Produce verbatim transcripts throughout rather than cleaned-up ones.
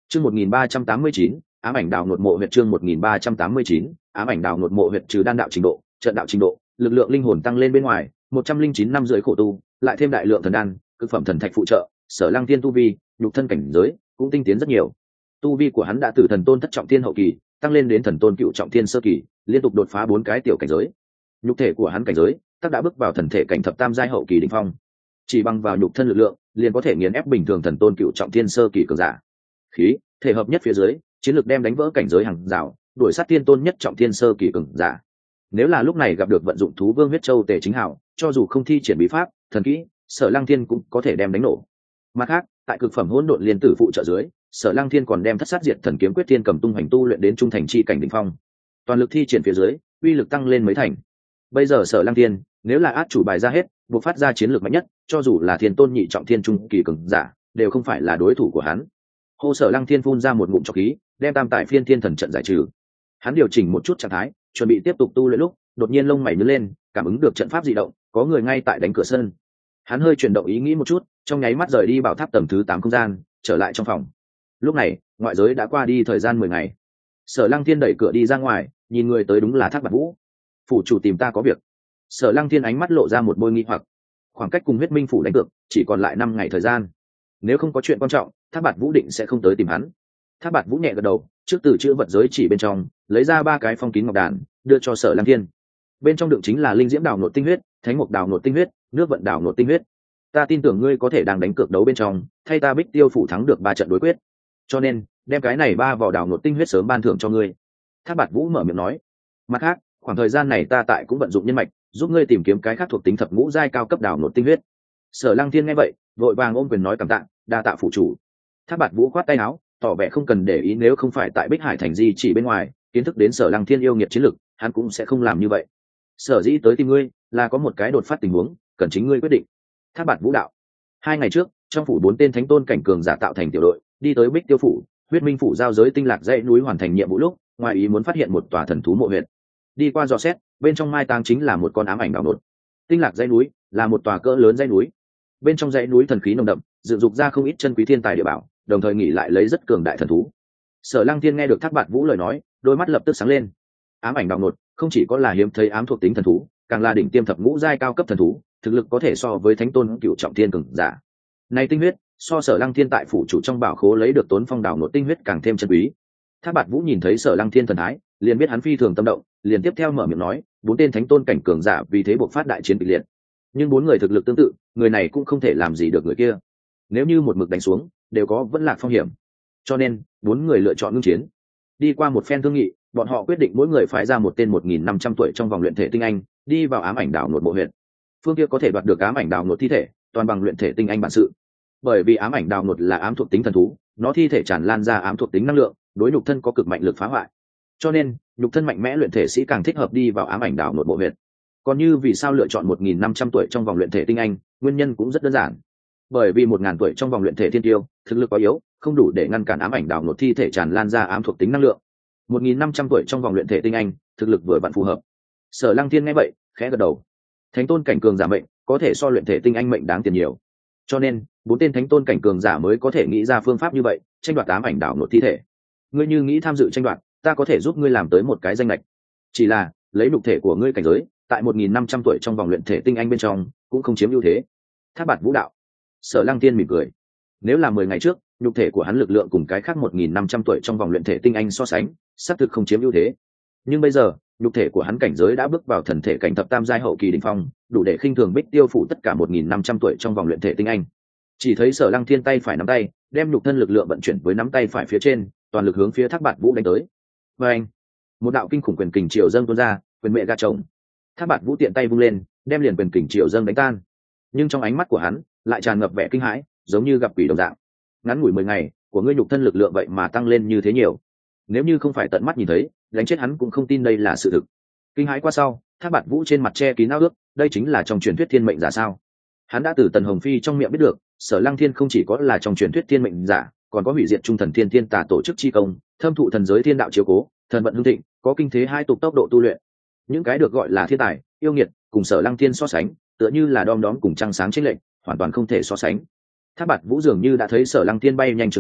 Chương một nghìn ba trăm tám mươi chín, ám ảnh đào nột mộ huyệt chương một nghìn ba trăm tám mươi chín, ám ảnh đào nột mộ huyệt trừ đan đạo trình độ, trận đạo trình độ, lực lượng linh hồn tăng lên bên ngoài, một trăm linh chín năm rưỡi khổ tu, lại thêm đại lượng thần đan, cực phẩm thần thạch phụ trợ, Sở Lăng Thiên tu vi, nhục thân cảnh giới cũng tinh tiến rất nhiều. Tu vi của hắn đã từ thần tôn thất trọng thiên hậu kỳ, tăng lên đến thần tôn cựu trọng thiên sơ kỳ, liên tục đột phá bốn cái tiểu cảnh giới. Nhục thể của hắn cảnh giới, tất đã bước vào thần thể cảnh thập tam giai hậu kỳ đỉnh phong. Chỉ bằng vào nhục thân lực lượng, liền có thể nghiền ép bình thường thần tôn cựu trọng thiên sơ kỳ cường giả. Khí, thể hợp nhất phía dưới, chiến lược đem đánh vỡ cảnh giới hàng rào, đuổi sát tiên tôn nhất trọng thiên sơ kỳ cường giả. Nếu là lúc này gặp được vận dụng thú vương huyết châu tề chính hảo, cho dù không thi triển bí pháp, thần kỹ, Sở Lăng Thiên cũng có thể đem đánh nổ. Mặt khác, tại cực phẩm hỗn độn liên tử phụ trợ dưới, Sở Lăng Thiên còn đem thất sát diệt thần kiếm quyết thiên cầm tung hành tu luyện đến trung thành chi cảnh đỉnh phong. Toàn lực thi triển phía dưới, uy lực tăng lên mấy thành. Bây giờ Sở Lăng Thiên, nếu là át chủ bài ra hết, buộc phát ra chiến lược mạnh nhất, cho dù là thiên tôn nhị trọng thiên trung kỳ cường giả, đều không phải là đối thủ của hắn. Hô Sở Lăng Thiên phun ra một ngụm trọc khí, đem tam tại phiên thiên thần trận giải trừ. Hắn điều chỉnh một chút trạng thái, chuẩn bị tiếp tục tu luyện lúc, đột nhiên lông mày nhướng lên, cảm ứng được trận pháp dị động, có người ngay tại đánh cửa sân. Hắn hơi chuyển động ý nghĩ một chút, trong nháy mắt rời đi bảo tháp tầng thứ tám không gian, trở lại trong phòng. Lúc này, ngoại giới đã qua đi thời gian mười ngày. Sở Lăng Thiên đẩy cửa đi ra ngoài, nhìn người tới đúng là Thác Bạt Vũ. "Phủ chủ tìm ta có việc." Sở Lăng Thiên ánh mắt lộ ra một bôi nghi hoặc. Khoảng cách cùng Huyết Minh phủ đánh cược chỉ còn lại năm ngày thời gian. Nếu không có chuyện quan trọng, Thác Bạt Vũ định sẽ không tới tìm hắn. Thác Bạt Vũ nhẹ gật đầu, trước từ chữ vật giới chỉ bên trong lấy ra ba cái phong kín ngọc đàn, đưa cho Sở Lăng Thiên. Bên trong đựng chính là linh diễm đào nột tinh huyết, thánh mục đào nột tinh huyết, nước vận đào nột tinh huyết. Ta tin tưởng ngươi có thể đang đánh cược đấu bên trong, thay ta Bích Tiêu phủ thắng được ba trận đối quyết. Cho nên, đem cái này ba vỏ đào nột tinh huyết sớm ban thưởng cho ngươi. Thác Bạt Vũ mở miệng nói. Mặt khác, khoảng thời gian này ta tại cũng vận dụng nhân mạch, giúp ngươi tìm kiếm cái khác thuộc tính thập ngũ giai cao cấp đào nột tinh huyết. Sở Lăng Thiên nghe vậy, vội vàng ôm quyền nói cảm tạ, đa tạ phủ chủ. Thác Bạt Vũ khoát tay áo, tỏ vẻ không cần để ý, nếu không phải tại Bích Hải thành di chỉ bên ngoài kiến thức đến Sở Lăng Thiên yêu nghiệt chiến lực, hắn cũng sẽ không làm như vậy. Sở dĩ tới tìm ngươi là có một cái đột phát tình huống, cần chính ngươi quyết định. Thác Bạt Vũ đạo. Hai ngày trước, trong phủ bốn tên thánh tôn cảnh cường giả tạo thành tiểu đội, đi tới Bích Tiêu phủ, Huyết Minh phủ giao giới tinh lạc dãy núi hoàn thành nhiệm vụ lúc, ngoài ý muốn phát hiện một tòa thần thú mộ huyệt. Đi qua dò xét, bên trong mai táng chính là một con ám ảnh đào nột. Tinh lạc dãy núi là một tòa cỡ lớn dãy núi. Bên trong dãy núi thần khí nồng đậm, dựng dục ra không ít chân quý thiên tài địa bảo, đồng thời nghỉ lại lấy rất cường đại thần thú. Sở Lăng Thiên nghe được Thác Bạt Vũ lời nói, đôi mắt lập tức sáng lên. Ám ảnh đào nột không chỉ có là hiếm thấy ám thuộc tính thần thú, càng là đỉnh tiêm thập ngũ giai cao cấp thần thú, thực lực có thể so với thánh tôn cựu trọng thiên cường giả. Này tinh huyết, so Sở Lăng Thiên tại phủ chủ trong bảo khố lấy được Tốn Phong đào nột tinh huyết càng thêm chân quý. Thác Bạt Vũ nhìn thấy Sở Lăng Thiên thần thái, liền biết hắn phi thường tâm động, liền tiếp theo mở miệng nói, bốn tên thánh tôn cảnh cường giả vì thế buộc phát đại chiến kịch liệt. Nhưng bốn người thực lực tương tự, người này cũng không thể làm gì được người kia. Nếu như một mực đánh xuống, đều có vẫn lạc phong hiểm. Cho nên, bốn người lựa chọn ngưng chiến. Đi qua một phen thương nghị, bọn họ quyết định mỗi người phái ra một tên một nghìn năm trăm tuổi trong vòng luyện thể tinh anh, đi vào ám ảnh đào nột mộ huyệt. Phương kia có thể đoạt được ám ảnh đào nột thi thể, toàn bằng luyện thể tinh anh bản sự. Bởi vì ám ảnh đào nột là ám thuộc tính thần thú, nó thi thể tràn lan ra ám thuộc tính năng lượng, đối nhục thân có cực mạnh lực phá hoại. Cho nên, nhục thân mạnh mẽ luyện thể sĩ càng thích hợp đi vào ám ảnh đào nột mộ huyệt. Còn như vì sao lựa chọn một nghìn năm trăm tuổi trong vòng luyện thể tinh anh, nguyên nhân cũng rất đơn giản. Bởi vì một nghìn tuổi trong vòng luyện thể thiên tiêu, thực lực quá yếu, không đủ để ngăn cản ám ảnh đào nột thi thể tràn lan ra ám thuộc tính năng lượng. một nghìn năm trăm tuổi trong vòng luyện thể tinh anh, thực lực vừa vặn phù hợp. Sở Lăng Thiên nghe vậy, khẽ gật đầu. Thánh tôn cảnh cường giả mệnh, có thể so luyện thể tinh anh mệnh đáng tiền nhiều. Cho nên, bốn tên thánh tôn cảnh cường giả mới có thể nghĩ ra phương pháp như vậy, tranh đoạt ám ảnh đào nột thi thể. Ngươi như nghĩ tham dự tranh đoạt, ta có thể giúp ngươi làm tới một cái danh lệch. Chỉ là, lấy nhục thể của ngươi cảnh giới, tại một nghìn năm trăm tuổi trong vòng luyện thể tinh anh bên trong, cũng không chiếm ưu thế. Thác Bạt Vũ đạo. Sở Lăng Thiên mỉm cười. Nếu là mười ngày trước, nhục thể của hắn lực lượng cùng cái khác một nghìn năm trăm tuổi trong vòng luyện thể tinh anh so sánh, xác thực không chiếm ưu thế. Nhưng bây giờ, nhục thể của hắn cảnh giới đã bước vào thần thể cảnh thập tam giai hậu kỳ đỉnh phong, đủ để khinh thường Bích Tiêu phủ tất cả một nghìn năm trăm tuổi trong vòng luyện thể tinh anh. Chỉ thấy Sở Lăng Thiên tay phải nắm tay, đem nhục thân lực lượng vận chuyển với nắm tay phải phía trên, toàn lực hướng phía Thác Bạt Vũ đánh tới. Và anh, một đạo kinh khủng quyền kình triều dâng tuôn ra, quyền mẹ ga chồng. Thác Bạt Vũ tiện tay vung lên, đem liền quyền kình triều dâng đánh tan. Nhưng trong ánh mắt của hắn lại tràn ngập vẻ kinh hãi, giống như gặp quỷ đồng dạng. Ngắn ngủi mười ngày, của ngươi nhục thân lực lượng vậy mà tăng lên như thế nhiều. Nếu như không phải tận mắt nhìn thấy, đánh chết hắn cũng không tin đây là sự thực. Kinh hãi qua sau, Thác Bạt Vũ trên mặt che kín ao ước, đây chính là trong truyền thuyết thiên mệnh giả sao? Hắn đã từ Tần Hồng Phi trong miệng biết được, Sở Lăng Thiên không chỉ có là trong truyền thuyết thiên mệnh giả, còn có hủy diệt trung thần thiên thiên tà tổ chức chi công, thâm thụ thần giới thiên đạo chiếu cố, thần vận hưng thịnh, có kinh thế hai tục tốc độ tu luyện. Những cái được gọi là thiên tài, yêu nghiệt, cùng Sở Lăng Thiên so sánh, tựa như là đom đóm cùng trăng sáng chênh lệch, hoàn toàn không thể so sánh. Thác Bạt Vũ dường như đã thấy Sở Lăng Thiên bay nhanh trưởng thành,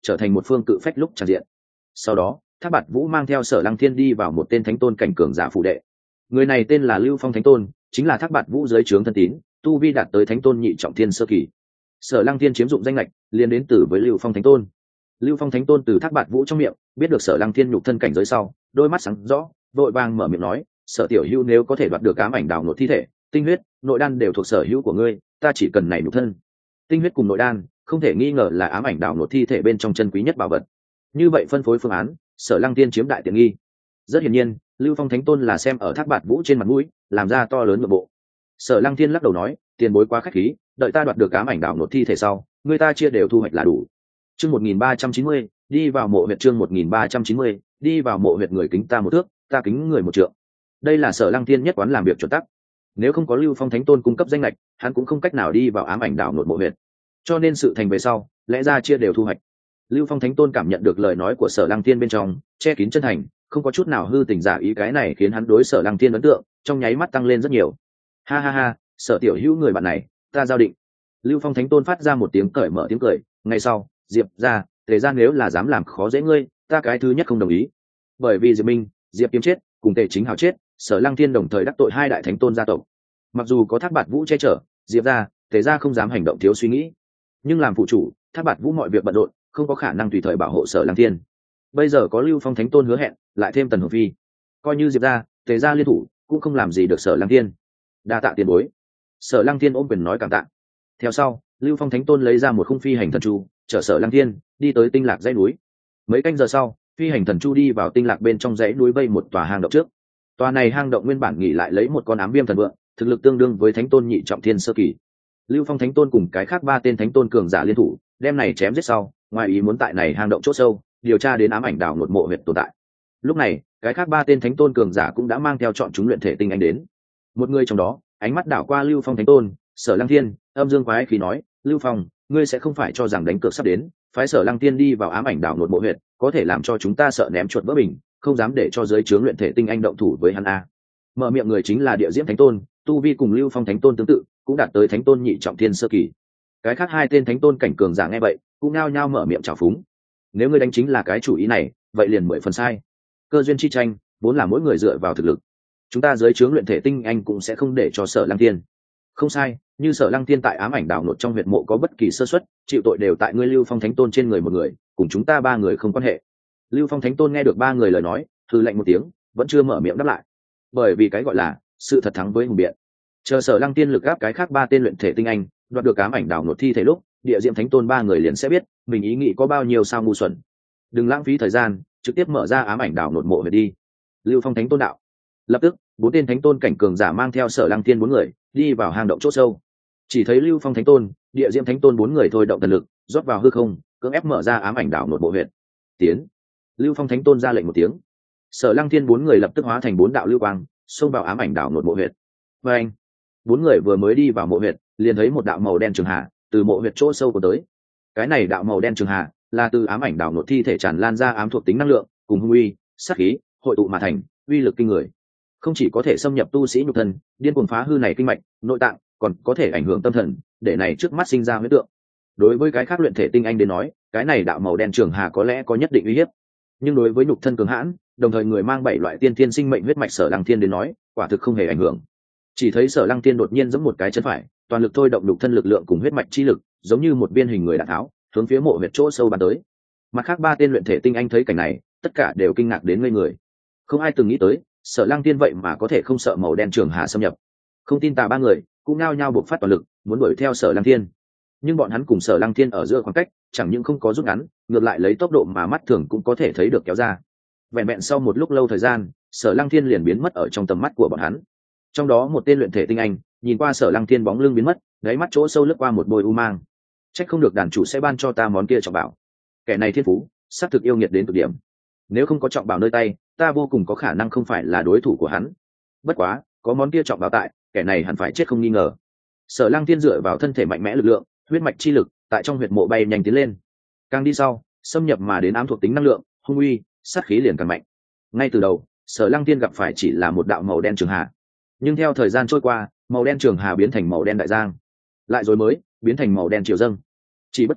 trở thành một phương cự phách lúc tràn diện. Sau đó Thác Bạt Vũ mang theo Sở Lăng Thiên đi vào một tên thánh tôn cảnh cường giả phụ đệ. Người này tên là Lưu Phong Thánh Tôn, chính là Thác Bạt Vũ dưới trướng thân tín, tu vi đạt tới thánh tôn nhị trọng thiên sơ kỳ. Sở Lăng Thiên chiếm dụng danh lệch liền đến từ với Lưu Phong Thánh Tôn. Lưu Phong Thánh Tôn từ Thác Bạt Vũ trong miệng biết được Sở Lăng Thiên nhục thân cảnh giới sau, đôi mắt sáng rõ, vội vàng mở miệng nói: Sở tiểu hữu nếu có thể đoạt được ám ảnh đào nội thi thể, tinh huyết, nội đan đều thuộc sở hữu của ngươi, ta chỉ cần này nhục thân. Tinh huyết cùng nội đan không thể nghi ngờ là ám ảnh đào nội thi thể bên trong chân quý nhất bảo vật. Như vậy phân phối phương án, Sở Lăng Thiên chiếm đại tiện nghi. Rất hiển nhiên, Lưu Phong Thánh Tôn là xem ở Thác Bạt Vũ trên mặt mũi, làm ra to lớn nội bộ. Sở Lăng Thiên lắc đầu nói: tiền bối quá khách khí, đợi ta đoạt được ám ảnh đào nội thi thể sau, người ta chia đều thu hoạch là đủ. Chương một nghìn ba trăm chín mươi, đi vào mộ huyệt. Chương một nghìn ba trăm chín mươi, đi vào mộ huyệt. Người kính ta một thước, ta kính người một trượng. Đây là Sở Lăng Thiên nhất quán làm việc chuẩn tắc. Nếu không có Lưu Phong Thánh Tôn cung cấp danh lệch, hắn cũng không cách nào đi vào ám ảnh đảo nội mộ huyệt. Cho nên sự thành về sau, lẽ ra chia đều thu hoạch. Lưu Phong Thánh Tôn cảm nhận được lời nói của Sở Lăng Thiên bên trong, che kín chân thành, không có chút nào hư tình giả ý, cái này khiến hắn đối Sở Lăng Thiên ấn tượng trong nháy mắt tăng lên rất nhiều. Ha ha ha, Sở tiểu hữu người bạn này, ta giao định. Lưu Phong Thánh Tôn phát ra một tiếng cởi mở tiếng cười, ngay sau, Diệp ra, Tề ra nếu là dám làm khó dễ ngươi, ta cái thứ nhất không đồng ý. Bởi vì Diệp Minh, Diệp Kiếm chết, cùng Tề Chính Hào chết, Sở Lăng Thiên đồng thời đắc tội hai đại thánh tôn gia tộc. Mặc dù có Thác Bạt Vũ che chở, Diệp ra, Tề ra không dám hành động thiếu suy nghĩ, nhưng làm phụ chủ, Thác Bạt Vũ mọi việc bận rộn, không có khả năng tùy thời bảo hộ Sở Lăng Thiên. Bây giờ có Lưu Phong Thánh Tôn hứa hẹn, lại thêm Tần Hồng Phi, coi như Diệp ra, Tề ra liên thủ, cũng không làm gì được Sở Lăng Thiên. Đa tạ tiền bối. Sở Lăng Thiên ôm quyền nói cảm tạ. Theo sau, Lưu Phong Thánh Tôn lấy ra một khung phi hành thần chu, chở Sở Lăng Thiên đi tới Tinh Lạc dãy núi. Mấy canh giờ sau, phi hành thần chu đi vào Tinh Lạc bên trong dãy núi vây một tòa hang động trước. Tòa này hang động nguyên bản nghỉ lại lấy một con ám viêm thần vượng, thực lực tương đương với thánh tôn nhị trọng thiên sơ kỳ. Lưu Phong Thánh Tôn cùng cái khác ba tên thánh tôn cường giả liên thủ, đem này chém giết sau, ngoài ý muốn tại này hang động chỗ sâu, điều tra đến ám ảnh đảo một mộ huyệt tồn tại. Lúc này, cái khác ba tên thánh tôn cường giả cũng đã mang theo chọn chúng luyện thể tinh anh đến. Một người trong đó, ánh mắt đảo qua Lưu Phong Thánh Tôn, Sở Lăng Thiên, âm dương quái khí nói: Lưu Phong, ngươi sẽ không phải cho rằng đánh cược sắp đến, phái Sở Lăng Thiên đi vào ám ảnh đảo một mộ huyệt, có thể làm cho chúng ta sợ ném chuột vỡ bình, không dám để cho giới chướng luyện thể tinh anh động thủ với hắn a. Mở miệng người chính là Địa Diễm Thánh Tôn, tu vi cùng Lưu Phong Thánh Tôn tương tự, cũng đạt tới thánh tôn nhị trọng thiên sơ kỳ. Cái khác hai tên thánh tôn cảnh cường giả nghe vậy, cũng nao nhao mở miệng chào phúng. Nếu ngươi đánh chính là cái chủ ý này, vậy liền mười phần sai. Cơ duyên chi tranh, vốn là mỗi người dựa vào thực lực. Chúng ta giới chướng luyện thể tinh anh cũng sẽ không để cho Sở Lăng Thiên. Không sai, như Sở Lăng Thiên tại ám ảnh đảo nột trong huyệt mộ có bất kỳ sơ suất, chịu tội đều tại ngươi Lưu Phong Thánh Tôn trên người một người, cùng chúng ta ba người không quan hệ. Lưu Phong Thánh Tôn nghe được ba người lời nói, hừ lạnh một tiếng, vẫn chưa mở miệng đáp lại. Bởi vì cái gọi là sự thật thắng với hùng biện. Chờ Sở Lăng Tiên lực gáp cái khác ba tên luyện thể tinh anh, đoạt được ám ảnh đảo nột thi thể lúc, Địa Diễm Thánh Tôn ba người liền sẽ biết mình ý nghĩ có bao nhiêu sao ngu xuẩn. Đừng lãng phí thời gian, trực tiếp mở ra ám ảnh đảo nột mộ về đi. Lưu Phong Thánh Tôn đạo. Lập tức, bốn tên thánh tôn cảnh cường giả mang theo Sở Lăng Tiên bốn người đi vào hang động chỗ sâu. Chỉ thấy Lưu Phong Thánh Tôn, Địa Diễm Thánh Tôn bốn người thôi động thần lực, rót vào hư không, cưỡng ép mở ra ám ảnh đảo nột mộ huyệt. Tiến. Lưu Phong Thánh Tôn ra lệnh một tiếng. Sở Lăng Thiên bốn người lập tức hóa thành bốn đạo lưu quang, xông vào ám ảnh đảo nột mộ huyệt. Và anh, bốn người vừa mới đi vào mộ huyệt, liền thấy một đạo màu đen trường hà từ mộ huyệt chỗ sâu của tới. Cái này đạo màu đen trường hà là từ ám ảnh đảo nột thi thể tràn lan ra ám thuộc tính năng lượng, cùng hung uy, sát khí, hội tụ mà thành, uy lực kinh người. Không chỉ có thể xâm nhập tu sĩ nhục thân, điên cuồng phá hư này kinh mạch, nội tạng, còn có thể ảnh hưởng tâm thần, để này trước mắt sinh ra huyết tượng. Đối với cái khác luyện thể tinh anh đến nói, cái này đạo màu đen trường hà có lẽ có nhất định uy hiếp, nhưng đối với nhục thân cường hãn, đồng thời người mang bảy loại tiên thiên sinh mệnh huyết mạch Sở Lăng Thiên đến nói, quả thực không hề ảnh hưởng. Chỉ thấy Sở Lăng Thiên đột nhiên giẫm một cái chân phải, toàn lực thôi động nhục thân lực lượng cùng huyết mạch chi lực, giống như một viên hình người đạn tháo, hướng phía mộ huyệt chỗ sâu bắn tới. Mặt khác ba tên luyện thể tinh anh thấy cảnh này, tất cả đều kinh ngạc đến ngây người. Không ai từng nghĩ tới, Sở Lăng Thiên vậy mà có thể không sợ màu đen trường hà xâm nhập. Không tin tà ba người cũng nao nhao buộc phát toàn lực, muốn đuổi theo Sở Lăng Thiên. Nhưng bọn hắn cùng Sở Lăng Thiên ở giữa khoảng cách, chẳng những không có rút ngắn, ngược lại lấy tốc độ mà mắt thường cũng có thể thấy được kéo ra. Vẹn vẹn sau một lúc lâu thời gian, Sở Lăng Thiên liền biến mất ở trong tầm mắt của bọn hắn. Trong đó một tên luyện thể tinh anh nhìn qua Sở Lăng Thiên bóng lưng biến mất, đáy mắt chỗ sâu lướt qua một bôi u mang. Trách không được đàn chủ sẽ ban cho ta món kia trọng bảo. Kẻ này thiên phú, xác thực yêu nghiệt đến cực điểm. Nếu không có trọng bảo nơi tay, ta vô cùng có khả năng không phải là đối thủ của hắn. Bất quá, có món kia trọng bảo tại, kẻ này hẳn phải chết không nghi ngờ. Sở Lăng Thiên dựa vào thân thể mạnh mẽ lực lượng, huyết mạch chi lực, tại trong huyệt mộ bay nhanh tiến lên. Càng đi sau, xâm nhập mà đến ám thuộc tính năng lượng, hung uy, sát khí liền càng mạnh. Ngay từ đầu, Sở Lăng Thiên gặp phải chỉ là một đạo màu đen trường hà, nhưng theo thời gian trôi qua, màu đen trường hà biến thành màu đen đại giang, lại rồi mới biến thành màu đen triều dâng. Chỉ bất quá,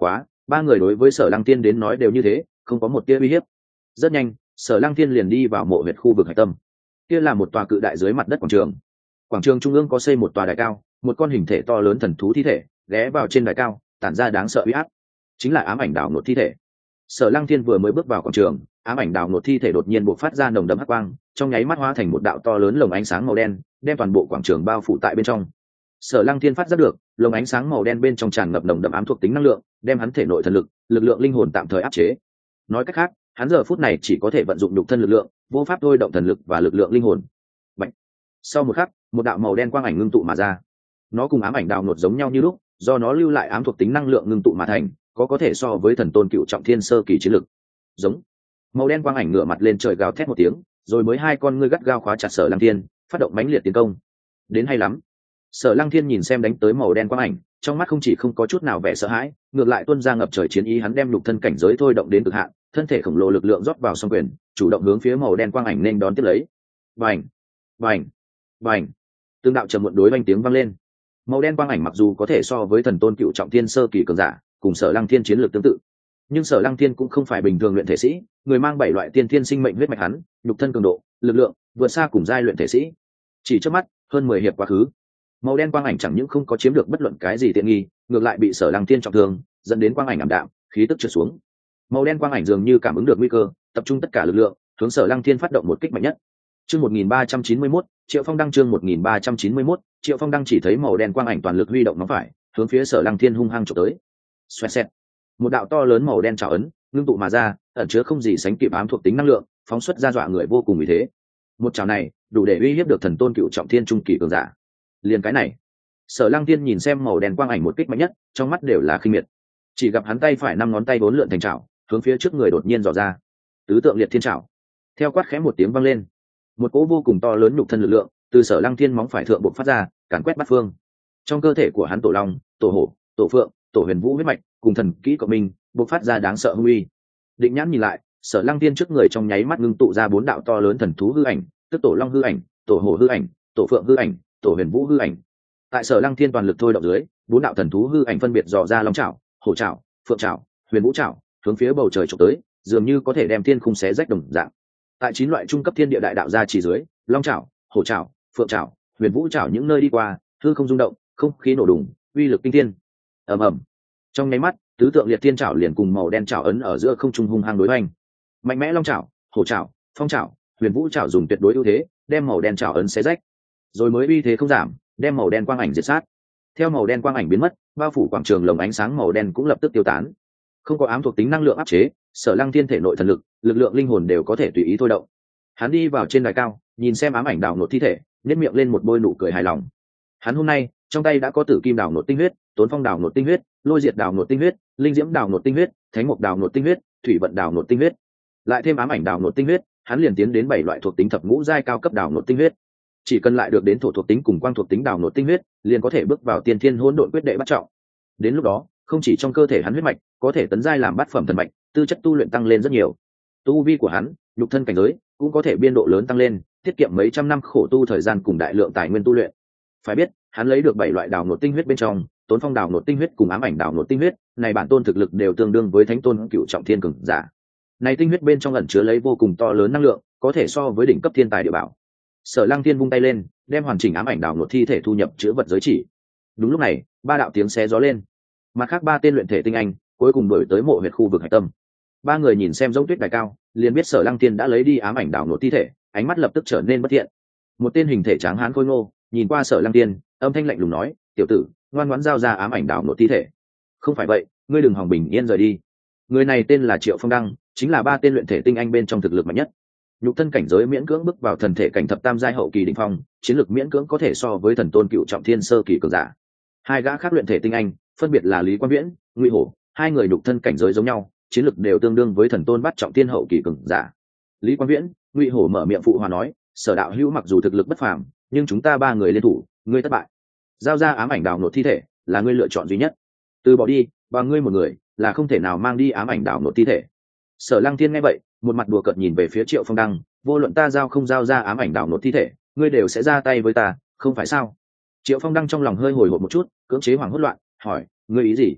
ba người đối với Sở Lăng Tiên đến nói đều như thế, không có một tia uy hiếp. Rất nhanh, Sở Lăng Tiên liền đi vào mộ huyệt khu vực hải tâm. Kia là một tòa cự đại dưới mặt đất quảng trường. Quảng trường trung ương có xây một tòa đài cao, một con hình thể to lớn thần thú thi thể ghé vào trên đài cao, tản ra đáng sợ uy áp. Chính là ám ảnh đảo nột thi thể. Sở Lăng Thiên vừa mới bước vào quảng trường, ám ảnh đảo nột thi thể đột nhiên bộc phát ra nồng đậm hắc quang, trong nháy mắt hóa thành một đạo to lớn lồng ánh sáng màu đen, đem toàn bộ quảng trường bao phủ tại bên trong. Sở Lăng Thiên phát giác được, lồng ánh sáng màu đen bên trong tràn ngập nồng đậm ám thuộc tính năng lượng, đem hắn thể nội thần lực, lực lượng linh hồn tạm thời áp chế. Nói cách khác, hắn giờ phút này chỉ có thể vận dụng nhục thân lực lượng, vô pháp thôi động thần lực và lực lượng linh hồn. Bạch. Sau một khắc, một đạo màu đen quang ảnh ngưng tụ mà ra. Nó cùng ám ảnh đảo nột giống nhau như lúc, do nó lưu lại ám thuộc tính năng lượng ngưng tụ mà thành, có có thể so với thần tôn cựu trọng thiên sơ kỳ chiến lực. Giống. Màu đen quang ảnh ngửa mặt lên trời gào thét một tiếng, rồi mới hai con ngươi gắt gao khóa chặt Sở Lăng Thiên, phát động mãnh liệt tiến công. Đến hay lắm. Sở Lăng Thiên nhìn xem đánh tới màu đen quang ảnh, trong mắt không chỉ không có chút nào vẻ sợ hãi, ngược lại tuôn ra ngập trời chiến ý, hắn đem nhục thân cảnh giới thôi động đến cực hạn, thân thể khổng lồ lực lượng rót vào song quyền, chủ động hướng phía màu đen quang ảnh nên đón tiếp lấy. Bành, bành, bành. Tương đạo trầm muộn đối vang tiếng vang lên. Màu đen quang ảnh mặc dù có thể so với thần tôn cựu trọng thiên sơ kỳ cường giả, cùng Sở Lăng Thiên chiến lược tương tự, nhưng Sở Lăng Thiên cũng không phải bình thường luyện thể sĩ, người mang bảy loại tiên thiên sinh mệnh huyết mạch, hắn nhục thân cường độ, lực lượng vượt xa cùng giai luyện thể sĩ. Chỉ trước mắt, hơn mười hiệp quá khứ, màu đen quang ảnh chẳng những không có chiếm được bất luận cái gì tiện nghi, ngược lại bị Sở Lăng Thiên trọng thương, dẫn đến quang ảnh ảm đạm, khí tức trượt xuống. Màu đen quang ảnh dường như cảm ứng được nguy cơ, tập trung tất cả lực lượng, hướng Sở Lăng Thiên phát động một kích mạnh nhất. Chương một nghìn ba trăm chín mươi mốt, Triệu Phong đăng chương một nghìn ba trăm chín mươi mốt, Triệu Phong đăng chỉ thấy màu đen quang ảnh toàn lực huy động nó phải, hướng phía Sở Lăng Thiên hung hăng chụp tới. Xoẹt xẹt. Một đạo to lớn màu đen trảo ấn, ngưng tụ mà ra, ẩn chứa không gì sánh kịp ám thuộc tính năng lượng, phóng xuất ra dọa người vô cùng uy thế. Một chảo này, đủ để uy hiếp được thần tôn cựu trọng thiên trung kỳ cường giả. Liền cái này, Sở Lăng Thiên nhìn xem màu đen quang ảnh một kích mạnh nhất, trong mắt đều là khinh miệt. Chỉ gặp hắn tay phải năm ngón tay bốn lượn thành chảo, hướng phía trước người đột nhiên dò ra. Tứ tượng liệt thiên chảo. Theo quát khẽ một tiếng vang lên, một cỗ vô cùng to lớn nhục thân lực lượng từ Sở Lăng Thiên móng phải thượng bộc phát ra, càn quét bát phương. Trong cơ thể của hắn tổ long, tổ hổ, tổ phượng, tổ huyền vũ huyết mạch cùng thần kỹ cộng minh bộc phát ra đáng sợ hung uy. Định nhãn nhìn lại, Sở Lăng Thiên trước người trong nháy mắt ngưng tụ ra bốn đạo to lớn thần thú hư ảnh, tức tổ long hư ảnh, tổ hổ hư ảnh, tổ phượng hư ảnh, tổ huyền vũ hư ảnh. Tại Sở Lăng Thiên toàn lực thôi động dưới, bốn đạo thần thú hư ảnh phân biệt dò ra long chảo, hổ chảo, phượng chảo, huyền vũ chảo, hướng phía bầu trời chụp tới, dường như có thể đem thiên khung xé rách đồng dạng. Tại chín loại trung cấp thiên địa đại đạo gia chỉ dưới, long chảo, hổ chảo, phượng chảo, huyền vũ chảo những nơi đi qua, hư không rung động, không khí nổ đùng, uy lực kinh thiên. Ầm ầm. Trong nháy mắt, tứ tượng liệt thiên chảo liền cùng màu đen chảo ấn ở giữa không trung hung hăng đối hoành. Mạnh mẽ long chảo, hổ chảo, phong chảo, huyền vũ chảo dùng tuyệt đối ưu thế, đem màu đen chảo ấn xé rách. Rồi mới uy thế không giảm, đem màu đen quang ảnh diệt sát. Theo màu đen quang ảnh biến mất, bao phủ quảng trường lồng ánh sáng màu đen cũng lập tức tiêu tán. Không có ám thuộc tính năng lượng áp chế, Sở Lăng Thiên thể nội thần lực, lực lượng linh hồn đều có thể tùy ý thôi động. Hắn đi vào trên đài cao, nhìn xem ám ảnh đảo nột thi thể, nhếch miệng lên một bôi nụ cười hài lòng. Hắn hôm nay, trong tay đã có Tử Kim đảo nột tinh huyết, Tốn Phong đảo nột tinh huyết, Lôi Diệt đảo nột tinh huyết, Linh Diễm đảo nột tinh huyết, Thánh Mộc đảo nột tinh huyết, Thủy Vận đảo nột tinh huyết. Lại thêm ám ảnh đảo nột tinh huyết, hắn liền tiến đến bảy loại thuộc tính thập ngũ giai cao cấp đảo nột tinh huyết. Chỉ cần lại được đến thổ thuộc tính cùng quang thuộc tính đảo nột tinh huyết, liền có thể bước vào tiên thiên hỗn độn quyết đệ bắt trọng. Đến lúc đó, không chỉ trong cơ thể hắn huyết mạch có thể tấn giai làm bát phẩm thần mạch, tư chất tu luyện tăng lên rất nhiều. Tu vi của hắn, nhục thân cảnh giới cũng có thể biên độ lớn tăng lên, tiết kiệm mấy trăm năm khổ tu thời gian cùng đại lượng tài nguyên tu luyện. Phải biết, hắn lấy được bảy loại đảo nột tinh huyết bên trong, Tốn Phong đảo nột tinh huyết cùng ám ảnh đảo nột tinh huyết, này bản tôn thực lực đều tương đương với thánh tôn cựu trọng thiên cường giả. Này tinh huyết bên trong ẩn chứa lấy vô cùng to lớn năng lượng, có thể so với đỉnh cấp thiên tài địa bảo. Sở Lăng Thiên vung tay lên, đem hoàn chỉnh ám ảnh đảo nột thi thể thu nhập chứa vật giới chỉ. Đúng lúc này, ba đạo tiếng xé gió lên. Mặt khác ba tên luyện thể tinh anh cuối cùng đuổi tới mộ huyệt khu vực hải tâm. Ba người nhìn xem giống tuyết đài cao, liền biết Sở Lăng Thiên đã lấy đi ám ảnh đảo nột thi thể, ánh mắt lập tức trở nên bất thiện. Một tên hình thể tráng hán khôi ngô, nhìn qua Sở Lăng Thiên, âm thanh lạnh lùng nói: "Tiểu tử, ngoan ngoãn giao ra ám ảnh đảo nột thi thể. Không phải vậy, ngươi đừng hòng bình yên rời đi." Người này tên là Triệu Phong Đăng, chính là ba tên luyện thể tinh anh bên trong thực lực mạnh nhất. Nhục thân cảnh giới miễn cưỡng bước vào thần thể cảnh thập tam giai hậu kỳ đỉnh phong, chiến lực miễn cưỡng có thể so với thần tôn cựu trọng thiên sơ kỳ cường giả. Hai gã khác luyện thể tinh anh, phân biệt là Lý Quang Viễn, Ngụy Hổ, hai người nhục thân cảnh giới giống nhau, chiến lực đều tương đương với thần tôn bát trọng thiên hậu kỳ cường giả. Lý Quang Viễn, Ngụy Hổ mở miệng phụ hòa nói: "Sở đạo hữu mặc dù thực lực bất phàm, nhưng chúng ta ba người liên thủ, ngươi thất bại. Giao ra ám ảnh đảo nột thi thể là ngươi lựa chọn duy nhất. Từ bỏ đi, và ngươi một người là không thể nào mang đi ám ảnh đảo nột thi thể." Sở Lăng Thiên nghe vậy, một mặt đùa cợt nhìn về phía Triệu Phong Đăng: "Vô luận ta giao không giao ra ám ảnh đảo nột thi thể, ngươi đều sẽ ra tay với ta, không phải sao?" Triệu Phong Đăng trong lòng hơi hồi hộp một chút, cưỡng chế hoảng hốt loạn, hỏi: "Ngươi ý gì?"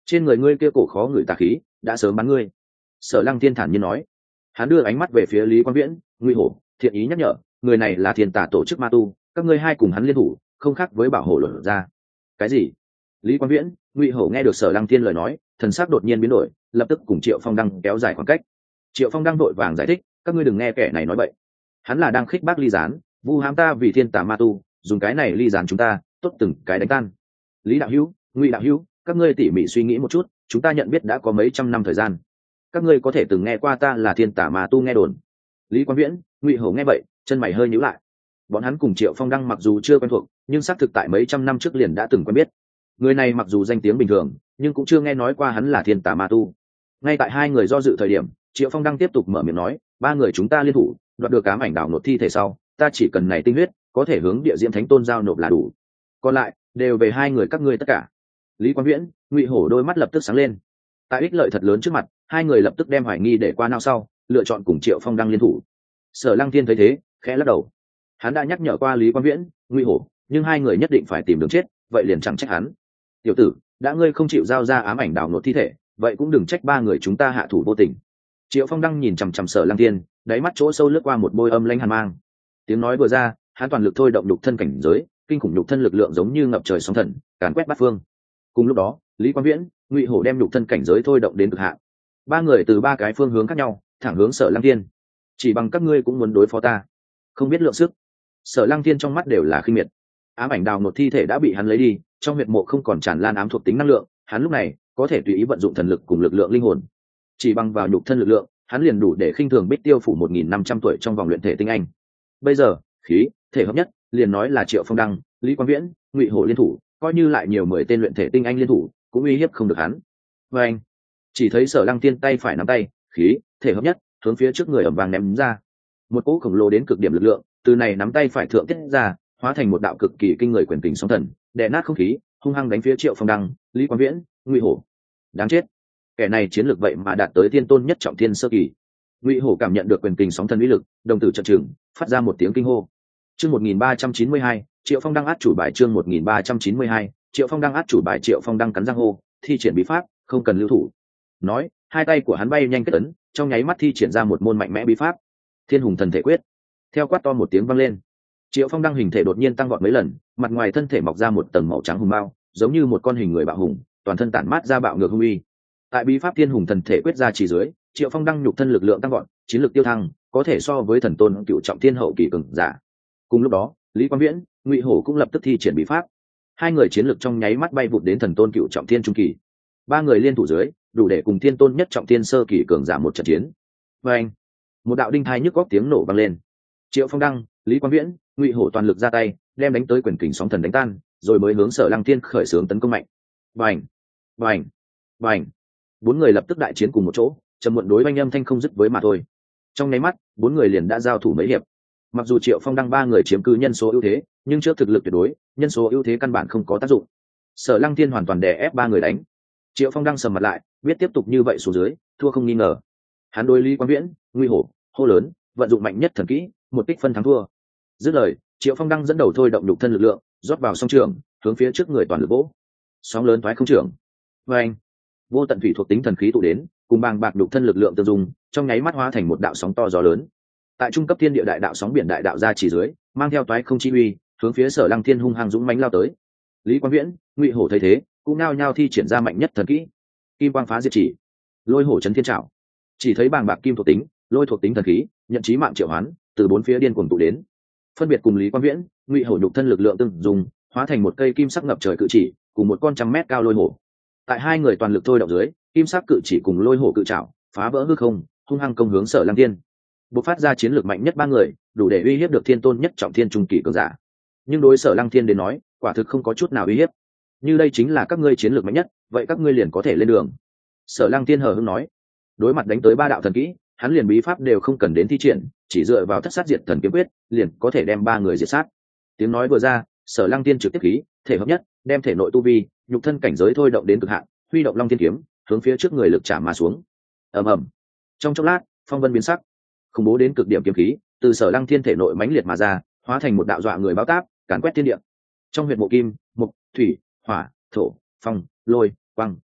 trên người ngươi kia cổ khó người tà khí đã sớm bắn ngươi. Sở Lăng Thiên thản nhiên nói. Hắn đưa ánh mắt về phía Lý Quang Viễn, Ngụy Hổ, thiện ý nhắc nhở, người này là thiên tà tổ chức ma tu, các ngươi hai cùng hắn liên thủ, không khác với bảo hộ luận ra. Cái gì? Lý Quang Viễn, Ngụy Hổ nghe được Sở Lăng Thiên lời nói, thần sắc đột nhiên biến đổi, lập tức cùng Triệu Phong Đăng kéo dài khoảng cách. Triệu Phong Đăng vội vàng giải thích, các ngươi đừng nghe kẻ này nói bậy. Hắn là đang khích bác ly gián, vu hãm ta vì thiên tà ma tu, dùng cái này ly gián chúng ta, tốt từng cái đánh tan. Lý đạo hữu, Ngụy đạo hữu, các ngươi tỉ mỉ suy nghĩ một chút, chúng ta nhận biết đã có mấy trăm năm thời gian. Các ngươi có thể từng nghe qua ta là thiên tà ma tu nghe đồn. Lý Quang Viễn, Ngụy Hổ nghe vậy, chân mày hơi nhíu lại. Bọn hắn cùng Triệu Phong Đăng mặc dù chưa quen thuộc, nhưng xác thực tại mấy trăm năm trước liền đã từng quen biết. Người này mặc dù danh tiếng bình thường, nhưng cũng chưa nghe nói qua hắn là thiên tà ma tu. Ngay tại hai người do dự thời điểm, Triệu Phong Đăng tiếp tục mở miệng nói, ba người chúng ta liên thủ, đoạt được ám ảnh đảo nộp thi thể sau, ta chỉ cần này tinh huyết, có thể hướng địa diễm thánh tôn giao nộp là đủ. Còn lại đều về hai người các ngươi tất cả. Lý Quang Viễn, Ngụy Hổ đôi mắt lập tức sáng lên. Tại ích lợi thật lớn trước mặt, hai người lập tức đem hoài nghi để qua nao sau, lựa chọn cùng Triệu Phong Đăng liên thủ. Sở Lăng Thiên thấy thế, khẽ lắc đầu. Hắn đã nhắc nhở qua Lý Quang Viễn, Ngụy Hổ, nhưng hai người nhất định phải tìm đường chết, vậy liền chẳng trách hắn. Tiểu tử, đã ngươi không chịu giao ra ám ảnh đảo nộp thi thể, vậy cũng đừng trách ba người chúng ta hạ thủ vô tình. Triệu Phong Đăng nhìn chằm chằm Sở Lăng Thiên, đáy mắt chỗ sâu lướt qua một bôi âm lãnh hàn mang. Tiếng nói vừa ra, hắn toàn lực thôi động nhục thân cảnh giới, kinh khủng nhục thân lực lượng giống như ngập trời sóng thần, càn quét bát phương. Cùng lúc đó, Lý Quang Viễn, Ngụy Hổ đem nhục thân cảnh giới thôi động đến cực hạn. Ba người từ ba cái phương hướng khác nhau, thẳng hướng Sở Lăng Thiên. Chỉ bằng các ngươi cũng muốn đối phó ta, không biết lượng sức. Sở Lăng Thiên trong mắt đều là khinh miệt. Ám ảnh đào một thi thể đã bị hắn lấy đi, trong huyệt mộ không còn tràn lan ám thuộc tính năng lượng, hắn lúc này có thể tùy ý vận dụng thần lực cùng lực lượng linh hồn. Chỉ bằng vào nhục thân lực lượng, hắn liền đủ để khinh thường Bích Tiêu phủ một nghìn năm trăm tuổi trong vòng luyện thể tinh anh. Bây giờ, khí thể hợp nhất, liền nói là Triệu Phong Đăng, Lý Quang Viễn, Ngụy Hổ liên thủ, coi như lại nhiều mười tên luyện thể tinh anh liên thủ, cũng uy hiếp không được hắn. Và anh, chỉ thấy Sở Lăng Tiên tay phải nắm tay, khí thể hợp nhất, hướng phía trước người ầm vang ném ra. Một cỗ khổng lồ đến cực điểm lực lượng, từ này nắm tay phải thượng tiết ra, hóa thành một đạo cực kỳ kinh người quyền kình sóng thần, đè nát không khí, hung hăng đánh phía Triệu Phong Đăng, Lý Quang Viễn, Ngụy Hổ. Đáng chết, kẻ này chiến lược vậy mà đạt tới tiên tôn nhất trọng thiên sơ kỳ. Ngụy Hổ cảm nhận được quyền kình sóng thần uy lực, đồng tử chợt chừng, phát ra một tiếng kinh hô. Chương một nghìn ba trăm chín mươi hai, Triệu Phong Đăng át chủ bài chương một nghìn ba trăm chín mươi hai, Triệu Phong Đăng át chủ bài Triệu Phong Đăng cắn răng hô, thi triển bí pháp, không cần lưu thủ. Nói, hai tay của hắn bay nhanh kết ấn, trong nháy mắt thi triển ra một môn mạnh mẽ bí pháp, Thiên Hùng Thần Thể Quyết. Theo quát to một tiếng vang lên, Triệu Phong Đăng hình thể đột nhiên tăng vọt mấy lần, mặt ngoài thân thể mọc ra một tầng màu trắng hùng mao, giống như một con hình người bạo hùng, toàn thân tản mát ra bạo ngược hung uy. Tại bí pháp Thiên Hùng Thần Thể Quyết ra chỉ dưới, Triệu Phong Đăng nhục thân lực lượng tăng vọt, chiến lược tiêu thăng, có thể so với thần tôn cựu trọng thiên hậu kỳ cường giả. Cùng lúc đó, Lý Quang Viễn, Ngụy Hổ cũng lập tức thi triển bí pháp. Hai người chiến lược trong nháy mắt bay vụt đến thần tôn cựu trọng thiên trung kỳ. Ba người liên thủ dưới, đủ để cùng thiên tôn nhất trọng thiên sơ kỳ cường giả một trận chiến. Và anh, một đạo đinh thai nhức góc tiếng nổ vang lên. Triệu Phong Đăng, Lý Quang Viễn, Ngụy Hổ toàn lực ra tay, đem đánh tới quyền kình sóng thần đánh tan, rồi mới hướng Sở Lăng Thiên khởi xướng tấn công mạnh. Bành, bành, bành. Bốn người lập tức đại chiến cùng một chỗ, trầm muộn đối oanh âm thanh không dứt với mà thôi. Trong nháy mắt, bốn người liền đã giao thủ mấy hiệp. Mặc dù Triệu Phong Đăng ba người chiếm cứ nhân số ưu thế, nhưng trước thực lực tuyệt đối, nhân số ưu thế căn bản không có tác dụng. Sở Lăng Thiên hoàn toàn đè ép ba người đánh. Triệu Phong Đăng sầm mặt lại, biết tiếp tục như vậy xuống dưới, thua không nghi ngờ. Hắn đối Lý Quang Viễn, Ngụy Hổ hô lớn, vận dụng mạnh nhất thần kỹ, một kích phân thắng thua. Dứt lời, Triệu Phong Đăng dẫn đầu thôi động nhục thân lực lượng, rót vào song trường, hướng phía trước người toàn lực vỗ. Sóng lớn thoái không trường. Và anh, vô tận thủy thuộc tính thần khí tụ đến, cùng bàng bạc nhục thân lực lượng tương dung, trong nháy mắt hóa thành một đạo sóng to gió lớn. Tại trung cấp thiên địa đại đạo sóng biển đại đạo ra chỉ dưới, mang theo toái không chi uy, hướng phía Sở Lăng Thiên hung hăng dũng mãnh lao tới. Lý Quang Viễn, Ngụy Hổ thấy thế, cũng nao nhao thi triển ra mạnh nhất thần kỹ, Kim Quang Phá Diệt Chỉ, Lôi Hổ Chấn Thiên Trảo. Chỉ thấy bàng bạc kim thuộc tính, lôi thuộc tính thần khí, nhận chí mạng triệu hoán, từ bốn phía điên cuồng tụ đến. Phân biệt cùng Lý Quang Viễn, Ngụy Hổ nhục thân lực lượng tương dùng, hóa thành một cây kim sắc ngập trời cự chỉ, cùng một con trăm mét cao lôi hổ. Tại hai người toàn lực thôi động dưới, kim sắc cự chỉ cùng lôi hổ cự trảo, phá vỡ hư không, hung hăng công hướng Sở Lăng Thiên. Bộc phát ra chiến lược mạnh nhất ba người, đủ để uy hiếp được thiên tôn nhất trọng thiên trung kỳ cường giả. Nhưng đối Sở Lăng Thiên đến nói, quả thực không có chút nào uy hiếp. Như đây chính là các ngươi chiến lược mạnh nhất, vậy các ngươi liền có thể lên đường. Sở Lăng Thiên hờ hững nói. Đối mặt đánh tới ba đạo thần kỹ, hắn liền bí pháp đều không cần đến thi triển, chỉ dựa vào thất sát diệt thần kiếm quyết, liền có thể đem ba người diệt sát. Tiếng nói vừa ra, Sở Lăng Thiên trực tiếp khí thể hợp nhất, đem thể nội tu vi, nhục thân cảnh giới thôi động đến cực hạn, huy động Long Thiên kiếm, hướng phía trước người lực trả mà xuống. Ầm ầm. Trong chốc lát, phong vân biến sắc, khủng bố đến cực điểm kiếm khí, từ Sở Lăng Thiên thể nội mãnh liệt mà ra, hóa thành một đạo dọa người báo táp, càn quét thiên địa. Trong huyệt mộ kim, mộc, thủy, hỏa, thổ, phong, lôi, quang, ám,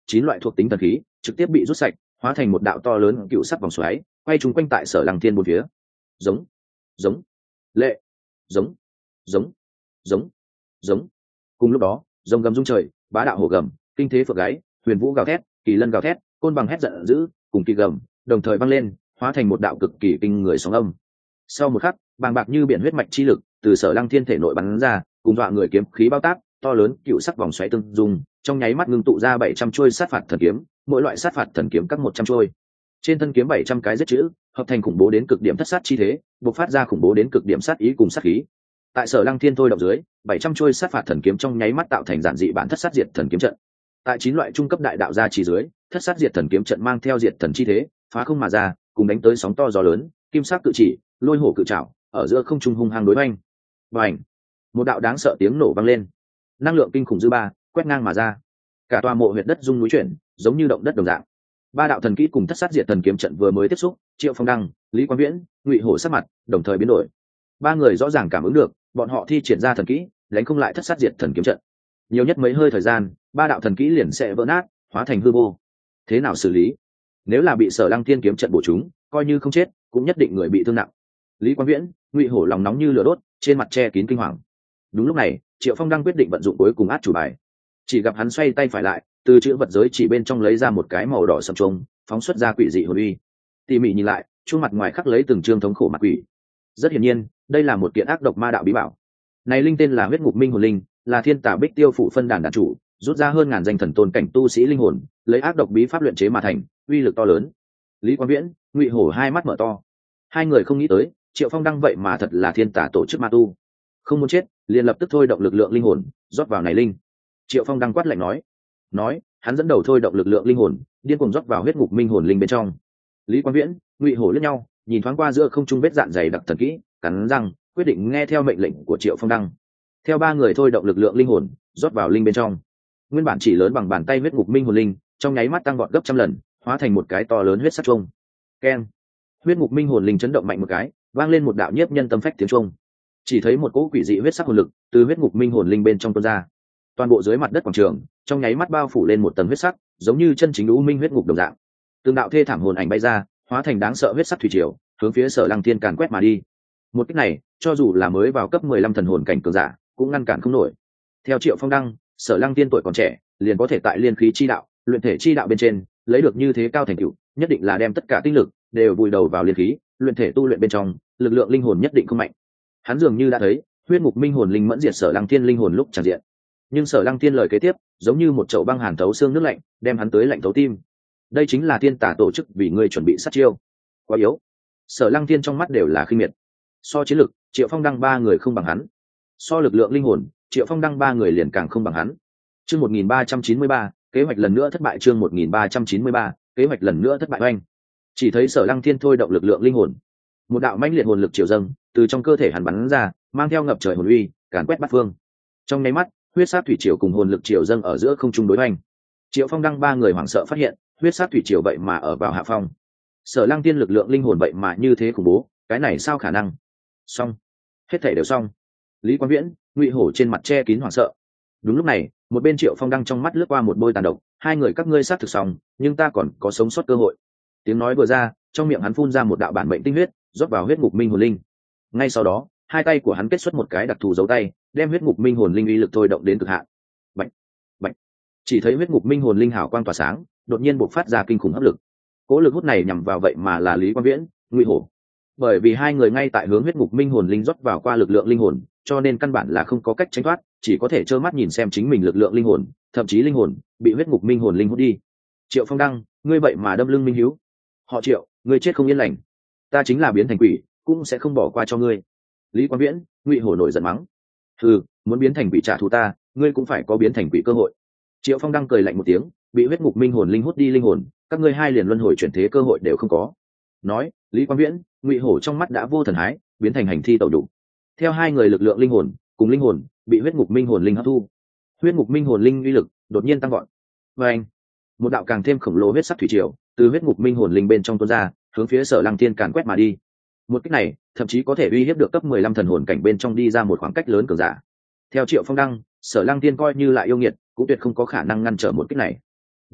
chín loại thuộc tính thần khí trực tiếp bị rút sạch, hóa thành một đạo to lớn cựu sắc vòng xoáy quay trúng quanh tại Sở Lăng Thiên bốn phía. Giống, giống, lệ, giống, giống, giống, giống. Cùng lúc đó, rồng gầm rung trời, bá đạo hổ gầm, kinh thế phượng gáy, huyền vũ gào thét, kỳ lân gào thét, côn bằng hét giận dữ, cùng kỳ gầm đồng thời vang lên, hóa thành một đạo cực kỳ kinh người sóng âm. Sau một khắc, bàng bạc như biển huyết mạch chi lực từ Sở Lăng Thiên thể nội bắn ra, cùng dọa người kiếm khí bao tác, to lớn cựu sắc vòng xoáy tương dung, trong nháy mắt ngưng tụ ra bảy trăm chuôi sát phạt thần kiếm, mỗi loại sát phạt thần kiếm các một trăm chuôi. Trên thân kiếm bảy trăm cái giết chữ, hợp thành khủng bố đến cực điểm thất sát chi thế, bộc phát ra khủng bố đến cực điểm sát ý cùng sát khí. Tại Sở Lăng Thiên thôi động dưới, bảy trăm chuôi sát phạt thần kiếm trong nháy mắt tạo thành giản dị bản thất sát diệt thần kiếm trận. Tại chín loại trung cấp đại đạo gia chỉ dưới, thất sát diệt thần kiếm trận mang theo diệt thần chi thế, phá không mà ra, cùng đánh tới sóng to gió lớn, kim sắc cự chỉ, lôi hổ cự trảo, ở giữa không trung hung hăng đối oanh. Bành! Một đạo đáng sợ tiếng nổ vang lên. Năng lượng kinh khủng dư ba quét ngang mà ra. Cả tòa mộ huyệt đất rung núi chuyển, giống như động đất đồng dạng. Ba đạo thần kỹ cùng thất sát diệt thần kiếm trận vừa mới tiếp xúc, Triệu Phong Đăng, Lý Quang Viễn, Ngụy Hổ sắc mặt đồng thời biến đổi. Ba người rõ ràng cảm ứng được, bọn họ thi triển ra thần kỹ, đánh không lại thất sát diệt thần kiếm trận. Nhiều nhất mấy hơi thời gian, ba đạo thần kỹ liền sẽ vỡ nát, hóa thành hư vô. Thế nào xử lý? Nếu là bị Sở Lăng Thiên kiếm trận bổ trúng, coi như không chết, cũng nhất định người bị thương nặng. Lý Quang Viễn, Ngụy Hổ lòng nóng như lửa đốt, trên mặt che kín kinh hoàng. Đúng lúc này, Triệu Phong đang quyết định vận dụng cuối cùng át chủ bài. Chỉ gặp hắn xoay tay phải lại, từ chữ vật giới chỉ bên trong lấy ra một cái màu đỏ sẫm trùng, phóng xuất ra quỷ dị hồn uy. Tỉ mỉ nhìn lại, chuông mặt ngoài khắc lấy từng chương thống khổ mặt quỷ. Rất hiển nhiên, đây là một kiện ác độc ma đạo bí bảo. Này linh tên là Huyết Ngục Minh Hồn Linh, là Thiên Tà Bích Tiêu phụ phân đàn đàn chủ, rút ra hơn ngàn danh thần tôn cảnh tu sĩ linh hồn, lấy ác độc bí pháp luyện chế mà thành, uy lực to lớn. Lý Quang Viễn, Ngụy Hổ hai mắt mở to. Hai người không nghĩ tới, Triệu Phong Đăng vậy mà thật là thiên tà tổ chức ma tu. Không muốn chết, liền lập tức thôi động lực lượng linh hồn, rót vào này linh. Triệu Phong Đăng quát lạnh nói. Nói, hắn dẫn đầu thôi động lực lượng linh hồn, điên cuồng rót vào Huyết Ngục Minh Hồn Linh bên trong. Lý Quang Viễn, Ngụy Hổ liếc nhau, nhìn thoáng qua giữa không trung vết dạn dày đặc thần kỹ, cắn răng, quyết định nghe theo mệnh lệnh của Triệu Phong Đăng. Theo ba người thôi động lực lượng linh hồn, rót vào linh bên trong. Nguyên bản chỉ lớn bằng bàn tay Huyết Ngục Minh Hồn Linh, trong nháy mắt tăng vọt gấp trăm lần, hóa thành một cái to lớn huyết sắc chuông. Keng! Huyết Ngục Minh Hồn Linh chấn động mạnh một cái, vang lên một đạo nhiếp nhân tâm phách tiếng chuông. Chỉ thấy một cỗ quỷ dị huyết sắc hồn lực từ Huyết Ngục Minh Hồn Linh bên trong tuôn ra. Toàn bộ dưới mặt đất quảng trường, trong nháy mắt bao phủ lên một tầng huyết sắc, giống như chân chính u minh huyết ngục đồng dạng. Từng đạo thê thảm hồn ảnh bay ra, hóa thành đáng sợ huyết sắc thủy triều, hướng phía Sở Lăng Thiên càn quét mà đi. Một cách này, cho dù là mới vào cấp mười lăm thần hồn cảnh cường giả, cũng ngăn cản không nổi. Theo Triệu Phong Đăng, Sở Lăng Thiên tuổi còn trẻ, liền có thể tại liên khí chi đạo, luyện thể chi đạo bên trên, lấy được như thế cao thành tựu, nhất định là đem tất cả tinh lực đều vùi đầu vào liên khí, luyện thể tu luyện bên trong, lực lượng linh hồn nhất định không mạnh. Hắn dường như đã thấy, Huyết Ngục Minh Hồn Linh mẫn diệt Sở Lăng Thiên linh hồn lúc tràn diện. Nhưng Sở Lăng Thiên lời kế tiếp, giống như một chậu băng hàn thấu xương nước lạnh, đem hắn tới lạnh thấu tim. Đây chính là thiên tà tổ chức vì ngươi chuẩn bị sát chiêu. Quá yếu. Sở Lăng Thiên trong mắt đều là khinh miệt. So chiến lực, Triệu Phong Đăng ba người không bằng hắn. So lực lượng linh hồn, Triệu Phong Đăng ba người liền càng không bằng hắn. Chương một nghìn ba trăm chín mươi ba, kế hoạch lần nữa thất bại. Chương một nghìn ba trăm chín mươi ba, kế hoạch lần nữa thất bại. Oanh. Chỉ thấy Sở Lăng Thiên thôi động lực lượng linh hồn, một đạo mãnh liệt hồn lực triều dâng từ trong cơ thể hắn bắn ra, mang theo ngập trời hồn uy, càn quét bát phương. Trong nháy mắt, huyết sát thủy triều cùng hồn lực triều dâng ở giữa không trung đối hoành. Triệu Phong Đăng ba người hoảng sợ phát hiện, huyết sát thủy triều vậy mà ở vào hạ phong. Sở Lăng Thiên lực lượng linh hồn vậy mà như thế khủng bố, cái này sao khả năng? Xong, hết thảy đều xong. Lý Quang Viễn, Ngụy Hổ trên mặt che kín hoảng sợ. Đúng lúc này, một bên Triệu Phong Đăng trong mắt lướt qua một bôi tàn độc, hai người các ngươi sát thực xong, nhưng ta còn có sống sót cơ hội. Tiếng nói vừa ra, trong miệng hắn phun ra một đạo bản mệnh tinh huyết, rót vào Huyết Ngục Minh Hồn Linh. Ngay sau đó, hai tay của hắn kết xuất một cái đặc thù dấu tay, đem Huyết Ngục Minh Hồn Linh uy lực thôi động đến cực hạn. Bạch, bạch. Chỉ thấy Huyết Ngục Minh Hồn Linh hào quang tỏa sáng, đột nhiên bộc phát ra kinh khủng hấp lực. Cố lực hút này nhằm vào vậy mà là Lý Quang Viễn, Ngụy Hổ. Bởi vì hai người ngay tại hướng Huyết Ngục Minh Hồn Linh rót vào qua lực lượng linh hồn, cho nên căn bản là không có cách tránh thoát, chỉ có thể trơ mắt nhìn xem chính mình lực lượng linh hồn, thậm chí linh hồn bị Huyết Ngục Minh Hồn Linh hút đi. Triệu Phong Đăng, ngươi vậy mà đâm lưng Minh Hiếu. Họ Triệu, ngươi chết không yên lành. Ta chính là biến thành quỷ, cũng sẽ không bỏ qua cho ngươi. Lý Quang Viễn, Ngụy Hổ nổi giận mắng. Hừ, muốn biến thành quỷ trả thù ta, ngươi cũng phải có biến thành quỷ cơ hội. Triệu Phong Đăng cười lạnh một tiếng, bị Huyết Ngục Minh Hồn Linh hút đi linh hồn, các ngươi hai liền luân hồi chuyển thế cơ hội đều không có. Nói, Lý Quang Viễn, Ngụy Hổ trong mắt đã vô thần hái, biến thành hành thi tẩu đủ. Theo hai người lực lượng linh hồn cùng linh hồn bị Huyết Ngục Minh Hồn Linh hấp thu, Huyết Ngục Minh Hồn Linh uy lực đột nhiên tăng vọt. Và anh, một đạo càng thêm khổng lồ huyết sắc thủy triều từ Huyết Ngục Minh Hồn Linh bên trong tuôn ra, hướng phía Sở Lăng Thiên càn quét mà đi. Một cách này, thậm chí có thể uy hiếp được cấp mười lăm thần hồn cảnh bên trong đi ra một khoảng cách lớn cường giả. Theo Triệu Phong Đăng, Sở Lăng Thiên coi như lại yêu nghiệt, cũng tuyệt không có khả năng ngăn trở một kích này.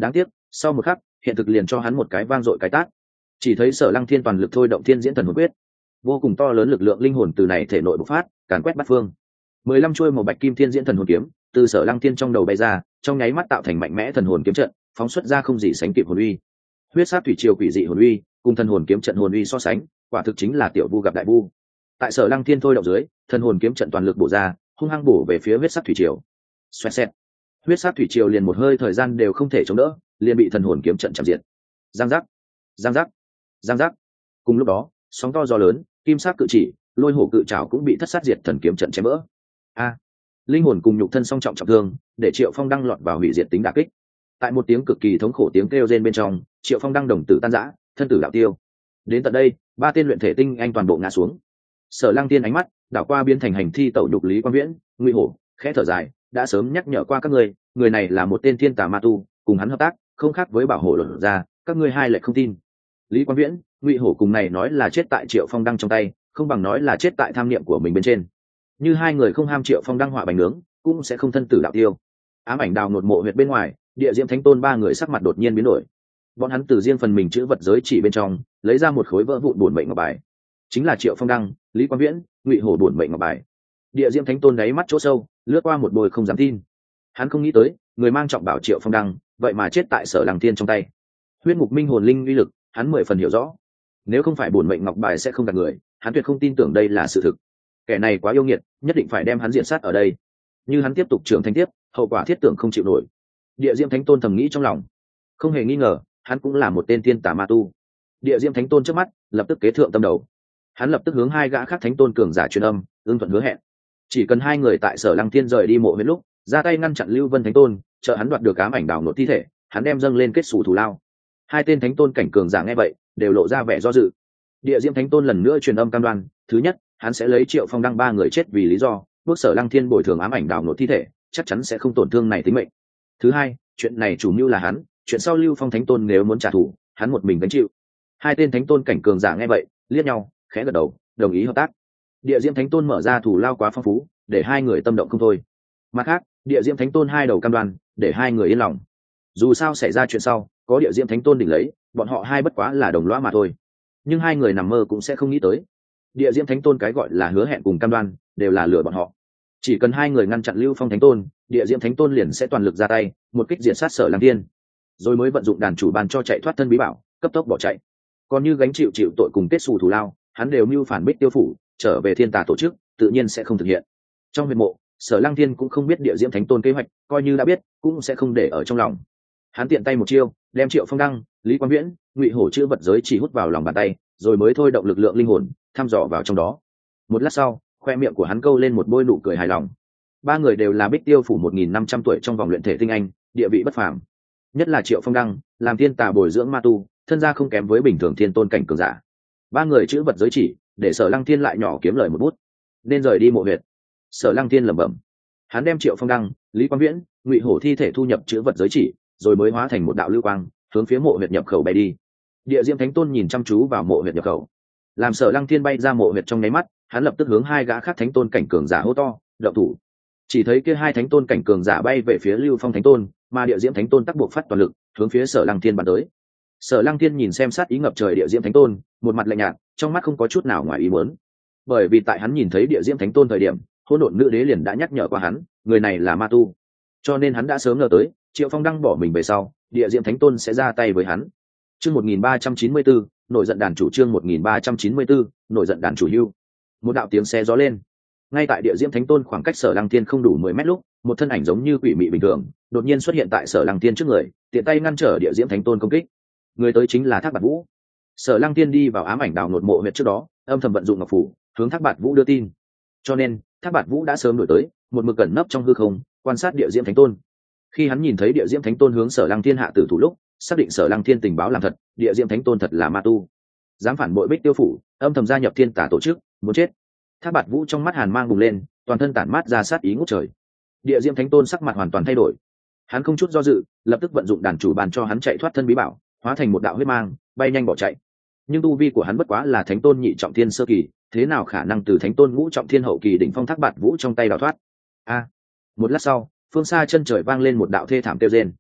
đáng tiếc sau một khắc hiện thực liền cho hắn một cái vang dội cái tát. Chỉ thấy Sở Lăng Thiên toàn lực thôi động thiên diễn thần hồn quyết, vô cùng to lớn lực lượng linh hồn từ này thể nội bộc phát, càn quét bát phương. Mười lăm chuôi màu bạch kim thiên diễn thần hồn kiếm từ Sở Lăng Thiên trong đầu bay ra, trong nháy mắt tạo thành mạnh mẽ thần hồn kiếm trận, phóng xuất ra không gì sánh kịp hồn uy. Huyết sát thủy triều quỷ dị hồn uy, cùng thần hồn kiếm trận hồn uy so sánh, quả thực chính là tiểu vu gặp đại vu. Tại Sở Lăng Thiên thôi động dưới, thần hồn kiếm trận toàn lực bổ ra, hung hăng bổ về phía huyết sát thủy triều. Xoẹt xẹt. Huyết sát thủy triều liền một hơi thời gian đều không thể chống đỡ, liền bị thần hồn kiếm trận chạm diệt. Giang giác, giang giác, giang giác. Cùng lúc đó, sóng to gió lớn, kim sắc cự chỉ, lôi hổ cự trảo cũng bị thất sát diệt thần kiếm trận chém vỡ. A, linh hồn cùng nhục thân song trọng trọng thương, để Triệu Phong đang lọt vào hủy diệt tính đả kích. Tại một tiếng cực kỳ thống khổ tiếng kêu rên bên trong, Triệu Phong đang đồng tử tan rã, thân tử đạo tiêu. Đến tận đây, ba tên luyện thể tinh anh toàn bộ ngã xuống. Sở Lăng Tiên ánh mắt đảo qua biến thành hành thi tẩu nhục Lý Quang Viễn, Ngụy Hổ, khẽ thở dài, đã sớm nhắc nhở qua các ngươi, người này là một tên thiên tà ma tu, cùng hắn hợp tác, không khác với bảo hộ luận ra, các ngươi hai lại không tin. Lý Quang Viễn, Ngụy Hổ cùng này nói là chết tại Triệu Phong đăng trong tay, không bằng nói là chết tại tham niệm của mình bên trên. Như hai người không ham Triệu Phong đăng họa bánh nướng, cũng sẽ không thân tử đạo tiêu. Ám ảnh đào nột mộ huyệt bên ngoài, Địa Diễm Thánh Tôn ba người sắc mặt đột nhiên biến đổi. Bọn hắn từ riêng phần mình chữ vật giới chỉ bên trong lấy ra một khối vỡ vụn bổn mệnh ngọc bài, chính là Triệu Phong đăng, Lý Quang Viễn, Ngụy Hổ bổn mệnh ngọc bài. Địa Diễm Thánh Tôn đáy mắt chỗ sâu lướt qua một bồi không dám tin. Hắn không nghĩ tới người mang trọng bảo Triệu Phong đăng vậy mà chết tại Sở Lăng Thiên trong tay. Huyết mục minh hồn linh uy lực hắn mười phần hiểu rõ, nếu không phải bổn mệnh ngọc bài sẽ không gạt người, hắn tuyệt không tin tưởng đây là sự thực. Kẻ này quá yêu nghiệt, nhất định phải đem hắn diện sát ở đây. Như hắn tiếp tục trưởng thành tiếp, hậu quả thiết tưởng không chịu nổi. Địa Diễm Thánh Tôn thầm nghĩ trong lòng, không hề nghi ngờ hắn cũng là một tên tiên tà ma tu. Địa Diễm Thánh Tôn trước mắt lập tức kế thượng tâm đầu, hắn lập tức hướng hai gã khác thánh tôn cường giả truyền âm, ưng thuận hứa hẹn, chỉ cần hai người tại Sở Lăng Thiên rời đi mộ huyết lúc ra tay ngăn chặn Lưu Vân Thánh Tôn, trợ hắn đoạt được ám ảnh đào nột thi thể, hắn đem dâng lên kết xù thù lao. Hai tên thánh tôn cảnh cường giả nghe vậy đều lộ ra vẻ do dự. Địa Diễm Thánh Tôn lần nữa truyền âm cam đoan, thứ nhất, hắn sẽ lấy Triệu Phong đăng ba người chết vì lý do, bước Sở Lăng Thiên bồi thường ám ảnh đào nột thi thể, chắc chắn sẽ không tổn thương này tính mệnh. Thứ hai, chuyện này chủ mưu là hắn, chuyện sau Lưu Phong Thánh Tôn nếu muốn trả thù, hắn một mình gánh chịu. Hai tên thánh tôn cảnh cường giả nghe vậy liếc nhau, khẽ gật đầu, đồng ý hợp tác. Địa Diễm Thánh Tôn mở ra thù lao quá phong phú, để hai người tâm động không thôi. Mặt khác, Địa Diễm Thánh Tôn hai đầu cam đoan, để hai người yên lòng. Dù sao xảy ra chuyện sau, có Địa Diễm Thánh Tôn đỉnh lấy, bọn họ hai bất quá là đồng lõa mà thôi. Nhưng hai người nằm mơ cũng sẽ không nghĩ tới, Địa Diễm Thánh Tôn cái gọi là hứa hẹn cùng cam đoan, đều là lừa bọn họ. Chỉ cần hai người ngăn chặn Lưu Phong Thánh Tôn, Địa Diễm Thánh Tôn liền sẽ toàn lực ra tay, một kích diệt sát Sở Lăng Thiên, rồi mới vận dụng đàn chủ ban cho chạy thoát thân bí bảo, cấp tốc bỏ chạy. Còn như gánh chịu chịu tội cùng kết xù thù lao, hắn đều mưu phản Bích Tiêu phủ, trở về thiên tà tổ chức, tự nhiên sẽ không thực hiện. Trong huyệt mộ, Sở Lăng Thiên cũng không biết Địa Diễm Thánh Tôn kế hoạch, coi như đã biết cũng sẽ không để ở trong lòng. Hắn tiện tay một chiêu, đem Triệu Phong đăng, Lý Quang Viễn, Ngụy Hổ chữ vật giới chỉ hút vào lòng bàn tay, rồi mới thôi động lực lượng linh hồn thăm dò vào trong đó. Một lát sau, khoe miệng của hắn câu lên một bôi nụ cười hài lòng. Ba người đều là Bích Tiêu phủ một nghìn năm trăm tuổi trong vòng luyện thể tinh anh, địa vị bất phàm. Nhất là Triệu Phong đăng, làm thiên tà bồi dưỡng ma tu, thân gia không kém với bình thường thiên tôn cảnh cường giả. Ba người chữ vật giới chỉ, để Sở Lăng Thiên lại nhỏ kiếm lời một bút, nên rời đi mộ huyệt. Sở Lăng Thiên lẩm bẩm, hắn đem Triệu Phong đăng, Lý Quang Viễn, Ngụy Hổ thi thể thu nhập chữ vật giới chỉ, rồi mới hóa thành một đạo lưu quang, hướng phía mộ huyệt nhập khẩu bay đi. Địa Diễm Thánh Tôn nhìn chăm chú vào mộ huyệt nhập khẩu, làm Sở Lăng Thiên bay ra mộ huyệt trong nháy mắt, hắn lập tức hướng hai gã khác thánh tôn cảnh cường giả hô to, động thủ. Chỉ thấy kia hai thánh tôn cảnh cường giả bay về phía Lưu Phong Thánh Tôn, mà Địa Diễm Thánh Tôn tắc buộc phát toàn lực, hướng phía Sở Lăng Thiên bắn tới. Sở Lăng Thiên nhìn xem sát ý ngập trời Địa Diễm Thánh Tôn, một mặt lạnh nhạt, trong mắt không có chút nào ngoài ý muốn. Bởi vì tại hắn nhìn thấy Địa Diễm Thánh Tôn thời điểm, Hỗn Độn Nữ Đế liền đã nhắc nhở qua hắn, người này là ma tu, cho nên hắn đã sớm ngờ tới Triệu Phong đăng bỏ mình về sau, Địa Diễm Thánh Tôn sẽ ra tay với hắn. Chương một nghìn ba trăm chín mươi tư, nổi giận đàn chủ. Chương một nghìn ba trăm chín mươi tư, nổi giận đàn chủ hưu. Một đạo tiếng xe gió lên. Ngay tại Địa Diễm Thánh Tôn khoảng cách Sở Lăng Thiên không đủ mười mét lúc, một thân ảnh giống như quỷ mị bình thường, đột nhiên xuất hiện tại Sở Lăng Thiên trước người, tiện tay ngăn trở Địa Diễm Thánh Tôn công kích. Người tới chính là Thác Bạt Vũ. Sở Lăng Thiên đi vào ám ảnh đào nột mộ huyệt trước đó, âm thầm vận dụng ngọc phủ, hướng Thác Bạt Vũ đưa tin. Cho nên, Thác Bạt Vũ đã sớm đổi tới, một mực cẩn nấp trong hư không, quan sát Địa Diễm Thánh Tôn. Khi hắn nhìn thấy Địa Diễm Thánh Tôn hướng Sở Lăng Thiên hạ tử thủ lúc, xác định Sở Lăng Thiên tình báo làm thật, Địa Diễm Thánh Tôn thật là ma tu, dám phản bội Bích Tiêu phủ, âm thầm gia nhập thiên tà tổ chức, muốn chết. Thác Bạt Vũ trong mắt hàn mang bùng lên, toàn thân tản mát ra sát ý ngút trời. Địa Diễm Thánh Tôn sắc mặt hoàn toàn thay đổi, hắn không chút do dự, lập tức vận dụng đàn chủ bàn cho hắn chạy thoát thân bí bảo, hóa thành một đạo huyết mang, bay nhanh bỏ chạy. Nhưng tu vi của hắn bất quá là Thánh Tôn nhị trọng thiên sơ kỳ, thế nào khả năng từ Thánh Tôn ngũ trọng thiên hậu kỳ đỉnh phong Thác Bạt Vũ trong tay đào thoát? A! Một lát sau, phương xa chân trời vang lên một đạo thê thảm kêu rên.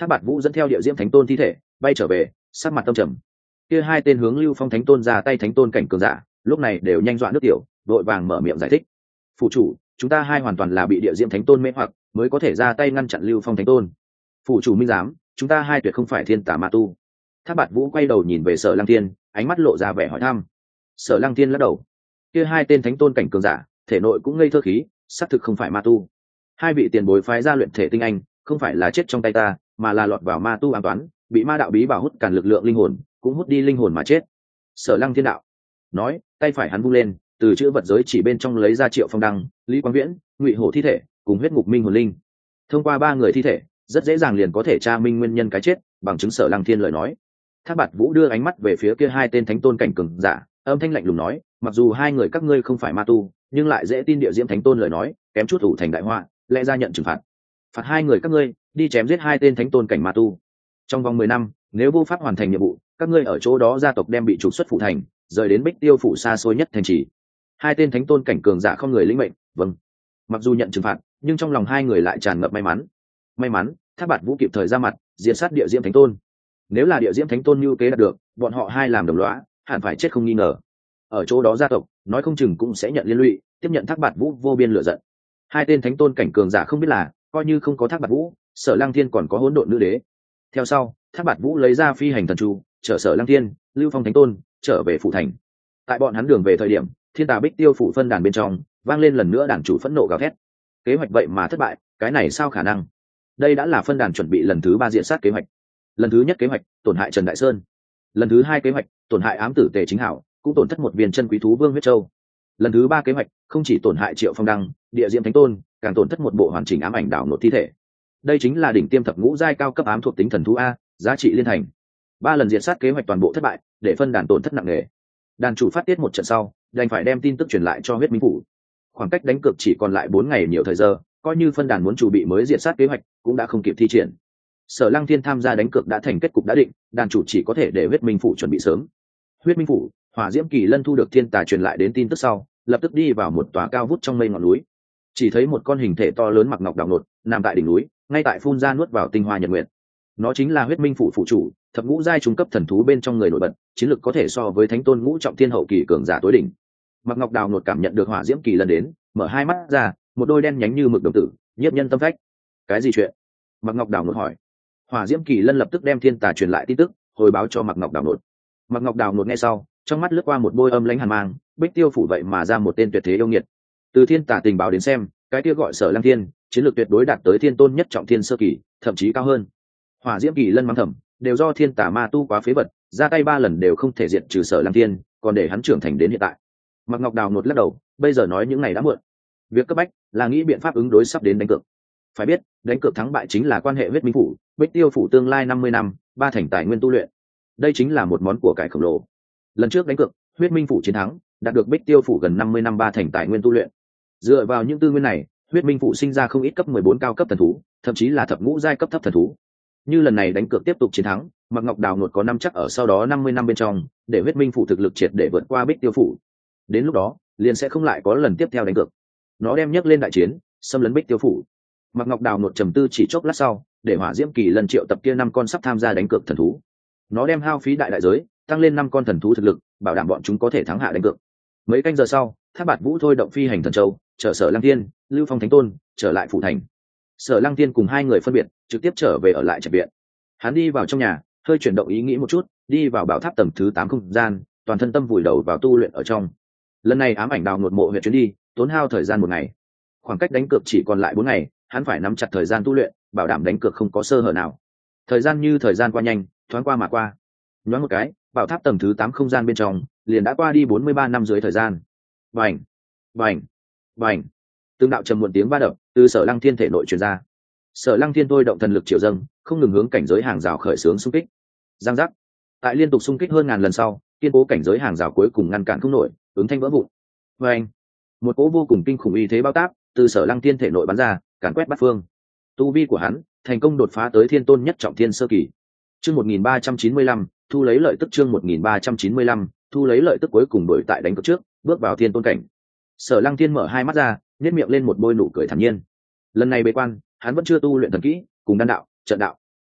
Thác Bạt Vũ dẫn theo địa diễm thánh tôn thi thể bay trở về, sắc mặt tâm trầm. Kia hai tên hướng Lưu Phong thánh tôn ra tay thánh tôn cảnh cường giả lúc này đều nhanh dọa nước tiểu, đội vàng mở miệng giải thích. Phụ chủ, chúng ta hai hoàn toàn là bị địa diễm thánh tôn mê hoặc mới có thể ra tay ngăn chặn Lưu Phong thánh tôn. Phụ chủ minh giám, chúng ta hai tuyệt không phải thiên tà ma tu. Thác Bạt Vũ quay đầu nhìn về Sở Lăng Thiên, ánh mắt lộ ra vẻ hỏi thăm. Sở Lăng Thiên lắc đầu. Kia hai tên thánh tôn cảnh cường giả thể nội cũng ngây thơ khí, xác thực không phải ma tu. Hai vị tiền bối phái ra luyện thể tinh anh không phải là chết trong tay ta, mà là lọt vào ma tu an toán, bị ma đạo bí bảo hút cản lực lượng linh hồn, cũng hút đi linh hồn mà chết. Sở Lăng Thiên đạo nói, tay phải hắn vung lên, từ chữ vật giới chỉ bên trong lấy ra Triệu Phong Đăng, Lý Quang Viễn, Ngụy Hổ thi thể cùng huyết ngục minh hồn linh. Thông qua ba người thi thể rất dễ dàng liền có thể tra minh nguyên nhân cái chết, bằng chứng Sở Lăng Thiên lời nói. Thác Bạt Vũ đưa ánh mắt về phía kia hai tên thánh tôn cảnh cường giả, âm thanh lạnh lùng nói, mặc dù hai người các ngươi không phải ma tu, nhưng lại dễ tin địa diễm thánh tôn lời nói, kém chút ủ thành đại họa, lẽ ra nhận trừng phạt. Phạt hai người các ngươi đi chém giết hai tên thánh tôn cảnh ma tu. Trong vòng mười năm, nếu vô pháp hoàn thành nhiệm vụ, các ngươi ở chỗ đó gia tộc đem bị trục xuất phủ thành, rời đến Bích Tiêu phủ xa xôi nhất thành trì. Hai tên thánh tôn cảnh cường giả không người lĩnh mệnh, vâng. Mặc dù nhận trừng phạt, nhưng trong lòng hai người lại tràn ngập may mắn. May mắn, Thác Bạt Vũ kịp thời ra mặt, diệt sát địa diễm thánh tôn. Nếu là địa diễm thánh tôn như kế đạt được, bọn họ hai làm đồng lõa, hẳn phải chết không nghi ngờ. Ở chỗ đó gia tộc nói không chừng cũng sẽ nhận liên lụy, tiếp nhận Thác Bạt Vũ vô biên lửa giận. Hai tên thánh tôn cảnh cường giả không biết là, coi như không có Thác Bạt Vũ, Sở Lăng Thiên còn có hỗn độn nữ đế. Theo sau, Thác Bạt Vũ lấy ra phi hành thần chu, chở Sở Lăng Thiên, Lưu Phong thánh tôn trở về phủ thành. Tại bọn hắn đường về thời điểm, Thiên Tà Bích Tiêu phủ phân đàn bên trong vang lên lần nữa đàn chủ phẫn nộ gào thét. Kế hoạch vậy mà thất bại, cái này sao khả năng? Đây đã là phân đàn chuẩn bị lần thứ ba diện sát kế hoạch. Lần thứ nhất kế hoạch tổn hại Trần Đại Sơn, lần thứ hai kế hoạch tổn hại ám tử Tề Chính Hảo, cũng tổn thất một viên chân quý thú vương huyết châu. Lần thứ ba kế hoạch không chỉ tổn hại Triệu Phong Đăng, địa diễm thánh tôn, càng tổn thất một bộ hoàn chỉnh ám ảnh đảo nột thi thể. Đây chính là đỉnh tiêm thập ngũ giai cao cấp ám thuộc tính thần thú a, giá trị liên thành. Ba lần diện sát kế hoạch toàn bộ thất bại, để phân đàn tổn thất nặng nề. Đàn chủ phát tiết một trận sau, đành phải đem tin tức truyền lại cho huyết minh phủ. Khoảng cách đánh cược chỉ còn lại bốn ngày nhiều thời giờ, coi như phân đàn muốn chuẩn bị mới diện sát kế hoạch cũng đã không kịp thi triển. Sở Lăng Thiên tham gia đánh cược đã thành kết cục đã định, đàn chủ chỉ có thể để huyết minh phủ chuẩn bị sớm. Huyết minh phủ, Hỏa Diễm Kỳ Lân thu được thiên tà truyền lại đến tin tức sau, lập tức đi vào một tòa cao vút trong mây ngọn núi. Chỉ thấy một con hình thể to lớn mặc ngọc đào nột nằm tại đỉnh núi, ngay tại phun ra nuốt vào tinh hoa nhật nguyệt. Nó chính là huyết minh phủ phụ chủ, thập ngũ giai trung cấp thần thú bên trong người nổi bật, chiến lực có thể so với thánh tôn ngũ trọng thiên hậu kỳ cường giả tối đỉnh. Mặc ngọc đào nột cảm nhận được Hỏa Diễm Kỳ Lân đến, mở hai mắt ra, một đôi đen nhánh như mực đồng tử, nhiếp nhân tâm phách. Cái gì chuyện? Mặc ngọc đào nột hỏi. Hỏa Diễm Kỳ Lân lập tức đem thiên tà truyền lại tin tức hồi báo cho Mặc ngọc đào nột. Mặc ngọc đào nột nghe sau, trong mắt lướt qua một bôi âm lãnh hàn mang, Bích Tiêu phủ vậy mà ra một tên tuyệt thế yêu nghiệt. Từ thiên tà tình báo đến xem, cái kia gọi Sở Lăng Thiên, chiến lược tuyệt đối đạt tới thiên tôn nhất trọng thiên sơ kỳ, thậm chí cao hơn. Hỏa Diễm Kỳ Lân mắng thầm, đều do thiên tà ma tu quá phế vật, ra tay ba lần đều không thể diệt trừ Sở Lăng Thiên, còn để hắn trưởng thành đến hiện tại. Mặc ngọc đào nột lắc đầu, bây giờ nói những này đã muộn. Việc cấp bách là nghĩ biện pháp ứng đối sắp đến đánh cược. Phải biết, đánh cược thắng bại chính là quan hệ huyết minh phủ, Bích Tiêu phủ tương lai năm mươi năm, ba thành tài nguyên tu luyện. Đây chính là một món của cải khổng lồ. Lần trước đánh cược, huyết minh phủ chiến thắng, đạt được Bích Tiêu phủ gần năm mươi năm ba thành tài nguyên tu luyện. Dựa vào những tư nguyên này, huyết minh phủ sinh ra không ít cấp mười bốn cao cấp thần thú, thậm chí là thập ngũ giai cấp thấp thần thú. Như lần này đánh cược tiếp tục chiến thắng, Mặc Ngọc Đào nột có năm chắc ở sau đó năm mươi năm bên trong, để huyết minh phủ thực lực triệt để vượt qua Bích Tiêu phủ. Đến lúc đó, liền sẽ không lại có lần tiếp theo đánh cược. Nó đem nhấc lên đại chiến, xâm lấn Bích Tiêu phủ. Mặc Ngọc Đào nột trầm tư chỉ chốc lát sau, để Hỏa Diễm Kỳ Lân triệu tập kia năm con sắp tham gia đánh cược thần thú. Nó đem hao phí đại đại giới, tăng lên năm con thần thú thực lực, bảo đảm bọn chúng có thể thắng hạ đánh cược. Mấy canh giờ sau, Thác Bạt Vũ thôi động phi hành thần châu, chở Sở Lăng Thiên, Lưu Phong thánh tôn trở lại phủ thành. Sở Lăng Thiên cùng hai người phân biệt, trực tiếp trở về ở lại trạch viện. Hắn đi vào trong nhà, hơi chuyển động ý nghĩ một chút, đi vào bảo tháp tầng thứ tám không gian, toàn thân tâm vùi đầu vào tu luyện ở trong. Lần này ám ảnh đào nột mộ huyện chuyến đi, tốn hao thời gian một ngày. Khoảng cách đánh cược chỉ còn lại bốn ngày, hắn phải nắm chặt thời gian tu luyện, bảo đảm đánh cược không có sơ hở nào. Thời gian như thời gian qua nhanh, thoáng qua mà qua. Nhoáng một cái, bảo tháp tầng thứ tám không gian bên trong liền đã qua đi bốn mươi ba năm dưới thời gian. Bành, bành, bành. Từng đạo trầm muộn tiếng va đập từ Sở Lăng Thiên thể nội truyền ra. Sở Lăng Thiên thôi động thần lực triệu dâng, không ngừng hướng cảnh giới hàng rào khởi xướng xung kích. Giang giác. Tại liên tục xung kích hơn ngàn lần sau, kiên cố cảnh giới hàng rào cuối cùng ngăn cản không nổi, ứng thanh vỡ vụn. Bành. Một cỗ vô cùng kinh khủng uy thế bao táp từ Sở Lăng Thiên thể nội bắn ra, càn quét bát phương. Tu vi của hắn thành công đột phá tới thiên tôn nhất trọng thiên sơ kỳ. Chương một nghìn ba trăm chín mươi lăm, thu lấy lợi tức chương một nghìn ba trăm chín mươi lăm, thu lấy lợi tức cuối cùng đổi tại đánh cược trước, bước vào thiên tôn cảnh. Sở Lăng Thiên mở hai mắt ra, nhếch miệng lên một bôi nụ cười thản nhiên. Lần này bế quan, hắn vẫn chưa tu luyện thần kỹ, cùng đan đạo, trận đạo.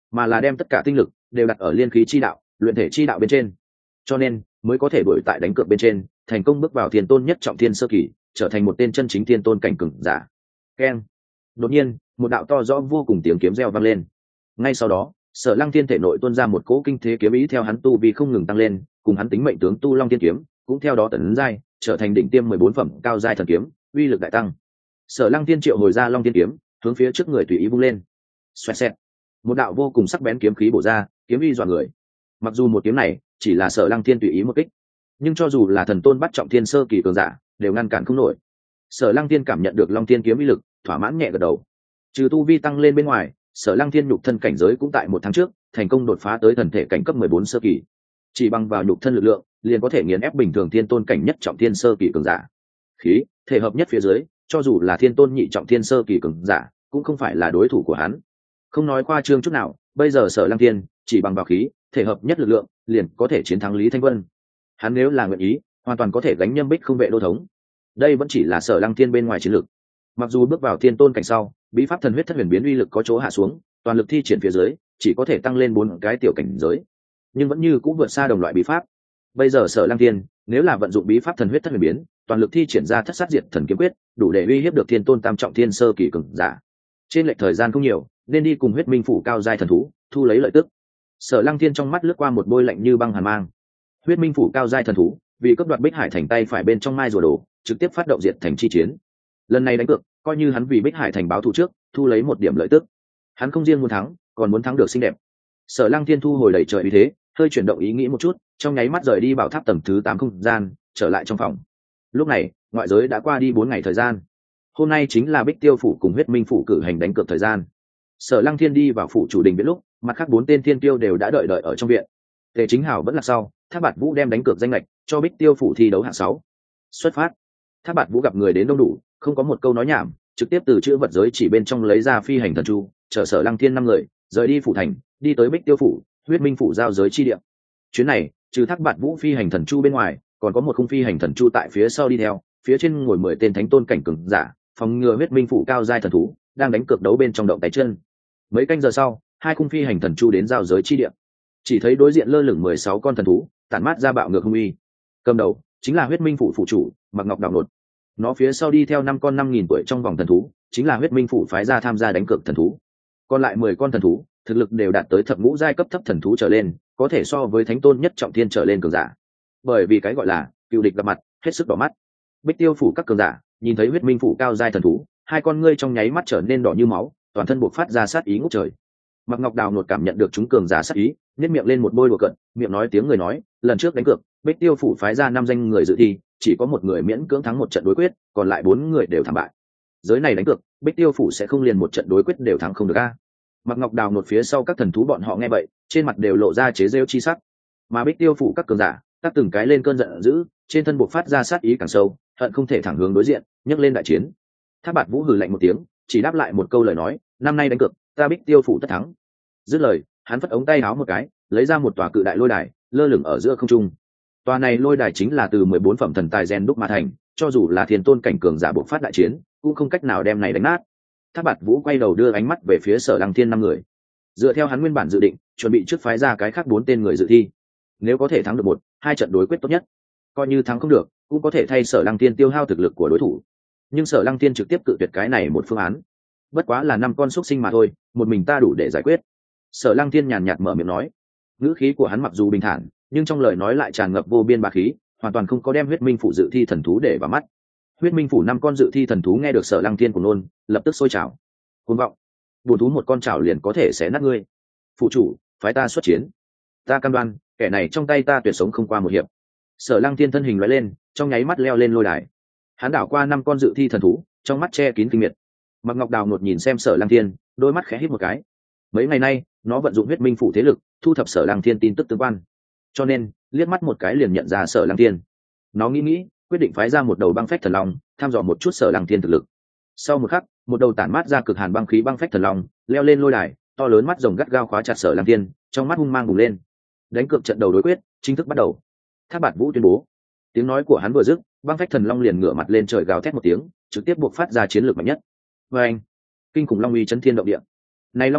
mà là đem tất cả tinh lực đều đặt ở liên khí chi đạo, luyện thể chi đạo bên trên, cho nên mới có thể đuổi tại đánh cược bên trên thành công bước vào thiên tôn nhất trọng thiên sơ kỳ, trở thành một tên chân chính thiên tôn cảnh cường giả. Keng. Đột nhiên một đạo to rõ vô cùng tiếng kiếm reo vang lên. Ngay sau đó Sở Lăng Thiên thể nội tuôn ra một cỗ kinh thế kiếm ý, theo hắn tu vi không ngừng tăng lên, cùng hắn tính mệnh tướng tu Long Thiên kiếm cũng theo đó tấn giai, trở thành đỉnh tiêm mười bốn phẩm cao giai thần kiếm, uy lực đại tăng. Sở Lăng Thiên triệu hồi ra Long Thiên kiếm, hướng phía trước người tùy ý vung lên. Xoẹt xẹt. Một đạo vô cùng sắc bén kiếm khí bổ ra, kiếm uy dọa người. Mặc dù một kiếm này chỉ là Sở Lăng Thiên tùy ý một kích, nhưng cho dù là thần tôn bắt trọng thiên sơ kỳ cường giả đều ngăn cản không nổi. Sở Lăng Thiên cảm nhận được Long Thiên kiếm uy lực, thỏa mãn nhẹ gật đầu. Trừ tu vi tăng lên bên ngoài, Sở Lăng Thiên nhục thân cảnh giới cũng tại một tháng trước thành công đột phá tới thần thể cảnh cấp mười bốn sơ kỳ. Chỉ bằng vào nhục thân lực lượng, liền có thể nghiền ép bình thường thiên tôn cảnh nhất trọng thiên sơ kỳ cường giả. Khí thể hợp nhất phía dưới, cho dù là thiên tôn nhị trọng thiên sơ kỳ cường giả, cũng không phải là đối thủ của hắn. Không nói khoa trương chút nào, bây giờ Sở Lăng Thiên chỉ bằng vào khí thể hợp nhất lực lượng, liền có thể chiến thắng Lý Thanh Vân. Hắn nếu là nguyện ý, hoàn toàn có thể gánh Nhâm Bích không vệ đô thống. Đây vẫn chỉ là Sở Lăng Thiên bên ngoài chiến lực. Mặc dù bước vào thiên tôn cảnh sau, bí pháp thần huyết thất huyền biến uy lực có chỗ hạ xuống, toàn lực thi triển phía dưới chỉ có thể tăng lên bốn cái tiểu cảnh giới, nhưng vẫn như cũng vượt xa đồng loại bí pháp. Bây giờ Sở Lăng Thiên nếu là vận dụng bí pháp thần huyết thất huyền biến, toàn lực thi triển ra thất sát diệt thần kiếm quyết, đủ để uy hiếp được thiên tôn tam trọng thiên sơ kỳ cường giả. Trên lệch thời gian không nhiều, nên đi cùng huyết minh phủ cao giai thần thú thu lấy lợi tức. Sở Lăng Thiên trong mắt lướt qua một bôi lạnh như băng hàn mang. Huyết minh phủ cao giai thần thú vì cấp đoạt Bích Hải thành tay phải bên trong mai rùa đồ, trực tiếp phát động diệt thành chi chiến. Lần này đánh cược, coi như hắn vì Bích Hải thành báo thù trước, thu lấy một điểm lợi tức. Hắn không riêng muốn thắng, còn muốn thắng được xinh đẹp. Sở Lăng Thiên thu hồi đẩy trời uy thế, hơi chuyển động ý nghĩ một chút, trong nháy mắt rời đi bảo tháp tầng thứ tám không gian, trở lại trong phòng. Lúc này ngoại giới đã qua đi bốn ngày thời gian. Hôm nay chính là Bích Tiêu phủ cùng Huyết Minh phủ cử hành đánh cược thời gian. Sở Lăng Thiên đi vào phủ chủ đình viện lúc, mặt khác bốn tên thiên tiêu đều đã đợi đợi ở trong viện. Tề Chính Hảo vẫn là sau, Thác Bạt Vũ đem đánh cược danh lệch cho Bích Tiêu phủ thi đấu hạng sáu. Xuất phát. Thác Bạt Vũ gặp người đến đông đủ, không có một câu nói nhảm, trực tiếp từ chữ vật giới chỉ bên trong lấy ra phi hành thần chu, chở Sở Lăng Thiên năm người rời đi phủ thành, đi tới Bích Tiêu phủ, Huyết Minh phủ giao giới chi địa. Chuyến này trừ Thác Bạt Vũ phi hành thần chu bên ngoài, còn có một khung phi hành thần chu tại phía sau đi theo, phía trên ngồi mười tên thánh tôn cảnh cường giả, phòng ngừa Huyết Minh phủ cao giai thần thú đang đánh cược đấu bên trong động tay chân. Mấy canh giờ sau, hai khung phi hành thần chu đến giao giới chi địa. Chỉ thấy đối diện lơ lửng mười sáu con thần thú, tản mát ra bạo ngược hung uy. Cầm đầu chính là Huyết Minh phủ phủ chủ Mạc Ngọc Đào Nột. Nó phía sau đi theo năm con năm nghìn tuổi trong vòng thần thú, chính là Huyết Minh phủ phái ra tham gia đánh cược thần thú. Còn lại mười con thần thú, thực lực đều đạt tới thập ngũ giai cấp thấp thần thú trở lên, có thể so với thánh tôn nhất trọng thiên trở lên cường giả. Bởi vì cái gọi là cựu địch gặp mặt, hết sức đỏ mắt. Bích Tiêu phủ các cường giả nhìn thấy Huyết Minh phủ cao giai thần thú, hai con ngươi trong nháy mắt trở nên đỏ như máu, toàn thân buộc phát ra sát ý ngút trời. Mạc Ngọc Đào Nột cảm nhận được chúng cường giả sát ý, nhếch miệng lên một bôi đùa cợt, miệng nói tiếng người nói, lần trước đánh cược, Bích Tiêu phủ phái ra năm danh người dự thi, chỉ có một người miễn cưỡng thắng một trận đối quyết, còn lại bốn người đều thảm bại. Giới này đánh cược, Bích Tiêu phủ sẽ không liền một trận đối quyết đều thắng không được a. Mạc Ngọc Đào Nột phía sau các thần thú bọn họ nghe vậy, trên mặt đều lộ ra chế giễu chi sắc. Mà Bích Tiêu phủ các cường giả, các từng cái lên cơn giận dữ, trên thân buộc phát ra sát ý càng sâu, hận không thể thẳng hướng đối diện, nhấc lên đại chiến. Thác Bạt Vũ hừ lạnh một tiếng, chỉ đáp lại một câu lời nói, năm nay đánh cược, ta Bích Tiêu phủ tất thắng. Dứt lời, hắn phất ống tay áo một cái, lấy ra một tòa cự đại lôi đài, lơ lửng ở giữa không trung. Tòa này lôi đài chính là từ mười bốn phẩm thần tài rèn đúc mà thành, cho dù là thiên tôn cảnh cường giả bộc phát đại chiến, cũng không cách nào đem này đánh nát. Thác Bạt Vũ quay đầu đưa ánh mắt về phía Sở Lăng Thiên năm người. Dựa theo hắn nguyên bản dự định, chuẩn bị trước phái ra cái khác bốn tên người dự thi. Nếu có thể thắng được một, hai trận đối quyết tốt nhất. Coi như thắng không được, cũng có thể thay Sở Lăng Thiên tiêu hao thực lực của đối thủ. Nhưng Sở Lăng Thiên trực tiếp cự tuyệt cái này một phương án. Bất quá là năm con xúc sinh mà thôi, một mình ta đủ để giải quyết. Sở Lăng Thiên nhàn nhạt mở miệng nói. Ngữ khí của hắn mặc dù bình thản, nhưng trong lời nói lại tràn ngập vô biên bá khí, hoàn toàn không có đem Huyết Minh phủ dự thi thần thú để vào mắt. Huyết Minh phủ năm con dự thi thần thú nghe được Sở Lăng Thiên của nôn, lập tức sôi trào. Cuồng vọng, buồn thú một con trảo liền có thể xé nát ngươi. Phụ chủ, phái ta xuất chiến. Ta cam đoan, kẻ này trong tay ta tuyệt sống không qua một hiệp. Sở Lăng Thiên thân hình lóe lên, trong nháy mắt leo lên lôi đài. Hắn đảo qua năm con dự thi thần thú, trong mắt che kín kinh miệt. Mạc Ngọc Đào Nột nhìn xem Sở Lăng Thiên, đôi mắt khẽ híp một cái. Mấy ngày nay, nó vận dụng Huyết Minh phủ thế lực, thu thập Sở Lăng Thiên tin tức tương quan, cho nên liếc mắt một cái liền nhận ra Sở Lăng Thiên. Nó nghĩ nghĩ, quyết định phái ra một đầu băng phách thần long, thăm dò một chút Sở Lăng Thiên thực lực. Sau một khắc, một đầu tản mát ra cực hàn băng khí băng phách thần long leo lên lôi đài, to lớn mắt rồng gắt gao khóa chặt Sở Lăng Thiên, trong mắt hung mang bùng lên. Đánh cược trận đầu đối quyết chính thức bắt đầu. Thác Bạt Vũ tuyên bố. Tiếng nói của hắn vừa dứt, băng phách thần long liền ngửa mặt lên trời gào thét một tiếng, trực tiếp buộc phát ra chiến lược mạnh nhất. Và anh, kinh khủng long uy chấn thiên động địa. Này long thực lực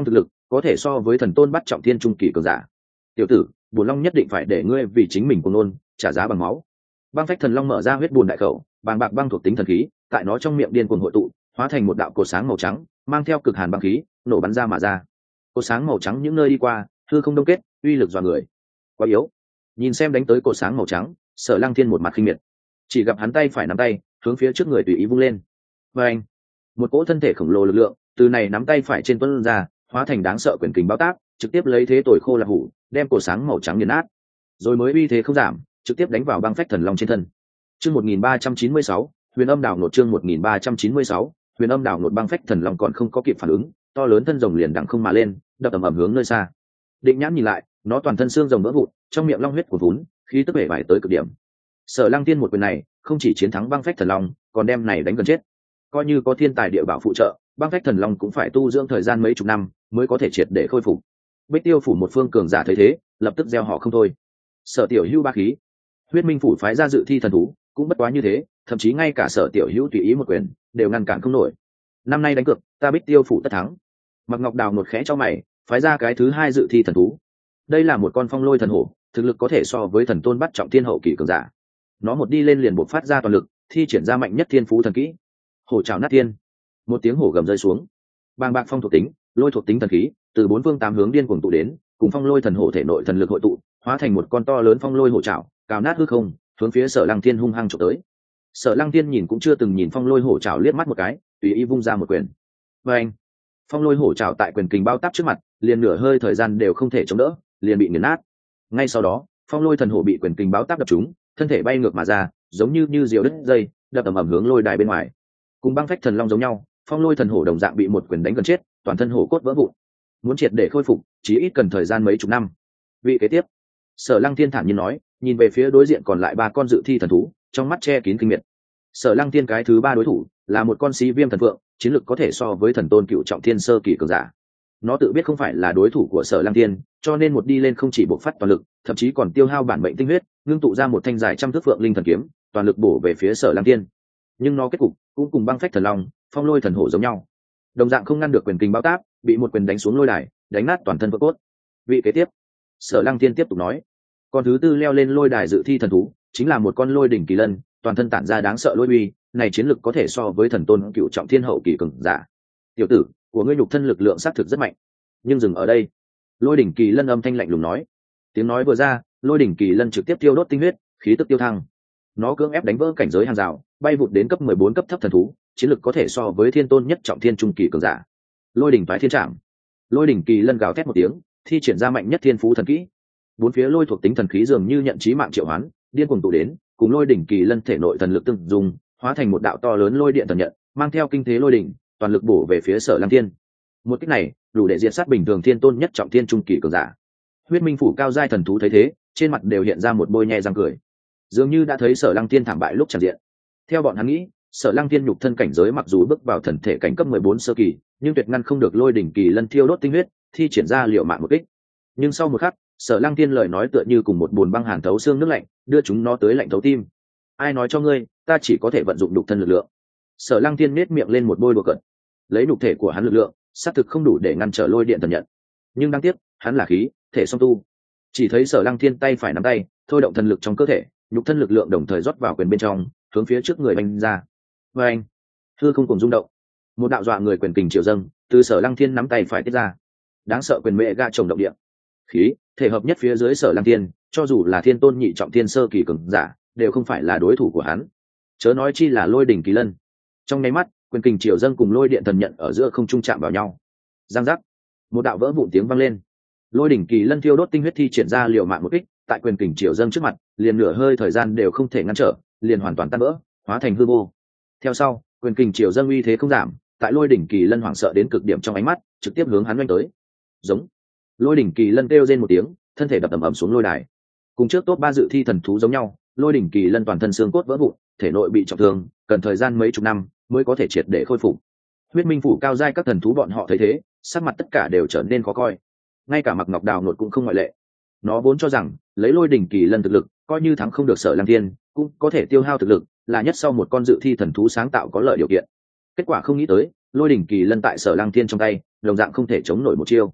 có thể so với thần tôn bắt trọng thiên trung kỳ cường giả. Tiểu tử, bùn long nhất định phải để ngươi vì chính mình cuồng nôn trả giá bằng máu. Băng phách thần long mở ra huyết bùn đại khẩu, bàng bạc băng thuộc tính thần khí tại nó trong miệng điên cuồng hội tụ, hóa thành một đạo cột sáng màu trắng, mang theo cực hàn băng khí nổ bắn ra mà ra. Cột sáng màu trắng những nơi đi qua, hư không đông kết, uy lực dọa người. Quá yếu. Nhìn xem đánh tới cột sáng màu trắng, Sở Lăng Thiên một mặt khinh miệt, chỉ gặp hắn tay phải nắm tay hướng phía trước người tùy ý vung lên. Và anh, một cỗ thân thể khổng lồ lực lượng từ này nắm tay phải trên tuấn ra, hóa thành đáng sợ quyền kình bao tác, trực tiếp lấy thế tồi khô là hủ, đem cột sáng màu trắng nghiền nát, rồi mới uy thế không giảm, trực tiếp đánh vào băng phách thần long trên thân. Chương một nghìn ba trăm chín mươi sáu, Huyền Âm Đảo Nột. Chương một nghìn ba trăm chín mươi sáu, Huyền Âm Đảo Nột. Băng phách thần long còn không có kịp phản ứng, to lớn thân rồng liền đằng không mà lên, đập ầm ầm hướng nơi xa. Định Nhãn nhìn lại, nó toàn thân xương rồng vỡ vụn, trong miệng long huyết của vốn, khí tức bể bại tới cực điểm. Sở Lăng Tiên một quyền này, không chỉ chiến thắng băng phách thần long, còn đem này đánh gần chết. Coi như có thiên tài địa bảo phụ trợ, băng phách thần long cũng phải tu dưỡng thời gian mấy chục năm mới có thể triệt để khôi phục. Bích Tiêu phủ một phương cường giả thấy thế, lập tức gieo họ không thôi. Sở Tiểu Hữu ba khí, Huyết Minh phủ phái ra dự thi thần thú, cũng bất quá như thế, thậm chí ngay cả Sở Tiểu Hữu tùy ý một quyền, đều ngăn cản không nổi. Năm nay đánh cược, ta Bích Tiêu phủ tất thắng. Mặc Ngọc Đào một khẽ cho mày, phái ra cái thứ hai dự thi thần thú. Đây là một con phong lôi thần hổ, thực lực có thể so với thần tôn bắt trọng thiên hậu kỳ cường giả. Nó một đi lên liền bộc phát ra toàn lực, thi triển ra mạnh nhất thiên phú thần kỹ. Hổ trảo nát thiên. Một tiếng hổ gầm rơi xuống. Bàng bạc phong thuộc tính, lôi thuộc tính thần khí, từ bốn phương tám hướng điên cuồng tụ đến, cùng phong lôi thần hổ thể nội thần lực hội tụ, hóa thành một con to lớn phong lôi hổ trảo, cào nát hư không, hướng phía Sở Lăng Thiên hung hăng chụp tới. Sở Lăng Thiên nhìn cũng chưa từng nhìn phong lôi hổ trảo liếc mắt một cái, tùy ý vung ra một quyền. Và anh, phong lôi hổ trảo tại quyền kình bao táp trước mặt, liền nửa hơi thời gian đều không thể chống đỡ, liền bị nghiền nát. Ngay sau đó, phong lôi thần hổ bị quyền kình báo táp đập trúng, thân thể bay ngược mà ra, giống như như diều đứt dây, đập ầm ầm hướng lôi đài bên ngoài. Cùng băng phách thần long giống nhau, phong lôi thần hổ đồng dạng bị một quyền đánh gần chết, toàn thân hổ cốt vỡ vụn. Muốn triệt để khôi phục, chỉ ít cần thời gian mấy chục năm. Vị kế tiếp, Sở Lăng Thiên thản nhiên nói, nhìn về phía đối diện còn lại ba con dự thi thần thú, trong mắt che kín kinh miệt. Sở Lăng Thiên cái thứ ba đối thủ là một con xí viêm thần phượng, chiến lực có thể so với thần tôn cựu trọng thiên sơ kỳ cường giả. Nó tự biết không phải là đối thủ của Sở Lăng Thiên, cho nên một đi lên không chỉ bộc phát toàn lực, thậm chí còn tiêu hao bản mệnh tinh huyết, ngưng tụ ra một thanh dài trăm thước phượng linh thần kiếm, toàn lực bổ về phía Sở Lăng Thiên. Nhưng nó kết cục cũng cùng băng phách thần long, phong lôi thần hổ giống nhau, đồng dạng không ngăn được quyền kình bao táp, bị một quyền đánh xuống lôi đài, đánh nát toàn thân vỡ cốt. Vị kế tiếp, Sở Lăng Thiên tiếp tục nói, con thứ tư leo lên lôi đài dự thi thần thú chính là một con lôi đỉnh kỳ lân, toàn thân tản ra đáng sợ lôi uy, này chiến lực có thể so với thần tôn cựu trọng thiên hậu kỳ cường giả. Tiểu tử, của ngươi nhục thân lực lượng xác thực rất mạnh, nhưng dừng ở đây. Lôi đỉnh kỳ lân âm thanh lạnh lùng nói. Tiếng nói vừa ra, lôi đỉnh kỳ lân trực tiếp tiêu đốt tinh huyết, khí tức tiêu thăng. Nó cưỡng ép đánh vỡ cảnh giới hàng rào, bay vụt đến cấp mười bốn cấp thấp thần thú, chiến lực có thể so với thiên tôn nhất trọng thiên trung kỳ cường giả. Lôi đỉnh toái thiên trảm. Lôi đỉnh kỳ lân gào thét một tiếng, thi triển ra mạnh nhất thiên phú thần kỹ. Bốn phía lôi thuộc tính thần khí dường như nhận chí mạng triệu hoán, điên cuồng tụ đến, cùng lôi đỉnh kỳ lân thể nội thần lực tương dùng, hóa thành một đạo to lớn lôi điện thần nhận, mang theo kinh thế lôi đỉnh, toàn lực bổ về phía Sở Lăng Thiên. Một kích này, đủ để diệt sát bình thường thiên tôn nhất trọng thiên trung kỳ cường giả. Huyết Minh phủ cao giai thần thú thấy thế, trên mặt đều hiện ra một bôi nhe răng cười, dường như đã thấy Sở Lăng Thiên thảm bại lúc tràn diện. Theo bọn hắn nghĩ, Sở Lăng Thiên nhục thân cảnh giới mặc dù bước vào thần thể cảnh cấp mười bốn sơ kỳ, nhưng tuyệt ngăn không được lôi đỉnh kỳ lân thiêu đốt tinh huyết, thi triển ra liều mạng một kích. Nhưng sau một khắc, Sở Lăng Thiên lời nói tựa như cùng một bùn băng hàn thấu xương nước lạnh, đưa chúng nó tới lạnh thấu tim. Ai nói cho ngươi, ta chỉ có thể vận dụng nhục thân lực lượng? Sở Lăng Thiên nết miệng lên một bôi đùa cợt. Lấy nhục thể của hắn lực lượng, xác thực không đủ để ngăn trở lôi điện thần nhận, nhưng đáng tiếc, hắn là khí thể song tu. Chỉ thấy Sở Lăng Thiên tay phải nắm tay, thôi động thần lực trong cơ thể, nhục thân lực lượng đồng thời rót vào quyền bên trong, hướng phía trước người bành ra. Và anh, hư không cùng rung động, một đạo dọa người quyền kình triều dâng từ Sở Lăng Thiên nắm tay phải tiết ra, đáng sợ quyền mẹ ga trồng động địa. Khí thể hợp nhất phía dưới Sở Lăng Thiên, cho dù là thiên tôn nhị trọng thiên sơ kỳ cường giả, đều không phải là đối thủ của hắn. Chớ nói chi là lôi đỉnh kỳ lân. Trong nháy mắt, quyền kình triều dâng cùng lôi điện thần nhận ở giữa không trung chạm vào nhau. Giang giác, một đạo vỡ vụn tiếng vang lên. Lôi đỉnh kỳ lân thiêu đốt tinh huyết thi triển ra liều mạng một kích, tại quyền kình triều dâng trước mặt, liền nửa hơi thời gian đều không thể ngăn trở, liền hoàn toàn tan vỡ, hóa thành hư vô. Theo sau, quyền kình triều dâng uy thế không giảm, tại lôi đỉnh kỳ lân hoảng sợ đến cực điểm trong ánh mắt, trực tiếp hướng hắn đánh tới. Giống. Lôi đỉnh kỳ lân kêu rên một tiếng, thân thể đập ầm ầm xuống lôi đài. Cùng trước top ba dự thi thần thú giống nhau, lôi đỉnh kỳ lân toàn thân xương cốt vỡ vụn, thể nội bị trọng thương, cần thời gian mấy chục năm mới có thể triệt để khôi phục. Huyết Minh phủ cao giai các thần thú bọn họ thấy thế, sắc mặt tất cả đều trở nên khó coi. Ngay cả Mặc Ngọc Đào Nột cũng không ngoại lệ. Nó vốn cho rằng, lấy lôi đỉnh kỳ lân thực lực, coi như thắng không được Sở Lăng Thiên, cũng có thể tiêu hao thực lực, là nhất sau một con dự thi thần thú sáng tạo có lợi điều kiện. Kết quả không nghĩ tới, lôi đỉnh kỳ lân tại Sở Lăng Thiên trong tay, đồng dạng không thể chống nổi một chiêu.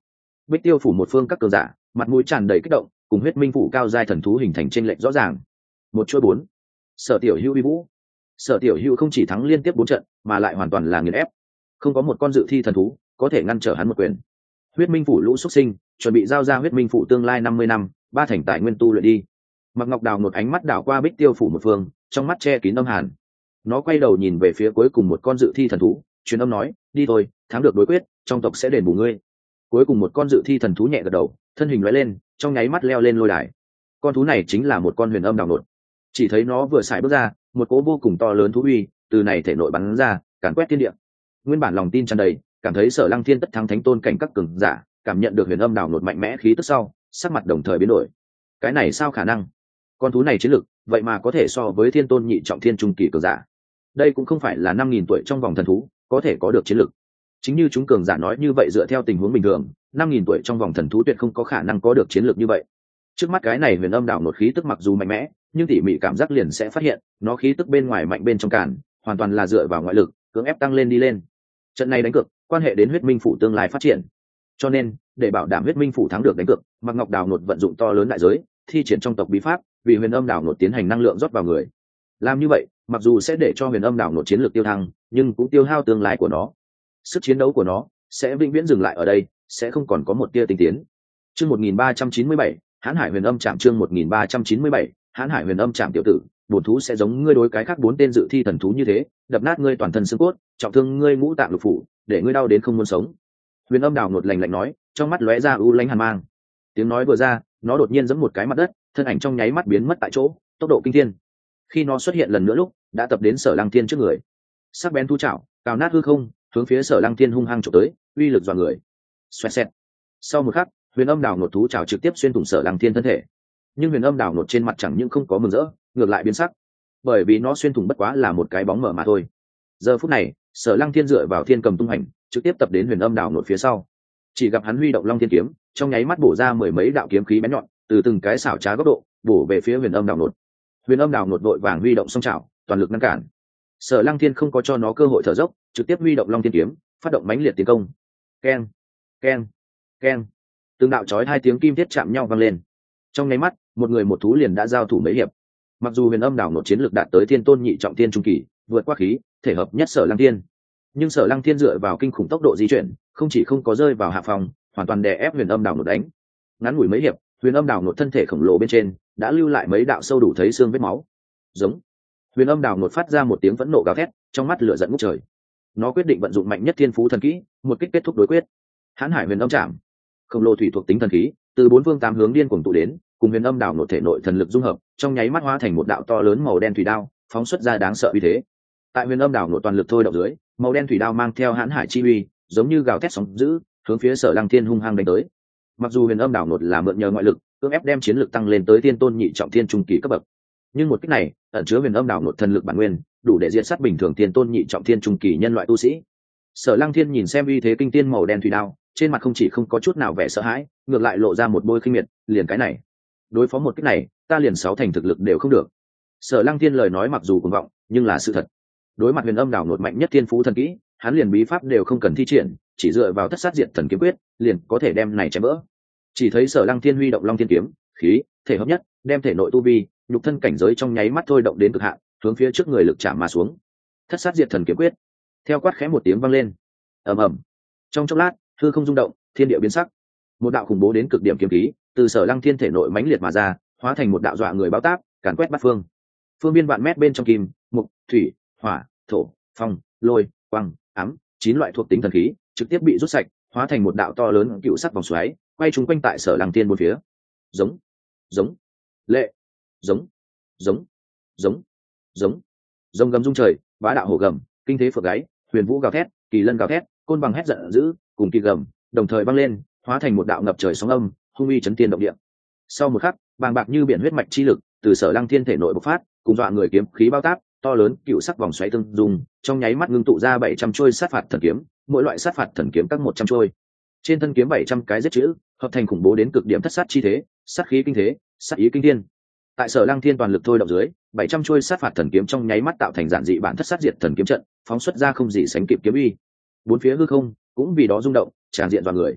Bích Tiêu phủ một phương các cường giả mặt mũi tràn đầy kích động, cùng huyết minh phủ cao giai thần thú hình thành chênh lệch rõ ràng. Một chuỗi bốn. Sở Tiểu Hữu uy vũ. Sở Tiểu Hữu không chỉ thắng liên tiếp bốn trận, mà lại hoàn toàn là nghiền ép. Không có một con dự thi thần thú có thể ngăn trở hắn một quyền. Huyết minh phủ lũ xuất sinh, chuẩn bị giao ra huyết minh phủ tương lai năm mươi năm, ba thành tài nguyên tu luyện đi. Mặc Ngọc Đào một ánh mắt đảo qua Bích Tiêu phủ một phương, trong mắt che kín âm hàn. Nó quay đầu nhìn về phía cuối cùng một con dự thi thần thú, truyền âm nói, đi thôi, thắng được đối quyết, trong tộc sẽ đền bù ngươi. Cuối cùng một con dự thi thần thú nhẹ gật đầu, thân hình lóe lên, trong nháy mắt leo lên lôi đài. Con thú này chính là một con huyền âm đào nột. Chỉ thấy nó vừa xài bước ra, một cỗ vô cùng to lớn thú uy từ này thể nội bắn ra, càn quét thiên địa. Nguyên bản lòng tin tràn đầy, cảm thấy Sở Lăng Thiên tất thắng thánh tôn cảnh các cường giả, cảm nhận được huyền âm đào nột mạnh mẽ khí tức sau, sắc mặt đồng thời biến đổi. Cái này sao khả năng? Con thú này chiến lực, vậy mà có thể so với thiên tôn nhị trọng thiên trung kỳ cường giả. Đây cũng không phải là năm nghìn tuổi trong vòng thần thú có thể có được chiến lực. Chính như chúng cường giả nói như vậy, dựa theo tình huống bình thường, năm nghìn tuổi trong vòng thần thú tuyệt không có khả năng có được chiến lược như vậy. Trước mắt cái này huyền âm đảo nột khí tức mặc dù mạnh mẽ, nhưng tỉ mỉ cảm giác liền sẽ phát hiện, nó khí tức bên ngoài mạnh bên trong cản, hoàn toàn là dựa vào ngoại lực, cưỡng ép tăng lên đi lên. Trận này đánh cược, quan hệ đến huyết minh phủ tương lai phát triển. Cho nên, để bảo đảm huyết minh phủ thắng được đánh cược, Mạc Ngọc Đào nột vận dụng to lớn đại giới, thi triển trong tộc bí pháp, vì huyền âm đảo nột tiến hành năng lượng rót vào người. Làm như vậy, mặc dù sẽ để cho huyền âm đảo nột chiến lược tiêu thăng, nhưng cũng tiêu hao tương lai của nó. Sức chiến đấu của nó sẽ vĩnh viễn dừng lại ở đây, sẽ không còn có một tia tinh tiến. Chương một nghìn ba trăm chín mươi bảy, Hán Hải Huyền Âm Trảm. Chương một nghìn ba trăm chín mươi bảy, Hán Hải Huyền Âm Trảm. Tiểu tử, bổn thú sẽ giống ngươi đối cái khác bốn tên dự thi thần thú như thế, đập nát ngươi toàn thân xương cốt, trọng thương ngươi ngũ tạng lục phủ, để ngươi đau đến không muốn sống. Huyền Âm đảo nột lạnh lạnh nói, trong mắt lóe ra u lãnh hàn mang. Tiếng nói vừa ra, nó đột nhiên giẫm một cái mặt đất, thân ảnh trong nháy mắt biến mất tại chỗ, tốc độ kinh thiên. Khi nó xuất hiện lần nữa lúc, đã tập đến Sở Lăng Thiên trước người. Sắc bén thu chảo, cào nát hư không, hướng phía Sở Lăng Thiên hung hăng chụp tới, uy lực dọa người. Xoẹt xẹt. Sau một khắc, huyền âm đào nột thú chảo trực tiếp xuyên thủng Sở Lăng Thiên thân thể. Nhưng huyền âm đào nột trên mặt chẳng những không có mừng rỡ, ngược lại biến sắc, bởi vì nó xuyên thủng bất quá là một cái bóng mờ mà thôi. Giờ phút này, Sở Lăng Thiên dựa vào thiên cầm tung hành, trực tiếp tập đến huyền âm đào nột phía sau. Chỉ gặp hắn huy động long thiên kiếm, trong nháy mắt bổ ra mười mấy đạo kiếm khí bén nhọn, từ từng cái xảo trá góc độ bổ về phía huyền âm đào nột. Huyền âm đào nột đội vàng huy động song chảo, toàn lực ngăn cản. Sở Lăng Thiên không có cho nó cơ hội thở dốc, trực tiếp huy động long thiên kiếm, phát động mãnh liệt tiến công. Keng, keng, keng. Từng đạo chói hai tiếng kim thiết chạm nhau vang lên. Trong nháy mắt, một người một thú liền đã giao thủ mấy hiệp. Mặc dù huyền âm đảo nột chiến lược đạt tới thiên tôn nhị trọng thiên trung kỳ, vượt qua khí thể hợp nhất Sở Lăng Thiên, nhưng Sở Lăng Thiên dựa vào kinh khủng tốc độ di chuyển, không chỉ không có rơi vào hạ phòng, hoàn toàn đè ép huyền âm đảo nột đánh. Ngắn ngủi mấy hiệp, huyền âm đảo nột thân thể khổng lồ bên trên đã lưu lại mấy đạo sâu đủ thấy xương vết máu. Giống. Huyền âm đảo nột phát ra một tiếng phẫn nộ gào thét, trong mắt lửa giận ngút trời. Nó quyết định vận dụng mạnh nhất thiên phú thần kỹ, một kích kết thúc đối quyết. Hán Hải Huyền Âm Trảm. Khổng lồ thủy thuộc tính thần khí, từ bốn phương tám hướng điên cuồng tụ đến, cùng huyền âm đảo nột thể nội thần lực dung hợp, trong nháy mắt hóa thành một đạo to lớn màu đen thủy đao, phóng xuất ra đáng sợ uy thế. Tại huyền âm đảo nột toàn lực thôi động dưới, màu đen thủy đao mang theo hãn hải chi uy, giống như gào thét sóng dữ, hướng phía Sở Lăng Thiên hung hăng đánh tới. Mặc dù huyền âm đảo nột là mượn nhờ ngoại lực, cưỡng ép đem chiến lực tăng lên tới tiên tôn nhị trọng thiên trung kỳ cấp bậc, nhưng một kích này ẩn chứa huyền âm đảo nột thần lực bản nguyên, đủ để diệt sát bình thường tiên tôn nhị trọng thiên trung kỳ nhân loại tu sĩ. Sở Lăng Thiên nhìn xem uy thế kinh tiên màu đen thủy đao, trên mặt không chỉ không có chút nào vẻ sợ hãi, ngược lại lộ ra một bôi khinh miệt, liền cái này, đối phó một kích này, ta liền sáu thành thực lực đều không được. Sở Lăng Thiên lời nói mặc dù cuồng vọng, nhưng là sự thật. Đối mặt huyền âm đảo nột mạnh nhất thiên phú thần kỹ, hắn liền bí pháp đều không cần thi triển, chỉ dựa vào thất sát diệt thần kiếm quyết, liền có thể đem này chém vỡ. Chỉ thấy Sở Lăng Thiên huy động long thiên kiếm, khí thể hợp nhất, đem thể nội tu vi, nhục thân cảnh giới trong nháy mắt thôi động đến cực hạn, hướng phía trước người lực chạm mà xuống. Thất sát diệt thần kiếm quyết. Theo quát khẽ một tiếng vang lên, ầm ầm. Trong chốc lát, hư không rung động, thiên địa biến sắc. Một đạo khủng bố đến cực điểm kiếm khí, từ Sở Lăng Thiên thể nội mãnh liệt mà ra, hóa thành một đạo dọa người báo táp, càn quét bát phương. Phương biên vạn mét bên trong kim, mục, thủy, hỏa, thổ, phong, lôi, quang, ám, chín loại thuộc tính thần khí, trực tiếp bị rút sạch, hóa thành một đạo to lớn cựu sắc vòng xoáy, quay trúng quanh tại Sở Lăng Thiên bốn phía. Giống, giống, lệ, giống, giống, giống, giống, rồng gầm rung trời, bá đạo hổ gầm, kinh thế phượng gáy, huyền vũ gào thét, kỳ lân gào thét, côn bằng hét giận dữ, cùng kỳ gầm, đồng thời băng lên, hóa thành một đạo ngập trời sóng âm, hung uy chấn thiên động địa. Sau một khắc, bàng bạc như biển huyết mạch chi lực từ Sở Lăng Thiên thể nội bộc phát, cùng dọa người kiếm khí bao táp, to lớn cựu sắc vòng xoáy tương dùng, trong nháy mắt ngưng tụ ra bảy trăm trôi sát phạt thần kiếm, mỗi loại sát phạt thần kiếm các một trăm trôi. Trên thân kiếm bảy trăm cái giết chữ, hợp thành khủng bố đến cực điểm thất sát chi thế, sát khí kinh thế, sát ý kinh thiên. Tại Sở Lăng Thiên toàn lực thôi động dưới, bảy trăm trôi sát phạt thần kiếm trong nháy mắt tạo thành giản dị bản thất sát diệt thần kiếm trận, phóng xuất ra không gì sánh kịp kiếm uy. Bốn phía hư không cũng vì đó rung động, tràn diện vào người.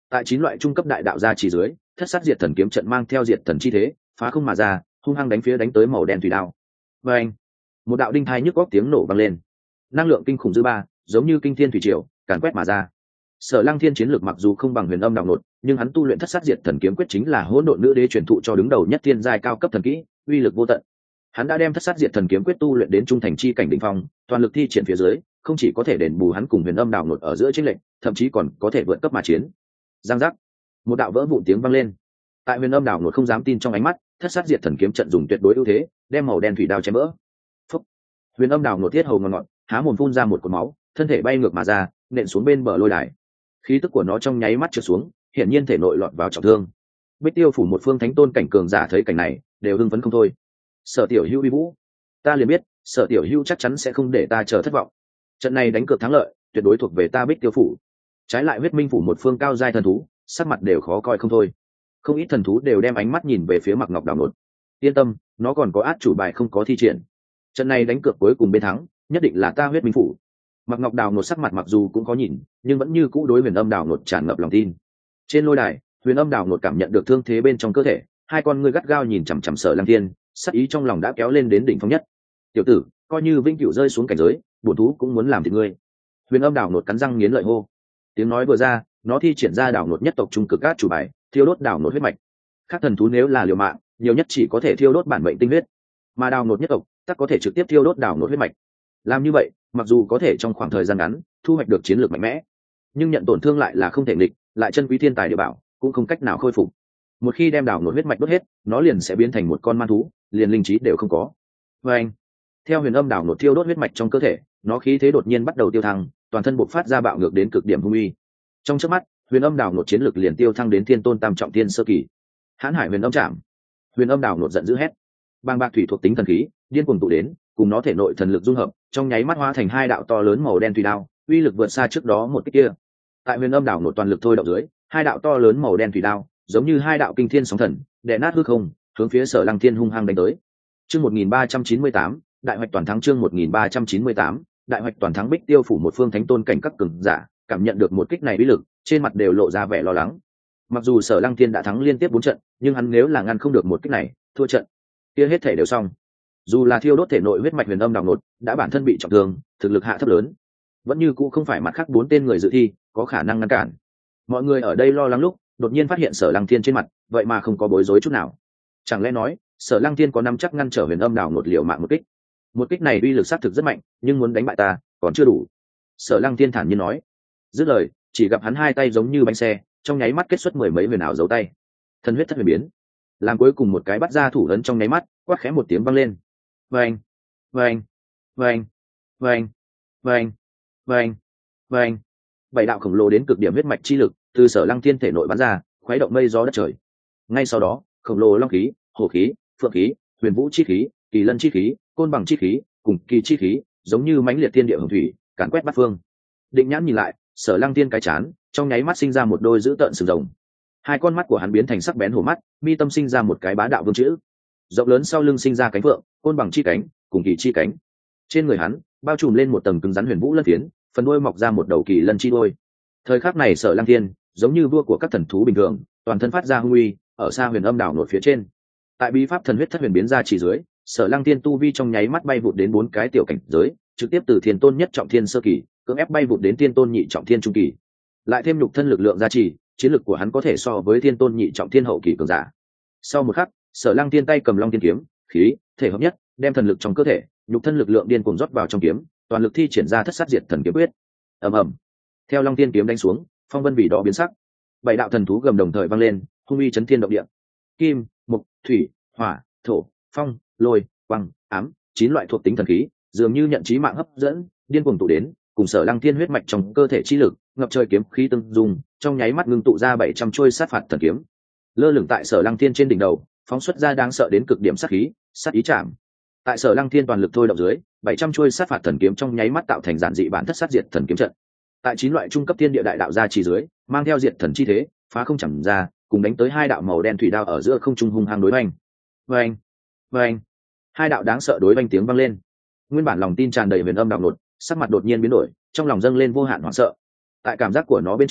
Tại chín loại trung cấp đại đạo gia chỉ dưới, thất sát diệt thần kiếm trận mang theo diệt thần chi thế, phá không mà ra, hung hăng đánh phía đánh tới màu đen thủy đao. Và anh, một đạo đinh thai nhức góc tiếng nổ vang lên, năng lượng kinh khủng dư ba, giống như kinh thiên thủy triều, càn quét mà ra. Sở Lăng Thiên chiến lược mặc dù không bằng Huyền Âm Đào Nột, nhưng hắn tu luyện thất sát diệt thần kiếm quyết chính là hỗn độn nữ đế truyền thụ cho đứng đầu nhất thiên giai cao cấp thần kỹ, uy lực vô tận. Hắn đã đem thất sát diệt thần kiếm quyết tu luyện đến trung thành chi cảnh đỉnh phong, toàn lực thi triển phía dưới, không chỉ có thể đền bù hắn cùng Huyền Âm Đào Nột ở giữa chênh lệch, thậm chí còn có thể vượt cấp mà chiến. Giang giác, một đạo vỡ vụn tiếng vang lên. Tại Huyền Âm Đào Nột không dám tin trong ánh mắt, thất sát diệt thần kiếm trận dùng tuyệt đối ưu thế, đem màu đen thủy đao chém vỡ. Phúc. Huyền Âm Đào Nột thiết hầu ngọn ngọn, há mồm phun ra một cột máu, thân thể bay ngược mà ra, nện xuống bên bờ lôi đài. Khí tức của nó trong nháy mắt trượt xuống, hiển nhiên thể nội lọt vào trọng thương. Bích Tiêu phủ một phương thánh tôn cảnh cường giả thấy cảnh này, đều hưng phấn không thôi. Sở Tiểu Hữu uy vũ, ta liền biết, Sở Tiểu Hữu chắc chắn sẽ không để ta chờ thất vọng. Trận này đánh cược thắng lợi, tuyệt đối thuộc về ta Bích Tiêu phủ. Trái lại Huyết Minh phủ một phương cao giai thần thú, sắc mặt đều khó coi không thôi. Không ít thần thú đều đem ánh mắt nhìn về phía Mạc Ngọc Đào Nột. Yên tâm, nó còn có át chủ bài không có thi triển. Trận này đánh cược cuối cùng bên thắng, nhất định là ta Huyết Minh phủ. Mạc Ngọc Đào Nột sắc mặt mặc dù cũng có nhìn, nhưng vẫn như cũ đối Huyền Âm Đào Nột tràn ngập lòng tin. Trên lôi đài, Huyền Âm Đào Nột cảm nhận được thương thế bên trong cơ thể, hai con ngươi gắt gao nhìn chằm chằm Sở Lăng Thiên, sắc ý trong lòng đã kéo lên đến đỉnh phong nhất. Tiểu tử, coi như vĩnh cửu rơi xuống cảnh giới, bổn thú cũng muốn làm thịt ngươi. Huyền Âm Đào Nột cắn răng nghiến lợi hô. Tiếng nói vừa ra, nó thi triển ra Đào Nột nhất tộc trung cực át chủ bài, thiêu đốt Đào Nột huyết mạch. Các thần thú nếu là liều mạng, nhiều nhất chỉ có thể thiêu đốt bản mệnh tinh huyết, mà Đào Nột nhất tộc, tất có thể trực tiếp thiêu đốt Đào Nột huyết mạch. Làm như vậy, mặc dù có thể trong khoảng thời gian ngắn thu hoạch được chiến lược mạnh mẽ, nhưng nhận tổn thương lại là không thể nghịch, lại chân quý thiên tài địa bảo cũng không cách nào khôi phục. Một khi đem Đào Nột huyết mạch đốt hết, nó liền sẽ biến thành một con man thú, liền linh trí đều không có. Và anh, theo Huyền Âm Đào Nột thiêu đốt huyết mạch trong cơ thể, nó khí thế đột nhiên bắt đầu tiêu thăng, toàn thân bộc phát ra bạo ngược đến cực điểm hung uy. Trong chớp mắt, Huyền Âm Đào Nột chiến lực liền tiêu thăng đến thiên tôn tam trọng thiên sơ kỳ. Hãn Hải Huyền Âm Trảm. Huyền Âm Đào Nột giận dữ hét. Bàng bạc thủy thuộc tính thần khí điên cuồng tụ đến, cùng nó thể nội thần lực dung hợp, trong nháy mắt hóa thành hai đạo to lớn màu đen thủy đao, uy lực vượt xa trước đó một cái kia. Tại Huyền Âm Đào Nột toàn lực thôi động dưới, hai đạo to lớn màu đen thủy đao, giống như hai đạo kinh thiên sóng thần, đè nát hư không, hướng phía Sở Lăng Thiên hung hăng đánh tới. Chương một nghìn ba trăm chín mươi tám, đại hoạch toàn thắng. Chương một nghìn ba trăm chín mươi tám, đại hoạch toàn thắng. Bích Tiêu phủ một phương thánh tôn cảnh các cường giả, cảm nhận được một kích này uy lực, trên mặt đều lộ ra vẻ lo lắng. Mặc dù Sở Lăng Thiên đã thắng liên tiếp bốn trận, nhưng hắn nếu là ngăn không được một kích này, thua trận, kia hết thể đều xong. Dù là thiêu đốt thể nội huyết mạch Huyền Âm Đào Nột đã bản thân bị trọng thương, thực lực hạ thấp lớn, vẫn như cũ không phải mặt khác bốn tên người dự thi có khả năng ngăn cản. Mọi người ở đây lo lắng lúc, đột nhiên phát hiện Sở Lăng Thiên trên mặt vậy mà không có bối rối chút nào. Chẳng lẽ nói Sở Lăng Thiên có nắm chắc ngăn trở Huyền Âm Đào Nột liều mạng một kích? Một kích này uy lực sát thực rất mạnh, nhưng muốn đánh bại ta còn chưa đủ. Sở Lăng Thiên thản nhiên nói. Dứt lời, chỉ gặp hắn hai tay giống như bánh xe, trong nháy mắt kết xuất mười mấy huyền ảo dấu tay, thần huyết thất huyền biến, làm cuối cùng một cái bắt ra thủ ấn trong nháy mắt, quát khẽ một tiếng vang lên. Vang, vang, vang, vang, vang, vang, vang. Bảy đạo khổng lồ đến cực điểm huyết mạch chi lực từ Sở Lăng Thiên thể nội bắn ra, khuấy động mây gió đất trời. Ngay sau đó, khổng lồ long khí, hổ khí, phượng khí, huyền vũ chi khí, kỳ lân chi khí, côn bằng chi khí, cùng kỳ chi khí, giống như mãnh liệt thiên địa hồng thủy, càn quét bát phương. Định nhãn nhìn lại, Sở Lăng Thiên cái chán trong nháy mắt sinh ra một đôi dữ tợn sừng rồng, hai con mắt của hắn biến thành sắc bén hổ mắt, mi tâm sinh ra một cái bá đạo vương chữ, rộng lớn sau lưng sinh ra cánh phượng, côn bằng chi cánh, cùng kỳ chi cánh. Trên người hắn bao trùm lên một tầng cứng rắn huyền vũ lân phiến, phần đuôi mọc ra một đầu kỳ lân chi đuôi. Thời khắc này Sở Lăng Thiên giống như vua của các thần thú bình thường, toàn thân phát ra hung uy, ở xa Huyền Âm Đào Nột phía trên. Tại bí pháp thần huyết thất huyền biến ra chỉ dưới, Sở Lăng Thiên tu vi trong nháy mắt bay vụt đến bốn cái tiểu cảnh giới, trực tiếp từ thiên tôn nhất trọng thiên sơ kỳ cưỡng ép bay vụt đến thiên tôn nhị trọng thiên trung kỳ. Lại thêm nhục thân lực lượng gia trì, chiến lực của hắn có thể so với thiên tôn nhị trọng thiên hậu kỳ cường giả. Sau một khắc, Sở Lăng Thiên tay cầm long thiên kiếm, khí thể hợp nhất, đem thần lực trong cơ thể, nhục thân lực lượng điên cuồng rót vào trong kiếm, toàn lực thi triển ra thất sát diệt thần kiếm quyết. Ầm ầm. Theo long thiên kiếm đánh xuống, phong vân vì đó biến sắc. Bảy đạo thần thú gầm đồng thời vang lên, hung uy chấn thiên động địa. Kim, mộc, thủy, hỏa, thổ, phong, lôi, quang, ám, chín loại thuộc tính thần khí, dường như nhận chí mạng hấp dẫn, điên cuồng tụ đến, cùng Sở Lăng Thiên huyết mạch trong cơ thể chi lực, ngập trời kiếm khí tương dung, trong nháy mắt ngưng tụ ra bảy trăm chuôi sát phạt thần kiếm. Lơ lửng tại Sở Lăng Thiên trên đỉnh đầu, phóng xuất ra đáng sợ đến cực điểm sát khí, sát ý chạm. Tại Sở Lăng Thiên toàn lực thôi động dưới, bảy trăm chuôi sát phạt thần kiếm trong nháy mắt tạo thành giản dị bản thất sát diệt thần kiếm trận. Tại chín loại trung cấp thiên địa đại đạo gia trì dưới, mang theo diệt thần chi thế, phá không chẳng ra, cùng đánh tới hai đạo màu đen thủy đao ở giữa không trung hung hăng đối oanh. Oanh, oanh. Hai đạo đáng sợ đối oanh tiếng vang lên. Nguyên bản lòng tin tràn đầy Huyền Âm Đào Nột, sắc mặt đột nhiên biến đổi, trong lòng dâng lên vô hạn hoảng sợ. Tại cảm giác của nó bên trong,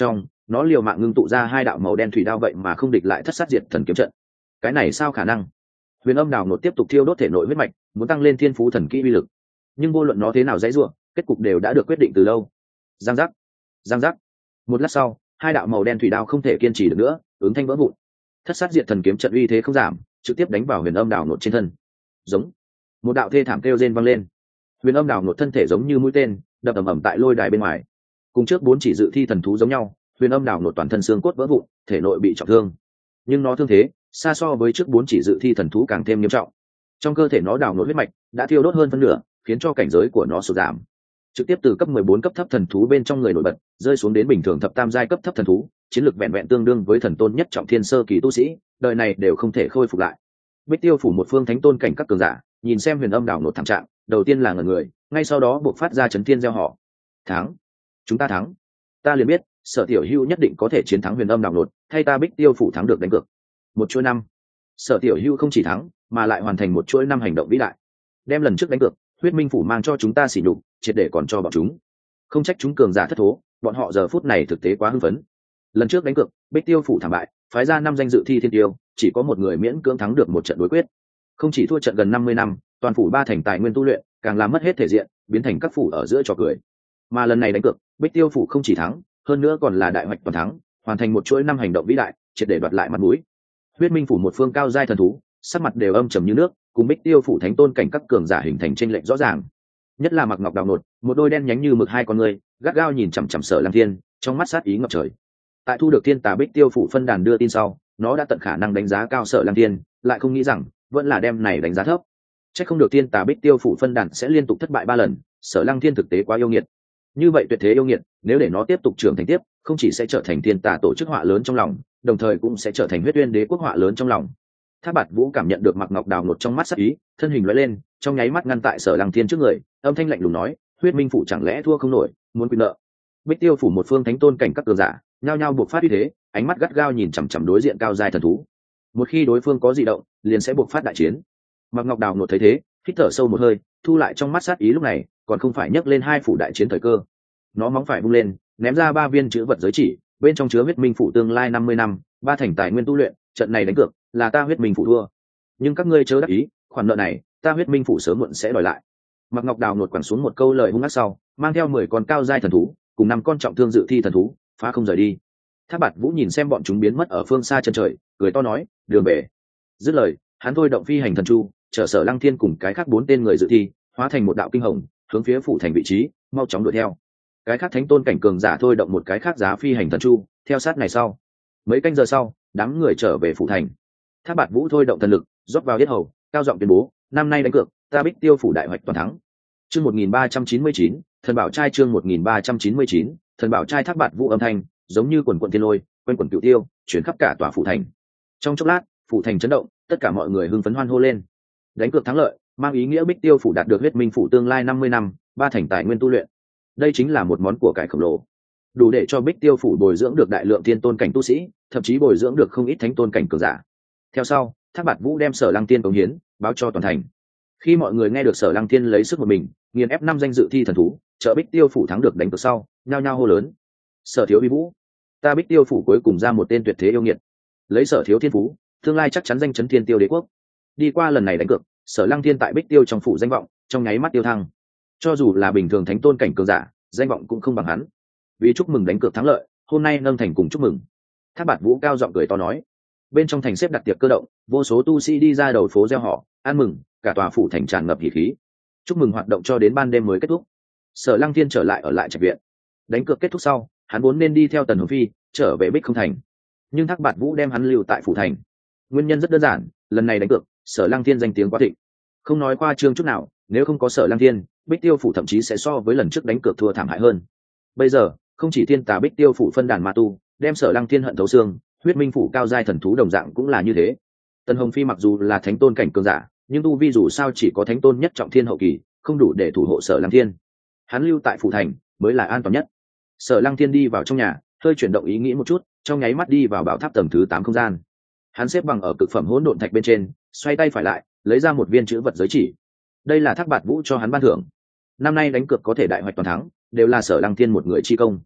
nó liều mạng ngưng tụ ra hai đạo màu đen thủy đao vậy mà không địch lại thất sát diệt thần kiếm trận. Cái này sao khả năng? Huyền Âm Đào Nột tiếp tục thiêu đốt thể nội huyết mạch, muốn tăng lên thiên phú thần kỹ uy lực, nhưng vô luận nó thế nào dãy rủa, kết cục đều đã được quyết định từ lâu. Giang giác, giang giác. Một lát sau, hai đạo màu đen thủy đao không thể kiên trì được nữa, ứng thanh vỡ vụn. Thất sát diệt thần kiếm trận uy thế không giảm, trực tiếp đánh vào Huyền Âm Đào Nột trên thân. Giống. Một đạo thê thảm kêu rên vang lên. Huyền Âm Đào Nột thân thể giống như mũi tên, đập ầm ầm tại lôi đài bên ngoài. Cùng trước bốn chỉ dự thi thần thú giống nhau, Huyền Âm Đào Nột toàn thân xương cốt vỡ vụn, thể nội bị trọng thương. Nhưng nó thương thế xa so với trước bốn chỉ dự thi thần thú càng thêm nghiêm trọng. Trong cơ thể nó đào nốt huyết mạch đã thiêu đốt hơn phân nửa, khiến cho cảnh giới của nó sụt giảm, trực tiếp từ cấp mười bốn cấp thấp thần thú bên trong người nổi bật rơi xuống đến bình thường thập tam giai cấp thấp thần thú, chiến lược vẹn vẹn tương đương với thần tôn nhất trọng thiên sơ kỳ tu sĩ, đời này đều không thể khôi phục lại. Bích Tiêu phủ một phương thánh tôn cảnh các cường giả nhìn xem Huyền Âm đào nốt thảm trạng, đầu tiên là ngẩn người, ngay sau đó buộc phát ra chấn thiên gieo họ: thắng, chúng ta thắng. Ta liền biết Sở Tiểu Hưu nhất định có thể chiến thắng Huyền Âm đào nốt, thay ta Bích Tiêu phủ thắng được đánh cược. Một chuỗi năm, Sở Tiểu Hưu không chỉ thắng mà lại hoàn thành một chuỗi năm hành động vĩ đại, đem lần trước đánh cược Huyết Minh phủ mang cho chúng ta xỉ nhục triệt để còn cho bọn chúng. Không trách chúng cường giả thất thố, bọn họ giờ phút này thực tế quá hưng phấn. Lần trước đánh cược Bích Tiêu phủ thảm bại, phái ra năm danh dự thi thiên tiêu, chỉ có một người miễn cưỡng thắng được một trận đối quyết. Không chỉ thua trận gần năm mươi năm, toàn phủ ba thành tài nguyên tu luyện càng làm mất hết thể diện, biến thành các phủ ở giữa trò cười. Mà lần này đánh cược Bích Tiêu phủ không chỉ thắng, hơn nữa còn là đại hoạch toàn thắng, hoàn thành một chuỗi năm hành động vĩ đại, triệt để đoạt lại mặt mũi. Huyết Minh phủ một phương cao giai thần thú, sắc mặt đều âm trầm như nước, cùng Bích Tiêu phủ thánh tôn cảnh các cường giả hình thành chênh lệch rõ ràng. Nhất là Mặc Ngọc Đào Nột, một đôi đen nhánh như mực hai con người, gắt gao nhìn chằm chằm Sở Lăng Thiên, trong mắt sát ý ngập trời. Tại thu được Thiên Tà Bích Tiêu phủ phân đàn đưa tin sau, nó đã tận khả năng đánh giá cao Sở Lăng Thiên, lại không nghĩ rằng vẫn là đem này đánh giá thấp. Chắc không được Thiên Tà Bích Tiêu phủ phân đàn sẽ liên tục thất bại ba lần, Sở Lăng Thiên thực tế quá yêu nghiệt. Như vậy tuyệt thế yêu nghiệt, nếu để nó tiếp tục trưởng thành tiếp, không chỉ sẽ trở thành Thiên Tà tổ chức họa lớn trong lòng, đồng thời cũng sẽ trở thành Huyết Uyên Đế quốc họa lớn trong lòng. Thác Bạt Vũ cảm nhận được Mặc Ngọc Đào Nột trong mắt sắc ý, thân hình lóe lên, trong nháy mắt ngăn tại Sở Lăng Thiên trước người, âm thanh lạnh lùng nói: Huyết Minh phủ chẳng lẽ thua không nổi, muốn quy nợ? Bích Tiêu phủ một phương thánh tôn cảnh các cường giả, nhao nhao buộc phát uy thế, ánh mắt gắt gao nhìn chằm chằm đối diện cao giai thần thú. Một khi đối phương có dị động, liền sẽ buộc phát đại chiến. Mặc Ngọc Đào Nột thấy thế, hít thở sâu một hơi, thu lại trong mắt sát ý lúc này, còn không phải nhấc lên hai phủ đại chiến thời cơ. Nó móng phải vung lên, ném ra ba viên chữ vật giới chỉ, bên trong chứa Huyết Minh phủ tương lai năm mươi năm, ba thành tài nguyên tu luyện, trận này đánh cược là ta Huyết Minh phủ thua. Nhưng các ngươi chớ đắc ý, khoản nợ này ta Huyết Minh phủ sớm muộn sẽ đòi lại. Mặc Ngọc Đào Nột quẳng xuống một câu lời hung ác sau, mang theo mười con cao giai thần thú, cùng năm con trọng thương dự thi thần thú, phá không rời đi. Thác Bạt Vũ nhìn xem bọn chúng biến mất ở phương xa chân trời, cười to nói: đường về. Dứt lời, hắn thôi động phi hành thần chu, chở Sở Lăng Thiên cùng cái khác bốn tên người dự thi, hóa thành một đạo kinh hồng, hướng phía phủ thành vị trí, mau chóng đuổi theo. Cái khác thánh tôn cảnh cường giả thôi động một cái khác giá phi hành thần chu, theo sát này sau. Mấy canh giờ sau, đám người trở về phủ thành. Thác Bạt Vũ thôi động thần lực, rót vào yết hầu, cao giọng tuyên bố: năm nay đánh cược, ta Bích Tiêu phủ đại hoạch toàn thắng. Chương một nghìn ba trăm chín mươi chín, thần bảo trai. Chương một nghìn ba trăm chín mươi chín, thần bảo trai. Thác Bạt Vũ âm thanh giống như quần quần thiên lôi, quanh quần cửu tiêu, chuyển khắp cả tòa phủ thành. Trong chốc lát, phủ thành chấn động, tất cả mọi người hưng phấn hoan hô lên. Đánh cược thắng lợi, mang ý nghĩa Bích Tiêu phủ đạt được Huyết Minh phủ tương lai năm mươi năm, ba thành tài nguyên tu luyện. Đây chính là một món của cải khổng lồ, đủ để cho Bích Tiêu phủ bồi dưỡng được đại lượng thiên tôn cảnh tu sĩ, thậm chí bồi dưỡng được không ít thánh tôn cảnh cường giả. Theo sau, Thác Bạt Vũ đem Sở Lăng Tiên cống hiến báo cho toàn thành. Khi mọi người nghe được Sở Lăng Tiên lấy sức một mình nghiền ép năm danh dự thi thần thú, trợ Bích Tiêu phủ thắng được đánh cược sau, nhao nhao hô lớn: Sở thiếu uy vũ, ta Bích Tiêu phủ cuối cùng ra một tên tuyệt thế yêu nghiệt, lấy Sở thiếu thiên phú, tương lai chắc chắn danh chấn thiên tiêu đế quốc. Đi qua lần này đánh cược, Sở Lăng Tiên tại Bích Tiêu trong phủ danh vọng trong nháy mắt tiêu thăng, cho dù là bình thường thánh tôn cảnh cường giả, danh vọng cũng không bằng hắn. Vì chúc mừng đánh cược thắng lợi, hôm nay nâng thành cùng chúc mừng. Thác Bạt Vũ cao giọng cười to nói. Bên trong thành xếp đặt tiệc cơ động, vô số tu sĩ đi ra đầu phố reo hò ăn mừng, cả tòa phủ thành tràn ngập hỉ khí. Chúc mừng hoạt động cho đến ban đêm mới kết thúc. Sở Lăng Thiên trở lại ở lại trạch viện. Đánh cược kết thúc sau, hắn vốn nên đi theo Tần Hồng Phi trở về Bích Không thành, nhưng Thác Bạt Vũ đem hắn lưu tại phủ thành. Nguyên nhân rất đơn giản, lần này đánh cược, Sở Lăng Thiên danh tiếng quá thịnh. Không nói qua trương chút nào, nếu không có Sở Lăng Thiên, Bích Tiêu phủ thậm chí sẽ so với lần trước đánh cược thua thảm hại hơn. Bây giờ, không chỉ Thiên Tà Bích Tiêu phủ phân đàn ma tu, đem Sở Lăng Thiên hận thấu xương, Huyết Minh phủ cao giai thần thú đồng dạng cũng là như thế. Tần Hồng Phi mặc dù là thánh tôn cảnh cường giả, nhưng tu vi dù sao chỉ có thánh tôn nhất trọng thiên hậu kỳ, không đủ để thủ hộ Sở Lăng Thiên. Hắn lưu tại phủ thành mới là an toàn nhất. Sở Lăng Thiên đi vào trong nhà, hơi chuyển động ý nghĩ một chút, trong nháy mắt đi vào bảo tháp tầng thứ tám không gian. Hắn xếp bằng ở cực phẩm hỗn độn thạch bên trên, xoay tay phải lại, lấy ra một viên chữ vật giới chỉ. Đây là Thác Bạt Vũ cho hắn ban thưởng. Năm nay đánh cược có thể đại hoạch toàn thắng, đều là Sở Lăng Thiên một người chi công.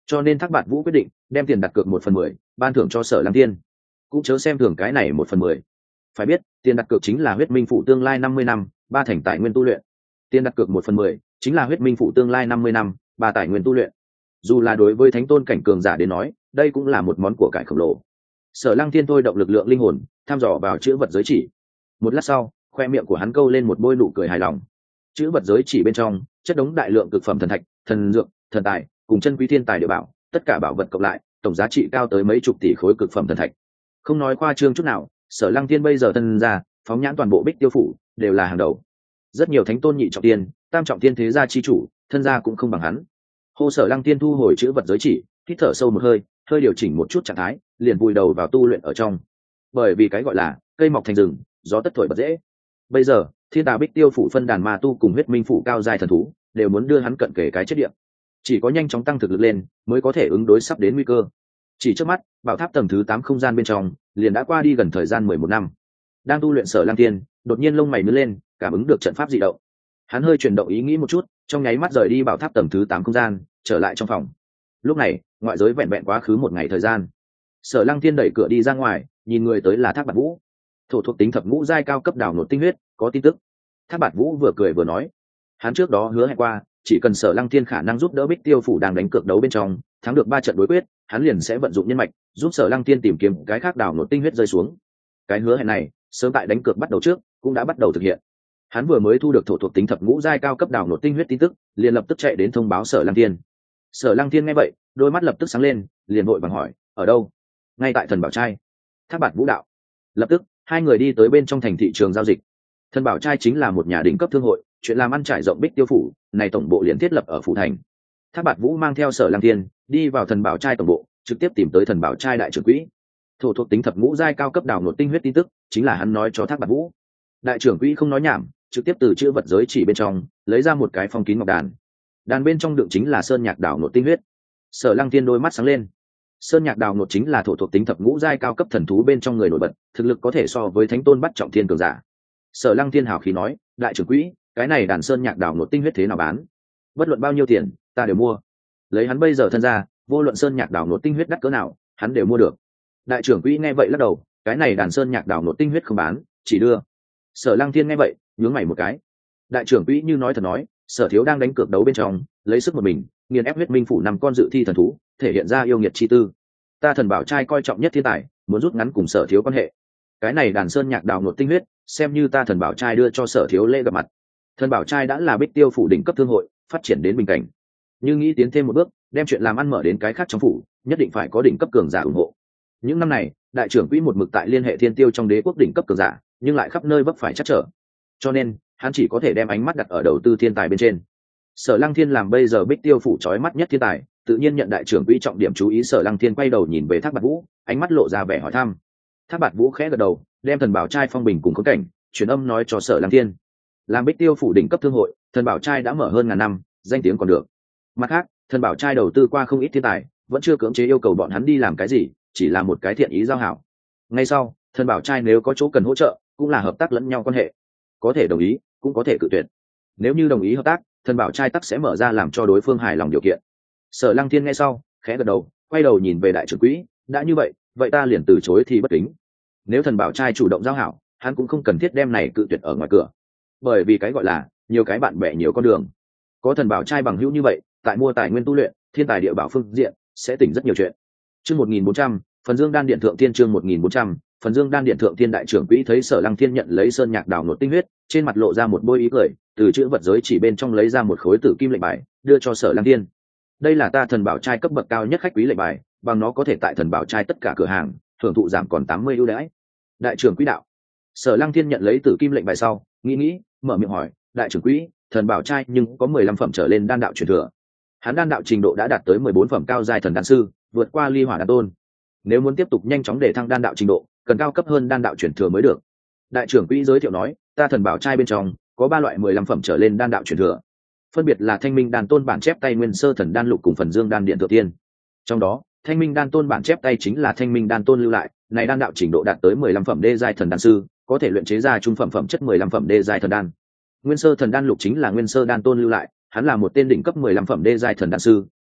cho nên Thác Bạt Vũ quyết định đem tiền đặt cược một phần mười ban thưởng cho Sở Lăng Thiên. Cũng chớ xem thường cái này một phần mười, phải biết tiền đặt cược chính là huyết minh phụ tương lai năm mươi năm ba thành tài nguyên tu luyện. Tiền đặt cược một phần mười chính là huyết minh phụ tương lai năm mươi năm ba tài nguyên tu luyện. Dù là đối với thánh tôn cảnh cường giả đến nói, đây cũng là một món của cải khổng lồ. Sở Lăng Thiên thôi động lực lượng linh hồn thăm dò vào chữ vật giới chỉ. Một lát sau, khoe miệng của hắn câu lên một bôi nụ cười hài lòng. Chữ vật giới chỉ bên trong chất đống đại lượng cực phẩm thần thạch, thần dược, thần tài cùng chân quý thiên tài địa bảo, tất cả bảo vật cộng lại tổng giá trị cao tới mấy chục tỷ khối cực phẩm thần thạch. Không nói khoa trương chút nào, Sở Lăng Thiên bây giờ thân ra phóng nhãn toàn bộ Bích Tiêu phủ đều là hàng đầu. Rất nhiều thánh tôn nhị trọng tiên, tam trọng tiên thế gia chi chủ, thân gia cũng không bằng hắn. Hồ Sở Lăng Thiên thu hồi chữ vật giới chỉ, hít thở sâu một hơi, hơi điều chỉnh một chút trạng thái, liền vùi đầu vào tu luyện ở trong. Bởi vì cái gọi là cây mọc thành rừng, gió tất thổi bật dễ. Bây giờ, Thiên Tà Bích Tiêu phủ phân đàn ma tu cùng huyết minh phủ cao giai thần thú, đều muốn đưa hắn cận kề cái chết điểm. Chỉ có nhanh chóng tăng thực lực lên, mới có thể ứng đối sắp đến nguy cơ. Chỉ trước mắt, bảo tháp tầng thứ tám không gian bên trong, liền đã qua đi gần thời gian mười một năm. Đang tu luyện Sở Lăng Thiên, đột nhiên lông mày nhướng lên, cảm ứng được trận pháp dị động. Hắn hơi chuyển động ý nghĩ một chút, trong nháy mắt rời đi bảo tháp tầng thứ tám không gian, trở lại trong phòng. Lúc này, ngoại giới vẹn vẹn quá khứ một ngày thời gian. Sở Lăng Thiên đẩy cửa đi ra ngoài, nhìn người tới là Thác Bạt Vũ. Thổ thuộc tính thập ngũ giai cao cấp đào nột tinh huyết, có tin tức. Thác Bạt Vũ vừa cười vừa nói, hắn trước đó hứa hẹn qua, chỉ cần Sở Lăng Thiên khả năng giúp đỡ Bích Tiêu phủ đang đánh cược đấu bên trong, thắng được ba trận đối quyết, hắn liền sẽ vận dụng nhân mạch, giúp Sở Lăng Thiên tìm kiếm cái khác đào nột tinh huyết rơi xuống. Cái hứa hẹn này, sớm tại đánh cược bắt đầu trước, cũng đã bắt đầu thực hiện. Hắn vừa mới thu được thổ thuộc tính thập ngũ giai cao cấp đào nột tinh huyết tin tức, liền lập tức chạy đến thông báo Sở Lăng Thiên. Sở Lăng Thiên nghe vậy, đôi mắt lập tức sáng lên, liền vội vàng hỏi, ở đâu? Ngay tại Thần Bảo Trai. Thác Bạt Vũ đạo. Lập tức, hai người đi tới bên trong thành thị trường giao dịch. Thần Bảo Trai chính là một nhà đỉnh cấp thương hội, chuyện làm ăn trải rộng Bích Tiêu phủ, này tổng bộ liền thiết lập ở phủ thành. Thác Bạt Vũ mang theo Sở Lăng Thiên, đi vào Thần Bảo Trai tổng bộ, trực tiếp tìm tới Thần Bảo Trai đại trưởng quỹ. Thổ thuộc tính thập ngũ giai cao cấp đào nột tinh huyết tin tức, chính là hắn nói cho Thác Bạt Vũ. Đại trưởng quỹ không nói nhảm, trực tiếp từ chữ vật giới chỉ bên trong lấy ra một cái phong kín ngọc đàn. Đàn bên trong đựng chính là sơn nhạc đào nột tinh huyết. Sở Lăng Thiên đôi mắt sáng lên. Sơn nhạc đào nột chính là thổ thuộc tính thập ngũ giai cao cấp thần thú bên trong người nổi bật, thực lực có thể so với thánh tôn bắt trọng thiên cường giả. Sở Lăng Thiên hào khí nói, đại trưởng quỹ, cái này đàn sơn nhạc đào nột tinh huyết thế nào bán? Bất luận bao nhiêu tiền, ta đều mua. Lấy hắn bây giờ thân ra, vô luận sơn nhạc đào nột tinh huyết đắt cỡ nào, hắn đều mua được. Đại trưởng quỹ nghe vậy lắc đầu, cái này đàn sơn nhạc đào nột tinh huyết không bán, chỉ đưa. Sở Lăng Thiên nghe vậy, nhướng mày một cái. Đại trưởng quỹ như nói thật nói, Sở thiếu đang đánh cược đấu bên trong, lấy sức một mình, nghiền ép huyết minh phủ năm con dự thi thần thú, thể hiện ra yêu nghiệt chi tư. Ta Thần Bảo Trai coi trọng nhất thiên tài, muốn rút ngắn cùng Sở thiếu quan hệ. Cái này đàn sơn nhạc đào nột tinh huyết, xem như ta Thần Bảo Trai đưa cho Sở thiếu lễ gặp mặt. Thần Bảo Trai đã là Bích Tiêu phủ đỉnh cấp thương hội, phát triển đến bình cảnh. Nhưng nghĩ tiến thêm một bước, đem chuyện làm ăn mở đến cái khác trong phủ, nhất định phải có đỉnh cấp cường giả ủng hộ. Những năm này, đại trưởng quỹ một mực tại liên hệ thiên tiêu trong đế quốc đỉnh cấp cường giả, nhưng lại khắp nơi vấp phải chắc trở. Cho nên, hắn chỉ có thể đem ánh mắt đặt ở đầu tư thiên tài bên trên. Sở Lăng Thiên làm bây giờ Bích Tiêu phủ chói mắt nhất thiên tài, tự nhiên nhận đại trưởng quỹ trọng điểm chú ý. Sở Lăng Thiên quay đầu nhìn về Thác Bạt Vũ, ánh mắt lộ ra vẻ hỏi thăm. Thác Bạt Vũ khẽ gật đầu, đem Thần Bảo Trai phong bình cùng khốn cảnh, truyền âm nói cho Sở Lăng Thiên. Làm Bích Tiêu phủ đỉnh cấp thương hội, Thần Bảo Trai đã mở hơn ngàn năm, danh tiếng còn được. Mặt khác, Thần Bảo Trai đầu tư qua không ít thiên tài, vẫn chưa cưỡng chế yêu cầu bọn hắn đi làm cái gì, chỉ là một cái thiện ý giao hảo. Ngay sau, Thần Bảo Trai nếu có chỗ cần hỗ trợ, cũng là hợp tác lẫn nhau quan hệ, có thể đồng ý, cũng có thể cự tuyệt. Nếu như đồng ý hợp tác, Thần Bảo Trai tắc sẽ mở ra làm cho đối phương hài lòng điều kiện. Sở Lăng Thiên nghe sau, khẽ gật đầu, quay đầu nhìn về đại trưởng quỹ, đã như vậy, vậy ta liền từ chối thì bất kính. Nếu Thần Bảo Trai chủ động giao hảo, hắn cũng không cần thiết đem này cự tuyệt ở ngoài cửa. Bởi vì cái gọi là nhiều cái bạn bè nhiều con đường. Có Thần Bảo Trai bằng hữu như vậy, tại mua tài nguyên tu luyện, thiên tài địa bảo phương diện sẽ tỉnh rất nhiều chuyện. Chương một nghìn bốn trăm, Phần Dương Đan Điện thượng thiên chương một nghìn bốn trăm, Phần Dương Đan Điện thượng thiên đại trưởng quỹ thấy Sở Lăng Thiên nhận lấy sơn nhạc đào nột tinh huyết, trên mặt lộ ra một bôi ý cười, từ chữ vật giới chỉ bên trong lấy ra một khối tử kim lệnh bài, đưa cho Sở Lăng Thiên. Đây là ta Thần Bảo Trai cấp bậc cao nhất khách quý lệnh bài, bằng nó có thể tại Thần Bảo Trai tất cả cửa hàng thưởng thụ giảm còn tám mươi ưu đãi. Đại trưởng quỹ đạo. Sở Lăng Thiên nhận lấy tử kim lệnh bài sau, nghĩ nghĩ, mở miệng hỏi, đại trưởng quỹ, Thần Bảo Trai nhưng có mười lăm phẩm trở lên đan đạo truyền thừa. Hắn đan đạo trình độ đã đạt tới mười bốn phẩm cao giai thần đan sư, vượt qua ly hỏa đan tôn. Nếu muốn tiếp tục nhanh chóng để thăng đan đạo trình độ, cần cao cấp hơn đan đạo truyền thừa mới được. Đại trưởng quỹ giới thiệu nói, ta Thần Bảo Trai bên trong có ba loại mười lăm phẩm trở lên đan đạo truyền thừa, phân biệt là Thanh Minh đan tôn bản chép tay nguyên sơ thần đan lục cùng Phần Dương đan điện thượng tiên. Trong đó, Thanh Minh đan tôn bản chép tay chính là Thanh Minh đan tôn lưu lại, này đan đạo trình độ đạt tới mười lăm phẩm đê giai thần đan sư, có thể luyện chế ra trung phẩm phẩm chất mười lăm phẩm đê giai thần đan. Nguyên sơ thần đan lục chính là nguyên sơ đan tôn lưu lại, hắn là một tên đỉnh cấp mười lăm phẩm đê giai thần đan sư,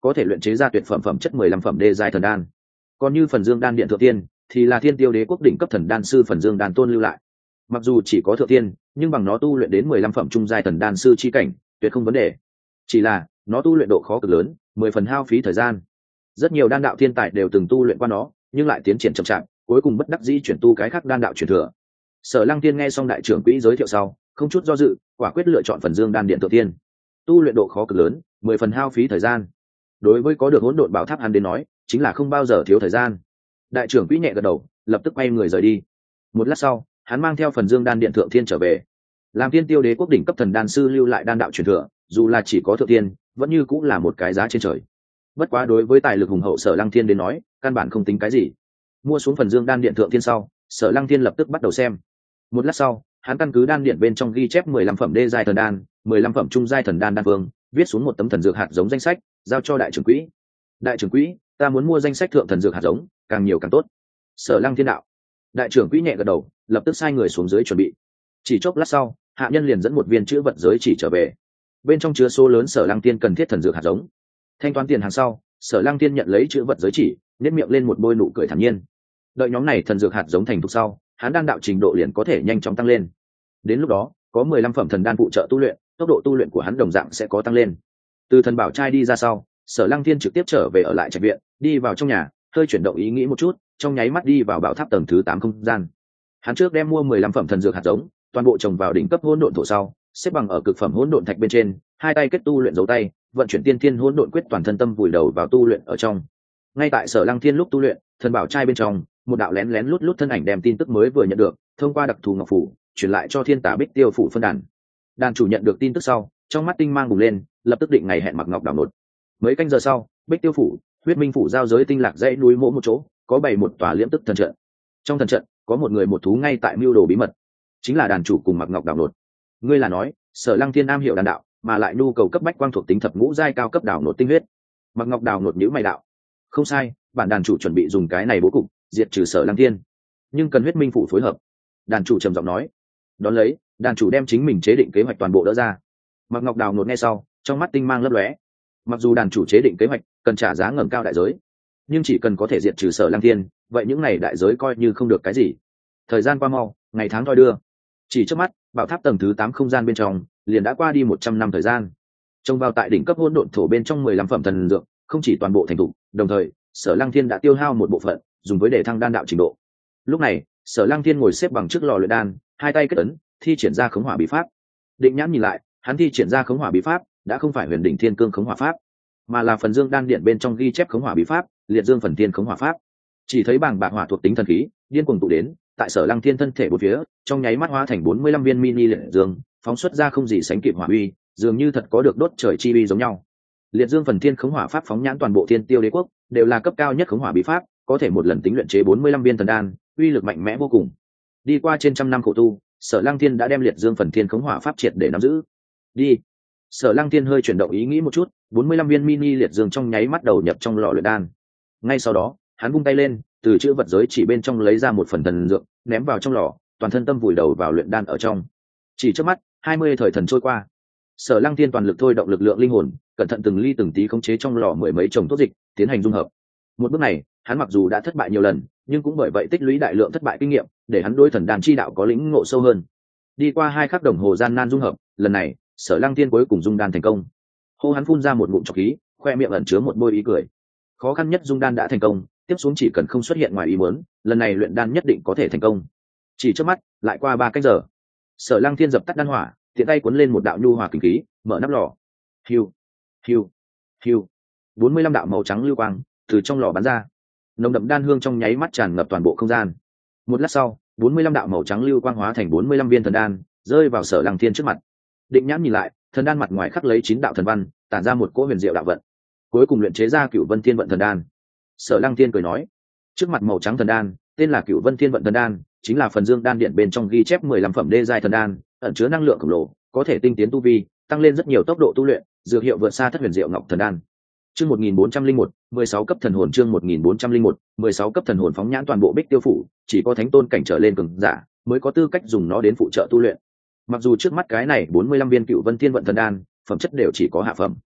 có thể luyện chế ra tuyệt phẩm phẩm chất mười lăm phẩm đê giai thần đan. Còn như phần dương đan điện thượng tiên thì là thiên tiêu đế quốc đỉnh cấp thần đan sư phần dương đan tôn lưu lại. Mặc dù chỉ có thượng tiên, nhưng bằng nó tu luyện đến mười lăm phẩm trung giai thần đan sư chi cảnh tuyệt không vấn đề. Chỉ là nó tu luyện độ khó cực lớn, mười phần hao phí thời gian. Rất nhiều đan đạo thiên tài đều từng tu luyện qua nó, nhưng lại tiến triển chậm chạp, cuối cùng bất đắc dĩ chuyển tu cái khác đan đạo truyền thừa. Sở Lăng Tiên nghe xong đại trưởng quỹ giới thiệu sau, không chút do dự, quả quyết lựa chọn phần dương đan điện thượng tiên. Tu luyện độ khó cực lớn, mười phần hao phí thời gian. Đối với có được hỗn độn bảo tháp hắn đến nói, chính là không bao giờ thiếu thời gian. Đại trưởng quỹ nhẹ gật đầu, lập tức quay người rời đi. Một lát sau, hắn mang theo phần dương đan điện thượng thiên trở về. Làm Thiên Tiêu Đế quốc đỉnh cấp thần đan sư lưu lại đan đạo truyền thừa, dù là chỉ có thượng tiên, vẫn như cũng là một cái giá trên trời. Bất quá đối với tài lực hùng hậu Sở Lăng Thiên đến nói, căn bản không tính cái gì. Mua xuống phần dương đan điện thượng thiên sau, Sở Lăng Thiên lập tức bắt đầu xem. Một lát sau, hắn căn cứ đan điện bên trong ghi chép mười lăm phẩm đê giai thần đan, mười lăm phẩm trung giai thần đan đan vương, viết xuống một tấm thần dược hạt giống danh sách, giao cho đại trưởng quỹ. Đại trưởng quỹ, ta muốn mua danh sách thượng thần dược hạt giống, càng nhiều càng tốt. Sở Lăng Thiên đạo. Đại trưởng quỹ nhẹ gật đầu, lập tức sai người xuống dưới chuẩn bị. Chỉ chốc lát sau, hạ nhân liền dẫn một viên chữ vật giới chỉ trở về. Bên trong chứa số lớn Sở Lăng Thiên cần thiết thần dược hạt giống. Thanh toán tiền hàng sau, Sở Lăng Thiên nhận lấy chữ vật giới chỉ, nhếch miệng lên một bôi nụ cười thản nhiên. Đợi nhóm này thần dược hạt giống thành thục sau, hắn đan đạo trình độ liền có thể nhanh chóng tăng lên. Đến lúc đó, có mười lăm phẩm thần đan phụ trợ tu luyện, tốc độ tu luyện của hắn đồng dạng sẽ có tăng lên. Từ thần bảo trai đi ra sau, Sở Lăng Thiên trực tiếp trở về ở lại trạch viện, đi vào trong nhà, hơi chuyển động ý nghĩ một chút, trong nháy mắt đi vào bảo tháp tầng thứ tám không gian. Hắn trước đem mua mười lăm phẩm thần dược hạt giống, toàn bộ trồng vào đỉnh cấp hỗn độn thổ sau, xếp bằng ở cực phẩm hỗn độn thạch bên trên, hai tay kết tu luyện dấu tay, vận chuyển tiên thiên hỗn độn quyết toàn thân tâm vùi đầu vào tu luyện ở trong. Ngay tại Sở Lăng Thiên lúc tu luyện, thần bảo trai bên trong, một đạo lén lén lút lút thân ảnh đem tin tức mới vừa nhận được, thông qua đặc thù ngọc phủ, truyền lại cho Thiên Tà Bích Tiêu phủ phân đàn. Đàn chủ nhận được tin tức sau, trong mắt tinh mang bùng lên, lập tức định ngày hẹn mặc ngọc đảo nột. Mấy canh giờ sau, Bích Tiêu phủ, Huyết Minh phủ giao giới tinh lạc dãy núi mỗ một chỗ, có bảy một tòa liễm tức thần trận. Trong thần trận, có một người một thú ngay tại mưu đồ bí mật, chính là đàn chủ cùng mặc ngọc đảo nột. Ngươi là nói, Sở Lăng Thiên am hiểu đàn đạo, mà lại nhu cầu cấp bách quang thuộc tính thập ngũ giai cao cấp đảo nột tinh huyết. Mặc ngọc đảo nột nhíu mày đạo. Không sai, bản đàn chủ chuẩn bị dùng cái này bố cục diệt trừ Sở Lăng Thiên, nhưng cần Huyết Minh phủ phối hợp. Đàn chủ trầm giọng nói. Đón lấy, đàn chủ đem chính mình chế định kế hoạch toàn bộ đỡ ra. Mặc ngọc đào nột nghe sau, trong mắt tinh mang lấp lóe. Mặc dù đàn chủ chế định kế hoạch cần trả giá ngẩng cao đại giới, nhưng chỉ cần có thể diệt trừ Sở Lăng Thiên, vậy những này đại giới coi như không được cái gì. Thời gian qua mau, ngày tháng thoi đưa, chỉ trước mắt, bảo tháp tầng thứ tám không gian bên trong liền đã qua đi một trăm năm thời gian. Trông vào tại đỉnh cấp hỗn độn thổ bên trong mười lăm phẩm thần dược, không chỉ toàn bộ thành thục, đồng thời Sở Lăng Thiên đã tiêu hao một bộ phận, dùng với để thăng đan đạo trình độ. Lúc này, Sở Lăng Thiên ngồi xếp bằng trước lò luyện đan, hai tay kết ấn, thi triển ra khống hỏa bí pháp. Định nhãn nhìn lại, hắn thi triển ra khống hỏa bí pháp đã không phải huyền đỉnh thiên cương khống hỏa pháp, mà là phần dương đan điện bên trong ghi chép khống hỏa bí pháp, liệt dương phần thiên khống hỏa pháp. Chỉ thấy bảng bạc hỏa thuộc tính thần khí điên cuồng tụ đến, tại Sở Lăng Thiên thân thể bốn phía, trong nháy mắt hóa thành bốn mươi lăm viên mini liệt dương, phóng xuất ra không gì sánh kịp hỏa uy, dường như thật có được đốt trời chi uy giống nhau. Liệt dương phần thiên khống hỏa pháp phóng nhãn toàn bộ Thiên Tiêu Đế quốc, đều là cấp cao nhất khống hỏa bí pháp, có thể một lần tính luyện chế bốn mươi lăm viên thần đan, uy lực mạnh mẽ vô cùng. Đi qua trên trăm năm khổ tu, Sở Lăng Thiên đã đem liệt dương phần thiên khống hỏa pháp triệt để nắm giữ. Đi. Sở Lăng Thiên hơi chuyển động ý nghĩ một chút, bốn mươi lăm viên mini liệt dương trong nháy mắt đầu nhập trong lò luyện đan. Ngay sau đó, hắn vung tay lên, từ chữ vật giới chỉ bên trong lấy ra một phần thần dược, ném vào trong lò, toàn thân tâm vùi đầu vào luyện đan ở trong. Chỉ trước mắt, hai mươi thời thần trôi qua. Sở Lăng Thiên toàn lực thôi động lực lượng linh hồn, cẩn thận từng ly từng tí khống chế trong lò mười mấy chồng thuốc dịch, tiến hành dung hợp. Một bước này, hắn mặc dù đã thất bại nhiều lần, nhưng cũng bởi vậy tích lũy đại lượng thất bại kinh nghiệm, để hắn đối thần đan chi đạo có lĩnh ngộ sâu hơn. Đi qua hai khắc đồng hồ gian nan dung hợp, lần này, Sở Lăng Thiên cuối cùng dung đan thành công. Hô hắn phun ra một ngụm trọc khí, khoe miệng ẩn chứa một bôi ý cười. Khó khăn nhất dung đan đã thành công, tiếp xuống chỉ cần không xuất hiện ngoài ý muốn, lần này luyện đan nhất định có thể thành công. Chỉ trước mắt, lại qua ba cách giờ. Sở Lăng Thiên dập tắt đan hỏa, tiện tay cuốn lên một đạo nhu hòa kinh khí, mở nắp lò. Hiu, hiu, hiu. bốn mươi lăm đạo màu trắng lưu quang từ trong lò bắn ra. Nồng đậm đan hương trong nháy mắt tràn ngập toàn bộ không gian. Một lát sau, bốn mươi lăm đạo màu trắng lưu quang hóa thành bốn mươi lăm viên thần đan, rơi vào Sở Lăng Thiên trước mặt. Định nhãn nhìn lại, thần đan mặt ngoài khắc lấy chín đạo thần văn, tản ra một cỗ huyền diệu đạo vận. Cuối cùng luyện chế ra Cửu Vân Thiên Vận thần đan. Sở Lăng Thiên cười nói, trước mặt màu trắng thần đan, tên là Cửu Vân Thiên Vận thần đan, chính là phần dương đan điện bên trong ghi chép mười lăm phẩm đê giai thần đan, ẩn chứa năng lượng khổng lồ, có thể tinh tiến tu vi, tăng lên rất nhiều tốc độ tu luyện, dược hiệu vượt xa thất huyền diệu ngọc thần đan. Chương một nghìn bốn trăm linh một, mười sáu cấp thần hồn chương một nghìn bốn trăm linh một, mười sáu cấp thần hồn phóng nhãn toàn bộ Bích Tiêu phủ, chỉ có thánh tôn cảnh trở lên cường giả mới có tư cách dùng nó đến phụ trợ tu luyện. Mặc dù trước mắt cái này bốn mươi lăm viên Cửu Vân Thiên Vận thần đan, phẩm chất đều chỉ có hạ phẩm,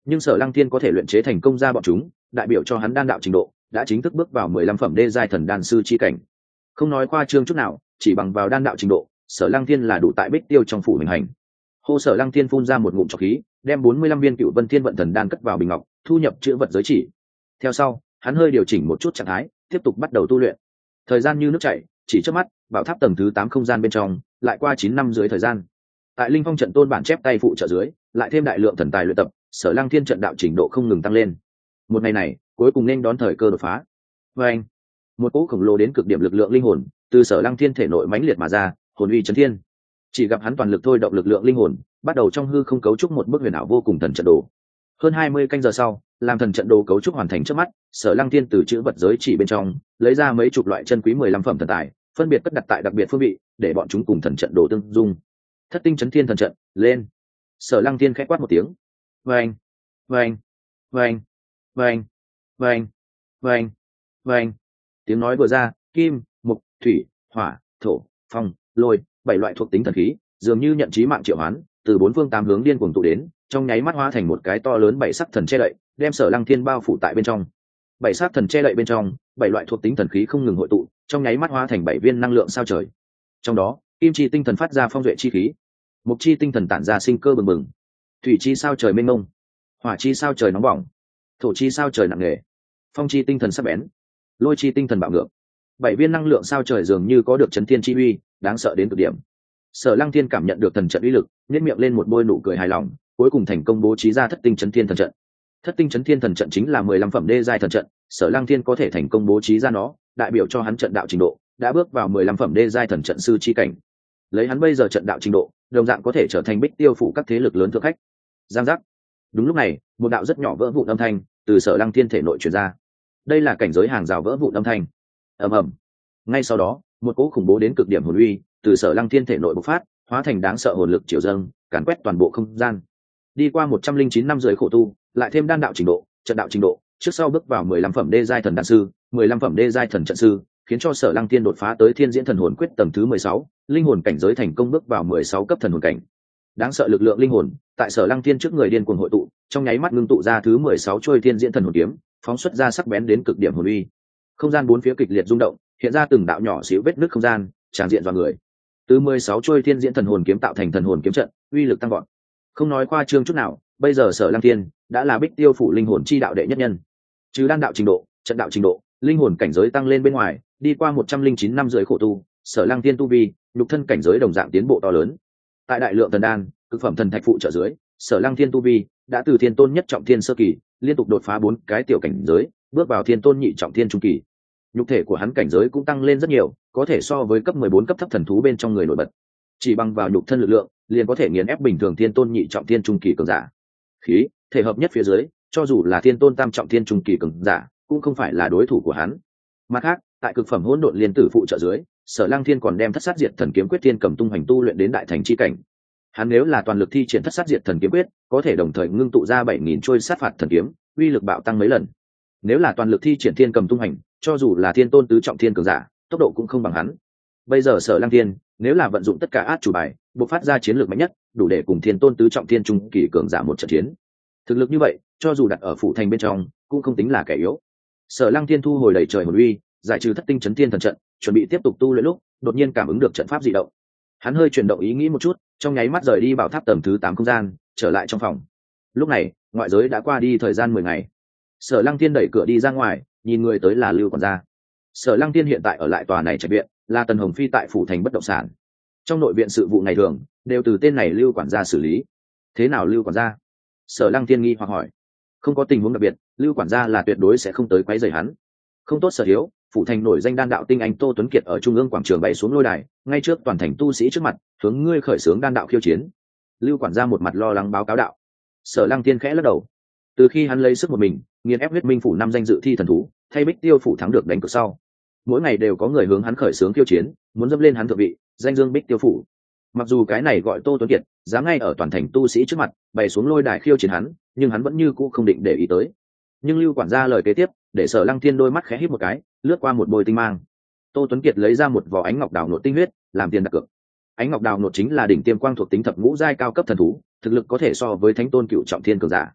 nhưng Sở Lăng Thiên có thể luyện chế thành công ra bọn chúng, đại biểu cho hắn đan đạo trình độ đã chính thức bước vào mười lăm phẩm đê giai thần đan sư chi cảnh. Không nói khoa trương chút nào, chỉ bằng vào đan đạo trình độ, Sở Lăng Thiên là đủ tại Bích Tiêu trong phủ mình hành. Hô Sở Lăng Thiên phun ra một ngụm trọc khí, đem bốn mươi lăm viên Cựu Vân Thiên vận thần đan cất vào bình ngọc, thu nhập chữ vật giới chỉ. Theo sau, hắn hơi điều chỉnh một chút trạng thái, tiếp tục bắt đầu tu luyện. Thời gian như nước chảy, chỉ trước mắt, bảo tháp tầng thứ tám không gian bên trong, lại qua chín năm dưới thời gian. Tại Linh Phong trận tôn bản chép tay phụ trợ dưới, lại thêm đại lượng thần tài luyện tập, Sở Lăng Thiên trận đạo trình độ không ngừng tăng lên. Một ngày này, cuối cùng nên đón thời cơ đột phá. Và anh, một cỗ khổng lồ đến cực điểm lực lượng linh hồn từ Sở Lăng Thiên thể nội mãnh liệt mà ra, hồn uy chấn thiên. Chỉ gặp hắn toàn lực thôi động lực lượng linh hồn, bắt đầu trong hư không cấu trúc một bức huyền ảo vô cùng thần trận đồ. Hơn hai mươi canh giờ sau, làm thần trận đồ cấu trúc hoàn thành trước mắt, Sở Lăng Thiên từ chữ vật giới chỉ bên trong lấy ra mấy chục loại chân quý mười lăm phẩm thần tài, phân biệt cất đặt tại đặc biệt phương vị, để bọn chúng cùng thần trận đồ tương dung. Thất tinh chấn thiên thần trận, lên. Sở Lăng Thiên khẽ quát một tiếng. Vâng, vâng, vâng, vâng, vâng, vâng, vâng. Tiếng nói vừa ra, kim, mộc, thủy, hỏa, thổ, phong, lôi, bảy loại thuộc tính thần khí dường như nhận chí mạng triệu hoán, từ bốn phương tám hướng điên cuồng tụ đến, trong nháy mắt hóa thành một cái to lớn bảy sắc thần che đậy, đem Sở Lăng Thiên bao phủ tại bên trong. Bảy sắc thần che đậy bên trong, bảy loại thuộc tính thần khí không ngừng hội tụ, trong nháy mắt hóa thành bảy viên năng lượng sao trời. Trong đó, kim chi tinh thần phát ra phong duệ chi khí, mộc chi tinh thần tản ra sinh cơ bừng bừng, thủy chi sao trời mênh mông, hỏa chi sao trời nóng bỏng, thổ chi sao trời nặng nề, phong chi tinh thần sắc bén, lôi chi tinh thần bạo ngược. Bảy viên năng lượng sao trời dường như có được chấn thiên chi uy, đáng sợ đến cực điểm. Sở Lăng Thiên cảm nhận được thần trận uy lực, nhếch miệng lên một bôi nụ cười hài lòng, cuối cùng thành công bố trí ra thất tinh chấn thiên thần trận. Thất tinh chấn thiên thần trận chính là mười lăm phẩm đê giai thần trận, Sở Lăng Thiên có thể thành công bố trí ra nó, đại biểu cho hắn trận đạo trình độ đã bước vào mười lăm phẩm đê giai thần trận sư chi cảnh. Lấy hắn bây giờ trận đạo trình độ, đồng dạng có thể trở thành Bích Tiêu phủ các thế lực lớn thượng khách. Giang giác. Đúng lúc này, một đạo rất nhỏ vỡ vụn âm thanh từ Sở Lăng Thiên thể nội truyền ra. Đây là cảnh giới hàng rào vỡ vụn âm thanh. Ầm ầm. Ngay sau đó, một cỗ khủng bố đến cực điểm hồn uy từ Sở Lăng Thiên thể nội bộc phát, hóa thành đáng sợ hồn lực triều dâng, càn quét toàn bộ không gian. Đi qua một trăm linh chín năm rưỡi khổ tu, lại thêm đan đạo trình độ, trận đạo trình độ, trước sau bước vào mười lăm phẩm đê giai thần đan sư, mười lăm phẩm đê giai thần trận sư, khiến cho Sở Lăng Thiên đột phá tới Thiên Diễn Thần Hồn Quyết tầng thứ mười sáu, linh hồn cảnh giới thành công bước vào mười sáu cấp thần hồn cảnh. Đáng sợ lực lượng linh hồn, tại Sở Lăng Thiên trước người điên cuồng hội tụ, trong nháy mắt ngưng tụ ra thứ mười sáu trôi Thiên Diễn Thần Hồn kiếm, phóng xuất ra sắc bén đến cực điểm hồn uy. Không gian bốn phía kịch liệt rung động, hiện ra từng đạo nhỏ xíu vết nứt không gian, tràn diện vào người. Từ mười sáu trôi Thiên Diễn Thần Hồn kiếm tạo thành thần hồn kiếm trận, uy lực tăng vọt. Không nói khoa trương chút nào, bây giờ Sở Lăng Thiên đã là Bích Tiêu phủ linh hồn chi đạo đệ nhất nhân. Trừ đan đạo trình độ, trận đạo trình độ, linh hồn cảnh giới tăng lên bên ngoài, đi qua một trăm linh chín năm rưỡi khổ tu, Sở Lăng Thiên tu vi, nhục thân cảnh giới đồng dạng tiến bộ to lớn. Tại đại lượng thần đan, cực phẩm thần thạch phụ trợ dưới, Sở Lăng Thiên tu vi đã từ thiên tôn nhất trọng thiên sơ kỳ, liên tục đột phá bốn cái tiểu cảnh giới, bước vào thiên tôn nhị trọng thiên trung kỳ. Nhục thể của hắn cảnh giới cũng tăng lên rất nhiều, có thể so với cấp mười bốn cấp thấp thần thú bên trong người nổi bật. Chỉ bằng vào nhục thân lực lượng, liền có thể nghiền ép bình thường thiên tôn nhị trọng thiên trung kỳ cường giả. Khí, thể hợp nhất phía dưới, cho dù là thiên tôn tam trọng thiên trung kỳ cường giả, cũng không phải là đối thủ của hắn. Mặt khác, tại cực phẩm hỗn độn liên tử phụ trợ dưới, Sở Lăng Thiên còn đem thất sát diệt thần kiếm quyết thiên cầm tung hoành tu luyện đến đại thành chi cảnh. Hắn nếu là toàn lực thi triển thất sát diệt thần kiếm quyết, có thể đồng thời ngưng tụ ra bảy nghìn trôi sát phạt thần kiếm, uy lực bạo tăng mấy lần. Nếu là toàn lực thi triển thiên cầm tung hoành, cho dù là thiên tôn tứ trọng thiên cường giả, tốc độ cũng không bằng hắn. Bây giờ Sở Lăng Thiên, nếu là vận dụng tất cả át chủ bài, bộc phát ra chiến lược mạnh nhất, đủ để cùng thiên tôn tứ trọng thiên trung kỳ cường giả một trận chiến. Thực lực như vậy, cho dù đặt ở phủ thành bên trong, cũng không tính là kẻ yếu. Sở Lăng Thiên thu hồi đầy trời hồn uy, giải trừ thất tinh chấn thiên thần trận, chuẩn bị tiếp tục tu luyện lúc, đột nhiên cảm ứng được trận pháp dị động. Hắn hơi chuyển động ý nghĩ một chút, trong nháy mắt rời đi bảo tháp tầng thứ tám không gian, trở lại trong phòng. Lúc này, ngoại giới đã qua đi thời gian mười ngày. Sở Lăng Thiên đẩy cửa đi ra ngoài, nhìn người tới là Lưu quản gia. Sở Lăng Thiên hiện tại ở lại tòa này trạch viện, là Tần Hồng Phi tại phủ thành bất động sản. Trong nội viện sự vụ ngày thường, đều từ tên này Lưu quản gia xử lý. Thế nào Lưu quản gia? Sở Lăng Thiên nghi hoặc hỏi. Không có tình huống đặc biệt, Lưu quản gia là tuyệt đối sẽ không tới quấy rầy hắn. Không tốt Sở Hiếu, phủ thành nổi danh đan đạo tinh anh Tô Tuấn Kiệt ở trung ương quảng trường bày xuống lôi đài, ngay trước toàn thành tu sĩ trước mặt, hướng ngươi khởi xướng đan đạo khiêu chiến. Lưu quản gia một mặt lo lắng báo cáo đạo. Sở Lăng Thiên khẽ lắc đầu. Từ khi hắn lấy sức một mình, nghiền ép huyết minh phủ năm danh dự thi thần thú, thay Bích Tiêu phủ thắng được đánh cược sau, mỗi ngày đều có người hướng hắn khởi xướng khiêu chiến, muốn dẫm lên hắn thượng vị, danh dương Bích Tiêu phủ. Mặc dù cái này gọi Tô Tuấn Kiệt, dám ngay ở toàn thành tu sĩ trước mặt bày xuống lôi đài khiêu chiến hắn, nhưng hắn vẫn như cũ không định để ý tới. Nhưng Lưu quản gia lời kế tiếp, để Sở Lăng Thiên đôi mắt khẽ híp một cái, lướt qua một bôi tinh mang. Tô Tuấn Kiệt lấy ra một vỏ ánh ngọc đào nột tinh huyết, làm tiền đặt cược. Ánh ngọc đào nột chính là đỉnh tiêm quang thuộc tính thập ngũ giai cao cấp thần thú, thực lực có thể so với thánh tôn cựu trọng thiên cường giả.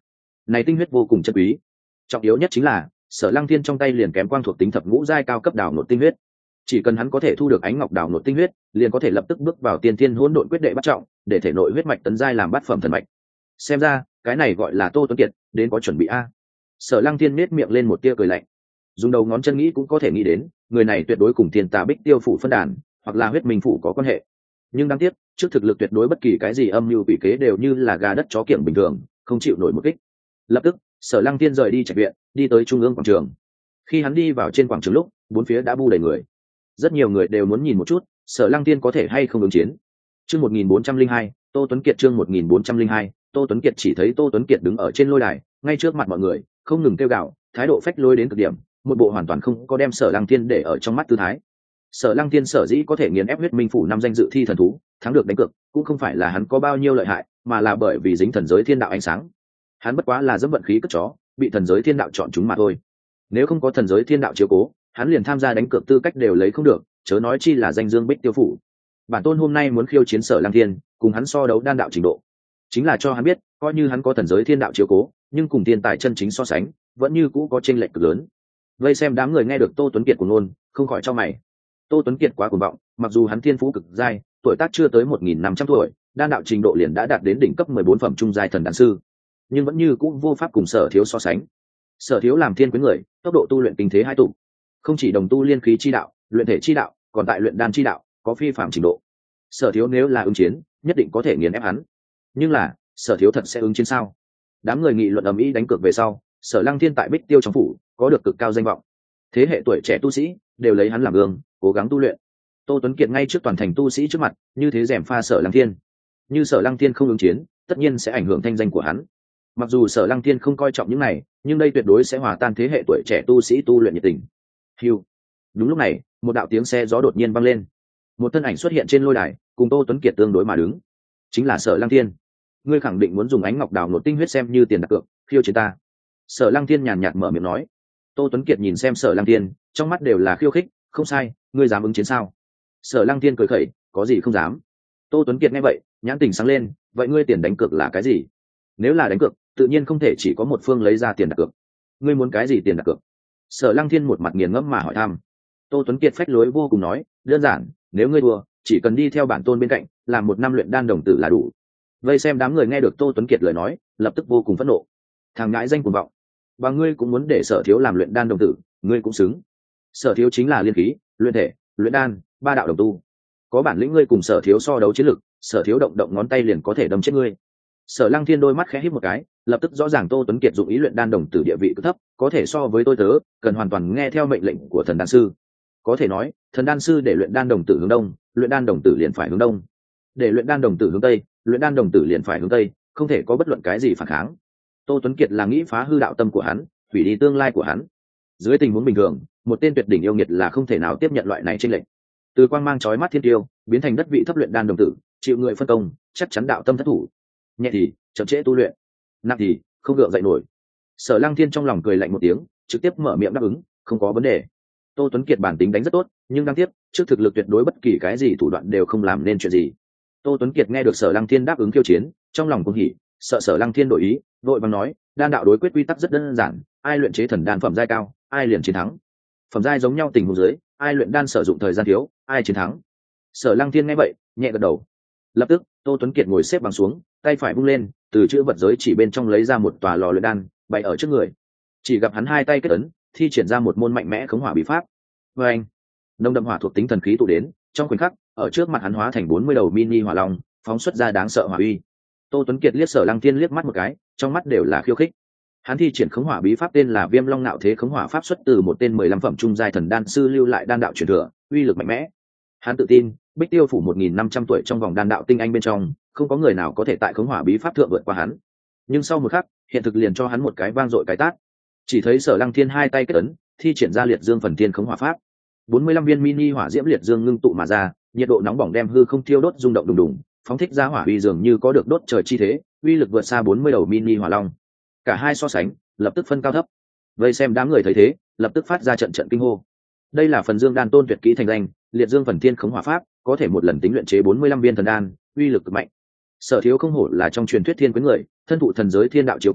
này tinh huyết vô cùng chân quý. Trọng yếu nhất chính là Sở Lăng Thiên trong tay liền kém quang thuộc tính thập ngũ giai cao cấp đào nột tinh huyết. Chỉ cần hắn có thể thu được ánh ngọc đào nột tinh huyết, liền có thể lập tức bước vào tiên thiên hỗn độn quyết đệ bắt trọng, để thể nội huyết mạch tấn giai làm bát phẩm thần mạch. Xem ra, cái này gọi là Tô Tuấn Kiệt, đến có chuẩn bị a. Sở Lăng Thiên nhếch miệng lên một tia cười lạnh. Dùng đầu ngón chân nghĩ cũng có thể nghĩ đến, người này tuyệt đối cùng Thiên Tà Bích Tiêu phủ phân đàn, hoặc là huyết minh phủ có quan hệ. Nhưng đáng tiếc, trước thực lực tuyệt đối bất kỳ cái gì âm mưu quỷ kế đều như là gà đất chó kiểng bình thường, không chịu nổi một kích. Lập tức, Sở Lăng Thiên rời đi trạch viện, đi tới trung ương quảng trường. Khi hắn đi vào trên quảng trường lúc, bốn phía đã bu đầy người. Rất nhiều người đều muốn nhìn một chút, Sở Lăng Thiên có thể hay không ứng chiến. Chương một nghìn bốn trăm lẻ hai, Tô Tuấn Kiệt chương một nghìn bốn trăm lẻ hai, Tô Tuấn Kiệt chỉ thấy Tô Tuấn Kiệt đứng ở trên lôi đài, ngay trước mặt mọi người, không ngừng kêu gào, thái độ phách lối đến cực điểm, một bộ hoàn toàn không có đem Sở Lăng Thiên để ở trong mắt tư thái. Sở Lăng Thiên sở dĩ có thể nghiền ép huyết minh phủ năm danh dự thi thần thú, thắng được đánh cược, cũng không phải là hắn có bao nhiêu lợi hại, mà là bởi vì dính thần giới thiên đạo ánh sáng. Hắn bất quá là dẫm vận khí cất chó, bị thần giới thiên đạo chọn chúng mà thôi. Nếu không có thần giới thiên đạo chiếu cố, hắn liền tham gia đánh cược tư cách đều lấy không được, chớ nói chi là danh dương Bích Tiêu phủ. Bản tôn hôm nay muốn khiêu chiến Sở Lăng Thiên, cùng hắn so đấu đan đạo trình độ, chính là cho hắn biết, coi như hắn có thần giới thiên đạo chiếu cố, nhưng cùng thiên tài chân chính so sánh, vẫn như cũ có chênh lệch cực lớn. Vây xem đám người nghe được Tô Tuấn Kiệt của ngôn, không khỏi cho mày. Tô Tuấn Kiệt quá cuồng vọng, mặc dù hắn thiên phú cực giai, tuổi tác chưa tới một nghìn năm trăm tuổi, đan đạo trình độ liền đã đạt đến đỉnh cấp mười bốn phẩm trung giai thần đan sư, nhưng vẫn như cũ vô pháp cùng Sở Thiếu so sánh. Sở Thiếu làm thiên quyến người, tốc độ tu luyện kinh thế hai tụ, không chỉ đồng tu liên khí chi đạo, luyện thể chi đạo, còn tại luyện đan chi đạo có phi phạm trình độ. Sở Thiếu nếu là ứng chiến, nhất định có thể nghiền ép hắn. Nhưng là, Sở Thiếu thật sẽ ứng chiến sao? Đám người nghị luận ầm ĩ đánh cược về sau, Sở Lăng Thiên tại Bích Tiêu trong phủ có được cực cao danh vọng. Thế hệ tuổi trẻ tu sĩ đều lấy hắn làm gương, cố gắng tu luyện. Tô Tuấn Kiệt ngay trước toàn thành tu sĩ trước mặt, như thế rèm pha Sở Lăng Thiên. Như Sở Lăng Thiên không ứng chiến, tất nhiên sẽ ảnh hưởng thanh danh của hắn. Mặc dù Sở Lăng Thiên không coi trọng những này, nhưng đây tuyệt đối sẽ hòa tan thế hệ tuổi trẻ tu sĩ tu luyện nhiệt tình. Hưu. Đúng lúc này, một đạo tiếng xe gió đột nhiên vang lên. Một thân ảnh xuất hiện trên lôi đài, cùng Tô Tuấn Kiệt tương đối mà đứng. Chính là Sở Lăng Thiên. Ngươi khẳng định muốn dùng ánh ngọc đào nột tinh huyết xem như tiền đặt cược, khiêu chiến ta. Sở Lăng Thiên nhàn nhạt mở miệng nói. Tô Tuấn Kiệt nhìn xem Sở Lăng Thiên, trong mắt đều là khiêu khích, không sai, ngươi dám ứng chiến sao? Sở Lăng Thiên cười khẩy, có gì không dám. Tô Tuấn Kiệt nghe vậy, nhãn tình sáng lên, vậy ngươi tiền đánh cược là cái gì? Nếu là đánh cược, tự nhiên không thể chỉ có một phương lấy ra tiền đặt cược. Ngươi muốn cái gì tiền đặt cược? Sở Lăng Thiên một mặt nghiền ngẫm mà hỏi thăm. Tô Tuấn Kiệt phách lối vô cùng nói, đơn giản, nếu ngươi đùa, chỉ cần đi theo bản tôn bên cạnh, làm một năm luyện đan đồng tử là đủ. Vây xem đám người nghe được Tô Tuấn Kiệt lời nói, lập tức vô cùng phẫn nộ. Thằng ngãi danh cuồng vọng, và ngươi cũng muốn để Sở Thiếu làm luyện đan đồng tử, ngươi cũng xứng. Sở Thiếu chính là liên khí, luyện thể, luyện đan, ba đạo đồng tu. Có bản lĩnh ngươi cùng Sở Thiếu so đấu chiến lực, Sở Thiếu động động ngón tay liền có thể đâm chết ngươi. Sở Lăng Thiên đôi mắt khẽ híp một cái, lập tức rõ ràng Tô Tuấn Kiệt dụng ý luyện đan đồng tử địa vị cực thấp, có thể so với tôi tớ, cần hoàn toàn nghe theo mệnh lệnh của thần đan sư. Có thể nói, thần đan sư để luyện đan đồng tử hướng đông, luyện đan đồng tử liền phải hướng đông. Để luyện đan đồng tử hướng tây, luyện đan đồng tử liền phải hướng tây, không thể có bất luận cái gì phản kháng. Tô Tuấn Kiệt là nghĩ phá hư đạo tâm của hắn, hủy đi tương lai của hắn. Dưới tình huống bình thường, một tên tuyệt đỉnh yêu nghiệt là không thể nào tiếp nhận loại này chênh lệch. Từ quang mang chói mắt thiên tiêu, biến thành đất vị thấp luyện đan đồng tử, chịu người phân công, chắc chắn đạo tâm thất thủ. Nhẹ thì chậm trễ tu luyện, nặng thì không gượng dậy nổi. Sở Lăng Thiên trong lòng cười lạnh một tiếng, trực tiếp mở miệng đáp ứng, không có vấn đề. Tô Tuấn Kiệt bản tính đánh rất tốt, nhưng đáng tiếc, trước thực lực tuyệt đối bất kỳ cái gì thủ đoạn đều không làm nên chuyện gì. Tô Tuấn Kiệt nghe được Sở Lăng Thiên đáp ứng khiêu chiến, trong lòng cũng hỉ, sợ Sở Lăng Thiên đổi ý, vội vàng nói, đan đạo đối quyết quy tắc rất đơn giản, ai luyện chế thần đan phẩm giai cao, ai liền chiến thắng. Phẩm giai giống nhau tình huống dưới, ai luyện đan sử dụng thời gian thiếu, ai chiến thắng. Sở Lăng Thiên nghe vậy, nhẹ gật đầu. Lập tức, Tô Tuấn Kiệt ngồi xếp bằng xuống, tay phải vung lên, từ chữ vật giới chỉ bên trong lấy ra một tòa lò luyện đan, bày ở trước người. Chỉ gặp hắn hai tay kết ấn, thi triển ra một môn mạnh mẽ khống hỏa bí pháp. Và anh, nồng đậm hỏa thuộc tính thần khí tụ đến, trong khoảnh khắc, ở trước mặt hắn hóa thành bốn mươi đầu mini hỏa long, phóng xuất ra đáng sợ hỏa uy. Tô Tuấn Kiệt liếc Sở Lăng Thiên liếc mắt một cái, trong mắt đều là khiêu khích. Hắn thi triển khống hỏa bí pháp tên là Viêm Long Nạo Thế khống hỏa pháp xuất từ một tên mười lăm phẩm trung giai thần đan sư lưu lại đan đạo truyền thừa, uy lực mạnh mẽ. Hắn tự tin, Bích Tiêu phủ một nghìn năm trăm tuổi trong vòng đan đạo tinh anh bên trong, không có người nào có thể tại khống hỏa bí pháp thượng vượt qua hắn. Nhưng sau một khắc, hiện thực liền cho hắn một cái vang dội cái tát. Chỉ thấy Sở Lăng Thiên hai tay kết ấn, thi triển ra liệt dương phần thiên khống hỏa pháp. bốn mươi lăm viên mini hỏa diễm liệt dương ngưng tụ mà ra, nhiệt độ nóng bỏng đem hư không thiêu đốt rung động đùng đùng, phóng thích ra hỏa uy dường như có được đốt trời chi thế, uy lực vượt xa bốn mươi đầu mini hỏa long. Cả hai so sánh, lập tức phân cao thấp. Vây xem đám người thấy thế, lập tức phát ra trận trận kinh hô. Đây là phần Dương đan tôn tuyệt kỹ thành danh, liệt dương phần thiên khống hỏa pháp, có thể một lần tính luyện chế bốn mươi lăm viên thần đan, uy lực cực mạnh. Sở Thiếu không hổ là trong truyền thuyết thiên quyến người, thân thụ thần giới thiên đạo chiếu cố,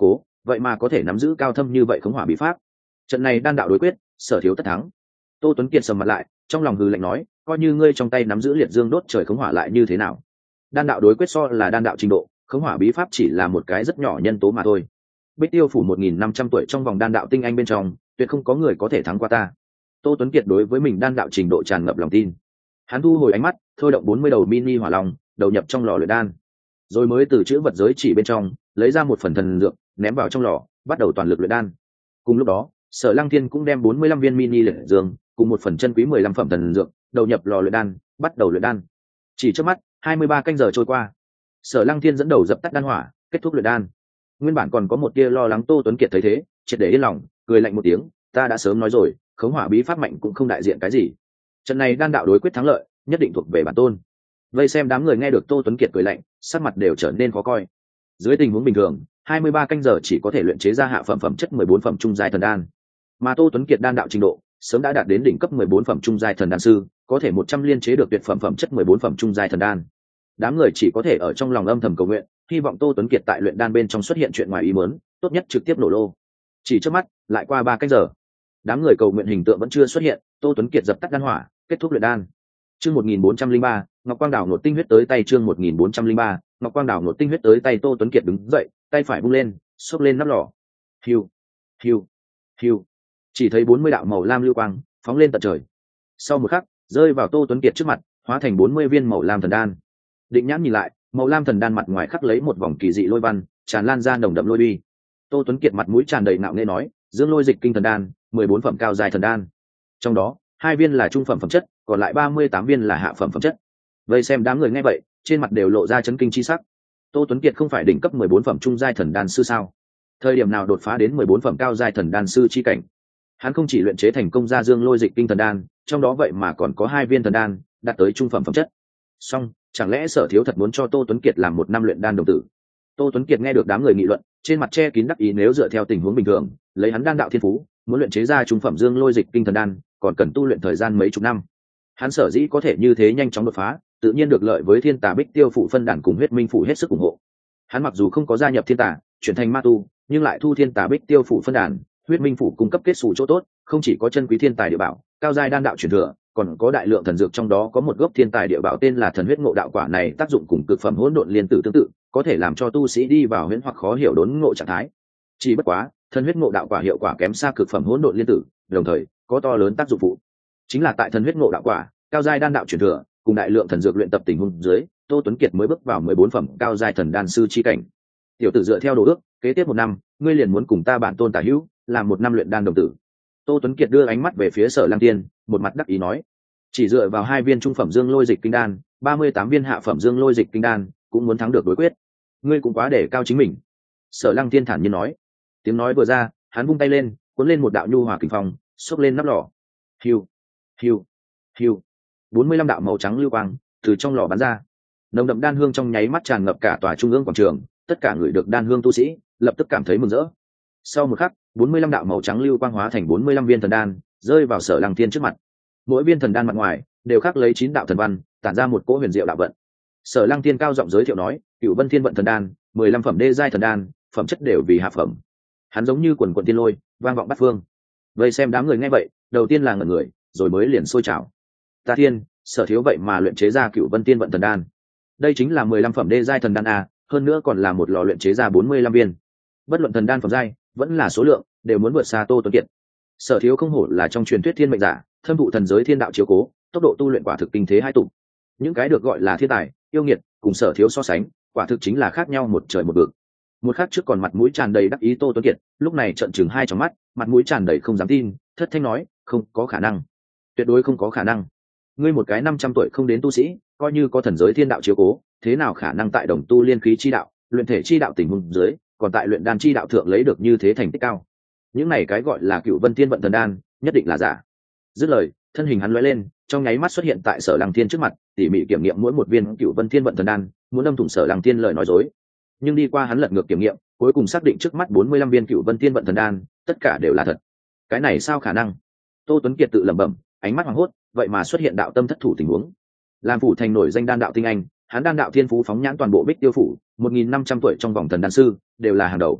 vậy mà có thể nắm giữ cao thâm như vậy khống hỏa bí pháp. Trận này đan đạo đối quyết, Sở Thiếu tất thắng. Tô Tuấn Kiệt sầm mặt lại, trong lòng hừ lạnh nói, coi như ngươi trong tay nắm giữ liệt dương đốt trời khống hỏa lại như thế nào? Đan đạo đối quyết so là đan đạo trình độ, khống hỏa bí pháp chỉ là một cái rất nhỏ nhân tố mà thôi. Bích Tiêu phủ một nghìn năm trăm tuổi trong vòng đan đạo tinh anh bên trong, tuyệt không có người có thể thắng qua ta. Tô Tuấn Kiệt đối với mình đan đạo trình độ tràn ngập lòng tin. Hắn thu hồi ánh mắt, thôi động bốn mươi đầu mini hỏa long, đầu nhập trong lò luyện đan, rồi mới từ chữ vật giới chỉ bên trong lấy ra một phần thần dược, ném vào trong lò, bắt đầu toàn lực luyện đan. Cùng lúc đó, Sở Lăng Thiên cũng đem bốn mươi lăm viên mini liệt dương cùng một phần chân quý mười lăm phẩm thần dược đầu nhập lò luyện đan, bắt đầu luyện đan. Chỉ trước mắt, hai mươi ba canh giờ trôi qua. Sở Lăng Thiên dẫn đầu dập tắt đan hỏa, kết thúc luyện đan. Nguyên bản còn có một tia lo lắng Tô Tuấn Kiệt thấy thế, triệt để yên lòng, cười lạnh một tiếng, ta đã sớm nói rồi, khống hỏa bí pháp mạnh cũng không đại diện cái gì. Trận này đan đạo đối quyết thắng lợi, nhất định thuộc về bản tôn. Vây xem đám người nghe được Tô Tuấn Kiệt cười lạnh, sắc mặt đều trở nên khó coi. Dưới tình huống bình thường, hai mươi ba canh giờ chỉ có thể luyện chế ra hạ phẩm phẩm chất mười bốn phẩm trung giai thần đan, mà Tô Tuấn Kiệt đan đạo trình độ sớm đã đạt đến đỉnh cấp mười bốn phẩm trung giai thần đan sư, có thể một trăm liên chế được tuyệt phẩm phẩm chất mười bốn phẩm trung giai thần đan. Đám người chỉ có thể ở trong lòng âm thầm cầu nguyện, hy vọng Tô Tuấn Kiệt tại luyện đan bên trong xuất hiện chuyện ngoài ý muốn, tốt nhất trực tiếp nổ lô. Chỉ trước mắt, lại qua ba canh giờ, đám người cầu nguyện hình tượng vẫn chưa xuất hiện, Tô Tuấn Kiệt dập tắt đan hỏa, kết thúc luyện đan. Chương một nghìn bốn trăm linh ba, Ngọc Quang Đảo nột tinh huyết tới tay. Chương một nghìn bốn trăm linh ba, Ngọc Quang Đảo nột tinh huyết tới tay. Tô Tuấn Kiệt đứng dậy, tay phải vung lên, xốc lên nắp lò. Hiu, hiu, hiu. Chỉ thấy bốn mươi đạo màu lam lưu quang phóng lên tận trời. Sau một khắc, rơi vào Tô Tuấn Kiệt trước mặt, hóa thành bốn mươi viên màu lam thần đan. Định nhãn nhìn lại, màu lam thần đan mặt ngoài khắc lấy một vòng kỳ dị lôi văn, tràn lan ra nồng đậm lôi uy. Tô Tuấn Kiệt mặt mũi tràn đầy ngạo nghễ nói, Dương Lôi Dịch Kinh thần đan, mười bốn phẩm cao dài thần đan. Trong đó, hai viên là trung phẩm phẩm chất, còn lại ba mươi tám viên là hạ phẩm phẩm chất. Vậy xem đám người nghe vậy, trên mặt đều lộ ra chấn kinh chi sắc. Tô Tuấn Kiệt không phải đỉnh cấp mười bốn phẩm trung giai thần đan sư sao? Thời điểm nào đột phá đến mười bốn phẩm cao giai thần đan sư chi cảnh? Hắn không chỉ luyện chế thành công ra Dương Lôi Dịch Kinh thần đan, trong đó vậy mà còn có hai viên thần đan đạt tới trung phẩm phẩm chất. Song, chẳng lẽ Sở Thiếu thật muốn cho Tô Tuấn Kiệt làm một năm luyện đan đồng tử? Tô Tuấn Kiệt nghe được đám người nghị luận, trên mặt che kín đắc ý, nếu dựa theo tình huống bình thường, lấy hắn đan đạo thiên phú, muốn luyện chế ra trung phẩm Dương Lôi Dịch Kinh thần đan, còn cần tu luyện thời gian mấy chục năm. Hắn sở dĩ có thể như thế nhanh chóng đột phá, tự nhiên được lợi với Thiên Tà Bích Tiêu phụ phân đàn cùng Huyết Minh phụ hết sức ủng hộ. Hắn mặc dù không có gia nhập Thiên Tà, chuyển thành ma tu, nhưng lại thu Thiên Tà Bích Tiêu phụ phân đàn, Huyết Minh phụ cung cấp kết sủ chỗ tốt, không chỉ có chân quý thiên tài địa bảo, cao giai đan đạo truyền thừa, còn có đại lượng thần dược, trong đó có một gốc thiên tài địa bảo tên là Thần Huyết Ngộ Đạo Quả, này tác dụng cùng cực phẩm hỗn độn liên tử tương tự, có thể làm cho tu sĩ đi vào huyễn hoặc khó hiểu đốn ngộ trạng thái. Chỉ bất quá, Thần Huyết Ngộ Đạo Quả hiệu quả kém xa cực phẩm hỗn độn liên tử, đồng thời có to lớn tác dụng phụ. Chính là tại Thần Huyết Ngộ Đạo Quả, cao giai đan đạo truyền thừa, cùng đại lượng thần dược luyện tập tình huống dưới, Tô Tuấn Kiệt mới bước vào mười bốn phẩm cao giai thần đan sư chi cảnh. Tiểu tử, dựa theo đồ ước, kế tiếp một năm, ngươi liền muốn cùng ta bản tôn tả hữu, làm một năm luyện đan đồng tử. Tô Tuấn Kiệt đưa ánh mắt về phía Sở Lăng Tiên, một mặt đắc ý nói, chỉ dựa vào hai viên trung phẩm Dương Lôi Dịch Kinh đan, ba mươi tám viên hạ phẩm Dương Lôi Dịch Kinh đan, cũng muốn thắng được đối quyết, ngươi cũng quá để cao chính mình. Sở Lăng Tiên thản nhiên nói. Tiếng nói vừa ra, hắn vung tay lên, cuốn lên một đạo nhu hòa kình phong, xốc lên nắp lò. Hiu, hiu, hiu. bốn mươi lăm đạo màu trắng lưu quang từ trong lò bắn ra, nồng đậm đan hương trong nháy mắt tràn ngập cả tòa trung ương quảng trường. Tất cả người được đan hương tu sĩ lập tức cảm thấy mừng rỡ. Sau một khắc, bốn mươi lăm đạo màu trắng lưu quang hóa thành bốn mươi lăm viên thần đan, rơi vào Sở Lăng Thiên trước mặt. Mỗi viên thần đan mặt ngoài đều khắc lấy chín đạo thần văn, tản ra một cỗ huyền diệu đạo vận. Sở Lăng Thiên cao giọng giới thiệu nói, Cửu Vân Thiên vận thần đan, mười lăm phẩm đê giai thần đan, phẩm chất đều vì hạ phẩm. Hắn giống như quần quần tiên lôi, vang vọng bát phương. Vậy xem đám người nghe vậy, đầu tiên là ngẩn người, rồi mới liền sôi trào. Ta thiên, Sở Thiếu vậy mà luyện chế ra Cửu Vân Thiên vận thần đan. Đây chính là mười lăm phẩm đê giai thần đan a, hơn nữa còn là một lò luyện chế ra bốn mươi lăm viên. Bất luận thần đan phẩm giai, vẫn là số lượng, đều muốn vượt xa Tô Tuấn Kiệt. Sở Thiếu không hổ là trong truyền thuyết thiên mệnh giả, thâm thụ thần giới thiên đạo chiếu cố, tốc độ tu luyện quả thực kinh thế hai tụ. Những cái được gọi là thiên tài, yêu nghiệt, cùng Sở Thiếu so sánh, quả thực chính là khác nhau một trời một vực. Một khắc trước còn mặt mũi tràn đầy đắc ý Tô Tuấn Kiệt, lúc này trợn trừng hai tròng mắt, mặt mũi tràn đầy không dám tin, thất thanh nói, không có khả năng, tuyệt đối không có khả năng. Ngươi một cái năm trăm tuổi không đến tu sĩ, coi như có thần giới thiên đạo chiếu cố, thế nào khả năng tại đồng tu liên khí chi đạo, luyện thể chi đạo tình huống dưới, còn tại luyện đan chi đạo thượng lấy được như thế thành tích cao? Những này cái gọi là Cửu Vân Thiên vận thần đan, nhất định là giả. Dứt lời, thân hình hắn lóe lên, trong nháy mắt xuất hiện tại Sở Lăng Thiên trước mặt, tỉ mỉ kiểm nghiệm mỗi một viên Cửu Vân Thiên vận thần đan, muốn đâm thủng Sở Lăng Thiên lời nói dối. Nhưng đi qua hắn lật ngược kiểm nghiệm, cuối cùng xác định trước mắt bốn mươi lăm viên Cửu Vân Thiên vận thần đan, tất cả đều là thật. Cái này sao khả năng? Tô Tuấn Kiệt tự lẩm bẩm, ánh mắt hoảng hốt, vậy mà xuất hiện đạo tâm thất thủ tình huống. Làm phủ thành nổi danh đan đạo tinh anh, hắn đan đạo thiên phú phóng nhãn toàn bộ Bích Tiêu phủ, một nghìn năm trăm tuổi trong vòng thần đan sư, đều là hàng đầu.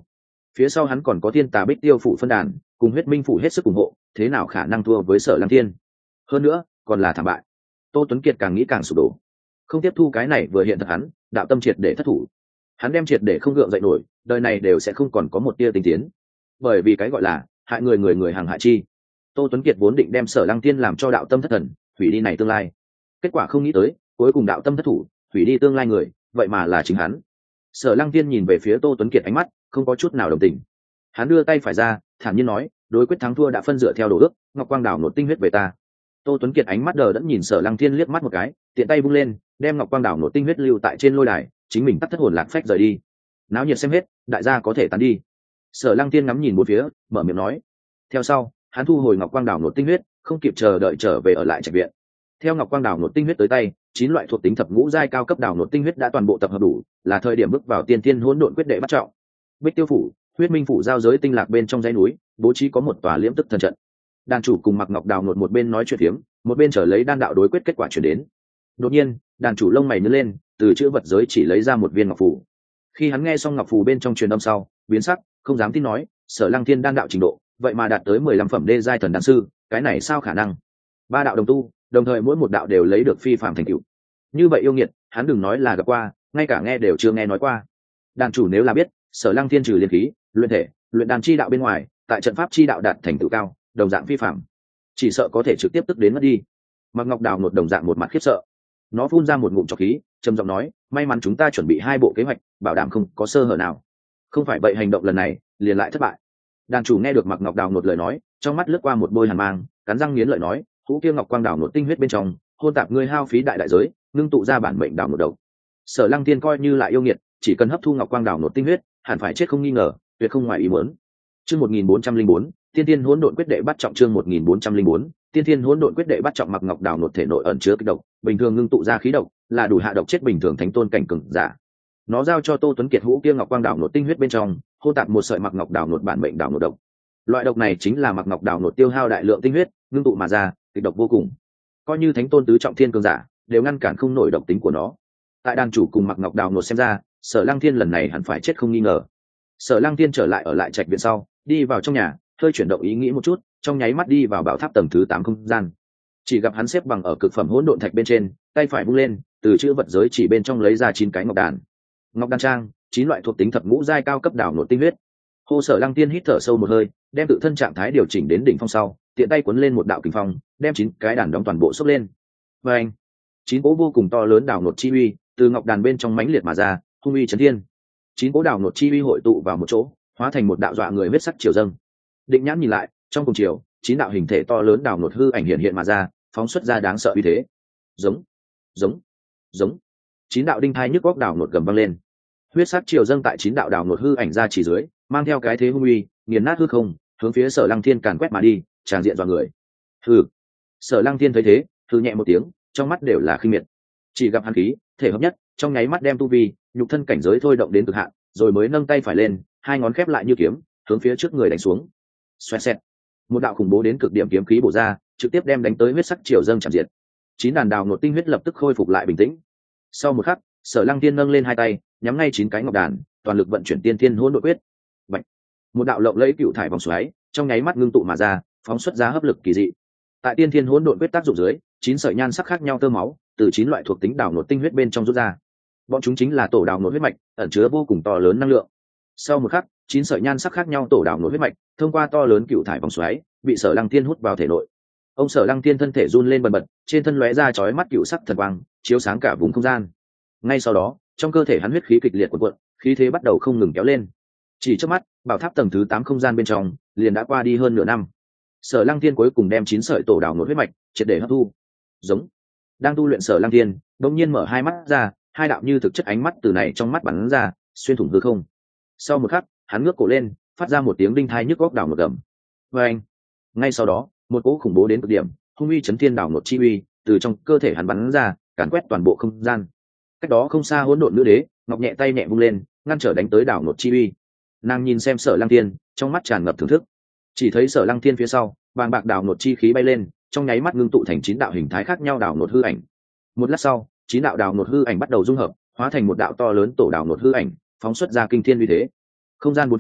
phía sau hắn còn có thiên tà bích tiêu phủ phân đàn cùng huyết minh phủ hết sức ủng hộ, thế nào khả năng thua với Sở Lăng Thiên? Hơn nữa còn là thảm bại. Tô Tuấn Kiệt càng nghĩ càng sụp đổ, không tiếp thu cái này vừa hiện thật hắn đạo tâm triệt để thất thủ, hắn đem triệt để không gượng dậy nổi, đời này đều sẽ không còn có một tia tinh tiến, bởi vì cái gọi là hại người người người hàng hại chi. Tô Tuấn Kiệt vốn định đem Sở Lăng Thiên làm cho đạo tâm thất thần, hủy đi này tương lai, kết quả không nghĩ tới cuối cùng đạo tâm thất thủ, hủy đi tương lai người vậy mà là chính hắn. Sở Lăng Thiên nhìn về phía Tô Tuấn Kiệt, ánh mắt không có chút nào đồng tình. Hắn đưa tay phải ra, thản nhiên nói, đối quyết thắng thua đã phân dựa theo đồ ước, Ngọc Quang Đảo nột tinh huyết về ta. Tô Tuấn Kiệt ánh mắt đờ đẫn nhìn Sở Lăng Thiên liếc mắt một cái, tiện tay vung lên, đem Ngọc Quang Đảo nột tinh huyết lưu tại trên lôi đài, chính mình tắt thất hồn lạc phách rời đi. Náo nhiệt xem hết, đại gia có thể tán đi. Sở Lăng Thiên ngắm nhìn bốn phía, mở miệng nói. Theo sau, hắn thu hồi Ngọc Quang Đảo nột tinh huyết, không kịp chờ đợi trở về ở lại trạch viện. Theo Ngọc Quang Đảo nột tinh huyết tới tay, chín loại thuộc tính thập ngũ giai cao cấp đảo nột tinh huyết đã toàn bộ tập hợp đủ, là thời điểm bước vào tiên thiên hỗn độn quyết đệ bắt trọng. Bích Tiêu phủ, huyết minh phủ giao giới tinh lạc bên trong dãy núi, bố trí có một tòa liễm tức thần trận. Đàn chủ cùng Mặc Ngọc Đào nột một bên nói chuyện phiếm, một bên trở lấy đan đạo đối quyết kết quả chuyển đến. Đột nhiên, đàn chủ lông mày nhướng lên, từ chữ vật giới chỉ lấy ra một viên ngọc phù. Khi hắn nghe xong ngọc phù bên trong truyền âm sau, biến sắc, không dám tin nói, Sở Lăng Thiên đan đạo trình độ, vậy mà đạt tới mười lăm phẩm đê giai thần đan sư, cái này sao khả năng? Ba đạo đồng tu, đồng thời mỗi một đạo đều lấy được phi phàm thành tựu. Như vậy yêu nghiệt, hắn đừng nói là gặp qua, ngay cả nghe đều chưa nghe nói qua. Đàn chủ nếu là biết, Sở Lăng Thiên trừ liên khí, luyện thể, luyện đan chi đạo bên ngoài, tại trận pháp chi đạo đạt thành tựu cao, đồng dạng phi phàm, chỉ sợ có thể trực tiếp tức đến mất đi. Mặc Ngọc Đào nột đồng dạng một mặt khiếp sợ, nó phun ra một ngụm trọc khí, trầm giọng nói, may mắn chúng ta chuẩn bị hai bộ kế hoạch, bảo đảm không có sơ hở nào, không phải vậy hành động lần này liền lại thất bại. Đàn chủ nghe được Mặc Ngọc Đào nột lời nói, trong mắt lướt qua một bôi hàn mang, cắn răng nghiến lợi nói, hũ kia Ngọc Quang Đào nột tinh huyết bên trong, hôn tạp ngươi hao phí đại đại giới, ngưng tụ ra bản mệnh đào nột đầu. Sở Lăng Thiên coi như lại yêu nghiệt, chỉ cần hấp thu Ngọc Quang Đào nột tinh huyết, hẳn phải chết không nghi ngờ, tuyệt không ngoài ý muốn. Chương một nghìn bốn trăm linh bốn, Tiên Thiên Hỗn Độn Quyết Đệ bắt trọng. Chương một nghìn bốn trăm linh bốn, Tiên Thiên Hỗn Độn Quyết Đệ bắt trọng. Mặc Ngọc Đào nột thể nội ẩn chứa kịch độc, bình thường ngưng tụ ra khí độc, là đủ hạ độc chết bình thường thánh tôn cảnh cường giả. Nó giao cho Tô Tuấn Kiệt hũ kia Ngọc Quang Đào nột tinh huyết bên trong, hô tạp một sợi Mặc Ngọc Đào nột bản mệnh đào nột độc. Loại độc này chính là Mặc Ngọc Đào nột tiêu hao đại lượng tinh huyết, ngưng tụ mà ra, kịch độc vô cùng. Coi như thánh tôn tứ trọng thiên cường giả, đều ngăn cản không nổi độc tính của nó. Tại đàn chủ cùng Mặc Ngọc Đào nột xem ra, Sở Lăng Thiên lần này hẳn phải chết không nghi ngờ. Sở Lăng Thiên trở lại ở lại trạch viện sau, đi vào trong nhà, hơi chuyển động ý nghĩ một chút, trong nháy mắt đi vào bảo tháp tầng thứ tám không gian. Chỉ gặp hắn xếp bằng ở cực phẩm hỗn độn thạch bên trên, tay phải vung lên, từ chữ vật giới chỉ bên trong lấy ra chín cái ngọc đàn. Ngọc đan trang, chín loại thuộc tính thập ngũ giai cao cấp đảo nột tinh huyết. Hồ Sở Lăng Tiên hít thở sâu một hơi, đem tự thân trạng thái điều chỉnh đến đỉnh phong sau, tiện tay cuốn lên một đạo kình phong, đem chín cái đàn đóng toàn bộ xốc lên. Và anh, chín cỗ vô cùng to lớn đảo nột chi uy, từ ngọc đàn bên trong mãnh liệt mà ra, hung uy chấn thiên. Chín cỗ đảo nột chi uy hội tụ vào một chỗ, hóa thành một đạo dọa người huyết sắc triều dâng. Định nhãn nhìn lại, trong cùng chiều, chín đạo hình thể to lớn đảo nột hư ảnh hiện hiện mà ra, phóng xuất ra đáng sợ uy thế. Giống, giống, giống. Chín đạo đinh thai nhức góc đảo nột gầm vang lên. Huyết sắc triều dâng tại chín đạo đảo nột hư ảnh ra chỉ dưới, mang theo cái thế hung uy, nghiền nát hư không, hướng phía Sở Lăng Thiên càn quét mà đi, tràn diện dọa người. Hừ. Sở Lăng Thiên thấy thế, hừ nhẹ một tiếng, trong mắt đều là khinh miệt. Chỉ gặp hắn khí, thể hợp nhất, trong nháy mắt đem tu vi, nhục thân cảnh giới thôi động đến cực hạn, rồi mới nâng tay phải lên, hai ngón khép lại như kiếm, hướng phía trước người đánh xuống. Xoẹt xẹt. Một đạo khủng bố đến cực điểm kiếm khí bổ ra, trực tiếp đem đánh tới huyết sắc triều dâng chạm diệt. Chín đàn đào nột tinh huyết lập tức khôi phục lại bình tĩnh. Sau một khắc, Sở Lăng Thiên nâng lên hai tay, nhắm ngay chín cái ngọc đàn, toàn lực vận chuyển tiên thiên hỗn độn quyết. Bạch. Một đạo lộng lẫy cựu thải vòng xoáy, trong nháy mắt ngưng tụ mà ra, phóng xuất ra hấp lực kỳ dị. Tại tiên thiên hỗn độn quyết tác dụng dưới, chín sợi nhan sắc khác nhau tơ máu, từ chín loại thuộc tính đào nột tinh huyết bên trong rút ra. Bọn chúng chính là tổ đào nột huyết mạch, ẩn chứa vô cùng to lớn năng lượng. Sau một khắc, chín sợi nhan sắc khác nhau tổ đào nột huyết mạch, thông qua to lớn cựu thải vòng xoáy, bị Sở Lăng Thiên hút vào thể nội. Ông Sở Lăng Thiên thân thể run lên bần bật, trên thân lóe ra chói mắt cựu sắc thần quang, chiếu sáng cả vùng không gian. Ngay sau đó, trong cơ thể hắn huyết khí kịch liệt cuộn cuộn, khí thế bắt đầu không ngừng kéo lên. Chỉ trước mắt, bảo tháp tầng thứ tám không gian bên trong liền đã qua đi hơn nửa năm. Sở Lăng Thiên cuối cùng đem chín sợi tổ đào nột huyết mạch triệt để hấp thu. Giống. Đang tu luyện Sở Lăng Thiên, đột nhiên mở hai mắt ra, hai đạo như thực chất ánh mắt từ này trong mắt bắn ra, xuyên thủng hư không. Sau một khắc, hắn ngước cổ lên, phát ra một tiếng đinh thai nhức góc đào nột gầm. Và anh. Ngay sau đó, một cỗ khủng bố đến cực điểm, hung uy chấn thiên đào nột chi uy, từ trong cơ thể hắn bắn ra, càn quét toàn bộ không gian. Cách đó không xa hỗn độn nữ đế, ngọc nhẹ tay nhẹ vung lên, ngăn trở đánh tới đảo nột chi uy. Nàng nhìn xem Sở Lăng Thiên, trong mắt tràn ngập thưởng thức. Chỉ thấy Sở Lăng Thiên phía sau, vàng bạc đảo nột chi khí bay lên, trong nháy mắt ngưng tụ thành chín đạo hình thái khác nhau đảo nột hư ảnh. Một lát sau, chín đạo đảo nột hư ảnh bắt đầu dung hợp, hóa thành một đạo to lớn tổ đảo nột hư ảnh, phóng xuất ra kinh thiên uy thế. Không gian bốn phía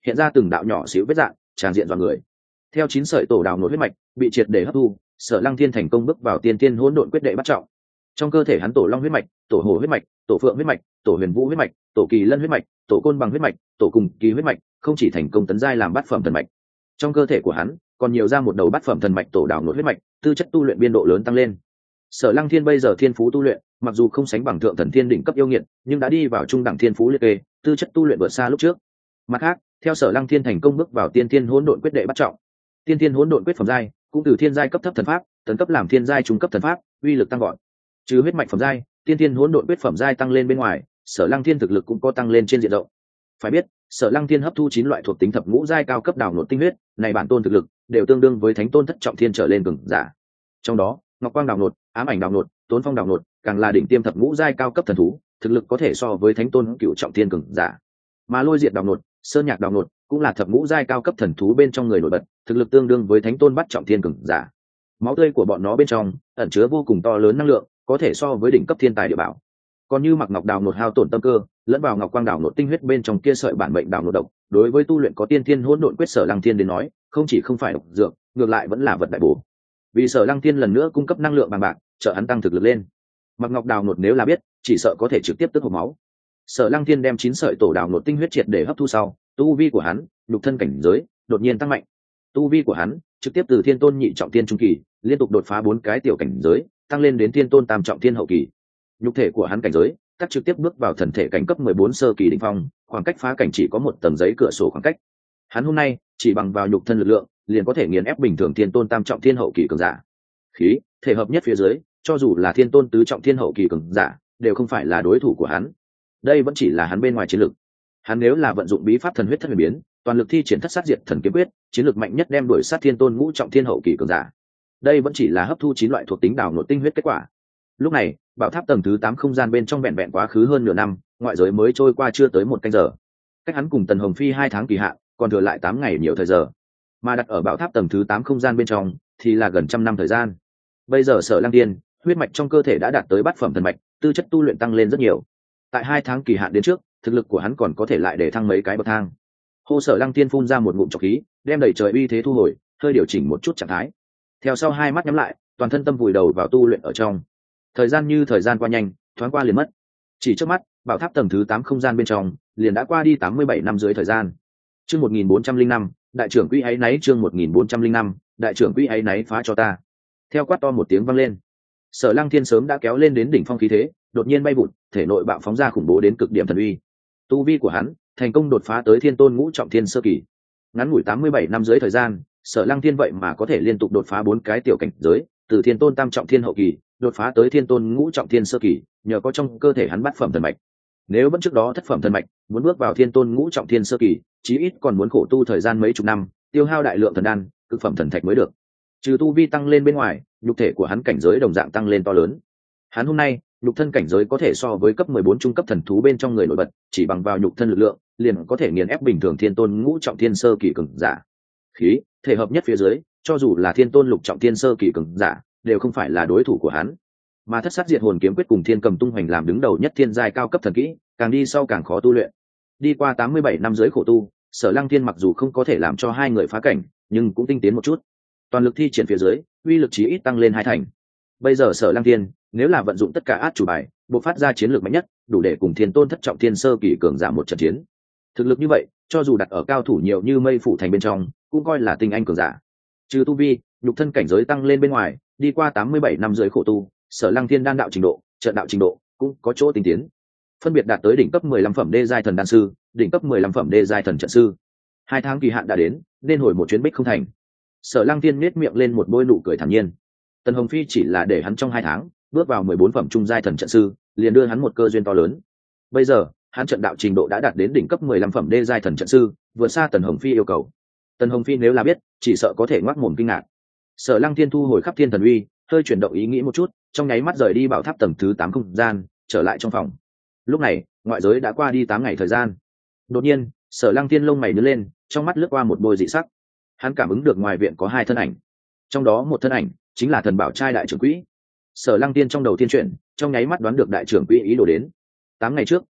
hiện ra từng đạo nhỏ xíu vết dạn tràn diện vào người. Theo chín sợi tổ đào nốt huyết mạch bị triệt để hấp thu, Sở Lăng Thiên thành công bước vào tiên tiên hỗn độn quyết đệ bắt trọng. Trong cơ thể hắn tổ long huyết mạch, tổ hổ huyết mạch, tổ phượng huyết mạch, tổ huyền vũ huyết mạch, tổ kỳ lân huyết mạch, tổ côn bằng huyết mạch, tổ cùng kỳ huyết mạch không chỉ thành công tấn giai làm bát phẩm thần mạch. Trong cơ thể của hắn còn nhiều ra một đầu bát phẩm thần mạch tổ đào nốt huyết mạch, tư chất tu luyện biên độ lớn tăng lên. Sở Lăng Thiên bây giờ thiên phú tu luyện mặc dù không sánh bằng thượng thần thiên đỉnh cấp yêu nghiệt, nhưng đã đi vào trung đẳng thiên phú liệt kê, tư chất tu luyện vượt xa lúc trước. Mặt khác, theo Sở Lăng Thiên thành công bước vào tiên tiên hỗn độn quyết đệ bắt trọng, tiên tiên hỗn độn quyết phẩm giai cũng từ thiên giai cấp thấp thần pháp tấn cấp làm thiên giai trung cấp thần pháp, uy lực tăng gọn. Trừ huyết mạch phẩm giai, tiên tiên hỗn độn quyết phẩm giai tăng lên bên ngoài, Sở Lăng Thiên thực lực cũng có tăng lên trên diện rộng. Phải biết, Sở Lăng Thiên hấp thu chín loại thuộc tính thập ngũ giai cao cấp đào nốt tinh huyết, này bản tôn thực lực đều tương đương với thánh tôn thất trọng thiên trở lên cường giả. Trong đó, Ngọc Quang đào nốt, Ám ảnh đào nốt, Tốn Phong đào nốt, càng là đỉnh tiêm thập ngũ giai cao cấp thần thú, thực lực có thể so với thánh tôn cựu trọng thiên cường giả. Mà Lôi Diệt đào nốt, Sơn Nhạc đào nốt cũng là thập ngũ giai cao cấp thần thú bên trong người nổi bật, thực lực tương đương với thánh tôn bắt trọng thiên cường giả. Máu tươi của bọn nó bên trong ẩn chứa vô cùng to lớn năng lượng, có thể so với đỉnh cấp thiên tài địa bảo. Còn như Mặc Ngọc đào nốt hao tổn tâm cơ, lẫn vào Ngọc Quang đào nốt tinh huyết bên trong kia sợi bản mệnh đào nốt độc, đối với tu luyện có tiên thiên hỗn độn quyết Sở Lăng Thiên đến nói, không chỉ không phải độc dược, ngược lại vẫn là vật đại bổ. Vì Sở Lăng Thiên lần nữa cung cấp năng lượng bằng bạc, trợ hắn tăng thực lực lên. Mặc Ngọc đào nốt nếu là biết, chỉ sợ có thể trực tiếp tức hộc máu. Sở Lăng Thiên đem chín sợi tổ đào nốt tinh huyết triệt để hấp thu sau, tu vi của hắn, nhục thân cảnh giới đột nhiên tăng mạnh. Tu vi của hắn trực tiếp từ thiên tôn nhị trọng thiên trung kỳ liên tục đột phá bốn cái tiểu cảnh giới, tăng lên đến thiên tôn tam trọng thiên hậu kỳ. Nhục thể của hắn cảnh giới tắt trực tiếp bước vào thần thể cảnh cấp mười bốn sơ kỳ đỉnh phong, khoảng cách phá cảnh chỉ có một tầng giấy cửa sổ khoảng cách. Hắn hôm nay chỉ bằng vào nhục thân lực lượng liền có thể nghiền ép bình thường thiên tôn tam trọng thiên hậu kỳ cường giả. Khí thể hợp nhất phía dưới, cho dù là thiên tôn tứ trọng thiên hậu kỳ cường giả đều không phải là đối thủ của hắn. Đây vẫn chỉ là hắn bên ngoài chiến lực. Hắn nếu là vận dụng bí pháp thần huyết thất huyền biến, toàn lực thi triển thất sát diệt thần kiếm quyết, chiến lược mạnh nhất đem đuổi sát thiên tôn ngũ trọng thiên hậu kỳ cường giả. Đây vẫn chỉ là hấp thu chín loại thuộc tính đào nốt tinh huyết kết quả. Lúc này, bảo tháp tầng thứ tám không gian bên trong vẹn vẹn quá khứ hơn nửa năm, ngoại giới mới trôi qua chưa tới một canh giờ. Cách hắn cùng Tần Hồng Phi hai tháng kỳ hạn, còn thừa lại tám ngày nhiều thời giờ. Mà đặt ở bảo tháp tầng thứ tám không gian bên trong thì là gần trăm năm thời gian. Bây giờ Sở Lăng Thiên, huyết mạch trong cơ thể đã đạt tới bát phẩm thần mạch, tư chất tu luyện tăng lên rất nhiều. Tại hai tháng kỳ hạn đến trước, thực lực của hắn còn có thể lại để thăng mấy cái bậc thang. Hô Sở Lăng Thiên phun ra một ngụm trọc khí, đem đẩy trời uy thế thu hồi, hơi điều chỉnh một chút trạng thái. Theo sau hai mắt nhắm lại, toàn thân tâm vùi đầu vào tu luyện ở trong. Thời gian như thời gian qua nhanh, thoáng qua liền mất. Chỉ trước mắt, bảo tháp tầng thứ tám không gian bên trong liền đã qua đi tám mươi bảy năm dưới thời gian. Chương một nghìn bốn trăm linh năm, đại trưởng quỹ ấy náy chương một nghìn bốn trăm linh năm, đại trưởng quỹ ấy náy phá cho ta. Theo quát to một tiếng vang lên, Sở Lăng Thiên sớm đã kéo lên đến đỉnh phong khí thế, đột nhiên bay vụt, thể nội bạo phóng ra khủng bố đến cực điểm thần uy. Tu vi của hắn thành công đột phá tới thiên tôn ngũ trọng thiên sơ kỳ. Ngắn ngủi tám mươi bảy năm dưới thời gian, Sở Lăng Thiên vậy mà có thể liên tục đột phá bốn cái tiểu cảnh giới, từ thiên tôn tam trọng thiên hậu kỳ đột phá tới thiên tôn ngũ trọng thiên sơ kỳ, nhờ có trong cơ thể hắn bát phẩm thần mạch. Nếu vẫn trước đó thất phẩm thần mạch, muốn bước vào thiên tôn ngũ trọng thiên sơ kỳ, chí ít còn muốn khổ tu thời gian mấy chục năm, tiêu hao đại lượng thần đan, cực phẩm thần thạch mới được. Trừ tu vi tăng lên bên ngoài, nhục thể của hắn cảnh giới đồng dạng tăng lên to lớn. Hắn hôm nay, nhục thân cảnh giới có thể so với cấp mười bốn trung cấp thần thú bên trong người nổi bật, chỉ bằng vào nhục thân lực lượng, liền có thể nghiền ép bình thường thiên tôn ngũ trọng thiên sơ kỳ cường giả. Khí thể hợp nhất phía dưới, cho dù là thiên tôn lục trọng thiên sơ kỳ cường giả, đều không phải là đối thủ của hắn. Mà thất sát diệt hồn kiếm quyết cùng thiên cầm tung hoành làm đứng đầu nhất thiên giai cao cấp thần kỹ, càng đi sau càng khó tu luyện. Đi qua tám mươi bảy năm dưới khổ tu, Sở Lăng Thiên mặc dù không có thể làm cho hai người phá cảnh, nhưng cũng tinh tiến một chút. Toàn lực thi triển phía dưới, uy lực chí ít tăng lên hai thành. Bây giờ Sở Lăng Thiên, nếu là vận dụng tất cả át chủ bài, bộc phát ra chiến lược mạnh nhất, đủ để cùng thiên tôn thất trọng thiên sơ kỳ cường giả một trận chiến. Thực lực như vậy, cho dù đặt ở cao thủ nhiều như mây phủ thành bên trong, cũng coi là tinh anh cường giả. Trừ tu vi, nhục thân cảnh giới tăng lên bên ngoài, đi qua tám mươi bảy năm dưới khổ tu, Sở Lăng Thiên đan đạo trình độ, trận đạo trình độ cũng có chỗ tinh tiến. Phân biệt đạt tới đỉnh cấp mười lăm phẩm đê giai thần đan sư, đỉnh cấp mười lăm phẩm đê giai thần trận sư. Hai tháng kỳ hạn đã đến, nên hồi một chuyến bích không thành. Sở Lăng Thiên nhếch miệng lên một bôi nụ cười thản nhiên. Tần Hồng Phi chỉ là để hắn trong hai tháng bước vào mười bốn phẩm trung giai thần trận sư, liền đưa hắn một cơ duyên to lớn. Bây giờ, hắn trận đạo trình độ đã đạt đến đỉnh cấp mười lăm phẩm đê giai thần trận sư, vượt xa Tần Hồng Phi yêu cầu. Tần Hồng Phi nếu là biết, chỉ sợ có thể ngoác mồm kinh ngạc. Sở Lăng Thiên thu hồi khắp thiên thần uy, hơi chuyển động ý nghĩ một chút, trong nháy mắt rời đi bảo tháp tầng thứ tám không gian, trở lại trong phòng. Lúc này, ngoại giới đã qua đi tám ngày thời gian. Đột nhiên, Sở Lăng Thiên lông mày nhướng lên, trong mắt lướt qua một bôi dị sắc. Hắn cảm ứng được ngoài viện có hai thân ảnh, trong đó một thân ảnh chính là thần bảo trai đại trưởng quỹ. Sở Lăng Thiên trong đầu tiên chuyển, trong nháy mắt đoán được đại trưởng quỹ ý đồ đến. Tám ngày trước,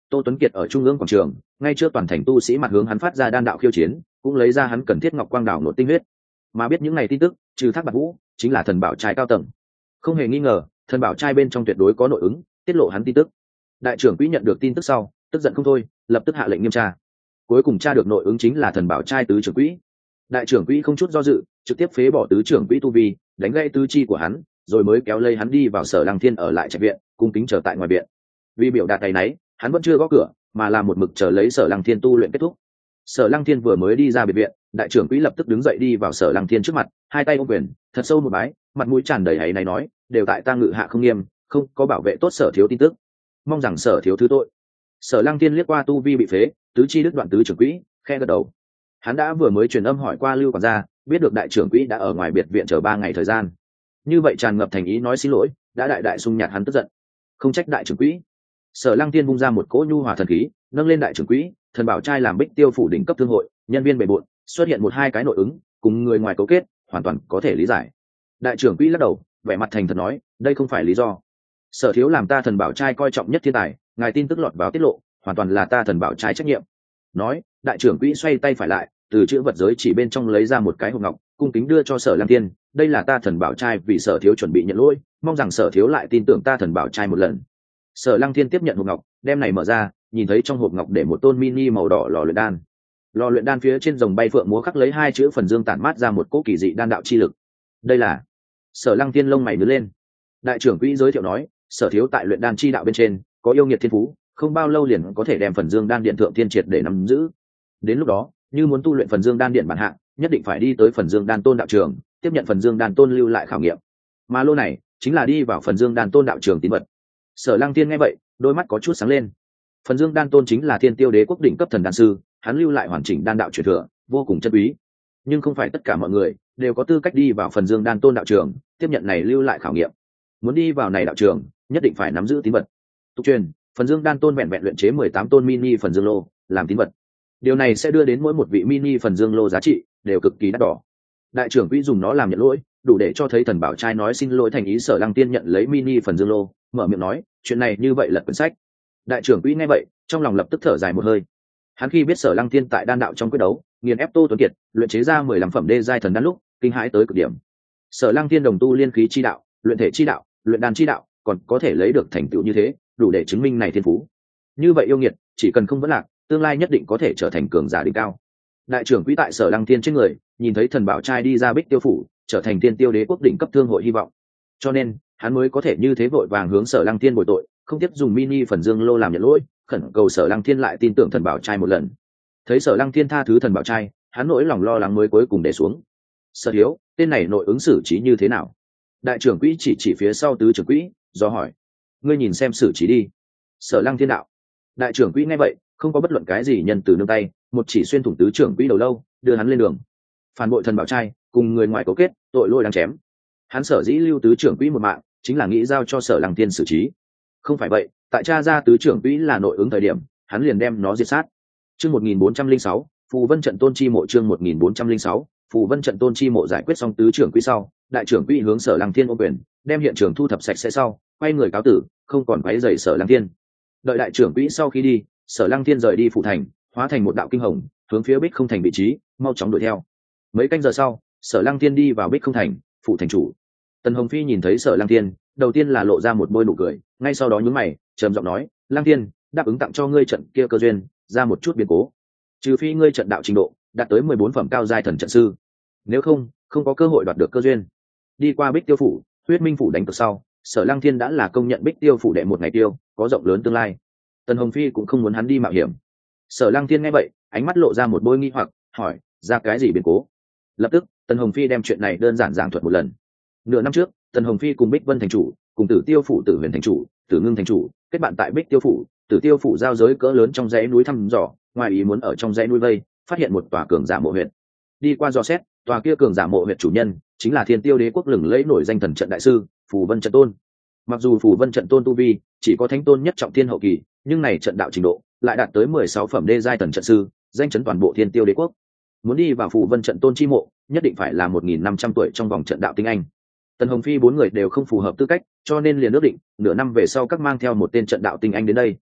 Tô Tuấn Kiệt ở trung ương quảng trường, ngay trước toàn thành tu sĩ mặt hướng hắn phát ra đan đạo khiêu chiến, cũng lấy ra hắn cần thiết ngọc quang đảo nội tinh huyết. Mà biết những ngày tin tức, trừ Thác Bạt Vũ, chính là thần bảo trai cao tầng. Không hề nghi ngờ, thần bảo trai bên trong tuyệt đối có nội ứng, tiết lộ hắn tin tức. Đại trưởng quỹ nhận được tin tức sau, tức giận không thôi, lập tức hạ lệnh nghiêm tra. Cuối cùng tra được nội ứng chính là thần bảo trai tứ trưởng quỹ. Đại trưởng quỹ không chút do dự, trực tiếp phế bỏ tứ trưởng quỹ tu vi, đánh gãy tứ chi của hắn, rồi mới kéo lây hắn đi vào Sở Lăng Thiên ở lại trại viện, cung kính chờ tại ngoài viện. Vì biểu đạt tay náy, hắn vẫn chưa gõ cửa, mà làm một mực chờ lấy Sở Lăng Thiên tu luyện kết thúc. Sở Lăng Thiên vừa mới đi ra biệt viện, đại trưởng quỹ lập tức đứng dậy đi vào Sở Lăng Thiên trước mặt, hai tay ôm quyền, thật sâu một bái, mặt mũi tràn đầy áy náy nói, đều tại ta ngự hạ không nghiêm, không có bảo vệ tốt Sở thiếu tin tức, mong rằng Sở thiếu thứ tội. Sở Lăng Thiên liếc qua tu vi bị phế, tứ chi đứt đoạn tứ trưởng quỹ, khe gật đầu. Hắn đã vừa mới truyền âm hỏi qua Lưu quản gia, biết được đại trưởng quỹ đã ở ngoài biệt viện chờ ba ngày thời gian. Như vậy tràn ngập thành ý nói xin lỗi, đã đại đại xung nhạt hắn tức giận. Không trách đại trưởng quỹ. Sở Lăng Thiên bung ra một cỗ nhu hòa thần khí, nâng lên đại trưởng quỹ, thần bảo trai làm Bích Tiêu phủ đỉnh cấp thương hội, nhân viên bề bộn, xuất hiện một hai cái nội ứng, cùng người ngoài cấu kết, hoàn toàn có thể lý giải. Đại trưởng quỹ lắc đầu, vẻ mặt thành thật nói, đây không phải lý do. Sở thiếu làm ta thần bảo trai coi trọng nhất thiên tài, ngài tin tức lọt vào tiết lộ, hoàn toàn là ta thần bảo trai trách nhiệm. Nói, đại trưởng quỹ xoay tay phải lại, từ chữ vật giới chỉ bên trong lấy ra một cái hộp ngọc, cung kính đưa cho Sở Lăng Thiên, đây là ta thần bảo trai vì Sở thiếu chuẩn bị nhận lỗi, mong rằng Sở thiếu lại tin tưởng ta thần bảo trai một lần. Sở Lăng Thiên tiếp nhận hộp ngọc, đem này mở ra, nhìn thấy trong hộp ngọc để một tôn mini màu đỏ lò luyện đan. Lò luyện đan phía trên rồng bay phượng múa khắc lấy hai chữ phần dương tản mát ra một cỗ kỳ dị đan đạo chi lực. Đây là Sở Lăng Thiên lông mày nhướng lên. Đại trưởng quỹ giới thiệu nói, Sở thiếu tại luyện đan chi đạo bên trên có yêu nghiệt thiên phú, không bao lâu liền có thể đem phần dương đan điện thượng thiên triệt để nắm giữ. Đến lúc đó, như muốn tu luyện phần dương đan điện bản hạng, nhất định phải đi tới phần dương đan tôn đạo trường, tiếp nhận phần dương đan tôn lưu lại khảo nghiệm. Mà lô này chính là đi vào phần dương đan tôn đạo trường tín vật. Sở Lăng Thiên nghe vậy, đôi mắt có chút sáng lên. Phần dương đan tôn chính là thiên tiêu đế quốc đỉnh cấp thần đan sư, hắn lưu lại hoàn chỉnh đan đạo truyền thừa, vô cùng chân quý. Nhưng không phải tất cả mọi người đều có tư cách đi vào phần dương đan tôn đạo trường, tiếp nhận này lưu lại khảo nghiệm. Muốn đi vào này đạo trường, nhất định phải nắm giữ tín vật. Tục truyền, phần dương đan tôn vẹn vẹn luyện chế mười tám tôn mini phần dương lô làm tín vật. Điều này sẽ đưa đến mỗi một vị mini phần dương lô giá trị đều cực kỳ đắt đỏ. Đại trưởng quỹ dùng nó làm nhận lỗi, đủ để cho thấy thần bảo trai nói xin lỗi thành ý. Sở Lăng Tiên nhận lấy mini phần dương lô, mở miệng nói, chuyện này như vậy lật quyển sách. Đại trưởng quỹ nghe vậy, trong lòng lập tức thở dài một hơi. Hắn khi biết Sở Lăng Tiên tại đan đạo trong quyết đấu nghiền ép Tô Tuấn Kiệt, luyện chế ra mười lăm phẩm đê giai thần đan lúc, kinh hãi tới cực điểm. Sở Lăng Tiên đồng tu liên khí chi đạo, luyện thể chi đạo, luyện đan chi đạo, còn có thể lấy được thành tựu như thế, đủ để chứng minh này thiên phú. Như vậy yêu nghiệt, chỉ cần không vấn lạc, tương lai nhất định có thể trở thành cường giả đỉnh cao. Đại trưởng quỹ tại Sở Lăng Tiên trên người, nhìn thấy thần bảo trai đi ra Bích Tiêu phủ, trở thành tiên tiêu đế quốc đỉnh cấp thương hội hy vọng. Cho nên, hắn mới có thể như thế vội vàng hướng Sở Lăng Tiên bồi tội, không tiếp dùng mini phần dương lô làm nhận lỗi, khẩn cầu Sở Lăng Thiên lại tin tưởng thần bảo trai một lần. Thấy Sở Lăng Thiên tha thứ thần bảo trai, hắn nỗi lòng lo lắng mới cuối cùng để xuống. Sở thiếu, tên này nội ứng xử trí như thế nào? Đại trưởng quỹ chỉ chỉ phía sau tứ trưởng quỹ, do hỏi. Ngươi nhìn xem xử trí đi. Sở Lăng Thiên đạo. Đại trưởng quỹ nghe vậy, không có bất luận cái gì nhân từ nương tay, một chỉ xuyên thủng tứ trưởng quỹ đầu lâu, đưa hắn lên đường. Phản bội thần bảo trai, cùng người ngoài cấu kết, tội lỗi đáng chém. Hắn sở dĩ lưu tứ trưởng quỹ một mạng, chính là nghĩ giao cho Sở Lăng Thiên xử trí. Không phải vậy, tại cha ra tứ trưởng quỹ là nội ứng thời điểm, hắn liền đem nó diệt sát. Chương một nghìn bốn trăm linh sáu, Phù Vân trận tôn chi mộ. Chương một nghìn bốn trăm linh sáu, Phù Vân trận tôn chi mộ. Giải quyết xong tứ trưởng quỹ sau, đại trưởng quỹ hướng Sở Lăng Thiên ôm quyền, đem hiện trường thu thập sạch sẽ sau, quay người cáo tử, không còn quấy rầy Sở Lăng Thiên. Đợi đại trưởng quỹ sau khi đi, Sở Lăng Thiên rời đi phủ thành, hóa thành một đạo kinh hồng, hướng phía Bích Không thành vị trí, mau chóng đuổi theo. Mấy canh giờ sau, Sở Lăng Thiên đi vào Bích Không thành, phủ thành chủ. Tần Hồng Phi nhìn thấy Sở Lăng Thiên, đầu tiên là lộ ra một bôi nụ cười, ngay sau đó nhướng mày, trầm giọng nói, Lăng Thiên, đáp ứng tặng cho ngươi trận kia cơ duyên, ra một chút biến cố. Trừ phi ngươi trận đạo trình độ đạt tới mười bốn phẩm cao giai thần trận sư, nếu không, không có cơ hội đoạt được cơ duyên. Đi qua Bích Tiêu phủ, Huyết Minh phủ đánh cược sau, Sở Lăng Thiên đã là công nhận Bích Tiêu phủ đệ một ngày tiêu, có rộng lớn tương lai. Tần Hồng Phi cũng không muốn hắn đi mạo hiểm. Sở Lăng Thiên nghe vậy, ánh mắt lộ ra một bôi nghi hoặc, hỏi, ra cái gì biến cố? Lập tức, Tần Hồng Phi đem chuyện này đơn giản giảng thuật một lần. Nửa năm trước, Tần Hồng Phi cùng Bích Vân thành chủ, cùng Tử Tiêu phủ Tử Huyền thành chủ, Tử Ngưng thành chủ, kết bạn tại Bích Tiêu phủ, Tử Tiêu phủ giao giới cỡ lớn trong dãy núi thăm dò, ngoài ý muốn ở trong dãy núi vây, phát hiện một tòa cường giả mộ huyệt. Đi qua dò xét, tòa kia cường giả mộ huyệt chủ nhân chính là Thiên Tiêu Đế quốc lừng lẫy nổi danh thần trận đại sư, Phù Vân trận tôn. Mặc dù Phù Vân trận tôn tu vi chỉ có thánh tôn nhất trọng thiên hậu kỳ, nhưng này trận đạo trình độ lại đạt tới mười sáu phẩm đê giai thần trận sư, danh chấn toàn bộ Thiên Tiêu Đế quốc. Muốn đi vào Phù Vân trận tôn chi mộ, nhất định phải là một nghìn năm trăm tuổi trong vòng trận đạo tinh anh. Tần Hồng Phi bốn người đều không phù hợp tư cách, cho nên liền ước định nửa năm về sau các mang theo một tên trận đạo tinh anh đến đây.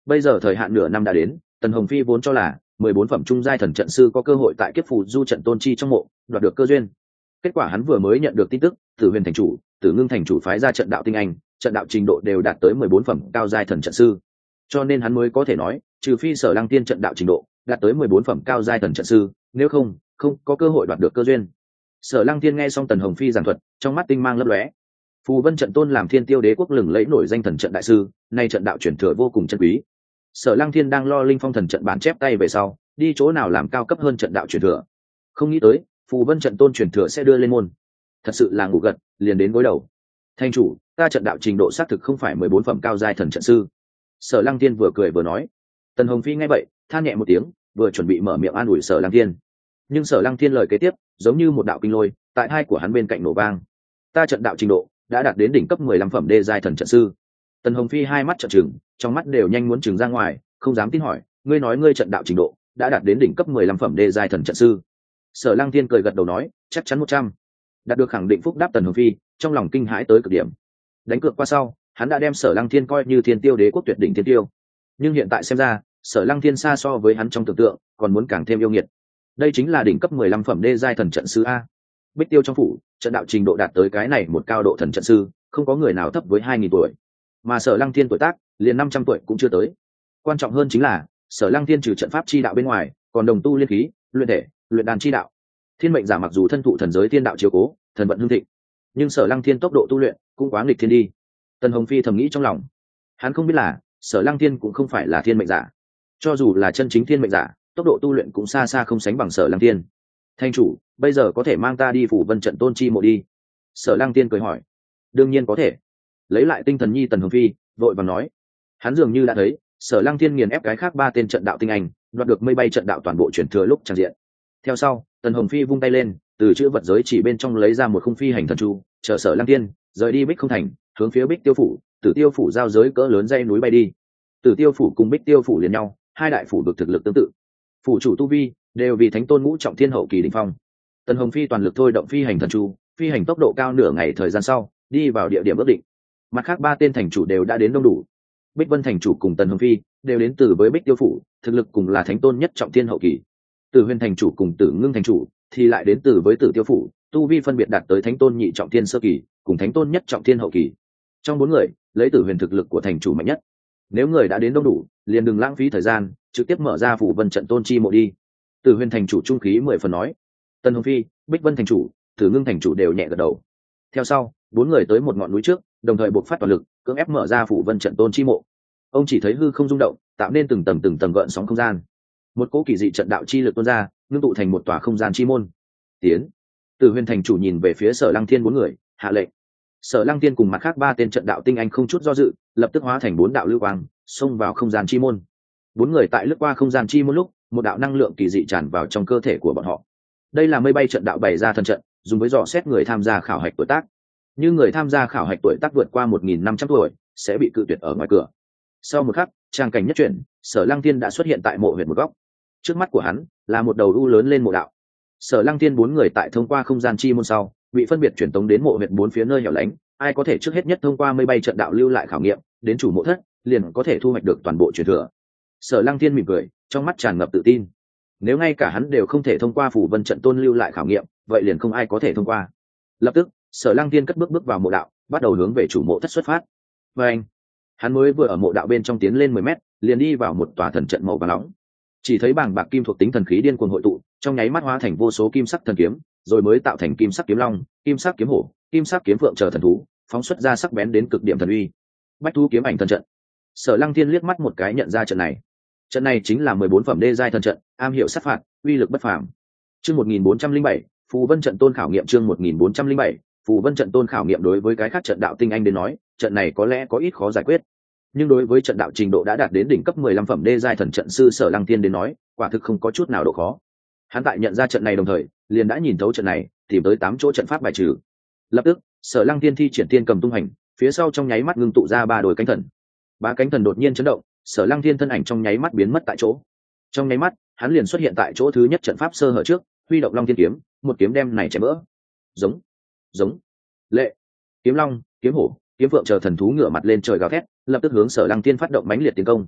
Bây giờ thời hạn nửa năm đã đến, Tần Hồng Phi vốn cho là mười bốn phẩm trung giai thần trận sư có cơ hội tại kiếp phù du trận tôn chi trong mộ đoạt được cơ duyên. Kết quả hắn vừa mới nhận được tin tức, Tử Huyền thành chủ, Tử Ngưng thành chủ phái ra trận đạo tinh anh, trận đạo trình độ đều đạt tới mười bốn phẩm cao giai thần trận sư. Cho nên hắn mới có thể nói, trừ phi Sở Lăng Tiên trận đạo trình độ đạt tới mười bốn phẩm cao giai thần trận sư, nếu không, không có cơ hội đoạt được cơ duyên. Sở Lăng Tiên nghe xong Tần Hồng Phi giảng thuật, trong mắt tinh mang lấp lóe. Phù Vân trận tôn làm Thiên Tiêu Đế quốc lừng lẫy nổi danh thần trận đại sư, nay trận đạo truyền thừa vô cùng chân quý. Sở Lăng Thiên đang lo Linh Phong thần trận bản chép tay về sau, đi chỗ nào làm cao cấp hơn trận đạo truyền thừa. Không nghĩ tới, Phù Vân trận tôn truyền thừa sẽ đưa lên môn. Thật sự là ngủ gật, liền đến gối đầu. Thanh chủ, ta trận đạo trình độ xác thực không phải mười bốn phẩm cao giai thần trận sư. Sở Lăng Thiên vừa cười vừa nói. Tần Hồng Phi nghe vậy, than nhẹ một tiếng, vừa chuẩn bị mở miệng an ủi Sở Lăng Thiên. Nhưng Sở Lăng Thiên lời kế tiếp, giống như một đạo kinh lôi, tại hai của hắn bên cạnh nổ vang. Ta trận đạo trình độ đã đạt đến đỉnh cấp mười lăm phẩm đê giai thần trận sư. Tần Hồng Phi hai mắt trợn trừng, trong mắt đều nhanh muốn trừng ra ngoài, không dám tin hỏi, ngươi nói ngươi trận đạo trình độ đã đạt đến đỉnh cấp mười lăm phẩm đê giai thần trận sư? Sở Lăng Thiên cười gật đầu nói, chắc chắn một trăm. Đạt được khẳng định phúc đáp Tần Hồng Phi, trong lòng kinh hãi tới cực điểm. Đánh cược qua sau, hắn đã đem Sở Lăng Thiên coi như Thiên Tiêu Đế quốc tuyệt đỉnh thiên tiêu. Nhưng hiện tại xem ra, Sở Lăng Thiên xa so với hắn trong tưởng tượng, còn muốn càng thêm yêu nghiệt. Đây chính là đỉnh cấp mười lăm phẩm đê giai thần trận sư a. Bích Tiêu trong phủ, trận đạo trình độ đạt tới cái này một cao độ thần trận sư, không có người nào thấp với hai nghìn tuổi. Mà Sở Lăng Thiên tuổi tác, liền năm trăm tuổi cũng chưa tới. Quan trọng hơn chính là, Sở Lăng Thiên trừ trận pháp chi đạo bên ngoài, còn đồng tu liên khí, luyện thể, luyện đan chi đạo. Thiên mệnh giả mặc dù thân thụ thần giới thiên đạo chiếu cố, thần vận hưng thịnh, nhưng Sở Lăng Thiên tốc độ tu luyện cũng quá nghịch thiên đi. Tần Hồng Phi thầm nghĩ trong lòng. Hắn không biết là, Sở Lăng Thiên cũng không phải là thiên mệnh giả. Cho dù là chân chính thiên mệnh giả, tốc độ tu luyện cũng xa xa không sánh bằng Sở Lăng Thiên. Thanh chủ, bây giờ có thể mang ta đi Phủ Vân trận tôn chi mộ đi. Sở Lăng Thiên cười hỏi. Đương nhiên có thể. Lấy lại tinh thần nhi Tần Hồng Phi vội vàng nói. Hắn dường như đã thấy Sở Lăng Thiên nghiền ép cái khác ba tên trận đạo tinh anh, đoạt được mây bay trận đạo toàn bộ chuyển thừa lúc tràn diện. Theo sau, Tần Hồng Phi vung tay lên, từ chữ vật giới chỉ bên trong lấy ra một khung phi hành thần chu, chờ Sở Lăng Thiên rời đi Bích Không Thành, hướng phía Bích Tiêu phủ, Tử Tiêu phủ giao giới cỡ lớn dây núi bay đi. Tử Tiêu phủ cùng Bích Tiêu phủ liền nhau, hai đại phủ được thực lực tương tự. Phủ chủ tu vi đều vì thánh tôn ngũ trọng thiên hậu kỳ đỉnh phong. Tần Hồng Phi toàn lực thôi động phi hành thần chu, phi hành tốc độ cao nửa ngày thời gian sau, đi vào địa điểm ước định. Mặt khác ba tên thành chủ đều đã đến đông đủ. Bích Vân thành chủ cùng Tần Hồng Phi đều đến từ với Bích Tiêu phủ, thực lực cùng là thánh tôn nhất trọng thiên hậu kỳ. Tử Huyền thành chủ cùng Tử Ngưng thành chủ thì lại đến từ với Tử Tiêu phủ, tu vi phân biệt đạt tới thánh tôn nhị trọng thiên sơ kỳ, cùng thánh tôn nhất trọng thiên hậu kỳ. Trong bốn người, lấy Tử Huyền thực lực của thành chủ mạnh nhất. Nếu người đã đến đông đủ, liền đừng lãng phí thời gian, trực tiếp mở ra Phủ Vân trận tôn chi mộ đi. Tử Huyền thành chủ trung khí mười phần nói. Tần Hồng Phi, Bích Vân thành chủ, Tử Ngưng thành chủ đều nhẹ gật đầu. Theo sau, bốn người tới một ngọn núi trước, đồng thời buộc phát toàn lực, cưỡng ép mở ra Phủ Vân trận tôn chi mộ. Ông chỉ thấy hư không rung động, tạo nên từng tầng từng tầng gợn sóng không gian. Một cỗ kỳ dị trận đạo chi lực tuôn ra, ngưng tụ thành một tòa không gian chi môn. Tiến. Tử Huyền thành chủ nhìn về phía Sở Lăng Thiên bốn người, hạ lệnh. Sở Lăng Thiên cùng mặt khác ba tên trận đạo tinh anh không chút do dự, lập tức hóa thành bốn đạo lưu quang, xông vào không gian chi môn. Bốn người tại lướt qua không gian chi môn lúc, một đạo năng lượng kỳ dị tràn vào trong cơ thể của bọn họ. Đây là mây bay trận đạo bày ra thần trận, dùng với dò xét người tham gia khảo hạch tuổi tác. Như người tham gia khảo hạch tuổi tác vượt qua một nghìn năm trăm tuổi, sẽ bị cự tuyệt ở ngoài cửa. Sau một khắc, trang cảnh nhất chuyển, Sở Lăng Thiên đã xuất hiện tại mộ huyệt một góc. Trước mắt của hắn là một đầu u lớn lên mộ đạo. Sở Lăng Thiên bốn người tại thông qua không gian chi môn sau, bị phân biệt chuyển tống đến mộ huyệt bốn phía nơi hẻo lánh. Ai có thể trước hết nhất thông qua mây bay trận đạo lưu lại khảo nghiệm, đến chủ mộ thất, liền có thể thu hoạch được toàn bộ truyền thừa. Sở Lăng Thiên mỉm cười, trong mắt tràn ngập tự tin. Nếu ngay cả hắn đều không thể thông qua Phủ Vân trận tôn lưu lại khảo nghiệm, vậy liền không ai có thể thông qua. Lập tức, Sở Lăng Thiên cất bước bước vào mộ đạo, bắt đầu hướng về chủ mộ thất xuất phát. Và anh, hắn mới vừa ở mộ đạo bên trong tiến lên mười mét, liền đi vào một tòa thần trận màu vàng nóng. Chỉ thấy bảng bạc kim thuộc tính thần khí điên cuồng hội tụ, trong nháy mắt hóa thành vô số kim sắc thần kiếm, rồi mới tạo thành kim sắc kiếm long, kim sắc kiếm hổ, kim sắc kiếm phượng chờ thần thú, phóng xuất ra sắc bén đến cực điểm thần uy. Bách thú kiếm ảnh thần trận. Sở Lăng Thiên liếc mắt một cái nhận ra trận này. Trận này chính là mười bốn phẩm đê giai thần trận, am hiểu sát phạt, uy lực bất phàm. Chương một nghìn bốn trăm linh bảy, Phù Vân trận tôn khảo nghiệm chương một nghìn bốn trăm linh bảy, Phù Vân trận tôn khảo nghiệm đối với cái khác trận đạo tinh anh đến nói, trận này có lẽ có ít khó giải quyết. Nhưng đối với trận đạo trình độ đã đạt đến đỉnh cấp mười lăm phẩm đê giai thần trận sư Sở Lăng Thiên đến nói, quả thực không có chút nào độ khó. Hắn tại nhận ra trận này đồng thời, liền đã nhìn thấu trận này, tìm tới tám chỗ trận pháp bài trừ. Lập tức, Sở Lăng Thiên thi triển tiên cầm tung hành, phía sau trong nháy mắt ngưng tụ ra ba đồi cánh thần. Ba cánh thần đột nhiên chấn động, Sở Lăng Thiên thân ảnh trong nháy mắt biến mất tại chỗ. Trong nháy mắt, hắn liền xuất hiện tại chỗ thứ nhất trận pháp sơ hở trước, huy động Long Thiên kiếm, một kiếm đem này chém vỡ. Giống, giống, lệ, kiếm long, kiếm hổ, kiếm vượng chờ thần thú ngửa mặt lên trời gào thét, lập tức hướng Sở Lăng Thiên phát động mãnh liệt tiến công.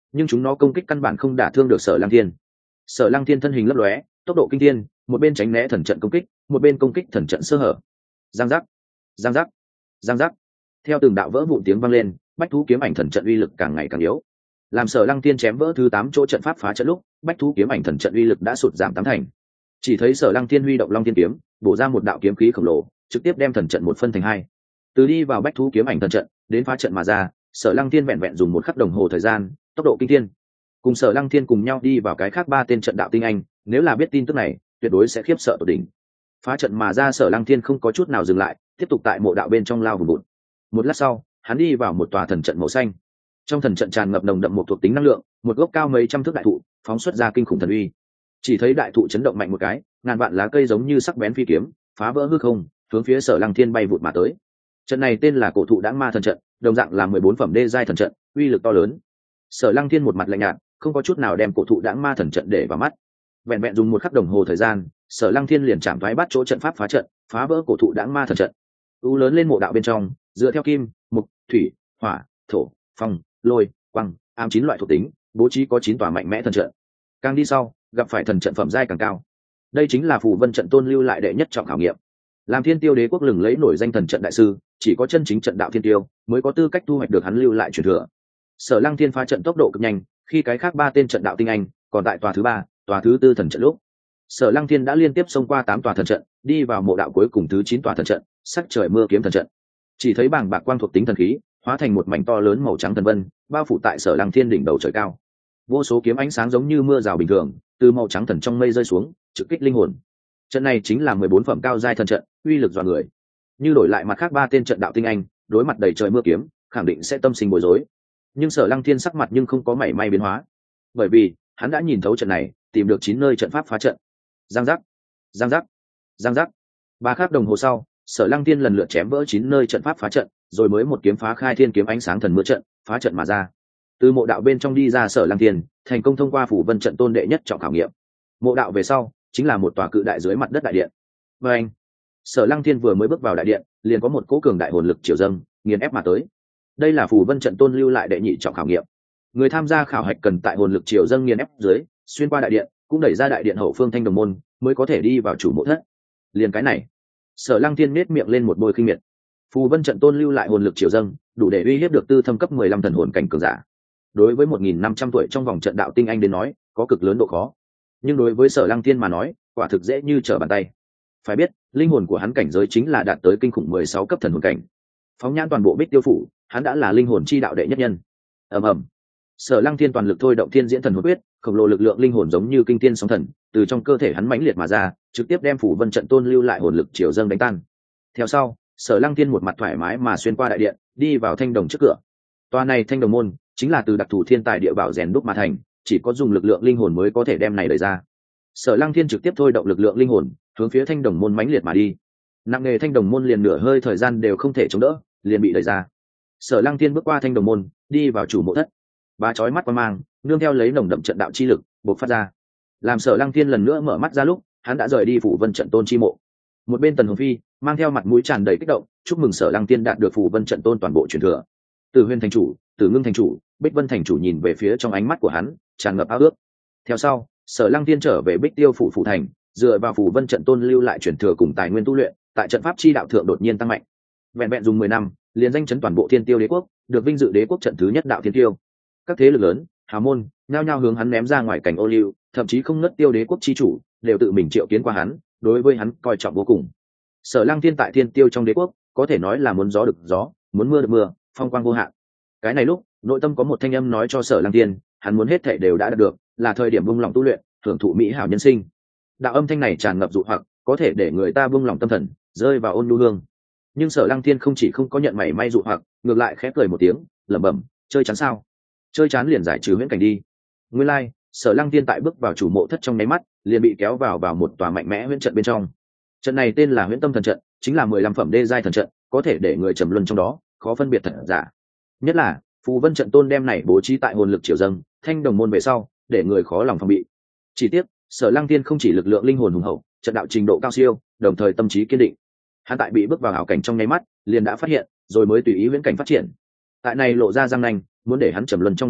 nhưng chúng nó công kích căn bản không đả thương được Sở Lăng Thiên. Sở Lăng Thiên thân hình lấp lóe, tốc độ kinh thiên, một bên tránh né thần trận công kích, một bên công kích thần trận sơ hở. Giang giác, giang giác, giang giác. Theo từng đạo vỡ vụn tiếng vang lên, bách thú kiếm ảnh thần trận uy lực càng ngày càng yếu. Làm Sở Lăng Thiên chém vỡ thứ tám chỗ trận pháp phá trận lúc, bách thú kiếm ảnh thần trận uy lực đã sụt giảm tám thành. Chỉ thấy Sở Lăng Thiên huy động Long Thiên kiếm, bổ ra một đạo kiếm khí khổng lồ, trực tiếp đem thần trận một phân thành hai. Từ đi vào bách thú kiếm ảnh thần trận, đến phá trận mà ra, Sở Lăng Thiên vẹn vẹn dùng một khắc đồng hồ thời gian, tốc độ kinh thiên. Cùng Sở Lăng Thiên cùng nhau đi vào cái khác ba tên trận đạo tinh anh, nếu là biết tin tức này, tuyệt đối sẽ khiếp sợ tột đỉnh. Phá trận mà ra, Sở Lăng Thiên không có chút nào dừng lại, tiếp tục tại mộ đạo bên trong lao vùng vụt. Một lát sau, hắn đi vào một tòa thần trận màu xanh. Trong thần trận tràn ngập nồng đậm một thuộc tính năng lượng, một gốc cao mấy trăm thước đại thụ phóng xuất ra kinh khủng thần uy. Chỉ thấy đại thụ chấn động mạnh một cái, ngàn vạn lá cây giống như sắc bén phi kiếm, phá vỡ hư không, hướng phía Sở Lăng Thiên bay vụt mà tới. Trận này tên là Cổ thụ Đãng Ma thần trận, đồng dạng là mười bốn phẩm đê giai thần trận, uy lực to lớn. Sở Lăng Thiên một mặt lạnh nhạt, không có chút nào đem Cổ thụ Đãng Ma thần trận để vào mắt. Vẹn vẹn dùng một khắc đồng hồ thời gian, Sở Lăng Thiên liền chạm thoái bắt chỗ trận pháp phá trận, phá vỡ Cổ thụ Đãng Ma thần trận. U lớn lên mộ đạo bên trong, dựa theo kim, mộc, thủy, hỏa, thổ, phong, lôi, quăng, ám chín loại thuộc tính, bố trí có chín tòa mạnh mẽ thần trận. Càng đi sau, gặp phải thần trận phẩm giai càng cao. Đây chính là Phù Vân trận tôn lưu lại đệ nhất trọng khảo nghiệm. Làm Thiên Tiêu Đế quốc lừng lẫy nổi danh thần trận đại sư, chỉ có chân chính trận đạo thiên tiêu mới có tư cách thu hoạch được hắn lưu lại truyền thừa. Sở Lăng Thiên phá trận tốc độ cực nhanh, khi cái khác ba tên trận đạo tinh anh còn tại tòa thứ ba, tòa thứ tư thần trận lúc, Sở Lăng Thiên đã liên tiếp xông qua tám tòa thần trận, đi vào mộ đạo cuối cùng thứ chín tòa thần trận, sắc trời mưa kiếm thần trận. Chỉ thấy bảng bạc quang thuộc tính thần khí hóa thành một mảnh to lớn màu trắng thần vân, bao phủ tại Sở Lăng Thiên đỉnh đầu trời cao. Vô số kiếm ánh sáng giống như mưa rào bình thường từ màu trắng thần trong mây rơi xuống, trực kích linh hồn. Trận này chính là mười bốn phẩm cao giai thần trận, uy lực dọa người. Như đổi lại mặt khác ba tên trận đạo tinh anh, đối mặt đầy trời mưa kiếm, khẳng định sẽ tâm sinh bối rối. Nhưng Sở Lăng Thiên sắc mặt nhưng không có mảy may biến hóa, bởi vì hắn đã nhìn thấu trận này, tìm được chín nơi trận pháp phá trận. Giang giác, giang giác, giang giác. Ba khắc đồng hồ sau, Sở Lăng Thiên lần lượt chém vỡ chín nơi trận pháp phá trận, rồi mới một kiếm phá khai thiên kiếm ánh sáng thần mưa trận, phá trận mà ra. Từ mộ đạo bên trong đi ra Sở Lăng Thiên, thành công thông qua Phủ Vân trận tôn đệ nhất trọng khảo nghiệm. Mộ đạo về sau, chính là một tòa cự đại dưới mặt đất đại điện. Và anh, Sở Lăng Thiên vừa mới bước vào đại điện, liền có một cỗ cường đại hồn lực triều dâng, nghiền ép mà tới. Đây là Phủ Vân trận tôn lưu lại đệ nhị trọng khảo nghiệm. Người tham gia khảo hạch cần tại hồn lực triều dâng nghiền ép dưới, xuyên qua đại điện, cũng đẩy ra đại điện hậu phương thanh đồng môn, mới có thể đi vào chủ mộ thất. Liền cái này, Sở Lăng Thiên nhếch miệng lên một bôi khinh miệt. Phù Vân trận tôn lưu lại hồn lực triều dâng, đủ để uy hiếp được tư thâm cấp mười lăm thần hồn cảnh cường giả. Đối với một nghìn năm trăm tuổi trong vòng trận đạo tinh anh đến nói, có cực lớn độ khó. Nhưng đối với Sở Lăng Thiên mà nói, quả thực dễ như trở bàn tay. Phải biết, linh hồn của hắn cảnh giới chính là đạt tới kinh khủng mười sáu cấp thần hồn cảnh. Phóng nhãn toàn bộ Bích Tiêu phủ, hắn đã là linh hồn chi đạo đệ nhất nhân. Ầm ầm. Sở Lăng Thiên toàn lực thôi động Thiên Diễn Thần Hồn Quyết, khổng lồ lực lượng linh hồn giống như kinh thiên sóng thần, từ trong cơ thể hắn mãnh liệt mà ra, trực tiếp đem Phủ Vân trận tôn lưu lại hồn lực triều dâng đánh tan. Theo sau, Sở Lăng Thiên một mặt thoải mái mà xuyên qua đại điện, đi vào thanh đồng trước cửa. Tòa này thanh đồng môn chính là từ đặc thù thiên tài địa bảo rèn đúc mà thành, chỉ có dùng lực lượng linh hồn mới có thể đem này đẩy ra. Sở Lăng Thiên trực tiếp thôi động lực lượng linh hồn, hướng phía thanh đồng môn mãnh liệt mà đi. Nặng nghề thanh đồng môn liền nửa hơi thời gian đều không thể chống đỡ, liền bị đẩy ra. Sở Lăng Thiên bước qua thanh đồng môn, đi vào chủ mộ thất. Ba chói mắt qua mang, nương theo lấy nồng đậm trận đạo chi lực bộc phát ra. Làm Sở Lăng Thiên lần nữa mở mắt ra lúc, hắn đã rời đi Phủ Vân trận tôn chi mộ. Một bên Tần Hồng Phi mang theo mặt mũi tràn đầy kích động, chúc mừng Sở Lăng Thiên đạt được Phủ Vân trận tôn toàn bộ truyền thừa. Từ Huyền thành chủ, Từ Ngưng thành chủ, Bích Vân thành chủ nhìn về phía trong ánh mắt của hắn tràn ngập ao ước. Theo sau, Sở Lăng Thiên trở về Bích Tiêu phủ phủ thành, dựa vào Phủ Vân trận tôn lưu lại truyền thừa cùng tài nguyên tu luyện, tại trận pháp chi đạo thượng đột nhiên tăng mạnh. Vẹn vẹn dùng mười năm, liền danh chấn toàn bộ Thiên Tiêu đế quốc, được vinh dự đế quốc trận thứ nhất đạo thiên tiêu. Các thế lực lớn, hào môn, nhao nhao hướng hắn ném ra ngoài cảnh ô liu, thậm chí không ngất Tiêu đế quốc chi chủ đều tự mình triệu kiến qua hắn, đối với hắn coi trọng vô cùng. Sở Lăng Thiên tại Thiên Tiêu trong đế quốc, có thể nói là muốn gió được gió, muốn mưa được mưa, phong quang vô hạn. Cái này lúc, nội tâm có một thanh âm nói cho Sở Lăng Thiên, hắn muốn hết thảy đều đã đạt được, là thời điểm buông lòng tu luyện, hưởng thụ mỹ hảo nhân sinh. Đạo âm thanh này tràn ngập dụ hoặc, có thể để người ta buông lòng tâm thần, rơi vào ôn nhu hương. Nhưng Sở Lăng Thiên không chỉ không có nhận mảy may dụ hoặc, ngược lại khẽ cười một tiếng, lẩm bẩm, chơi chán sao? Chơi chán liền giải trừ huyễn cảnh đi. Nguyên lai, like, Sở Lăng Thiên tại bước vào chủ mộ thất trong nháy mắt, liền bị kéo vào vào một tòa mạnh mẽ huyễn trận bên trong. Trận này tên là Huyễn Tâm thần trận, chính là mười lăm phẩm đê giai thần trận, có thể để người trầm luân trong đó, khó phân biệt thật giả. Nhất là, Phù Vân trận tôn đem này bố trí tại hồn lực triều dâng, thanh đồng môn về sau, để người khó lòng phòng bị. Chỉ tiếc, Sở Lăng Thiên không chỉ lực lượng linh hồn hùng hậu, trận đạo trình độ cao siêu, đồng thời tâm trí kiên định. Hắn tại bị bước vào ảo cảnh trong nháy mắt, liền đã phát hiện, rồi mới tùy ý huyễn cảnh phát triển. Tại này lộ ra răng nanh, muốn để hắn trầm luân trong đó lúc,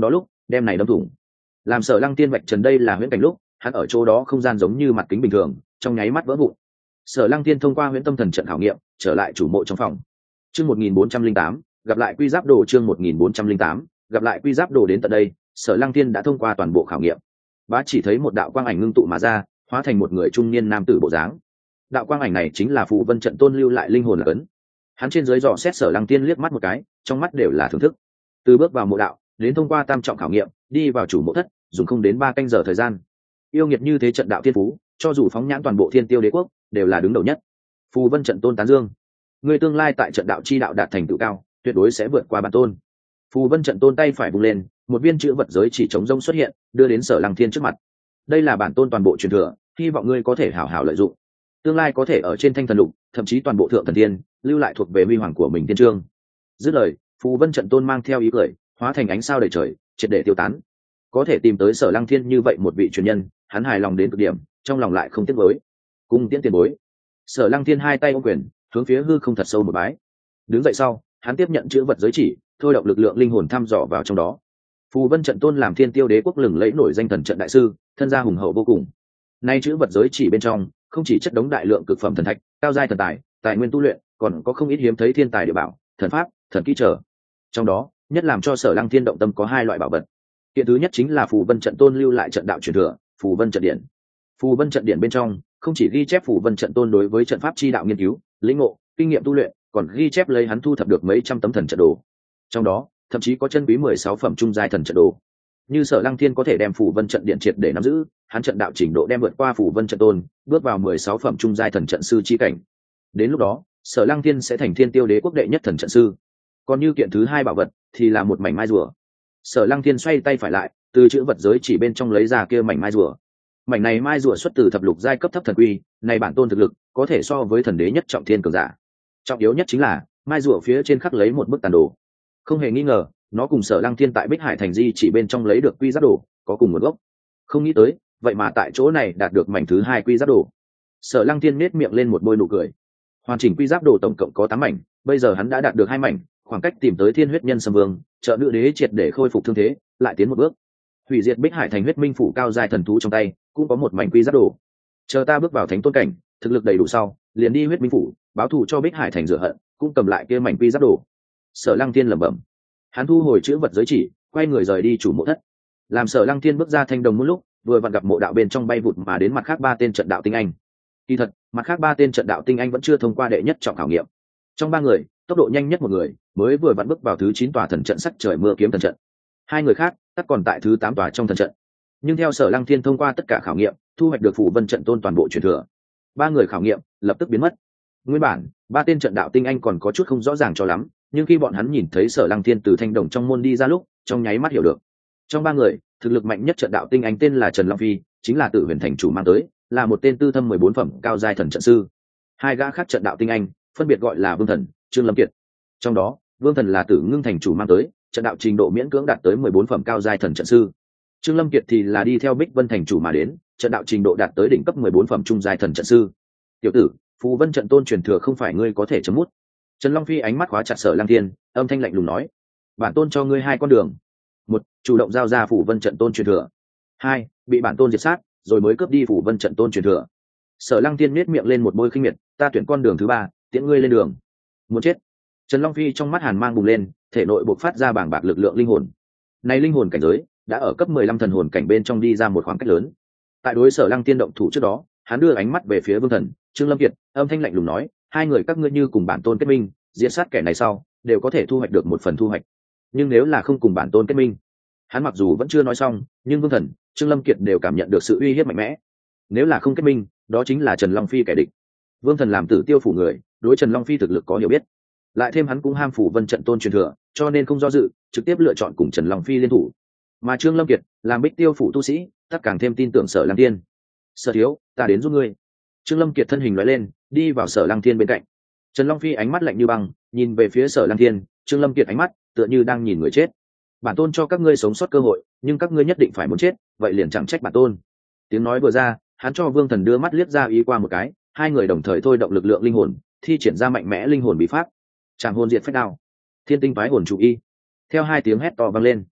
đem này đâm thủng. Làm Sở Lăng Tiên vạch trần đây là huyễn cảnh lúc, hắn ở chỗ đó không gian giống như mặt kính bình thường, trong nháy mắt vỡ vụn. Sở Lăng Tiên thông qua huyễn tâm thần trận khảo nghiệm, trở lại chủ mộ trong phòng. Chương một nghìn bốn trăm linh tám, gặp lại Quy Giáp Đồ chương một nghìn bốn trăm linh tám, gặp lại Quy Giáp Đồ đến tận đây, Sở Lăng Tiên đã thông qua toàn bộ khảo nghiệm. Bá chỉ thấy một đạo quang ảnh ngưng tụ mà ra, hóa thành một người trung niên nam tử bộ dáng. Đạo quang ảnh này chính là Phù Vân trận tôn lưu lại linh hồn ấn. Hắn trên dưới dò xét Sở Lăng Tiên liếc mắt một cái, trong mắt đều là thưởng thức. Từ bước vào mộ đạo, đến thông qua tam trọng khảo nghiệm, đi vào chủ mộ thất, dùng không đến ba canh giờ thời gian. Yêu nghiệt như thế trận đạo thiên phú, cho dù phóng nhãn toàn bộ Thiên Tiêu Đế quốc, đều là đứng đầu nhất. Phù Vân trận tôn tán dương, người tương lai tại trận đạo chi đạo đạt thành tựu cao, tuyệt đối sẽ vượt qua bản tôn. Phù Vân trận tôn tay phải vung lên, một viên chữ vật giới chỉ trống rông xuất hiện, đưa đến Sở Lăng Thiên trước mặt. Đây là bản tôn toàn bộ truyền thừa, hy vọng ngươi có thể hảo hảo lợi dụng, tương lai có thể ở trên thanh thần lục, thậm chí toàn bộ thượng thần thiên, lưu lại thuộc về huy hoàng của mình thiên chương. Dứt lời, Phù Vân trận tôn mang theo ý cười, hóa thành ánh sao đầy trời, triệt để tiêu tán. Có thể tìm tới Sở Lăng Thiên như vậy một vị truyền nhân, hắn hài lòng đến cực điểm, trong lòng lại không tiếc nuối. Cung tiễn tiền bối. Sở Lăng Thiên hai tay ôm quyền, hướng phía hư không thật sâu một bái. Đứng dậy sau, hắn tiếp nhận chữ vật giới chỉ, thôi động lực lượng linh hồn thăm dò vào trong đó. Phù Vân trận tôn làm Thiên Tiêu Đế quốc lừng lẫy nổi danh thần trận đại sư, thân gia hùng hậu vô cùng. Nay chữ vật giới chỉ bên trong, không chỉ chất đống đại lượng cực phẩm thần thạch, cao giai thần tài, tài nguyên tu luyện, còn có không ít hiếm thấy thiên tài địa bảo, thần pháp, thần kỹ trở. Trong đó, nhất làm cho Sở Lăng Thiên động tâm có hai loại bảo vật. Kiện thứ nhất chính là Phù Vân trận tôn lưu lại trận đạo truyền thừa, Phù Vân trận điện. Phù Vân trận điện bên trong, không chỉ ghi chép Phù Vân trận tôn đối với trận pháp chi đạo nghiên cứu, lĩnh ngộ, kinh nghiệm tu luyện, còn ghi chép lấy hắn thu thập được mấy trăm tấm thần trận đồ. Trong đó, thậm chí có chân quý mười sáu phẩm trung giai thần trận đồ. Như Sở Lăng Thiên có thể đem Phù Vân trận điện triệt để nắm giữ, hắn trận đạo trình độ đem vượt qua Phù Vân trận tôn, bước vào mười sáu phẩm trung giai thần trận sư chi cảnh. Đến lúc đó, Sở Lăng Thiên sẽ thành Thiên Tiêu Đế quốc đệ nhất thần trận sư. Còn như kiện thứ hai bảo vật thì là một mảnh mai rùa. Sở Lăng Thiên xoay tay phải lại, từ chữ vật giới chỉ bên trong lấy ra kia mảnh mai rùa. Mảnh này mai rùa xuất từ thập lục giai cấp thấp thần quy, này bản tôn thực lực có thể so với thần đế nhất trọng thiên cường giả. Trọng yếu nhất chính là mai rùa phía trên khắc lấy một bức tàn đồ. Không hề nghi ngờ, nó cùng Sở Lăng Thiên tại Bích Hải thành di chỉ bên trong lấy được quy giáp đồ có cùng một gốc. Không nghĩ tới, vậy mà tại chỗ này đạt được mảnh thứ hai quy giáp đồ. Sở Lăng Thiên nét miệng lên một bôi nụ cười. Hoàn chỉnh quy giáp đồ tổng cộng có tám mảnh, bây giờ hắn đã đạt được hai mảnh, khoảng cách tìm tới Thiên Huyết Nhân Sâm Vương, trợ nữ đế triệt để khôi phục thương thế, lại tiến một bước. Hủy diệt Bích Hải thành huyết minh phủ cao giai thần thú trong tay, cũng có một mảnh quy giáp đồ. Chờ ta bước vào thánh tôn cảnh, thực lực đầy đủ sau, liền đi huyết minh phủ, báo thù cho Bích Hải thành rửa hận, cũng cầm lại kia mảnh quy giáp đồ. Sở Lăng Thiên lẩm bẩm. Hắn thu hồi chữ vật giới chỉ, quay người rời đi chủ mộ thất. Làm Sở Lăng Thiên bước ra thanh đồng một lúc, vừa vặn gặp mộ đạo bên trong bay vụt mà đến mặt khác ba tên trận đạo tinh anh. Kỳ thật, mặt khác ba tên trận đạo tinh anh vẫn chưa thông qua đệ nhất trọng khảo nghiệm. Trong ba người, tốc độ nhanh nhất một người, mới vừa vặn bước vào thứ chín tòa thần trận sắc trời mưa kiếm thần trận. Hai người khác, tất còn tại thứ tám tòa trong thần trận. Nhưng theo Sở Lăng Thiên thông qua tất cả khảo nghiệm, thu hoạch được Phù Vân trận tôn toàn bộ truyền thừa. Ba người khảo nghiệm lập tức biến mất. Nguyên bản, ba tên trận đạo tinh anh còn có chút không rõ ràng cho lắm, nhưng khi bọn hắn nhìn thấy Sở Lăng Thiên từ thanh đồng trong môn đi ra lúc, trong nháy mắt hiểu được. Trong ba người, thực lực mạnh nhất trận đạo tinh anh tên là Trần Long Phi, chính là Tử Huyền thành chủ mang tới, là một tên tư thâm mười bốn phẩm cao giai thần trận sư. Hai gã khác trận đạo tinh anh, phân biệt gọi là Vương Thần, Trương Lâm Kiệt. Trong đó, Vương Thần là Tử Ngưng thành chủ mang tới, trận đạo trình độ miễn cưỡng đạt tới mười bốn phẩm cao giai thần trận sư. Trương Lâm Kiệt thì là đi theo Bích Vân thành chủ mà đến, trận đạo trình độ đạt tới đỉnh cấp mười bốn phẩm trung giai thần trận sư. Tiểu tử, Phù Vân trận tôn truyền thừa không phải ngươi có thể chấm mút. Trần Long Phi ánh mắt khóa chặt Sở Lăng Thiên, âm thanh lạnh lùng nói: bản tôn cho ngươi hai con đường. Một, chủ động giao ra Phù Vân trận tôn truyền thừa. Hai, bị bản tôn diệt sát, rồi mới cướp đi Phù Vân trận tôn truyền thừa. Sở Lăng Thiên nhếch miệng lên một môi khinh miệt, ta tuyển con đường thứ ba, tiễn ngươi lên đường. Muốn chết. Trần Long Phi trong mắt hàn mang bùng lên, thể nội bộc phát ra bảng bạc lực lượng linh hồn. Này linh hồn cảnh giới đã ở cấp mười lăm thần hồn cảnh bên trong đi ra một khoảng cách lớn. Tại đối Sở Lăng Thiên động thủ trước đó, hắn đưa ánh mắt về phía Vương Thần, Trương Lâm Kiệt, âm thanh lạnh lùng nói: hai người các ngươi như cùng bản tôn kết minh, diệt sát kẻ này sau, đều có thể thu hoạch được một phần thu hoạch. Nhưng nếu là không cùng bản tôn kết minh, hắn mặc dù vẫn chưa nói xong, nhưng Vương Thần, Trương Lâm Kiệt đều cảm nhận được sự uy hiếp mạnh mẽ. Nếu là không kết minh, đó chính là Trần Long Phi kẻ địch. Vương Thần làm Tử Tiêu phủ người, đối Trần Long Phi thực lực có hiểu biết, lại thêm hắn cũng ham Phù Vân trận tôn truyền thừa, cho nên không do dự, trực tiếp lựa chọn cùng Trần Long Phi liên thủ. Mà Trương Lâm Kiệt làm Bích Tiêu phủ tu sĩ, tất càng thêm tin tưởng Sở Lăng Thiên. Sở thiếu, ta đến giúp ngươi. Trương Lâm Kiệt thân hình lóe lên, đi vào Sở Lăng Thiên bên cạnh. Trần Long Phi ánh mắt lạnh như băng, nhìn về phía Sở Lăng Thiên, Trương Lâm Kiệt ánh mắt tựa như đang nhìn người chết. Bản tôn cho các ngươi sống sót cơ hội, nhưng các ngươi nhất định phải muốn chết, vậy liền chẳng trách bản tôn. Tiếng nói vừa ra, hắn cho Vương Thần đưa mắt liếc ra ý qua một cái, hai người đồng thời thôi động lực lượng linh hồn, thi triển ra mạnh mẽ linh hồn bí pháp. Trảm hồn diệt phách đao, thiên tinh phái hồn chủ y. Theo hai tiếng hét to vang lên,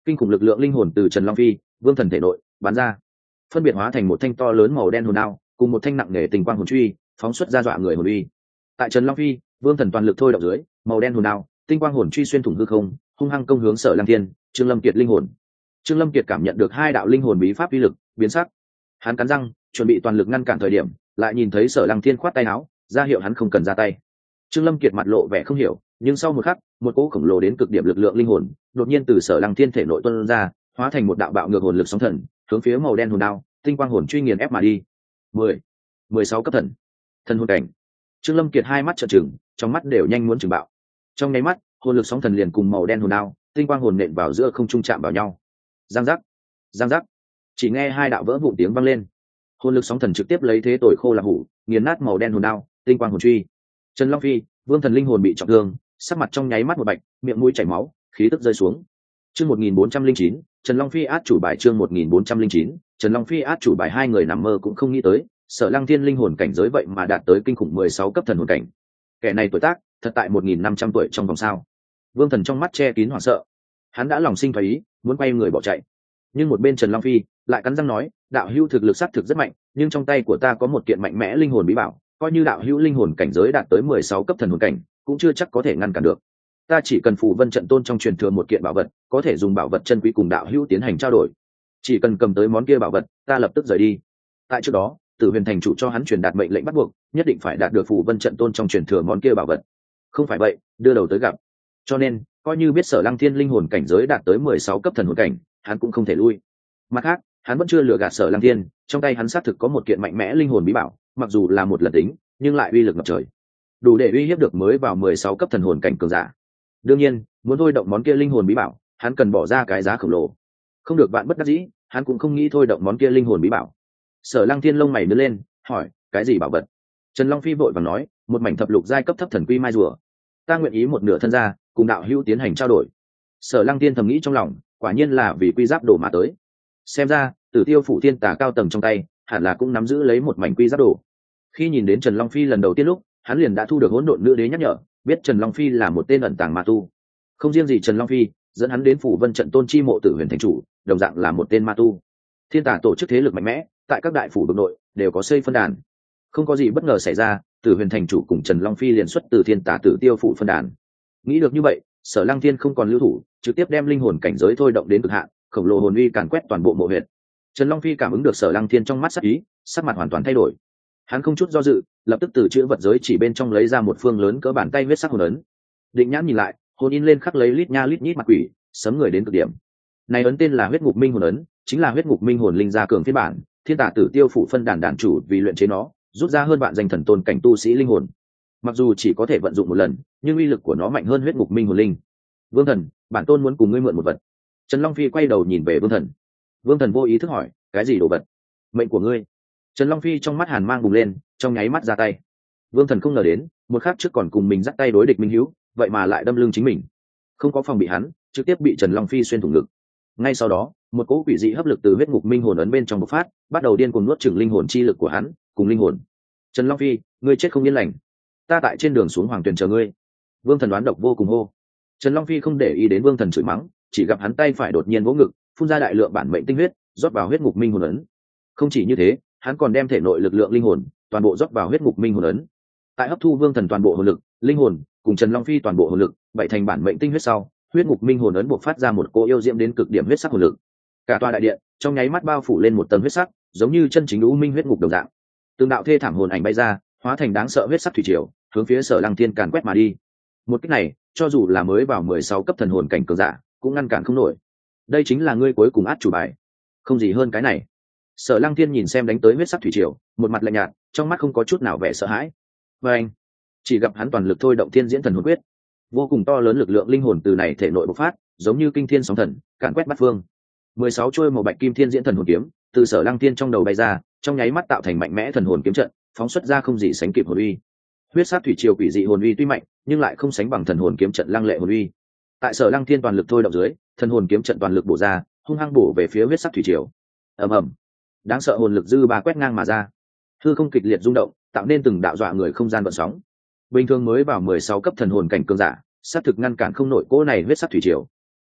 Kinh khủng lực lượng linh hồn từ Trần Long Phi, Vương Thần thể nội bắn ra, phân biệt hóa thành một thanh to lớn màu đen hồn đao cùng một thanh nặng nề tình quang hồn truy, phóng xuất ra dọa người hồn uy. Tại Trần Long Phi, Vương Thần toàn lực thôi động dưới, màu đen hồn đao, tinh quang hồn truy xuyên thủng hư không, hung hăng công hướng Sở Lăng Thiên, Trương Lâm Kiệt linh hồn. Trương Lâm Kiệt cảm nhận được hai đạo linh hồn bí pháp uy lực, biến sắc. Hắn cắn răng, chuẩn bị toàn lực ngăn cản thời điểm, lại nhìn thấy Sở Lăng Thiên khoát tay áo, ra hiệu hắn không cần ra tay. Trương Lâm Kiệt mặt lộ vẻ không hiểu, nhưng sau một khắc, một cỗ khổng lồ đến cực điểm lực lượng linh hồn, đột nhiên từ Sở Lăng Thiên thể nội tuôn ra, hóa thành một đạo bạo ngược hồn lực sóng thần, hướng phía màu đen hồn đao, tinh quang hồn truy nghiền ép mà đi. mười, mười sáu cấp thần, thần hồn cảnh. Trương Lâm Kiệt hai mắt trợn trừng, trong mắt đều nhanh muốn trừng bạo. Trong nháy mắt, hồn lực sóng thần liền cùng màu đen hồn đao, tinh quang hồn nện vào giữa không trung chạm vào nhau. Giang giác, giang giác. Chỉ nghe hai đạo vỡ vụn tiếng vang lên. Hồn lực sóng thần trực tiếp lấy thế tồi khô là hủ, nghiền nát màu đen hồn đao, tinh quang hồn truy. Trần Long Phi, Vương Thần linh hồn bị trọng thương, sắc mặt trong nháy mắt một bạch, miệng mũi chảy máu, khí tức rơi xuống. Chương một nghìn bốn trăm linh chín, Trần Long Phi át chủ bài chương một nghìn bốn trăm linh chín, Trần Long Phi át chủ bài hai người nằm mơ cũng không nghĩ tới, Sở Lăng Thiên linh hồn cảnh giới vậy mà đạt tới kinh khủng mười sáu cấp thần hồn cảnh. Kẻ này tuổi tác, thật tại một nghìn năm trăm tuổi trong vòng sao? Vương Thần trong mắt che kín hoảng sợ. Hắn đã lòng sinh thoái ý, muốn quay người bỏ chạy. Nhưng một bên Trần Long Phi lại cắn răng nói, đạo hữu thực lực sát thực rất mạnh, nhưng trong tay của ta có một kiện mạnh mẽ linh hồn bí bảo, coi như đạo hữu linh hồn cảnh giới đạt tới mười sáu cấp thần hồn cảnh, cũng chưa chắc có thể ngăn cản được. Ta chỉ cần phù vân trận tôn trong truyền thừa một kiện bảo vật, có thể dùng bảo vật chân quý cùng đạo hữu tiến hành trao đổi. Chỉ cần cầm tới món kia bảo vật, ta lập tức rời đi. Tại trước đó, Tử Huyền thành chủ cho hắn truyền đạt mệnh lệnh bắt buộc, nhất định phải đạt được phù vân trận tôn trong truyền thừa món kia bảo vật. Không phải vậy, đưa đầu tới gặp. Cho nên, coi như biết Sở Lăng Thiên linh hồn cảnh giới đạt tới mười sáu cấp thần hồn cảnh, hắn cũng không thể lui. Mặt khác, hắn vẫn chưa lừa gạt Sở Lăng Thiên, trong tay hắn xác thực có một kiện mạnh mẽ linh hồn bí bảo, mặc dù là một lần tính, nhưng lại uy lực ngập trời, đủ để uy hiếp được mới vào mười sáu cấp thần hồn cảnh cường giả. Đương nhiên, muốn thôi động món kia linh hồn bí bảo, hắn cần bỏ ra cái giá khổng lồ. Không được bạn bất đắc dĩ, hắn cũng không nghĩ thôi động món kia linh hồn bí bảo. Sở Lăng Thiên lông mày nhướng lên, hỏi, cái gì bảo vật? Trần Long Phi vội vàng nói, một mảnh thập lục giai cấp thấp thần quy mai rùa. Ta nguyện ý một nửa thân gia, cùng đạo hữu tiến hành trao đổi. Sở Lăng Thiên thầm nghĩ trong lòng, quả nhiên là vì quy giáp đồ mà tới. Xem ra, Tử Tiêu phủ thiên tà cao tầng trong tay, hẳn là cũng nắm giữ lấy một mảnh quy giáp đồ. Khi nhìn đến Trần Long Phi lần đầu tiên lúc, hắn liền đã thu được hỗn độn nữ đế nhắc nhở, biết Trần Long Phi là một tên ẩn tàng ma tu. Không riêng gì Trần Long Phi, dẫn hắn đến phủ vân trận tôn chi mộ Tử Huyền thành chủ, đồng dạng là một tên ma tu. Thiên tà tổ chức thế lực mạnh mẽ, tại các đại phủ vực nội đều có xây phân đàn. Không có gì bất ngờ xảy ra, Tử Huyền thành chủ cùng Trần Long Phi liền xuất từ thiên tà Tử Tiêu phủ phân đàn. Nghĩ được như vậy, Sở Lăng Thiên không còn lưu thủ, trực tiếp đem linh hồn cảnh giới thôi động đến cực hạn, khổng lồ hồn uy càn quét toàn bộ mộ huyệt. Trần Long Phi cảm ứng được Sở Lăng Thiên trong mắt sắc ý, sắc mặt hoàn toàn thay đổi. Hắn không chút do dự, lập tức từ chữ vật giới chỉ bên trong lấy ra một phương lớn cỡ bàn tay huyết sắc hồn ấn. Định nhãn nhìn lại, hồn in lên khắc lấy lít nha lít nhít mặt quỷ, sấm người đến cực điểm. Này ấn tên là huyết ngục minh hồn ấn, chính là huyết ngục minh hồn linh gia cường phiên bản, thiên tà Tử Tiêu phủ phân đàn đàn chủ vì luyện chế nó, rút ra hơn vạn danh thần tôn cảnh tu sĩ linh hồn. Mặc dù chỉ có thể vận dụng một lần, nhưng uy lực của nó mạnh hơn huyết ngục minh hồn linh. Vương Thần, bản tôn muốn cùng ngươi mượn một vật. Trần Long Phi quay đầu nhìn về Vương Thần. Vương Thần vô ý thức hỏi, cái gì đồ vật? Mệnh của ngươi. Trần Long Phi trong mắt hàn mang bùng lên, trong nháy mắt ra tay. Vương Thần không ngờ đến, một khắc trước còn cùng mình dắt tay đối địch minh hữu, vậy mà lại đâm lưng chính mình. Không có phòng bị hắn, trực tiếp bị Trần Long Phi xuyên thủng ngực. Ngay sau đó, một cỗ quỷ dị hấp lực từ huyết ngục minh hồn ấn bên trong bộc phát, bắt đầu điên cuồng nuốt chửng linh hồn chi lực của hắn, cùng linh hồn. Trần Long Phi, ngươi chết không yên lành. Ta tại trên đường xuống hoàng tuyền chờ ngươi. Vương Thần đoán độc vô cùng hô. Trần Long Phi không để ý đến Vương Thần chửi mắng, chỉ gặp hắn tay phải đột nhiên vỗ ngực, phun ra đại lượng bản mệnh tinh huyết, rót vào huyết ngục minh hồn ấn. Không chỉ như thế, hắn còn đem thể nội lực lượng linh hồn toàn bộ rót vào huyết ngục minh hồn ấn. Tại hấp thu Vương Thần toàn bộ hồn lực, linh hồn cùng Trần Long Phi toàn bộ hồn lực, vậy thành bản mệnh tinh huyết sau, huyết ngục minh hồn ấn buộc phát ra một cỗ yêu diễm đến cực điểm huyết sắc hồn lực. Cả tòa đại điện trong nháy mắt bao phủ lên một tầng huyết sắc, giống như chân chính u minh huyết ngục đồng dạng. Từng đạo thê thảm hồn ảnh bay ra, hóa thành đáng sợ huyết sắc thủy triều, hướng phía Sở Lăng Thiên càn quét mà đi. Một cách này, cho dù là mới vào mười sáu cấp thần hồn cảnh cường giả, cũng ngăn cản không nổi. Đây chính là ngươi cuối cùng át chủ bài, không gì hơn cái này. Sở Lăng Thiên nhìn xem đánh tới huyết sắc thủy triều, một mặt lạnh nhạt, trong mắt không có chút nào vẻ sợ hãi. Và anh, chỉ gặp hắn toàn lực thôi động Thiên Diễn Thần Hồn Quyết, vô cùng to lớn lực lượng linh hồn từ này thể nội bộc phát, giống như kinh thiên sóng thần, càn quét bát phương. mười sáu chuôi màu bạch kim Thiên Diễn Thần Hồn kiếm từ Sở Lăng Thiên trong đầu bay ra, trong nháy mắt tạo thành mạnh mẽ thần hồn kiếm trận, phóng xuất ra không gì sánh kịp hồn uy. Huyết sát thủy triều quỷ dị hồn uy tuy mạnh, nhưng lại không sánh bằng thần hồn kiếm trận lăng lệ hồn uy. Tại Sở Lăng Thiên toàn lực thôi động dưới, thần hồn kiếm trận toàn lực bổ ra, hung hăng bổ về phía huyết sát thủy triều. Ầm ầm, đáng sợ hồn lực dư ba quét ngang mà ra, hư không kịch liệt rung động, tạo nên từng đạo dọa người không gian vận sóng. Bình thường mới vào mười sáu cấp thần hồn cảnh cường giả, sát thực ngăn cản không nổi cỗ này huyết sát thủy triều.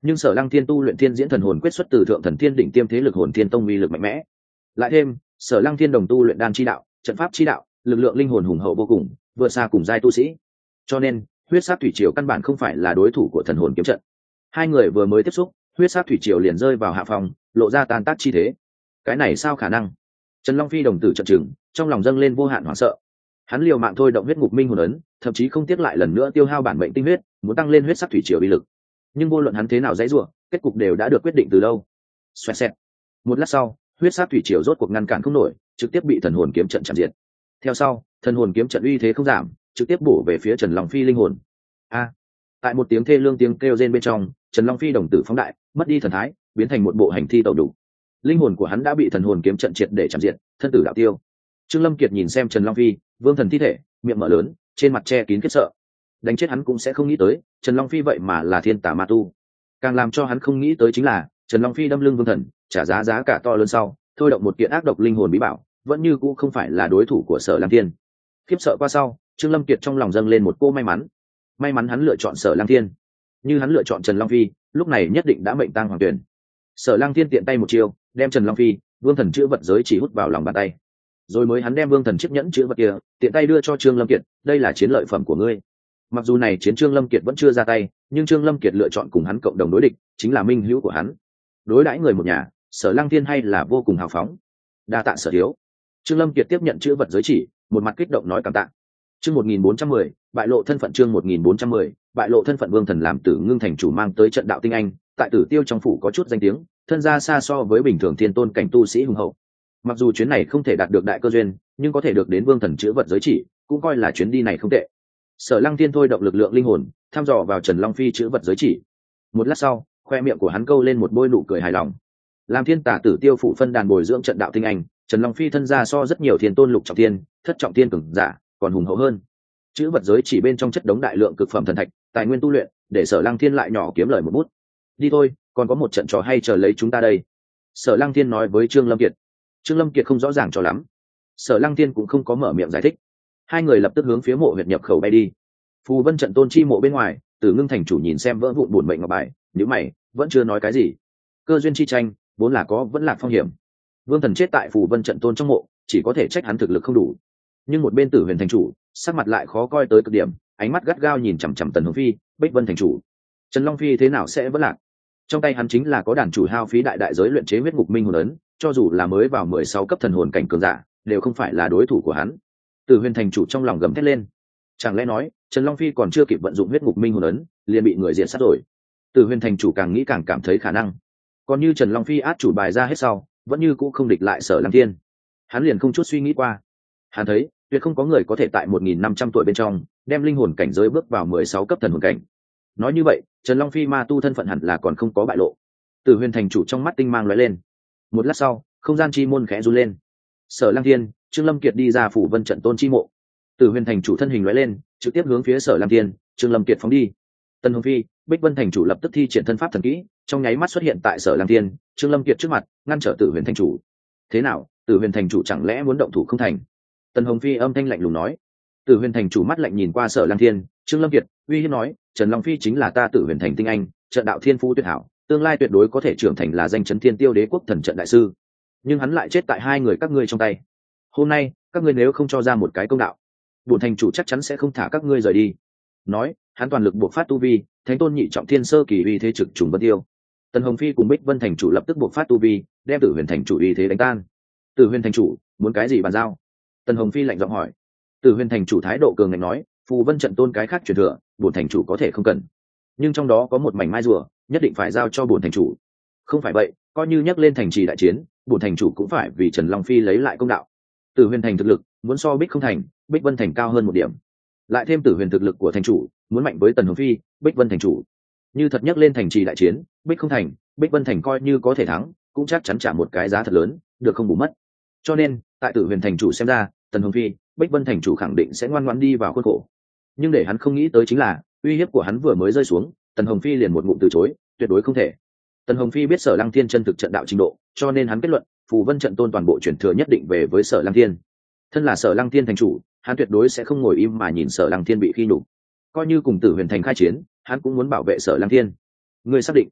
nhưng Sở Lăng Thiên tu luyện thiên diễn thần hồn quyết xuất từ thượng thần thiên đỉnh tiêm thế lực hồn thiên tông uy lực mạnh mẽ. Lại thêm Sở Lăng Thiên đồng tu luyện đan chi đạo, trận pháp chi đạo, lực lượng linh hồn hùng hậu vô cùng, vượt xa cùng giai tu sĩ. Cho nên huyết sát thủy triều căn bản không phải là đối thủ của thần hồn kiếm trận. Hai người vừa mới tiếp xúc, huyết sát thủy triều liền rơi vào hạ phòng, lộ ra tan tác chi thế. Cái này sao khả năng? Trần Long Phi đồng tử trận trừng, trong lòng dâng lên vô hạn hoảng sợ. Hắn liều mạng thôi động huyết ngục minh hồn ấn, thậm chí không tiếc lại lần nữa tiêu hao bản mệnh tinh huyết, muốn tăng lên huyết sắc thủy triều uy lực. Nhưng vô luận hắn thế nào dãy rủa, kết cục đều đã được quyết định từ lâu. Xoẹt xẹt. Một lát sau, huyết sắc thủy triều rốt cuộc ngăn cản không nổi, trực tiếp bị thần hồn kiếm trận chặn diệt. Theo sau, thần hồn kiếm trận uy thế không giảm, trực tiếp bổ về phía Trần Long Phi linh hồn. A! Tại một tiếng thê lương tiếng kêu rên bên trong, Trần Long Phi đồng tử phóng đại, mất đi thần thái, biến thành một bộ hành thi tẩu đủ. Linh hồn của hắn đã bị thần hồn kiếm trận triệt để chặn diệt, thân tử đạo tiêu. Trương Lâm Kiệt nhìn xem Trần Long Phi, vương thần thi thể, miệng mở lớn, trên mặt che kín khiếp sợ. Đánh chết hắn cũng sẽ không nghĩ tới, Trần Long Phi vậy mà là thiên tà ma tu. Càng làm cho hắn không nghĩ tới chính là, Trần Long Phi đâm lưng vương thần, trả giá giá cả to lớn sau, thôi động một kiện ác độc linh hồn bí bảo, vẫn như cũ không phải là đối thủ của Sở Lăng Thiên. Khiếp sợ qua sau, Trương Lâm Kiệt trong lòng dâng lên một cô may mắn. May mắn hắn lựa chọn Sở Lăng Thiên. Như hắn lựa chọn Trần Long Phi, lúc này nhất định đã mệnh tang hoàng tuyển. Sở Lăng Thiên tiện tay một chiêu, đem Trần Long Phi, vương thần chữ vật giới chỉ hút vào lòng bàn tay. Rồi mới hắn đem vương thần chiếc nhẫn chữ vật kia, tiện tay đưa cho Trương Lâm Kiệt, đây là chiến lợi phẩm của ngươi. Mặc dù này chiến Trương Lâm Kiệt vẫn chưa ra tay, nhưng Trương Lâm Kiệt lựa chọn cùng hắn cộng đồng đối địch, chính là minh hữu của hắn. Đối đãi người một nhà, Sở Lăng Thiên hay là vô cùng hào phóng. Đa tạ Sở thiếu. Trương Lâm Kiệt tiếp nhận chữ vật giới chỉ, một mặt kích động nói cảm tạ. Chương một nghìn bốn trăm mười, bại lộ thân phận chương một nghìn bốn trăm mười, bại lộ thân phận vương thần làm Tử Ngưng thành chủ mang tới trận đạo tinh anh, tại Tử Tiêu trong phủ có chút danh tiếng, thân gia xa so với bình thường thiên tôn cảnh tu sĩ hùng hậu. Mặc dù chuyến này không thể đạt được đại cơ duyên, nhưng có thể được đến vương thần chữ vật giới chỉ, cũng coi là chuyến đi này không tệ. Sở Lăng Thiên thôi động lực lượng linh hồn, thăm dò vào Trần Long Phi chữ vật giới chỉ. Một lát sau, khoe miệng của hắn câu lên một bôi nụ cười hài lòng. Làm thiên tả Tử Tiêu phủ phân đàn bồi dưỡng trận đạo tinh anh, Trần Long Phi thân gia so rất nhiều thiên tôn lục trọng thiên, thất trọng thiên cường giả, còn hùng hậu hơn. Chữ vật giới chỉ bên trong chất đống đại lượng cực phẩm thần thạch, tài nguyên tu luyện, để Sở Lăng Thiên lại nhỏ kiếm lời một bút. Đi thôi, còn có một trận trò hay chờ lấy chúng ta đây. Sở Lăng Thiên nói với Trương Lâm Kiệt. Trương Lâm Kiệt không rõ ràng cho lắm. Sở Lăng Thiên cũng không có mở miệng giải thích. Hai người lập tức hướng phía mộ huyệt nhập khẩu bay đi. Phù Vân trận tôn chi mộ bên ngoài, Tử Ngưng thành chủ nhìn xem vỡ vụn buồn mệnh ngọc bài, nhíu mày, vẫn chưa nói cái gì. Cơ duyên chi tranh, vốn là có vẫn là phong hiểm. Vương thần chết tại Phù Vân trận tôn trong mộ, chỉ có thể trách hắn thực lực không đủ. Nhưng một bên Tử Huyền thành chủ, sắc mặt lại khó coi tới cực điểm, ánh mắt gắt gao nhìn chằm chằm Tần Hồng Phi, Bích Vân thành chủ. Trần Long Phi thế nào sẽ vẫn lạc? Trong tay hắn chính là có đàn chủ hao phí đại đại giới luyện chế huyết ngục minh hồn ấn, cho dù là mới vào mười sáu cấp thần hồn cảnh cường giả, đều không phải là đối thủ của hắn. Tử Huyền thành chủ trong lòng gầm thét lên. Chẳng lẽ nói, Trần Long Phi còn chưa kịp vận dụng huyết ngục minh hồn ấn, liền bị người diện sát rồi? Tử Huyền thành chủ càng nghĩ càng cảm thấy khả năng. Còn như Trần Long Phi át chủ bài ra hết sau, vẫn như cũ không địch lại Sở Lăng Thiên. Hắn liền không chút suy nghĩ qua. Hắn thấy, tuyệt không có người có thể tại một nghìn năm trăm tuổi bên trong, đem linh hồn cảnh giới bước vào mười sáu cấp thần hồn cảnh. Nói như vậy, Trần Long Phi ma tu thân phận hẳn là còn không có bại lộ. Tử Huyền thành chủ trong mắt tinh mang lóe lên. Một lát sau, không gian chi môn khẽ run lên. Sở Lăng Thiên, Trương Lâm Kiệt đi ra phủ Vân trận tôn chi mộ. Tử Huyền thành chủ thân hình lóe lên, trực tiếp hướng phía Sở Lăng Thiên, Trương Lâm Kiệt phóng đi. Tân Hồng Phi, Bích Vân thành chủ lập tức thi triển thân pháp thần kỹ, trong nháy mắt xuất hiện tại Sở Lăng Thiên, Trương Lâm Kiệt trước mặt, ngăn trở Tử Huyền thành chủ. Thế nào, Tử Huyền thành chủ chẳng lẽ muốn động thủ không thành? Tân Hồng Phi âm thanh lạnh lùng nói. Tử Huyền thành chủ mắt lạnh nhìn qua Sở Lăng Thiên, Trương Lâm Kiệt, uy hiếp nói, Trần Long Phi chính là ta Tử Huyền thành tinh anh, trận đạo thiên phú tuyệt hảo, tương lai tuyệt đối có thể trưởng thành là danh chấn thiên tiêu đế quốc thần trận đại sư. Nhưng hắn lại chết tại hai người các ngươi trong tay. Hôm nay, các ngươi nếu không cho ra một cái công đạo, bổn thành chủ chắc chắn sẽ không thả các ngươi rời đi. Nói, hắn toàn lực buộc phát tu vi, thánh tôn nhị trọng thiên sơ kỳ uy thế trực trùng vân tiêu. Tần Hồng Phi cùng Bích Vân thành chủ lập tức buộc phát tu vi, đem Tử Huyền thành chủ uy thế đánh tan. Tử Huyền thành chủ, muốn cái gì bàn giao? Tần Hồng Phi lạnh giọng hỏi. Tử Huyền thành chủ thái độ cường ngạnh nói, Phù Vân trận tôn cái khác truyền thừa, bổn thành chủ có thể không cần, nhưng trong đó có một mảnh mai rùa, nhất định phải giao cho bổn thành chủ. Không phải vậy, coi như nhắc lên thành trì đại chiến, bổn thành chủ cũng phải vì Trần Long Phi lấy lại công đạo. Tử Huyền thành thực lực muốn so Bích không thành, Bích Vân thành cao hơn một điểm, lại thêm Tử Huyền thực lực của thành chủ muốn mạnh với Tần Hồng Phi, Bích Vân thành chủ. Như thật nhắc lên thành trì đại chiến, Bích không thành, Bích Vân thành coi như có thể thắng, cũng chắc chắn trả một cái giá thật lớn, được không bù mất. Cho nên, tại Tử Huyền thành chủ xem ra, Tần Hồng Phi, Bích Vân thành chủ khẳng định sẽ ngoan ngoãn đi vào khuôn khổ. Nhưng để hắn không nghĩ tới chính là, uy hiếp của hắn vừa mới rơi xuống, Tần Hồng Phi liền một ngụm từ chối, tuyệt đối không thể. Tần Hồng Phi biết Sở Lăng Thiên chân thực trận đạo trình độ, cho nên hắn kết luận, Phù Vân trận tôn toàn bộ truyền thừa nhất định về với Sở Lăng Thiên. Thân là Sở Lăng Thiên thành chủ, hắn tuyệt đối sẽ không ngồi im mà nhìn Sở Lăng Thiên bị khi nhục. Coi như cùng Tử Huyền thành khai chiến, hắn cũng muốn bảo vệ Sở Lăng Thiên. Ngươi xác định?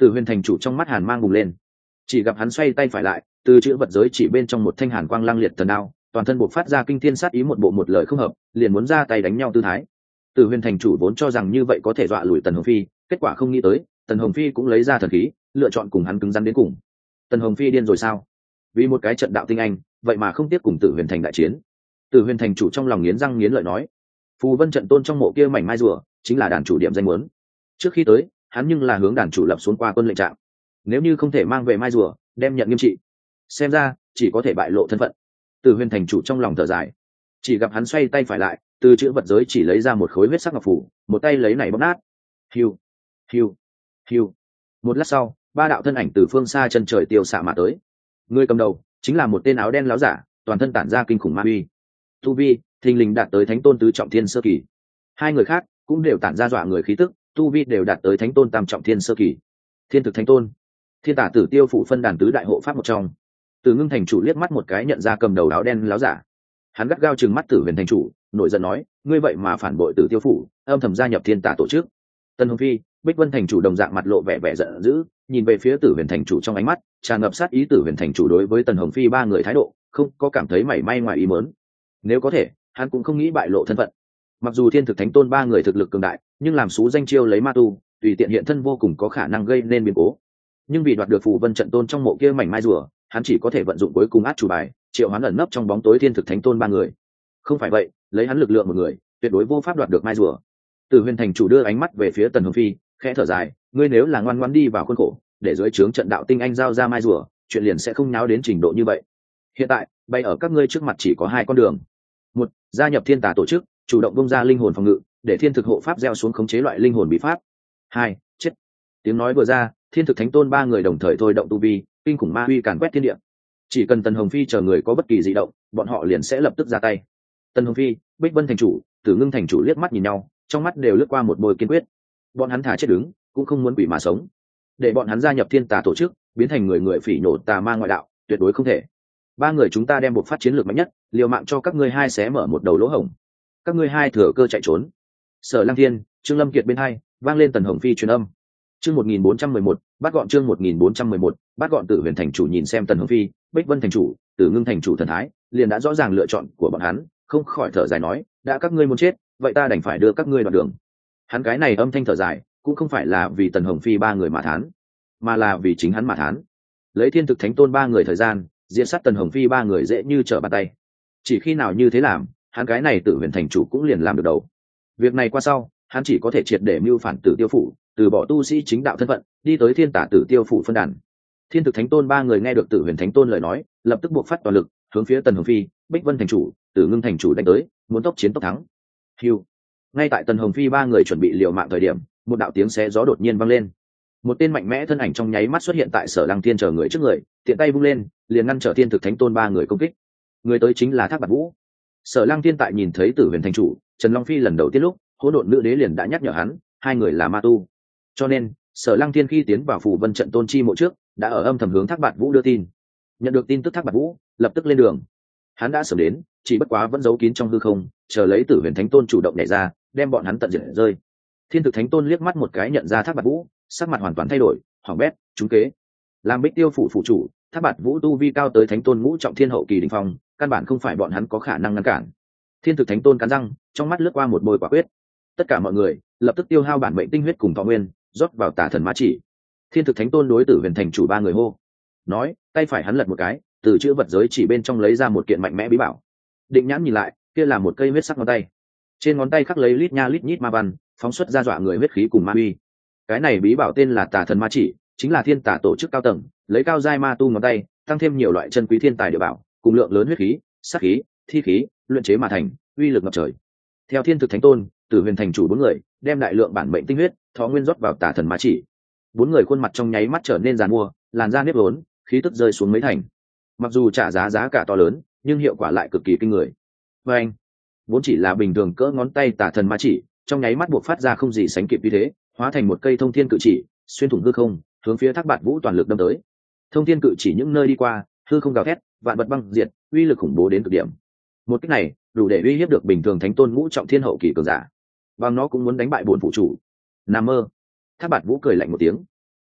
Tử Huyền thành chủ trong mắt hàn mang bùng lên, chỉ gặp hắn xoay tay phải lại, từ chữ vật giới chỉ bên trong một thanh hàn quang lăng liệt thần đao, toàn thân bộc phát ra kinh thiên sát ý, một bộ một lời không hợp liền muốn ra tay đánh nhau tư thái. Tử Huyền thành chủ vốn cho rằng như vậy có thể dọa lùi Tần Hồng Phi, kết quả không nghĩ tới Tần Hồng Phi cũng lấy ra thần khí, lựa chọn cùng hắn cứng rắn đến cùng. Tần Hồng Phi điên rồi sao? Vì một cái trận đạo tinh anh, vậy mà không tiếc cùng Tử Huyền thành đại chiến. Tử Huyền thành chủ trong lòng nghiến răng nghiến lợi nói, phù vân trận tôn trong mộ kia mảnh mai rùa chính là đàn chủ điểm danh muốn. Trước khi tới, hắn nhưng là hướng đàn chủ lập xuống qua quân lệnh trạng, nếu như không thể mang về mai rùa, đem nhận nghiêm trị. Xem ra chỉ có thể bại lộ thân phận. Tử Huyền thành chủ trong lòng thở dài, chỉ gặp hắn xoay tay phải lại, từ chữ vật giới chỉ lấy ra một khối huyết sắc ngọc phủ, một tay lấy này bóp nát. Hiu, hiu, hiu. Một lát sau, ba đạo thân ảnh từ phương xa chân trời tiêu xạ mà tới. Người cầm đầu chính là một tên áo đen láo giả, toàn thân tản ra kinh khủng ma uy. Tu vi thình lình đạt tới thánh tôn tứ trọng thiên sơ kỳ. Hai người khác cũng đều tản ra dọa người khí tức, tu vi đều đạt tới thánh tôn tam trọng thiên sơ kỳ. Thiên thực thánh tôn, Thiên Tả Tử Tiêu phủ phân đàn tứ đại hộ pháp một trong. Từ Ngưng thành chủ liếc mắt một cái nhận ra cầm đầu áo đen láo giả, hắn gắt gao trừng mắt Tử Huyền thành chủ, nổi giận nói, ngươi vậy mà phản bội Tử Tiêu phủ, âm thầm gia nhập Thiên Tả tổ chức. Tần Hồng Phi, Bích Vân thành chủ đồng dạng mặt lộ vẻ vẻ giận dữ, nhìn về phía Tử Huyền thành chủ trong ánh mắt tràn ngập sát ý. Tử Huyền thành chủ đối với Tần Hồng Phi ba người thái độ không có cảm thấy mảy may ngoài ý muốn, nếu có thể hắn cũng không nghĩ bại lộ thân phận. Mặc dù Thiên thực thánh tôn ba người thực lực cường đại, nhưng làm xú danh chiêu lấy ma tu, tùy tiện hiện thân vô cùng có khả năng gây nên biến cố. Nhưng vì đoạt được phù vân trận tôn trong mộ kia mảnh mai rùa, hắn chỉ có thể vận dụng cuối cùng át chủ bài, triệu hoán ẩn nấp trong bóng tối Thiên thực thánh tôn ba người. Không phải vậy, lấy hắn lực lượng một người, tuyệt đối vô pháp đoạt được mai rùa. Tử Huyền thành chủ đưa ánh mắt về phía Tần Hồng Phi, khẽ thở dài, ngươi nếu là ngoan ngoãn đi vào khuôn khổ, để dưới trướng trận đạo tinh anh giao ra mai rùa, chuyện liền sẽ không nháo đến trình độ như vậy. Hiện tại, bay ở các ngươi trước mặt chỉ có hai con đường. Một, gia nhập Thiên Tả tổ chức, chủ động bung ra linh hồn phòng ngự, để Thiên thực hộ pháp gieo xuống khống chế loại linh hồn bí pháp. Hai, chết. Tiếng nói vừa ra, Thiên thực thánh tôn ba người đồng thời thôi động tu vi, kinh khủng ma uy càn quét thiên địa. Chỉ cần Tần Hồng Phi chờ người có bất kỳ dị động, bọn họ liền sẽ lập tức ra tay. Tần Hồng Phi, Bích Vân thành chủ, Tử Ngưng thành chủ liếc mắt nhìn nhau, trong mắt đều lướt qua một bôi kiên quyết. Bọn hắn thà chết đứng, cũng không muốn quỷ mà sống. Để bọn hắn gia nhập Thiên Tả tổ chức, biến thành người người phỉ nhổ tà ma ngoại đạo, tuyệt đối không thể. Ba người chúng ta đem buộc phát chiến lược mạnh nhất, liều mạng cho các ngươi hai xé mở một đầu lỗ hổng. Các ngươi hai thừa cơ chạy trốn. Sở Lăng Thiên, Trương Lâm Kiệt bên hai vang lên Tần Hồng Phi truyền âm. Chương một nghìn bốn trăm mười một, bắt gọn chương một nghìn bốn trăm mười một, bắt gọn. Tử Huyền thành chủ nhìn xem Tần Hồng Phi, Bích Vân thành chủ, Tử Ngưng thành chủ thần thái, liền đã rõ ràng lựa chọn của bọn hắn, không khỏi thở dài nói, đã các ngươi muốn chết, vậy ta đành phải đưa các ngươi đoạn đường. Hắn cái này âm thanh thở dài, cũng không phải là vì Tần Hồng Phi ba người mà thán, mà là vì chính hắn mà thán. Lấy Thiên thực thánh tôn ba người thời gian, diệt sát Tần Hồng Phi ba người dễ như trở bàn tay. Chỉ khi nào như thế làm, hắn cái này Tử Huyền thành chủ cũng liền làm được đầu. Việc này qua sau, hắn chỉ có thể triệt để mưu phản Tử Tiêu phủ, từ bỏ tu sĩ chính đạo thân phận, đi tới Thiên Tả Tử Tiêu phủ phân đàn. Thiên thực thánh tôn ba người nghe được Tử Huyền thánh tôn lời nói, lập tức buộc phát toàn lực, hướng phía Tần Hồng Phi, Bích Vân thành chủ, Tử Ngưng thành chủ đánh tới, muốn tốc chiến tốc thắng. Hiu. Ngay tại Tần Hồng Phi ba người chuẩn bị liều mạng thời điểm, một đạo tiếng xé gió đột nhiên vang lên. Một tên mạnh mẽ thân ảnh trong nháy mắt xuất hiện tại Sở Lăng Thiên chờ người trước người, tiện tay vung lên, liền ngăn trở Thiên thực thánh tôn ba người công kích. Người tới chính là Thác Bạt Vũ. Sở Lăng Thiên tại nhìn thấy Tử Huyền thành chủ, Trần Long Phi lần đầu tiên lúc, Hỗn Độn Nữ Đế liền đã nhắc nhở hắn, hai người là ma tu. Cho nên, Sở Lăng Thiên khi tiến vào phù vân trận tôn chi mộ trước, đã ở âm thầm hướng Thác Bạt Vũ đưa tin. Nhận được tin tức, Thác Bạt Vũ lập tức lên đường. Hắn đã sớm đến, chỉ bất quá vẫn giấu kín trong hư không, chờ lấy Tử Huyền thánh tôn chủ động nhảy ra, đem bọn hắn tận diệt rơi. Thiên thực thánh tôn liếc mắt một cái nhận ra Thác Bạt Vũ, sắc mặt hoàn toàn thay đổi, hoảng bét, trúng kế. Làm Bích Tiêu phủ phủ chủ, Thác Bạt Vũ tu vi cao tới thánh tôn ngũ trọng thiên hậu kỳ đỉnh phong, căn bản không phải bọn hắn có khả năng ngăn cản. Thiên thực thánh tôn cắn răng, trong mắt lướt qua một bôi quả quyết. Tất cả mọi người lập tức tiêu hao bản mệnh tinh huyết cùng thọ nguyên, rót vào Tả Thần Ma Chỉ. Thiên thực thánh tôn đối Tử Huyền thành chủ ba người hô, nói, tay phải hắn lật một cái, từ chữ vật giới chỉ bên trong lấy ra một kiện mạnh mẽ bí bảo. Định nhãn nhìn lại, kia là một cây huyết sắc ngón tay. Trên ngón tay khắc lấy lít nha lít nhít ma văn, phóng xuất ra dọa người huyết khí cùng ma uy. Cái này bí bảo tên là Tả Thần Ma Chỉ, chính là Thiên Tả tổ chức cao tầng, lấy cao giai ma tu ngón tay, tăng thêm nhiều loại chân quý thiên tài địa bảo, cùng lượng lớn huyết khí, sát khí, thi khí, luyện chế mà thành, uy lực ngập trời. Theo Thiên thực thánh tôn, Tử Huyền thành chủ bốn người, đem đại lượng bản mệnh tinh huyết, thọ nguyên rót vào Tả Thần Ma Chỉ. Bốn người khuôn mặt trong nháy mắt trở nên giàn mua, làn da nếp vốn, khí tức rơi xuống mấy thành. Mặc dù trả giá giá cả to lớn, nhưng hiệu quả lại cực kỳ kinh người. Và anh, vốn chỉ là bình thường cỡ ngón tay Tả Thần Ma Chỉ, trong nháy mắt buộc phát ra không gì sánh kịp như thế, hóa thành một cây thông thiên cự chỉ, xuyên thủng hư không, hướng phía Thác Bạt Vũ toàn lực đâm tới. Thông thiên cự chỉ những nơi đi qua, hư không gào thét, vạn vật băng diệt, uy lực khủng bố đến cực điểm. Một kích này, đủ để uy hiếp được bình thường thánh tôn ngũ trọng thiên hậu kỳ cường giả. Bằng nó cũng muốn đánh bại bổn phụ chủ. Nam mơ. Thác Bạt Vũ cười lạnh một tiếng.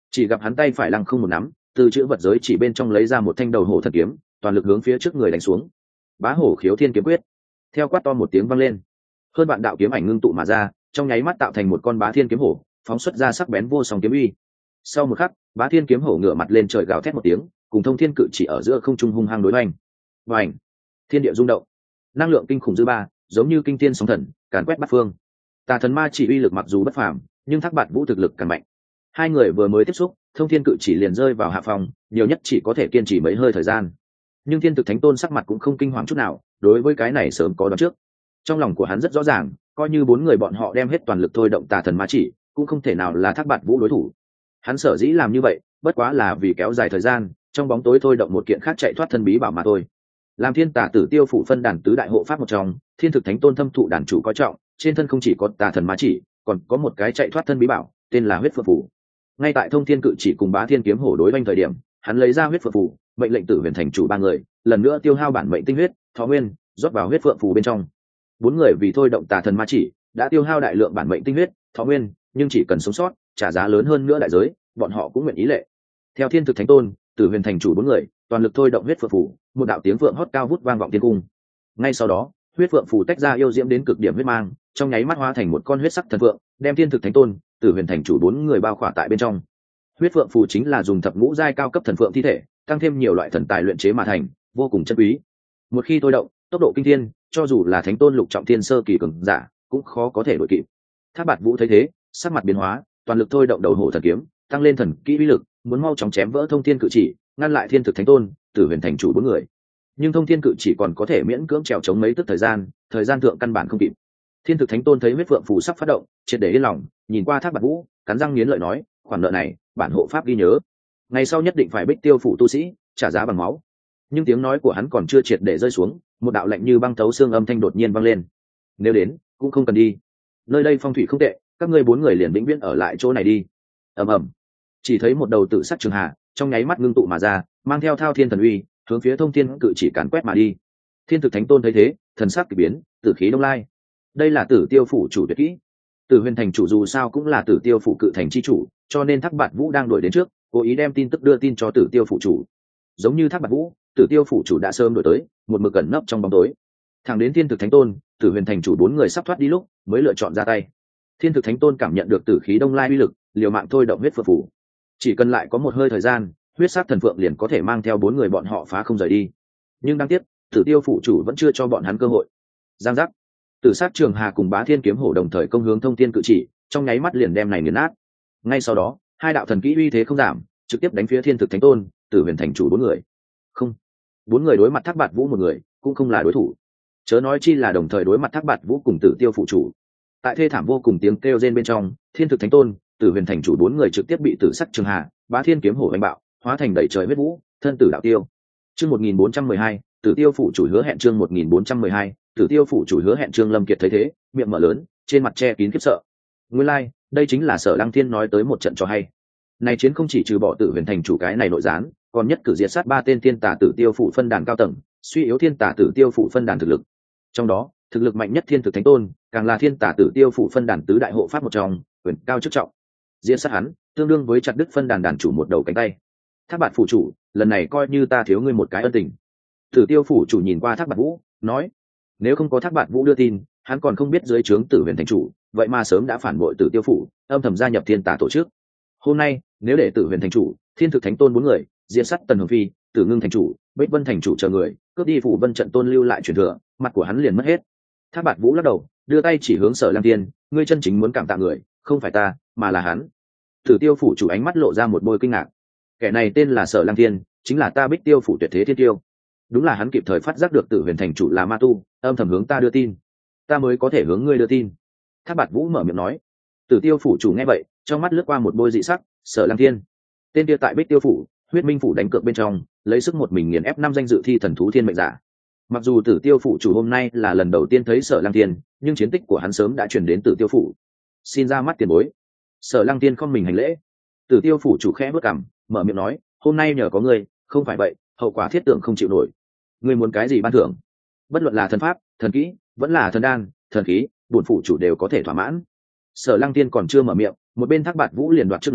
chỉ gặp hắn tay phải lăng không một nắm, từ chữ vật giới chỉ bên trong lấy ra một thanh đầu hổ thần kiếm, toàn lực hướng phía trước người đánh xuống. Bá hổ khiếu thiên kiếm quyết. Theo quát to một tiếng vang lên, hơn bạn đạo kiếm ảnh ngưng tụ mà ra, trong nháy mắt tạo thành một con bá thiên kiếm hổ, phóng xuất ra sắc bén vô song kiếm uy. Sau một khắc, bá thiên kiếm hổ ngửa mặt lên trời gào thét một tiếng, cùng thông thiên cự chỉ ở giữa không trung hung hăng đối hoành. Vành, thiên địa rung động, năng lượng kinh khủng dư ba, giống như kinh thiên sóng thần, càn quét bát phương. Tà thần ma chỉ uy lực mặc dù bất phàm, nhưng Thác Bạt Vũ thực lực càng mạnh. Hai người vừa mới tiếp xúc, thông thiên cự chỉ liền rơi vào hạ phòng, nhiều nhất chỉ có thể kiên trì mấy hơi thời gian. Nhưng thiên thực thánh tôn sắc mặt cũng không kinh hoàng chút nào, đối với cái này sớm có đoán trước. Trong lòng của hắn rất rõ ràng, coi như bốn người bọn họ đem hết toàn lực thôi động tà thần ma chỉ, cũng không thể nào là Thác Bạt Vũ đối thủ. Hắn sở dĩ làm như vậy, bất quá là vì kéo dài thời gian, trong bóng tối thôi động một kiện khác chạy thoát thân bí bảo mà thôi. Làm thiên tà tử tiêu phụ phân đàn tứ đại hộ pháp một trong, thiên thực thánh tôn thâm thụ đàn chủ coi trọng, trên thân không chỉ có tà thần ma chỉ, còn có một cái chạy thoát thân bí bảo, tên là huyết phượng phù. Ngay tại thông thiên cự chỉ cùng bá thiên kiếm hổ đối oanh thời điểm, hắn lấy ra huyết phượng phù, mệnh lệnh tử huyền thành chủ ba người lần nữa tiêu hao bản mệnh tinh huyết thọ nguyên, rót vào huyết phượng phù bên trong. Bốn người vì thôi động tà thần ma chỉ, đã tiêu hao đại lượng bản mệnh tinh huyết thọ nguyên, nhưng chỉ cần sống sót, trả giá lớn hơn nữa đại giới, bọn họ cũng nguyện ý lệ. Theo thiên thực thánh tôn, tử huyền thành chủ bốn người toàn lực thôi động huyết phượng phù, một đạo tiếng vượng hót cao vút vang vọng thiên cung. Ngay sau đó, huyết phượng phù tách ra yêu diễm đến cực điểm huyết mang, trong nháy mắt hóa thành một con huyết sắc thần phượng, đem thiên thực thánh tôn, tử huyền thành chủ bốn người bao khỏa tại bên trong. Huyết phượng phù chính là dùng thập ngũ giai cao cấp thần phượng thi thể, tăng thêm nhiều loại thần tài luyện chế mà thành, vô cùng chân quý. Một khi thôi động, tốc độ kinh thiên, cho dù là thánh tôn lục trọng thiên sơ kỳ cường giả, cũng khó có thể đuổi kịp. Thác Bạt Vũ thấy thế, sắc mặt biến hóa, toàn lực thôi động đầu hổ thần kiếm, tăng lên thần kỹ uy lực, muốn mau chóng chém vỡ thông thiên cự chỉ, ngăn lại thiên thực thánh tôn, tử huyền thành chủ bốn người. Nhưng thông thiên cự chỉ còn có thể miễn cưỡng trèo chống mấy tức thời gian, thời gian thượng căn bản không kịp. Thiên thực thánh tôn thấy huyết phượng phù sắp phát động, triệt để yên lòng, nhìn qua Thác Bạt Vũ, cắn răng nghiến lợi nói, khoản nợ này, bản hộ pháp ghi nhớ, ngày sau nhất định phải bích tiêu phủ tu sĩ trả giá bằng máu. Nhưng tiếng nói của hắn còn chưa triệt để rơi xuống, một đạo lạnh như băng thấu xương âm thanh đột nhiên vang lên. Nếu đến, cũng không cần đi. Nơi đây phong thủy không tệ, các ngươi bốn người liền vĩnh viễn ở lại chỗ này đi. Ầm ầm. Chỉ thấy một đầu tự sắc trường hạ, trong nháy mắt ngưng tụ mà ra, mang theo thao thiên thần uy, hướng phía thông thiên cự chỉ càn quét mà đi. Thiên thực thánh tôn thấy thế, thần sắc kỳ biến, tử khí đông lai. Đây là Tử Tiêu phủ chủ tuyệt kỹ. Tử huyền thành chủ dù sao cũng là Tử Tiêu phủ cự thành chi chủ, cho nên Thác Bạt Vũ đang đuổi đến trước, cố ý đem tin tức đưa tin cho Tử Tiêu phủ chủ. Giống như Thác Bạt Vũ, Tử Tiêu phủ chủ đã sớm đuổi tới, một mực cẩn nấp trong bóng tối. Thẳng đến Thiên thực thánh tôn, Tử huyền thành chủ bốn người sắp thoát đi lúc, mới lựa chọn ra tay. Thiên thực thánh tôn cảm nhận được tử khí đông lai uy lực, liều mạng thôi động huyết phượng phủ. Chỉ cần lại có một hơi thời gian, huyết sát thần phượng liền có thể mang theo bốn người bọn họ phá không rời đi. Nhưng đáng tiếc, Tử Tiêu phủ chủ vẫn chưa cho bọn hắn cơ hội. Giang giác, Tử sát trường hà cùng bá thiên kiếm hổ đồng thời công hướng thông thiên cự chỉ, trong nháy mắt liền đem này nghiền nát. Ngay sau đó, hai đạo thần kỹ uy thế không giảm, trực tiếp đánh phía thiên thực thánh tôn, tử huyền thành chủ bốn người. Không, bốn người đối mặt Thác Bạt Vũ một người, cũng không là đối thủ. Chớ nói chi là đồng thời đối mặt Thác Bạt Vũ cùng Tử Tiêu phụ chủ. Tại thê thảm vô cùng tiếng kêu rên bên trong, thiên thực thánh tôn, tử huyền thành chủ bốn người trực tiếp bị tử sắc trường hà, bá thiên kiếm hổ đánh bạo, hóa thành đầy trời huyết vũ, thân tử đạo tiêu. Chương một nghìn bốn trăm mười hai, Tử Tiêu phụ chủ hứa hẹn chương một nghìn bốn trăm mười hai, Tử Tiêu phụ chủ hứa hẹn Trương Lâm Kiệt thấy thế, miệng mở lớn, trên mặt che kín khiếp sợ. Nguyên lai, like, đây chính là Sở Lăng Thiên nói tới một trận cho hay. Này chiến không chỉ trừ bỏ Tử huyền thành chủ cái này nội gián, còn nhất cử diệt sát ba tên thiên tà Tử Tiêu phụ phân đàn cao tầng, suy yếu thiên tà Tử Tiêu phụ phân đàn thực lực. Trong đó, thực lực mạnh nhất thiên thực thánh tôn, càng là thiên tà Tử Tiêu phụ phân đàn tứ đại hộ pháp một trong, quyền cao chức trọng. Diệt sát hắn, tương đương với chặt đứt phân đàn đàn chủ một đầu cánh tay. Thác Bạt phủ chủ, lần này coi như ta thiếu ngươi một cái ân tình. Tử Tiêu phủ chủ nhìn qua Thác Bạt Vũ, nói: nếu không có Thác Bạt Vũ đưa tin, hắn còn không biết dưới trướng Tử huyền thành chủ, vậy mà sớm đã phản bội Tử Tiêu phủ, âm thầm gia nhập thiên tà tổ chức. Hôm nay, nếu để Tử huyền thành chủ, thiên thực thánh tôn bốn người, diệt sát Tần Hồng Phi, Tử Ngưng thành chủ, Bích Vân thành chủ chờ người, cướp đi phủ Vân trận tôn lưu lại truyền thừa, mặt của hắn liền mất hết. Thác Bạt Vũ lắc đầu, đưa tay chỉ hướng Sở Lăng Thiên, ngươi chân chính muốn cảm tạ người, không phải ta, mà là hắn. Tử Tiêu phủ chủ ánh mắt lộ ra một bôi kinh ngạc. Kẻ này tên là Sở Lăng Thiên, chính là ta Bích Tiêu phủ tuyệt thế thiên tiêu. Đúng là hắn kịp thời phát giác được Tử huyền thành chủ là ma tu, âm thầm hướng ta đưa tin, ta mới có thể hướng ngươi đưa tin. Thác Bạt Vũ mở miệng nói. Tử Tiêu phủ chủ nghe vậy, trong mắt lướt qua một bôi dị sắc. Sở Lăng Thiên, tên kia tại Bích Tiêu phủ, huyết minh phủ đánh cược bên trong, lấy sức một mình nghiền ép năm danh dự thi thần thú thiên mệnh giả. Mặc dù Tử Tiêu phủ chủ hôm nay là lần đầu tiên thấy Sở Lăng Thiên, nhưng chiến tích của hắn sớm đã truyền đến Tử Tiêu phủ. Xin ra mắt tiền bối. Sở Lăng Thiên không mình hành lễ. Tử Tiêu phủ chủ khẽ bước cằm, mở miệng nói: hôm nay nhờ có ngươi, không phải vậy, hậu quả thiết tưởng không chịu nổi. Ngươi muốn cái gì ban thưởng? Bất luận là thần pháp, thần kỹ, vẫn là thần đan, thần khí, bổn phủ chủ đều có thể thỏa mãn. Sở Lăng Thiên còn chưa mở miệng, một bên Thác Bạt Vũ liền đoạt trước nói: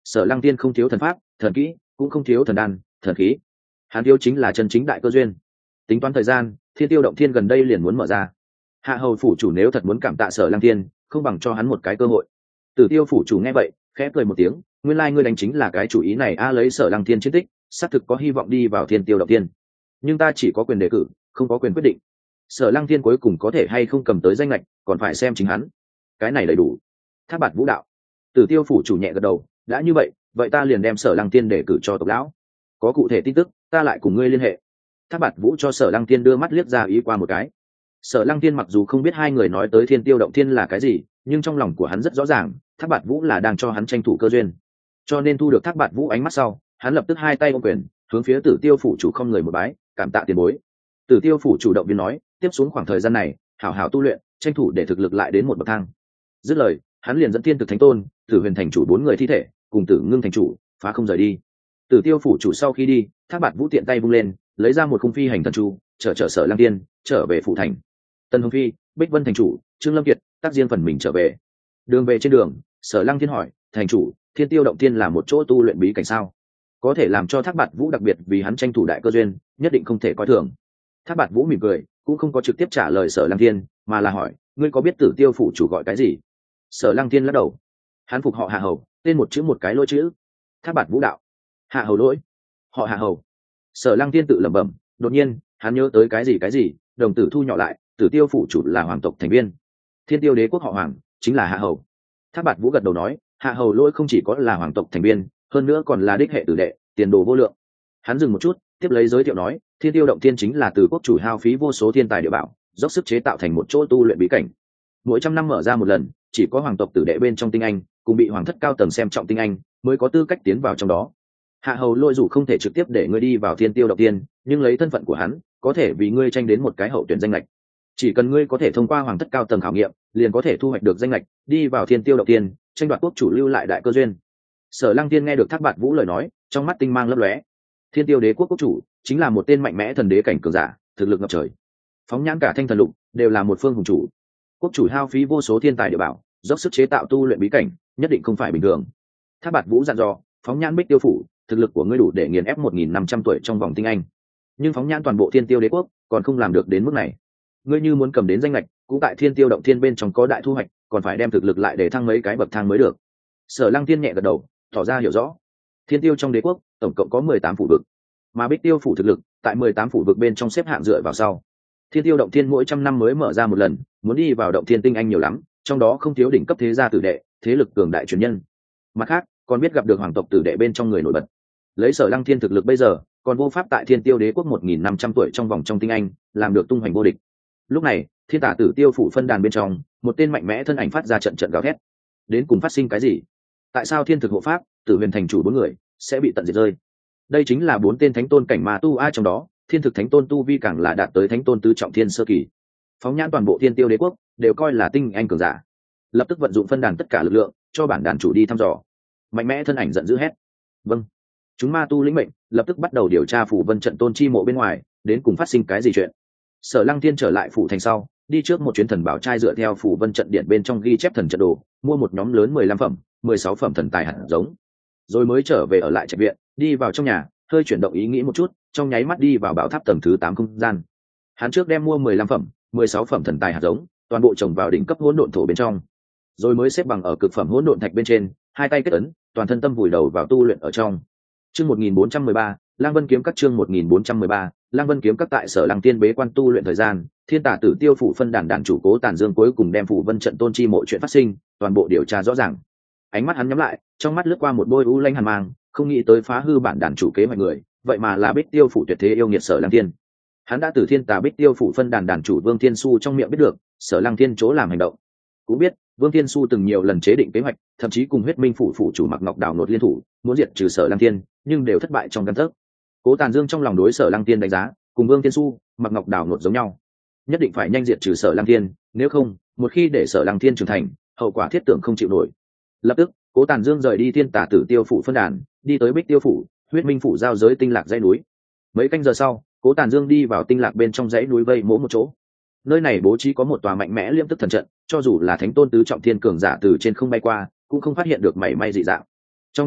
Sở Lăng Tiên không thiếu thần pháp thần kỹ, cũng không thiếu thần đan thần khí, hắn thiếu chính là chân chính đại cơ duyên. Tính toán thời gian, Thiên Tiêu Động Thiên gần đây liền muốn mở ra. Hạ hầu phủ chủ nếu thật muốn cảm tạ Sở Lăng Tiên, không bằng cho hắn một cái cơ hội. Tử Tiêu phủ chủ nghe vậy khẽ cười một tiếng, nguyên lai ngươi đánh chính là cái chủ ý này a. Lấy Sở Lăng Tiên chiến tích, xác thực có hy vọng đi vào Thiên Tiêu Động Thiên, nhưng ta chỉ có quyền đề cử, không có quyền quyết định. Sở Lăng Tiên cuối cùng có thể hay không cầm tới danh lệch, còn phải xem chính hắn. Cái này đầy đủ. Thác Bạt Vũ đạo. Tử Tiêu phủ chủ nhẹ gật đầu, đã như vậy, vậy ta liền đem Sở Lăng Tiên đề cử cho tộc lão. Có cụ thể tin tức, ta lại cùng ngươi liên hệ. Thác Bạt Vũ cho Sở Lăng Tiên đưa mắt liếc ra ý qua một cái. Sở Lăng Tiên mặc dù không biết hai người nói tới Thiên Tiêu Động Thiên là cái gì, nhưng trong lòng của hắn rất rõ ràng, Thác Bạt Vũ là đang cho hắn tranh thủ cơ duyên. Cho nên thu được Thác Bạt Vũ ánh mắt sau, hắn lập tức hai tay ôm quyền, hướng phía Tử Tiêu phủ chủ không người một bái, cảm tạ tiền bối. Tử Tiêu phủ chủ động viên nói, tiếp xuống khoảng thời gian này, hảo hảo tu luyện, tranh thủ để thực lực lại đến một bậc thang. Dứt lời, hắn liền dẫn Thiên Thực Thánh Tôn, Tử Huyền thành chủ bốn người thi thể, cùng Tử Ngưng thành chủ, phá không rời đi. Tử Tiêu phủ chủ sau khi đi, Thác Bạt Vũ tiện tay vung lên, lấy ra một khung phi hành thần chu, chở chở Sở Lăng Tiên trở về phủ thành. Tân Hồng Phi, Bích Vân thành chủ, Trương Lâm Kiệt tác riêng phần mình trở về. Đường về trên đường, Sở Lăng Tiên hỏi, thành chủ, Thiên Tiêu Động Thiên là một chỗ tu luyện bí cảnh sao? Có thể làm cho Thác Bạt Vũ đặc biệt vì hắn tranh thủ đại cơ duyên, nhất định không thể coi thường. Thác Bạt Vũ mỉm cười, cũng không có trực tiếp trả lời Sở Lăng Tiên, mà là hỏi, ngươi có biết Tử Tiêu phủ chủ gọi cái gì? Sở Lăng Tiên lắc đầu, hắn phục họ Hạ Hầu, tên một chữ một cái lỗi chữ. Thác Bạt Vũ đạo, Hạ Hầu lỗi, họ Hạ Hầu. Sở Lăng Tiên tự lẩm bẩm, đột nhiên hắn nhớ tới cái gì cái gì, đồng tử thu nhỏ lại, Tử Tiêu phủ chủ là hoàng tộc thành viên, Thiên Tiêu đế quốc họ Hoàng, chính là Hạ Hầu. Thác Bạt Vũ gật đầu nói, Hạ Hầu lỗi không chỉ có là hoàng tộc thành viên, hơn nữa còn là đích hệ tử đệ, tiền đồ vô lượng. Hắn dừng một chút, tiếp lấy giới thiệu nói, Thiên Tiêu Động Thiên chính là từ quốc chủ hao phí vô số thiên tài địa bảo, dốc sức chế tạo thành một chỗ tu luyện bí cảnh. Mỗi trăm năm mở ra một lần, chỉ có hoàng tộc tử đệ bên trong tinh anh, cùng bị hoàng thất cao tầng xem trọng tinh anh, mới có tư cách tiến vào trong đó. Hạ Hầu lỗi dù không thể trực tiếp để ngươi đi vào Thiên Tiêu Động Thiên, nhưng lấy thân phận của hắn, có thể vì ngươi tranh đến một cái hậu tuyển danh lệch. Chỉ cần ngươi có thể thông qua hoàng thất cao tầng khảo nghiệm, liền có thể thu hoạch được danh lệch, đi vào Thiên Tiêu Động Thiên, tranh đoạt quốc chủ lưu lại đại cơ duyên. Sở Lăng Tiên nghe được Thác Bạt Vũ lời nói, trong mắt tinh mang lấp lóe. Thiên Tiêu đế quốc quốc chủ chính là một tên mạnh mẽ thần đế cảnh cường giả, thực lực ngập trời. Phóng nhãn cả Thanh Thần Lục, đều là một phương hùng chủ. Quốc chủ hao phí vô số thiên tài địa bảo, dốc sức chế tạo tu luyện bí cảnh, nhất định không phải bình thường. Thác Bạt Vũ dặn dò, phóng nhãn Bích Tiêu phủ, thực lực của ngươi đủ để nghiền ép một nghìn năm trăm tuổi trong vòng tinh anh. Nhưng phóng nhãn toàn bộ Thiên Tiêu đế quốc, còn không làm được đến mức này. Ngươi như muốn cầm đến danh lệch, cũng tại Thiên Tiêu Động Thiên bên trong có đại thu hoạch, còn phải đem thực lực lại để thăng mấy cái bậc thang mới được. Sở Lăng Tiên nhẹ gật đầu, tỏ ra hiểu rõ. Thiên Tiêu trong đế quốc tổng cộng có mười tám phủ vực, mà Bích Tiêu phủ thực lực tại mười tám phủ vực bên trong xếp hạng dựa vào sau. Thiên Tiêu Động Thiên mỗi trăm năm mới mở ra một lần, muốn đi vào Động Thiên tinh anh nhiều lắm, trong đó không thiếu đỉnh cấp thế gia tử đệ, thế lực cường đại truyền nhân. Mặt khác, còn biết gặp được hoàng tộc tử đệ bên trong người nổi bật. Lấy Sở Lăng Thiên thực lực bây giờ, còn vô pháp tại Thiên Tiêu đế quốc một nghìn năm trăm tuổi trong vòng trong tinh anh, làm được tung hoành vô địch. Lúc này, Thiên Tả Tử Tiêu phủ phân đàn bên trong, một tên mạnh mẽ thân ảnh phát ra trận trận gào thét. Đến cùng phát sinh cái gì? Tại sao Thiên Thực hộ pháp, Tử Huyền thành chủ bốn người sẽ bị tận diệt rơi? Đây chính là bốn tên thánh tôn cảnh ma tu a, trong đó Thiên Thực thánh tôn tu vi càng là đạt tới thánh tôn tứ trọng thiên sơ kỳ. Phóng nhãn toàn bộ Thiên Tiêu đế quốc, đều coi là tinh anh cường giả. Lập tức vận dụng phân đàn tất cả lực lượng, cho bản đàn chủ đi thăm dò. Mạnh mẽ thân ảnh giận dữ hét, vâng. Chúng ma tu lĩnh mệnh, lập tức bắt đầu điều tra phủ Vân trận tôn chi mộ bên ngoài, đến cùng phát sinh cái gì chuyện. Sở Lăng Thiên trở lại phủ thành sau, đi trước một chuyến thần bảo trai dựa theo phủ Vân trận điện bên trong ghi chép thần trận đồ, mua một nhóm lớn mười lăm phẩm, mười sáu phẩm thần tài hạt giống, rồi mới trở về ở lại trạch viện, đi vào trong nhà, hơi chuyển động ý nghĩ một chút, trong nháy mắt đi vào bảo tháp tầng thứ tám không gian. Hắn trước đem mua mười lăm phẩm, mười sáu phẩm thần tài hạt giống, toàn bộ trồng vào đỉnh cấp hỗn độn thổ bên trong, rồi mới xếp bằng ở cực phẩm hỗn độn thạch bên trên, hai tay kết ấn, toàn thân tâm vùi đầu vào tu luyện ở trong. Chương một nghìn bốn trăm mười ba, Lang Vân kiếm các chương một nghìn bốn trăm mười ba, Lang Vân kiếm các tại Sở Lăng Tiên bế quan tu luyện thời gian, Thiên Tả Tử Tiêu phủ phân đàn đàn chủ Cố Tản Dương cuối cùng đem phủ Vân trận tôn chi mộ chuyện phát sinh, toàn bộ điều tra rõ ràng. Ánh mắt hắn nhắm lại, trong mắt lướt qua một bôi u lanh hàn mang, không nghĩ tới phá hư bản đàn chủ kế mọi người, vậy mà là Bích Tiêu phủ tuyệt thế yêu nghiệt Sở Lăng Tiên. Hắn đã từ Thiên Tả Bích Tiêu phủ phân đàn đàn chủ Vương Thiên Su trong miệng biết được, Sở Lăng Tiên chỗ làm hành động. Cũng biết, Vương Thiên Su từng nhiều lần chế định kế hoạch, thậm chí cùng Huyết Minh phủ phủ chủ Mạc Ngọc Đào nột liên thủ, muốn diệt trừ Sở Lăng Tiên, nhưng đều thất bại trong căn thức. Cố Tản Dương trong lòng đối Sở Lăng Tiên đánh giá, cùng Vương Thiên Su, Mạc Ngọc Đào nột giống nhau, nhất định phải nhanh diệt trừ Sở Lăng Tiên, nếu không, một khi để Sở Lăng Tiên trưởng thành, hậu quả thiết tưởng không chịu nổi. Lập tức, Cố Tản Dương rời đi Thiên Tả Tử Tiêu phủ phân đàn, đi tới Bích Tiêu phủ, Huyết Minh phủ giao giới tinh lạc dãy núi. Mấy canh giờ sau, Cố Tản Dương đi vào tinh lạc bên trong dãy núi vây mỗ một chỗ. Nơi này bố trí có một tòa mạnh mẽ liêm tức thần trận, cho dù là thánh tôn tứ trọng thiên cường giả từ trên không bay qua, cũng không phát hiện được mảy may dị dạng. Trong thần trận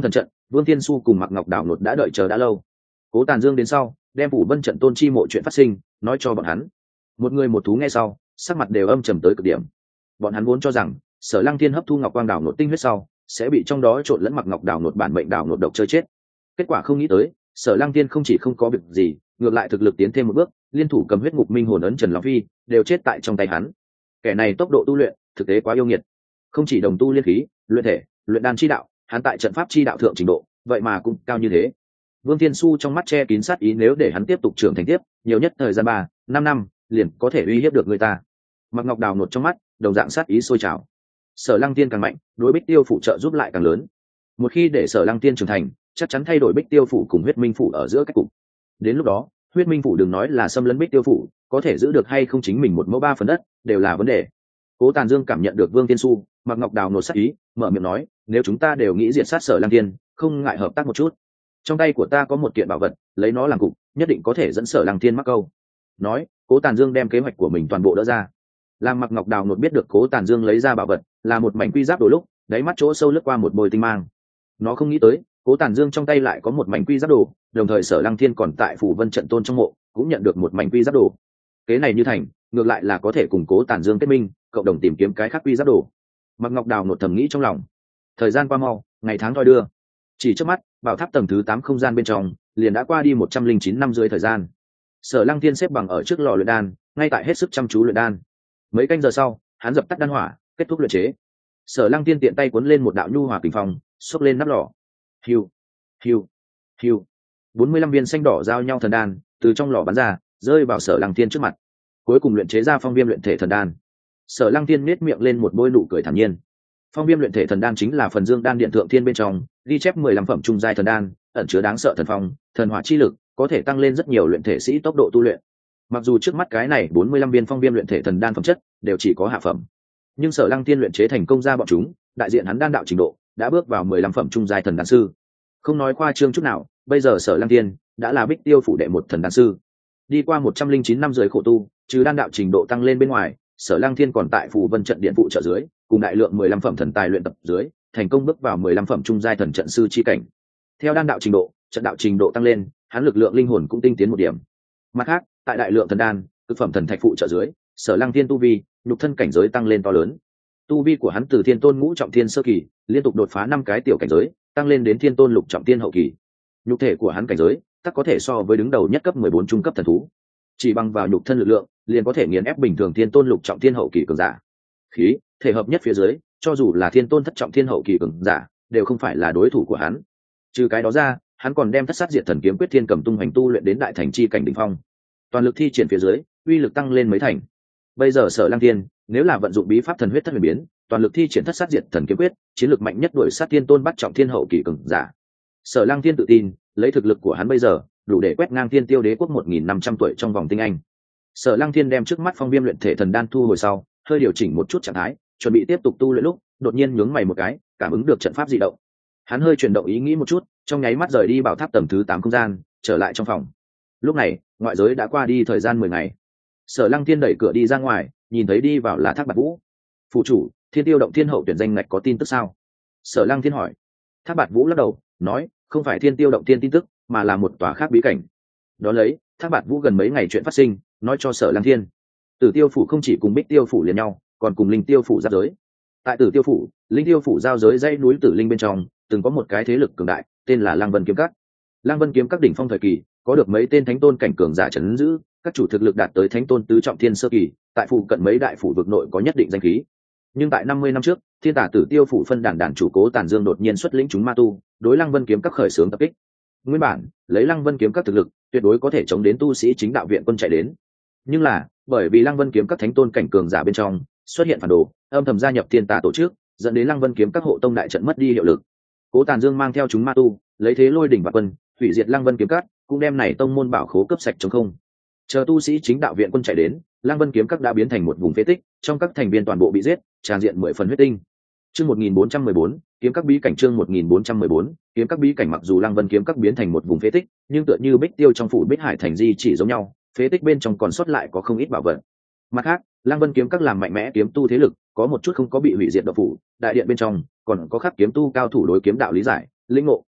Vương Thiên Su cùng Mạc Ngọc Đào Nột đã đợi chờ đã lâu. Cố Tàn Dương đến sau, đem phủ Vân trận tôn chi mộ chuyện phát sinh nói cho bọn hắn. Một người một thú nghe sau, sắc mặt đều âm trầm tới cực điểm. Bọn hắn vốn cho rằng Sở Lăng Thiên hấp thu Ngọc Quang Đào Nột tinh huyết sau, sẽ bị trong đó trộn lẫn Mạc Ngọc Đào Nột bản mệnh đào nột độc chơi chết. Kết quả không nghĩ tới, Sở Lăng Thiên không chỉ không có việc gì, ngược lại thực lực tiến thêm một bước, liên thủ cầm huyết ngục minh hồn ấn Trần Long Phi đều chết tại trong tay hắn. Kẻ này tốc độ tu luyện thực tế quá yêu nghiệt, không chỉ đồng tu liên khí, luyện thể, luyện đan chi đạo, hắn tại trận pháp chi đạo thượng trình độ, vậy mà cũng cao như thế. Vương Thiên Su trong mắt che kín sát ý, nếu để hắn tiếp tục trưởng thành tiếp, nhiều nhất thời gian ba, năm năm, liền có thể uy hiếp được người ta. Mạc Ngọc Đào nột trong mắt, đồng dạng sát ý sôi trào. Sở Lăng Tiên càng mạnh, đối Bích Tiêu phủ trợ giúp lại càng lớn. Một khi để Sở Lăng Tiên trưởng thành, chắc chắn thay đổi Bích Tiêu phủ cùng Huyết Minh phủ ở giữa cách cục. Đến lúc đó, Huyết Minh phủ đừng nói là xâm lấn Bích Tiêu phủ, có thể giữ được hay không chính mình một mẫu ba phần đất, đều là vấn đề. Cố Tàn Dương cảm nhận được Vương Thiên Su, Mạc Ngọc Đào nột sát ý, mở miệng nói, nếu chúng ta đều nghĩ diệt sát Sở Lăng Tiên, không ngại hợp tác một chút. Trong tay của ta có một kiện bảo vật, lấy nó làm cục, nhất định có thể dẫn Sở Lăng Tiên mắc câu. Nói, Cố Tàn Dương đem kế hoạch của mình toàn bộ đỡ ra. Làm Mạc Ngọc Đào nột biết được Cố Tàn Dương lấy ra bảo vật là một mảnh quy giáp đồ lúc, đáy mắt chỗ sâu lướt qua một bồi tinh mang. Nó không nghĩ tới, Cố Tàn Dương trong tay lại có một mảnh quy giáp đồ, đồng thời Sở Lăng Thiên còn tại phủ Vân trận tôn trong mộ cũng nhận được một mảnh quy giáp đồ. Kế này như thành, ngược lại là có thể cùng Cố Tàn Dương kết minh, cộng đồng tìm kiếm cái khác quy giáp đồ. Mạc Ngọc Đào nột thầm nghĩ trong lòng. Thời gian qua mau, ngày tháng thoi đưa. Chỉ trước mắt, bảo tháp tầng thứ tám không gian bên trong liền đã qua đi một trăm linh chín năm dưới thời gian. Sở Lăng Thiên xếp bằng ở trước lò luyện đan, ngay tại hết sức chăm chú luyện đan. Mấy canh giờ sau, hắn dập tắt đan hỏa, kết thúc luyện chế. Sở Lăng Thiên tiện tay cuốn lên một đạo nhu hòa kình phong, xốc lên nắp lò. Hiu, hiu, hiu. bốn mươi lăm viên xanh đỏ giao nhau thần đan từ trong lò bắn ra, rơi vào Sở Lăng Thiên trước mặt. Cuối cùng luyện chế ra phong viêm luyện thể thần đan. Sở Lăng Thiên nhếch miệng lên một bôi nụ cười thản nhiên. Phong viêm luyện thể thần đan chính là phần dương đan điện thượng thiên bên trong ghi chép mười lăm phẩm trung giai thần đan, ẩn chứa đáng sợ thần phong, thần hỏa chi lực, có thể tăng lên rất nhiều luyện thể sĩ tốc độ tu luyện. Mặc dù trước mắt cái này bốn mươi lăm viên phong viêm luyện thể thần đan phẩm chất đều chỉ có hạ phẩm, nhưng Sở Lăng Thiên luyện chế thành công ra bọn chúng, đại diện hắn đan đạo trình độ đã bước vào mười lăm phẩm trung giai thần đan sư. Không nói khoa trương chút nào, bây giờ Sở Lăng Thiên đã là Bích Tiêu phủ đệ một thần đan sư. Đi qua một trăm linh chín năm dưới khổ tu, trừ đan đạo trình độ tăng lên bên ngoài, Sở Lăng Thiên còn tại phủ Vân trận điện phụ trợ dưới, cùng đại lượng mười lăm phẩm thần tài luyện tập dưới, thành công bước vào mười lăm phẩm trung giai thần trận sư chi cảnh. Theo đan đạo trình độ, trận đạo trình độ tăng lên, hắn lực lượng linh hồn cũng tinh tiến một điểm. Mặt khác, tại đại lượng thần đan, cực phẩm thần thạch phụ trợ dưới, Sở Lăng Thiên tu vi, nhục thân cảnh giới tăng lên to lớn. Tu vi của hắn từ Thiên Tôn ngũ trọng thiên sơ kỳ, liên tục đột phá năm cái tiểu cảnh giới, tăng lên đến Thiên Tôn lục trọng thiên hậu kỳ. Nhục thể của hắn cảnh giới, tất có thể so với đứng đầu nhất cấp mười bốn trung cấp thần thú. Chỉ bằng vào nhục thân lực lượng, liền có thể nghiền ép bình thường Thiên Tôn lục trọng thiên hậu kỳ cường giả. Khí, thể hợp nhất phía dưới, cho dù là Thiên Tôn thất trọng thiên hậu kỳ cường giả, đều không phải là đối thủ của hắn. Trừ cái đó ra, hắn còn đem Thất Sát Diệt Thần Kiếm Quyết Thiên Cầm Tung hành tu luyện đến đại thành chi cảnh đỉnh phong. Toàn lực thi triển phía dưới, uy lực tăng lên mấy thành. Bây giờ Sở Lăng Thiên, nếu là vận dụng bí pháp thần huyết thất huyền biến, toàn lực thi triển Thất Sát Diệt Thần Kiếm Quyết, chiến lược mạnh nhất đuổi sát Thiên Tôn bắt trọng thiên hậu kỳ cường giả. Sở Lăng Thiên tự tin, lấy thực lực của hắn bây giờ, đủ để quét ngang Thiên Tiêu Đế quốc một nghìn năm trăm tuổi trong vòng tinh anh. Sở Lăng Thiên đem trước mắt phong viêm luyện thể thần đan thu hồi sau, hơi điều chỉnh một chút trạng thái, chuẩn bị tiếp tục tu luyện lúc, đột nhiên nhướng mày một cái, cảm ứng được trận pháp dị động. Hắn hơi chuyển động ý nghĩ một chút, trong nháy mắt rời đi bảo tháp tầng thứ tám không gian, trở lại trong phòng. Lúc này, ngoại giới đã qua đi thời gian mười ngày. Sở Lăng Thiên đẩy cửa đi ra ngoài, nhìn thấy đi vào là Thác Bạt Vũ. "Phủ chủ, Thiên Tiêu động thiên hậu tuyển danh ngạch có tin tức sao?" Sở Lăng Thiên hỏi. Thác Bạt Vũ lắc đầu, nói, "Không phải Thiên Tiêu động thiên tin tức, mà là một tòa khác bí cảnh." Đó lấy, Thác Bạt Vũ gần mấy ngày chuyện phát sinh, nói cho Sở Lăng Thiên. Tử Tiêu phủ không chỉ cùng Bích Tiêu phủ liền nhau, còn cùng Linh Tiêu phủ giáp giới. Tại Tử Tiêu phủ, Linh Tiêu phủ giao giới dãy núi Tử Linh bên trong, từng có một cái thế lực cường đại, tên là Lăng Vân Kiếm Các. Lăng Vân Kiếm Các đỉnh phong thời kỳ, có được mấy tên thánh tôn cảnh cường giả trấn giữ, các chủ thực lực đạt tới thánh tôn tứ trọng thiên sơ kỳ, tại phủ cận mấy đại phủ vực nội có nhất định danh khí. Nhưng tại năm mươi năm trước, Thiên Tả Tử Tiêu phủ phân đàn đàn chủ Cố Tàn Dương đột nhiên xuất lĩnh chúng ma tu, đối Lăng Vân Kiếm Các khởi xướng tập kích. Nguyên bản, lấy Lăng Vân Kiếm Các thực lực, tuyệt đối có thể chống đến tu sĩ chính đạo viện quân chạy đến. Nhưng là, bởi vì Lăng Vân Kiếm Các thánh tôn cảnh cường giả bên trong xuất hiện phản đồ, âm thầm gia nhập Thiên Tả tổ chức, dẫn đến Lăng Vân Kiếm Các hộ tông đại trận mất đi hiệu lực. Cố Tàn Dương mang theo chúng ma tu, lấy thế lôi đỉnh và quân, hủy diệt Lăng Vân Kiếm Các, cũng đem này tông môn bảo khố cấp sạch trống không. Chờ tu sĩ chính đạo viện quân chạy đến, Lăng Vân Kiếm Các đã biến thành một vùng phế tích, trong các thành viên toàn bộ bị giết, tràn diện mười phần huyết tinh. Chương một nghìn bốn trăm mười bốn, kiếm các bí cảnh chương một nghìn bốn trăm mười bốn, kiếm các bí cảnh mặc dù Lăng Vân Kiếm Các biến thành một vùng phế tích, nhưng tựa như Bích Tiêu trong phủ Bích Hải thành di chỉ giống nhau, phế tích bên trong còn sót lại có không ít bảo vật. Mặt khác, Lăng Vân Kiếm Các làm mạnh mẽ kiếm tu thế lực, có một chút không có bị hủy diệt đạo phủ, đại điện bên trong còn có khắc kiếm tu cao thủ đối kiếm đạo lý giải, lĩnh ngộ.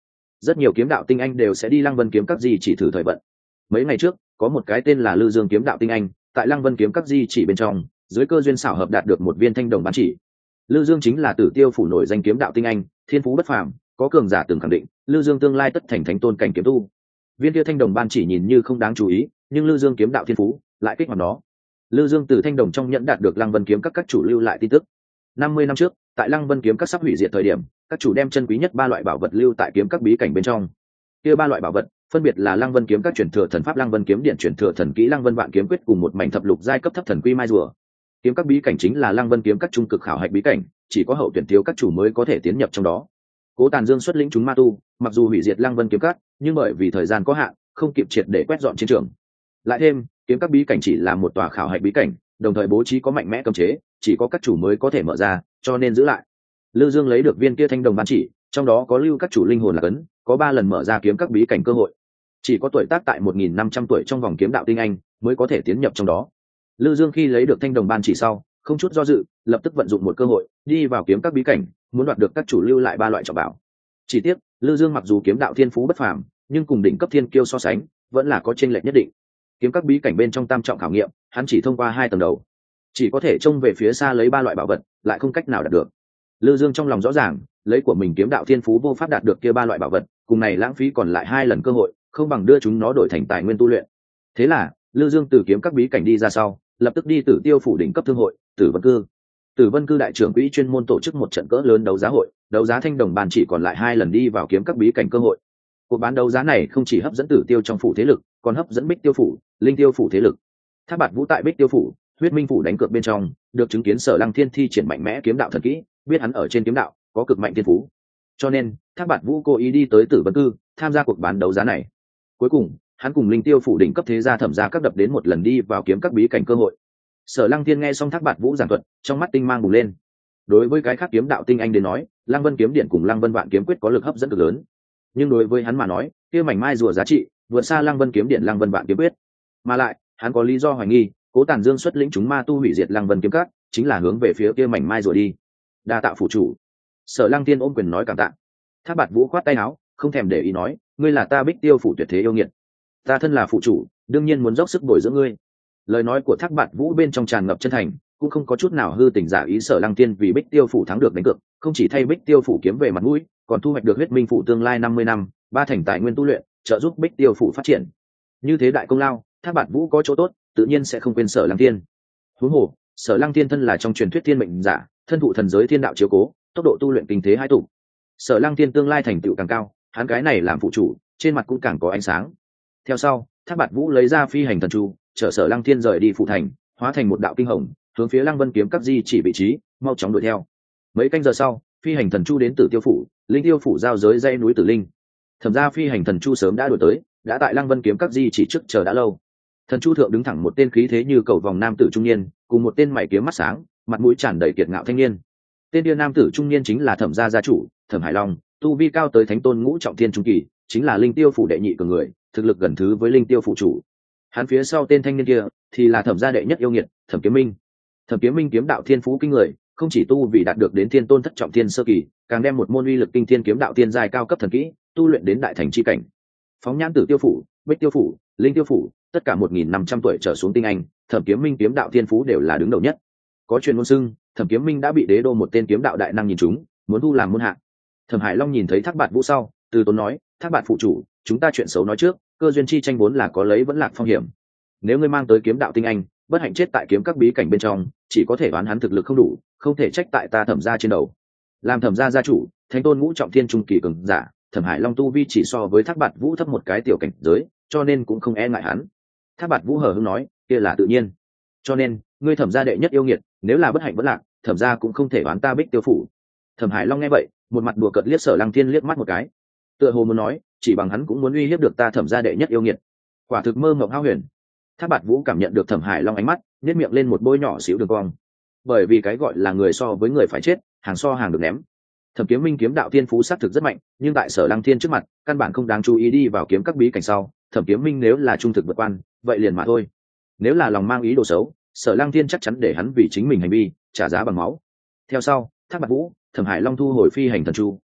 rất nhiều kiếm đạo tinh anh đều sẽ đi Lăng Vân kiếm các di chỉ thử thời vận. Mấy ngày trước có một cái tên là Lư Dương kiếm đạo tinh anh tại Lăng Vân kiếm các di chỉ bên trong dưới cơ duyên xảo hợp đạt được một viên thanh đồng bán chỉ. Lư Dương chính là Tử Tiêu phủ nổi danh kiếm đạo tinh anh, thiên phú bất phàm, có cường giả từng khẳng định Lư Dương tương lai tất thành thánh tôn cảnh kiếm tu. Viên kia thanh đồng ban chỉ nhìn như không đáng chú ý, nhưng Lư Dương kiếm đạo thiên phú lại kích hoạt nó. Lư Dương từ thanh đồng trong nhận đạt được Lăng Vân kiếm các các chủ lưu lại tin tức. năm mươi năm trước, tại Lăng Vân kiếm các sắp hủy diệt thời điểm, các chủ đem chân quý nhất ba loại bảo vật lưu tại kiếm các bí cảnh bên trong. Kia ba loại bảo vật phân biệt là Lăng Vân kiếm các truyền thừa thần pháp Lăng Vân kiếm điện truyền thừa thần kỹ Lăng Vân vạn kiếm quyết cùng một mảnh thập lục giai cấp thấp thần quy mai rùa. Kiếm các bí cảnh chính là Lăng Vân kiếm các trung cực khảo hạch bí cảnh, chỉ có hậu tuyển thiếu các chủ mới có thể tiến nhập trong đó. Cố Tàn Dương xuất lĩnh chúng ma tu, mặc dù hủy diệt Lăng Vân kiếm các, nhưng bởi vì thời gian có hạn, không kịp triệt để quét dọn chiến trường. Lại thêm, kiếm các bí cảnh chỉ là một tòa khảo hạch bí cảnh, đồng thời bố trí có mạnh mẽ cấm chế, chỉ có các chủ mới có thể mở ra, cho nên giữ lại. Lư Dương lấy được viên kia thanh đồng ban chỉ, trong đó có lưu các chủ linh hồn là cấn, có ba lần mở ra kiếm các bí cảnh cơ hội. Chỉ có tuổi tác tại một nghìn năm trăm tuổi trong vòng kiếm đạo tinh anh mới có thể tiến nhập trong đó. Lư Dương khi lấy được thanh đồng ban chỉ sau, không chút do dự, lập tức vận dụng một cơ hội, đi vào kiếm các bí cảnh, muốn đoạt được các chủ lưu lại ba loại trọng bảo. Chỉ tiếc, Lư Dương mặc dù kiếm đạo thiên phú bất phàm, nhưng cùng đỉnh cấp thiên kiêu so sánh, vẫn là có chênh lệch nhất định. Kiếm các bí cảnh bên trong tam trọng khảo nghiệm, hắn chỉ thông qua hai tầng đầu, chỉ có thể trông về phía xa lấy ba loại bảo vật, lại không cách nào đạt được. Lư Dương trong lòng rõ ràng, lấy của mình kiếm đạo thiên phú vô pháp đạt được kia ba loại bảo vật, cùng này lãng phí còn lại hai lần cơ hội, không bằng đưa chúng nó đổi thành tài nguyên tu luyện. Thế là, Lư Dương từ kiếm các bí cảnh đi ra sau, lập tức đi Tử Tiêu phủ đỉnh cấp thương hội, Tử Vân Cư. Tử Vân Cư đại trưởng quỹ chuyên môn tổ chức một trận cỡ lớn đấu giá hội, đấu giá thanh đồng bàn chỉ còn lại hai lần đi vào kiếm các bí cảnh cơ hội. Cuộc bán đấu giá này không chỉ hấp dẫn Tử Tiêu trong phủ thế lực, còn hấp dẫn Bích Tiêu phủ, Linh Tiêu phủ thế lực. Thác Bạt Vũ tại Bích Tiêu phủ, Huyết Minh phủ đánh cược bên trong, được chứng kiến Sở Lăng Thiên thi triển mạnh mẽ kiếm đạo thần kỹ, biết hắn ở trên kiếm đạo có cực mạnh thiên phú. Cho nên, Thác Bạt Vũ cố ý đi tới Tử Vân Cư, tham gia cuộc bán đấu giá này. Cuối cùng, hắn cùng Linh Tiêu phủ đỉnh cấp thế gia thẩm gia các đập đến một lần đi vào kiếm các bí cảnh cơ hội. Sở Lăng Thiên nghe xong Thác Bạt Vũ giảng thuật, trong mắt tinh mang bùng lên. Đối với cái khác kiếm đạo tinh anh đến nói, Lăng Vân kiếm điện cùng Lăng Vân vạn kiếm quyết có lực hấp dẫn cực lớn. Nhưng đối với hắn mà nói, kia mảnh mai rùa giá trị vượt xa Lăng Vân kiếm điện Lăng Vân vạn kiếm quyết. Mà lại, hắn có lý do hoài nghi, Cố Tàn Dương xuất lĩnh chúng ma tu hủy diệt Lăng Vân kiếm các, chính là hướng về phía kia mảnh mai rùa đi. Đa tạ phủ chủ. Sở Lăng Thiên ôm quyền nói cảm tạ. Thác Bạt Vũ khoát tay áo, không thèm để ý nói, ngươi là ta Bích Tiêu phủ tuyệt thế yêu nghiệt, ta thân là phụ chủ, đương nhiên muốn dốc sức bồi dưỡng ngươi. Lời nói của Thác Bạt Vũ bên trong tràn ngập chân thành, cũng không có chút nào hư tình giả ý. Sở Lăng Thiên vì Bích Tiêu phủ thắng được đánh cược, không chỉ thay Bích Tiêu phủ kiếm về mặt mũi, còn thu hoạch được Huyết Minh phủ tương lai năm mươi năm, ba thành tài nguyên tu luyện, trợ giúp Bích Tiêu phủ phát triển. Như thế đại công lao, Thác Bạt Vũ có chỗ tốt, tự nhiên sẽ không quên Sở Lăng Thiên. Huống hồ, Sở Lăng Thiên thân là trong truyền thuyết thiên mệnh giả, thân thụ thần giới thiên đạo chiếu cố, tốc độ tu luyện kinh thế hai tụ. Sở Lăng Thiên tương lai thành tựu càng cao, hắn cái này làm phụ chủ, trên mặt cũng càng có ánh sáng. Theo sau, Thác Bạt Vũ lấy ra phi hành thần chu, chở Sở Lăng Thiên rời đi phủ thành, hóa thành một đạo kinh hồng, hướng phía Lăng Vân kiếm các di chỉ vị trí, mau chóng đuổi theo. Mấy canh giờ sau, phi hành thần chu đến Tử Tiêu phủ, Linh Tiêu phủ giao giới dãy núi Tử Linh. Thẩm ra phi hành thần chu sớm đã đuổi tới, đã tại Lăng Vân kiếm các di chỉ trước chờ đã lâu. Thần chu thượng đứng thẳng một tên khí thế như cầu vòng nam tử trung niên, cùng một tên mày kiếm mắt sáng, mặt mũi tràn đầy kiệt ngạo thanh niên. Tên điên nam tử trung niên chính là Thẩm gia gia chủ, Thẩm Hải Long, tu vi cao tới thánh tôn ngũ trọng thiên trung kỳ, chính là Linh Tiêu phủ đệ nhị cường người, thực lực gần thứ với Linh Tiêu phủ chủ. Hắn phía sau tên thanh niên kia thì là Thẩm gia đệ nhất yêu nghiệt, Thẩm Kiếm Minh. Thẩm Kiếm Minh kiếm đạo thiên phú kinh người, không chỉ tu vì đạt được đến thiên tôn thất trọng thiên sơ kỳ, càng đem một môn uy lực kinh thiên kiếm đạo tiên giai cao cấp thần kỹ tu luyện đến đại thành chi cảnh. Phóng nhãn Tử Tiêu phủ, Bích Tiêu phủ, Linh Tiêu phủ, tất cả một nghìn năm trăm tuổi trở xuống tinh anh, Thẩm Kiếm Minh kiếm đạo thiên phú đều là đứng đầu nhất. Có truyền ngôn xưng, Thẩm Kiếm Minh đã bị đế đô một tên kiếm đạo đại năng nhìn trúng, muốn thu làm môn hạ. Thẩm Hải Long nhìn thấy Thác Bạt Vũ sau, từ tốn nói, Thác Bạt phụ chủ, chúng ta chuyện xấu nói trước, cơ duyên chi tranh vốn là có lấy vẫn lạc phong hiểm. Nếu ngươi mang tới kiếm đạo tinh anh, bất hạnh chết tại kiếm các bí cảnh bên trong, chỉ có thể đoán hắn thực lực không đủ, không thể trách tại ta Thẩm gia trên đầu. Làm Thẩm gia gia chủ, thánh tôn ngũ trọng thiên trung kỳ cường giả, Thẩm Hải Long tu vi chỉ so với Thác Bạt Vũ thấp một cái tiểu cảnh giới, cho nên cũng không e ngại hắn. Thác Bạt Vũ hờ hững nói, kia là tự nhiên. Cho nên, ngươi Thẩm gia đệ nhất yêu nghiệt, nếu là bất hạnh vẫn lạc, Thẩm gia cũng không thể đoán ta Bích Tiêu phủ. Thẩm Hải Long nghe vậy, một mặt đùa cợt liếc Sở Lăng Thiên liếc mắt một cái, tựa hồ muốn nói, chỉ bằng hắn cũng muốn uy hiếp được ta Thẩm gia đệ nhất yêu nghiệt. Quả thực mơ mộng hão huyền. Thác Bạt Vũ cảm nhận được Thẩm Hải Long ánh mắt, nhếch miệng lên một bôi nhỏ xíu đường cong. Bởi vì cái gọi là người so với người phải chết, hàng so hàng được ném. Thẩm Kiếm Minh kiếm đạo thiên phú sát thực rất mạnh, nhưng tại Sở Lăng Thiên trước mặt, căn bản không đáng chú ý. Đi vào kiếm các bí cảnh sau, Thẩm Kiếm Minh nếu là trung thực vượt quan, vậy liền mà thôi. Nếu là lòng mang ý đồ xấu, Sở Lăng Thiên chắc chắn để hắn vì chính mình hành vi trả giá bằng máu. Theo sau, Thác Bạt Vũ, Thẩm Hải Long thu hồi phi hành thần chu,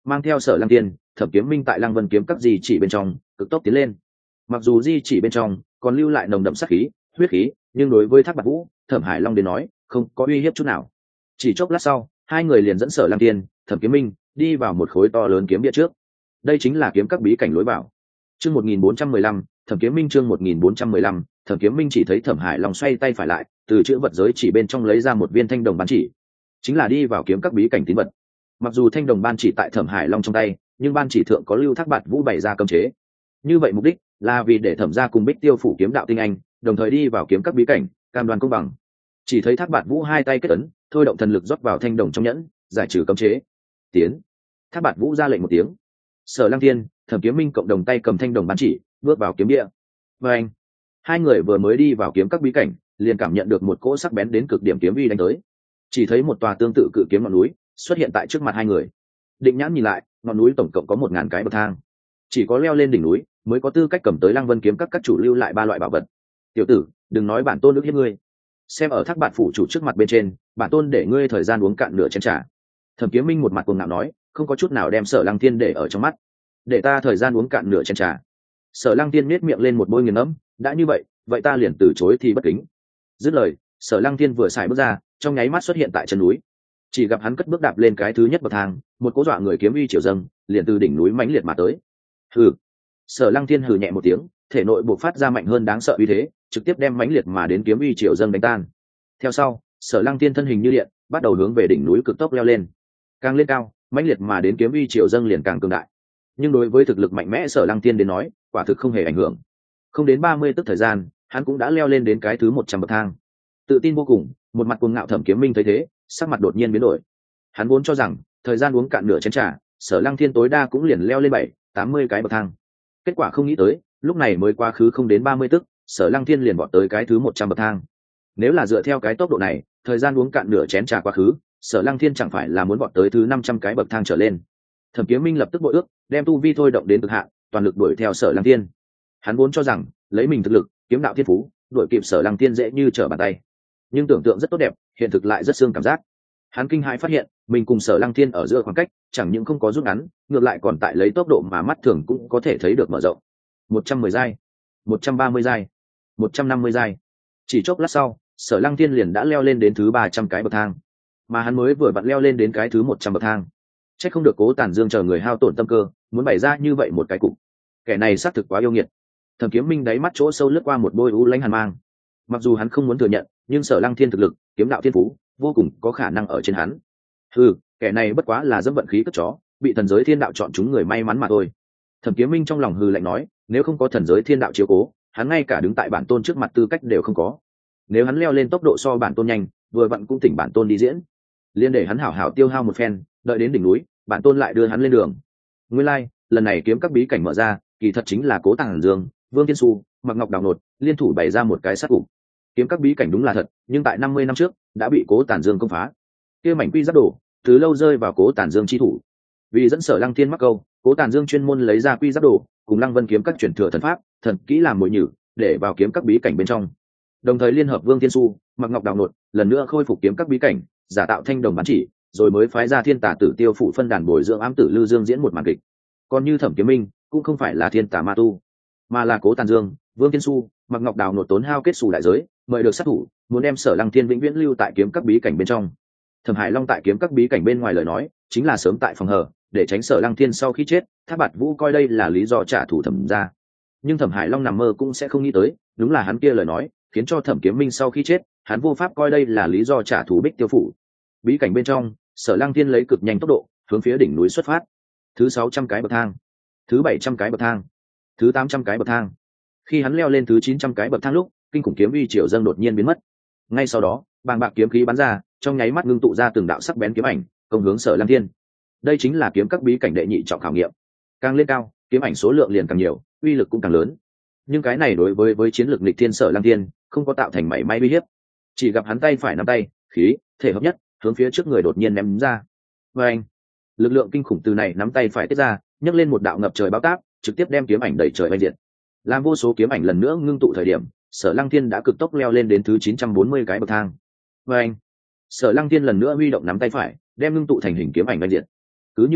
mang theo Sở Lăng Tiên, Thẩm Kiếm Minh tại Lăng Vân kiếm các di chỉ bên trong cực tốc tiến lên. Mặc dù di chỉ bên trong còn lưu lại nồng đậm sát khí, huyết khí, nhưng đối với Thác Bạt Vũ, Thẩm Hải Long đến nói không có uy hiếp chút nào. Chỉ chốc lát sau, hai người liền dẫn Sở Lăng Tiên, Thẩm Kiếm Minh đi vào một khối to lớn kiếm bia trước. Đây chính là kiếm các bí cảnh lối vào. Chương một nghìn bốn trăm mười lăm, Thẩm Kiếm Minh chương một nghìn bốn trăm mười lăm, Thẩm Kiếm Minh chỉ thấy Thẩm Hải Long xoay tay phải lại, từ chữ vật giới chỉ bên trong lấy ra một viên thanh đồng ban chỉ, chính là đi vào kiếm các bí cảnh tín vật. Mặc dù thanh đồng ban chỉ tại Thẩm Hải Long trong tay, nhưng ban chỉ thượng có lưu Thác Bạt Vũ bày ra cấm chế. Như vậy mục đích là vì để Thẩm gia cùng Bích Tiêu phủ kiếm đạo tinh anh, đồng thời đi vào kiếm các bí cảnh, cam đoan công bằng. Chỉ thấy Thác Bạt Vũ hai tay kết ấn, thôi động thần lực rót vào thanh đồng trong nhẫn, giải trừ cấm chế. Tiến. Thác Bạt Vũ ra lệnh một tiếng. Sở Lăng Thiên, Thẩm Kiếm Minh cộng đồng tay cầm thanh đồng ban chỉ, bước vào kiếm địa. Và anh, hai người vừa mới đi vào kiếm các bí cảnh, liền cảm nhận được một cỗ sắc bén đến cực điểm kiếm uy đánh tới. Chỉ thấy một tòa tương tự cự kiếm ngọn núi xuất hiện tại trước mặt hai người. Định nhãn nhìn lại, ngọn núi tổng cộng có một ngàn cái bậc thang, chỉ có leo lên đỉnh núi mới có tư cách cầm tới Lăng Vân kiếm các các chủ lưu lại ba loại bảo vật. Tiểu tử, đừng nói bản tôn ức hiếp ngươi. Xem ở Thác Bạt phủ chủ trước mặt bên trên, bản tôn để ngươi thời gian uống cạn nửa chén trà. Thẩm Kiếm Minh một mặt cuồng ngạo nói, không có chút nào đem Sở Lăng Thiên để ở trong mắt. Để ta thời gian uống cạn nửa chén trà. Sở Lăng Thiên nhếch miệng lên một bôi nghiền ngẫm, đã như vậy, vậy ta liền từ chối thì bất kính. Dứt lời, Sở Lăng Thiên vừa xài bước ra, trong nháy mắt xuất hiện tại chân núi. Chỉ gặp hắn cất bước đạp lên cái thứ nhất bậc thang, một cỗ dọa người kiếm uy triều dâng, liền từ đỉnh núi mãnh liệt mà tới. Hừ. Sở Lăng Thiên hừ nhẹ một tiếng, thể nội bộc phát ra mạnh hơn đáng sợ uy thế, trực tiếp đem mãnh liệt mà đến kiếm uy triều dâng đánh tan. Theo sau, Sở Lăng Thiên thân hình như điện, bắt đầu hướng về đỉnh núi cực tốc leo lên. Càng lên cao, mãnh liệt mà đến kiếm uy triều dâng liền càng cường đại. Nhưng đối với thực lực mạnh mẽ Sở Lăng Thiên đến nói, quả thực không hề ảnh hưởng. Không đến ba mươi tức thời gian, hắn cũng đã leo lên đến cái thứ một trăm bậc thang. Tự tin vô cùng, một mặt cuồng ngạo Thẩm Kiếm Minh thấy thế, sắc mặt đột nhiên biến đổi. Hắn vốn cho rằng, thời gian uống cạn nửa chén trà, Sở Lăng Thiên tối đa cũng liền leo lên bảy, tám mươi cái bậc thang. Kết quả không nghĩ tới, lúc này mới quá khứ không đến ba mươi tức, Sở Lăng Thiên liền vọt tới cái thứ một trăm bậc thang. Nếu là dựa theo cái tốc độ này, thời gian uống cạn nửa chén trà quá khứ, Sở Lăng Thiên chẳng phải là muốn vọt tới thứ năm trăm cái bậc thang trở lên. Thẩm Kiếm Minh lập tức bội ước, đem tu vi thôi động đến cực hạn, toàn lực đuổi theo Sở Lăng Thiên. Hắn vốn cho rằng, lấy mình thực lực, kiếm đạo thiên phú, đuổi kịp Sở Lăng Thiên dễ như trở bàn tay. Nhưng tưởng tượng rất tốt đẹp, hiện thực lại rất xương cảm giác. Hắn kinh hãi phát hiện, mình cùng Sở Lăng Thiên ở giữa khoảng cách, chẳng những không có rút ngắn, ngược lại còn tại lấy tốc độ mà mắt thường cũng có thể thấy được mở rộng. một trăm mười giai, một trăm ba mươi giai, một trăm năm mươi giai. Chỉ chốc lát sau, Sở Lăng Thiên liền đã leo lên đến thứ ba trăm cái bậc thang, mà hắn mới vừa vặn leo lên đến cái thứ một trăm bậc thang. Chắc không được Cố Tản Dương chờ người hao tổn tâm cơ, muốn bày ra như vậy một cái cục. Kẻ này xác thực quá yêu nghiệt. Thẩm Kiếm Minh đáy mắt chỗ sâu lướt qua một bôi u lãnh hàn mang. Mặc dù hắn không muốn thừa nhận, nhưng Sở Lăng Thiên thực lực, kiếm đạo thiên phú, vô cùng có khả năng ở trên hắn. Ừ, kẻ này bất quá là dẫm vận khí cất chó, bị thần giới thiên đạo chọn chúng người may mắn mà thôi. Thẩm Kiếm Minh trong lòng hừ lạnh nói, nếu không có thần giới thiên đạo chiếu cố, hắn ngay cả đứng tại bản tôn trước mặt tư cách đều không có. Nếu hắn leo lên tốc độ so bản tôn nhanh, vừa vặn cũng tỉnh bản tôn đi diễn, liên để hắn hảo hảo tiêu hao một phen, đợi đến đỉnh núi, bản tôn lại đưa hắn lên đường. Nguyên lai, like, lần này kiếm các bí cảnh mở ra, kỳ thật chính là Cố Tản Dương, Vương Thiên Xu, Mặc Ngọc Đào Nột liên thủ bày ra một cái sát cục. Kiếm các bí cảnh đúng là thật, nhưng tại năm mươi năm trước đã bị Cố Tản Dương công phá. Kia mảnh quy giáp đổ, từ lâu rơi vào Cố Tản Dương chi thủ. Vì dẫn Sở Lăng Thiên mắc câu, Cố Tản Dương chuyên môn lấy ra quy giáp đổ, cùng Lăng Vân kiếm các truyền thừa thần pháp, thần kỹ làm mồi nhử, để vào kiếm các bí cảnh bên trong. Đồng thời liên hợp Vương Thiên Xu, Mặc Ngọc Đào Nột, lần nữa khôi phục kiếm các bí cảnh, giả tạo thanh đồng bán chỉ, rồi mới phái ra Thiên Tà Tử Tiêu phụ phân đàn bồi dưỡng ám tử Lư Dương diễn một màn kịch. Còn như Thẩm Kiếm Minh, cũng không phải là Thiên Tà ma tu, mà là Cố Tản Dương, Vương Thiên Xu, Mặc Ngọc Đào Nột tốn hao kết xù đại giới, mời được sát thủ, muốn đem Sở Lăng Thiên vĩnh viễn lưu tại kiếm các bí cảnh bên trong. Thẩm Hải Long tại kiếm các bí cảnh bên ngoài lời nói, chính là sớm tại phòng hở, để tránh Sở Lăng Thiên sau khi chết, Thác Bạt Vũ coi đây là lý do trả thù Thẩm gia. Nhưng Thẩm Hải Long nằm mơ cũng sẽ không nghĩ tới, đúng là hắn kia lời nói, khiến cho Thẩm Kiếm Minh sau khi chết, hắn vô pháp coi đây là lý do trả thù Bích Tiêu phủ. Bí cảnh bên trong, Sở Lăng Thiên lấy cực nhanh tốc độ, hướng phía đỉnh núi xuất phát. Thứ sáu trăm cái bậc thang, thứ bảy trăm cái bậc thang, thứ tám trăm cái bậc thang. Khi hắn leo lên thứ chín trăm cái bậc thang lúc, kinh khủng kiếm uy triều dâng đột nhiên biến mất. Ngay sau đó, bàng bạc kiếm khí bắn ra, trong nháy mắt ngưng tụ ra từng đạo sắc bén kiếm ảnh, công hướng Sở Lăng Thiên. Đây chính là kiếm các bí cảnh đệ nhị trọng khảo nghiệm. Càng lên cao, kiếm ảnh số lượng liền càng nhiều, uy lực cũng càng lớn. Nhưng cái này đối với với chiến lược nghịch thiên Sở Lăng Thiên, không có tạo thành mảy may uy hiếp. Chỉ gặp hắn tay phải nắm tay, khí thể hợp nhất, hướng phía trước người đột nhiên ném ra. Và anh, lực lượng kinh khủng từ này nắm tay phải tiết ra, nhấc lên một đạo ngập trời bão táp, trực tiếp đem kiếm ảnh đẩy trời bay diệt. Làm vô số kiếm ảnh lần nữa ngưng tụ thời điểm, Sở Lăng Thiên đã cực tốc leo lên đến thứ chín trăm bốn mươi cái bậc thang. Và anh, Sở Lăng Thiên lần nữa huy động nắm tay phải, đem ngưng tụ thành hình kiếm ảnh bay diệt. Cứ như vậy,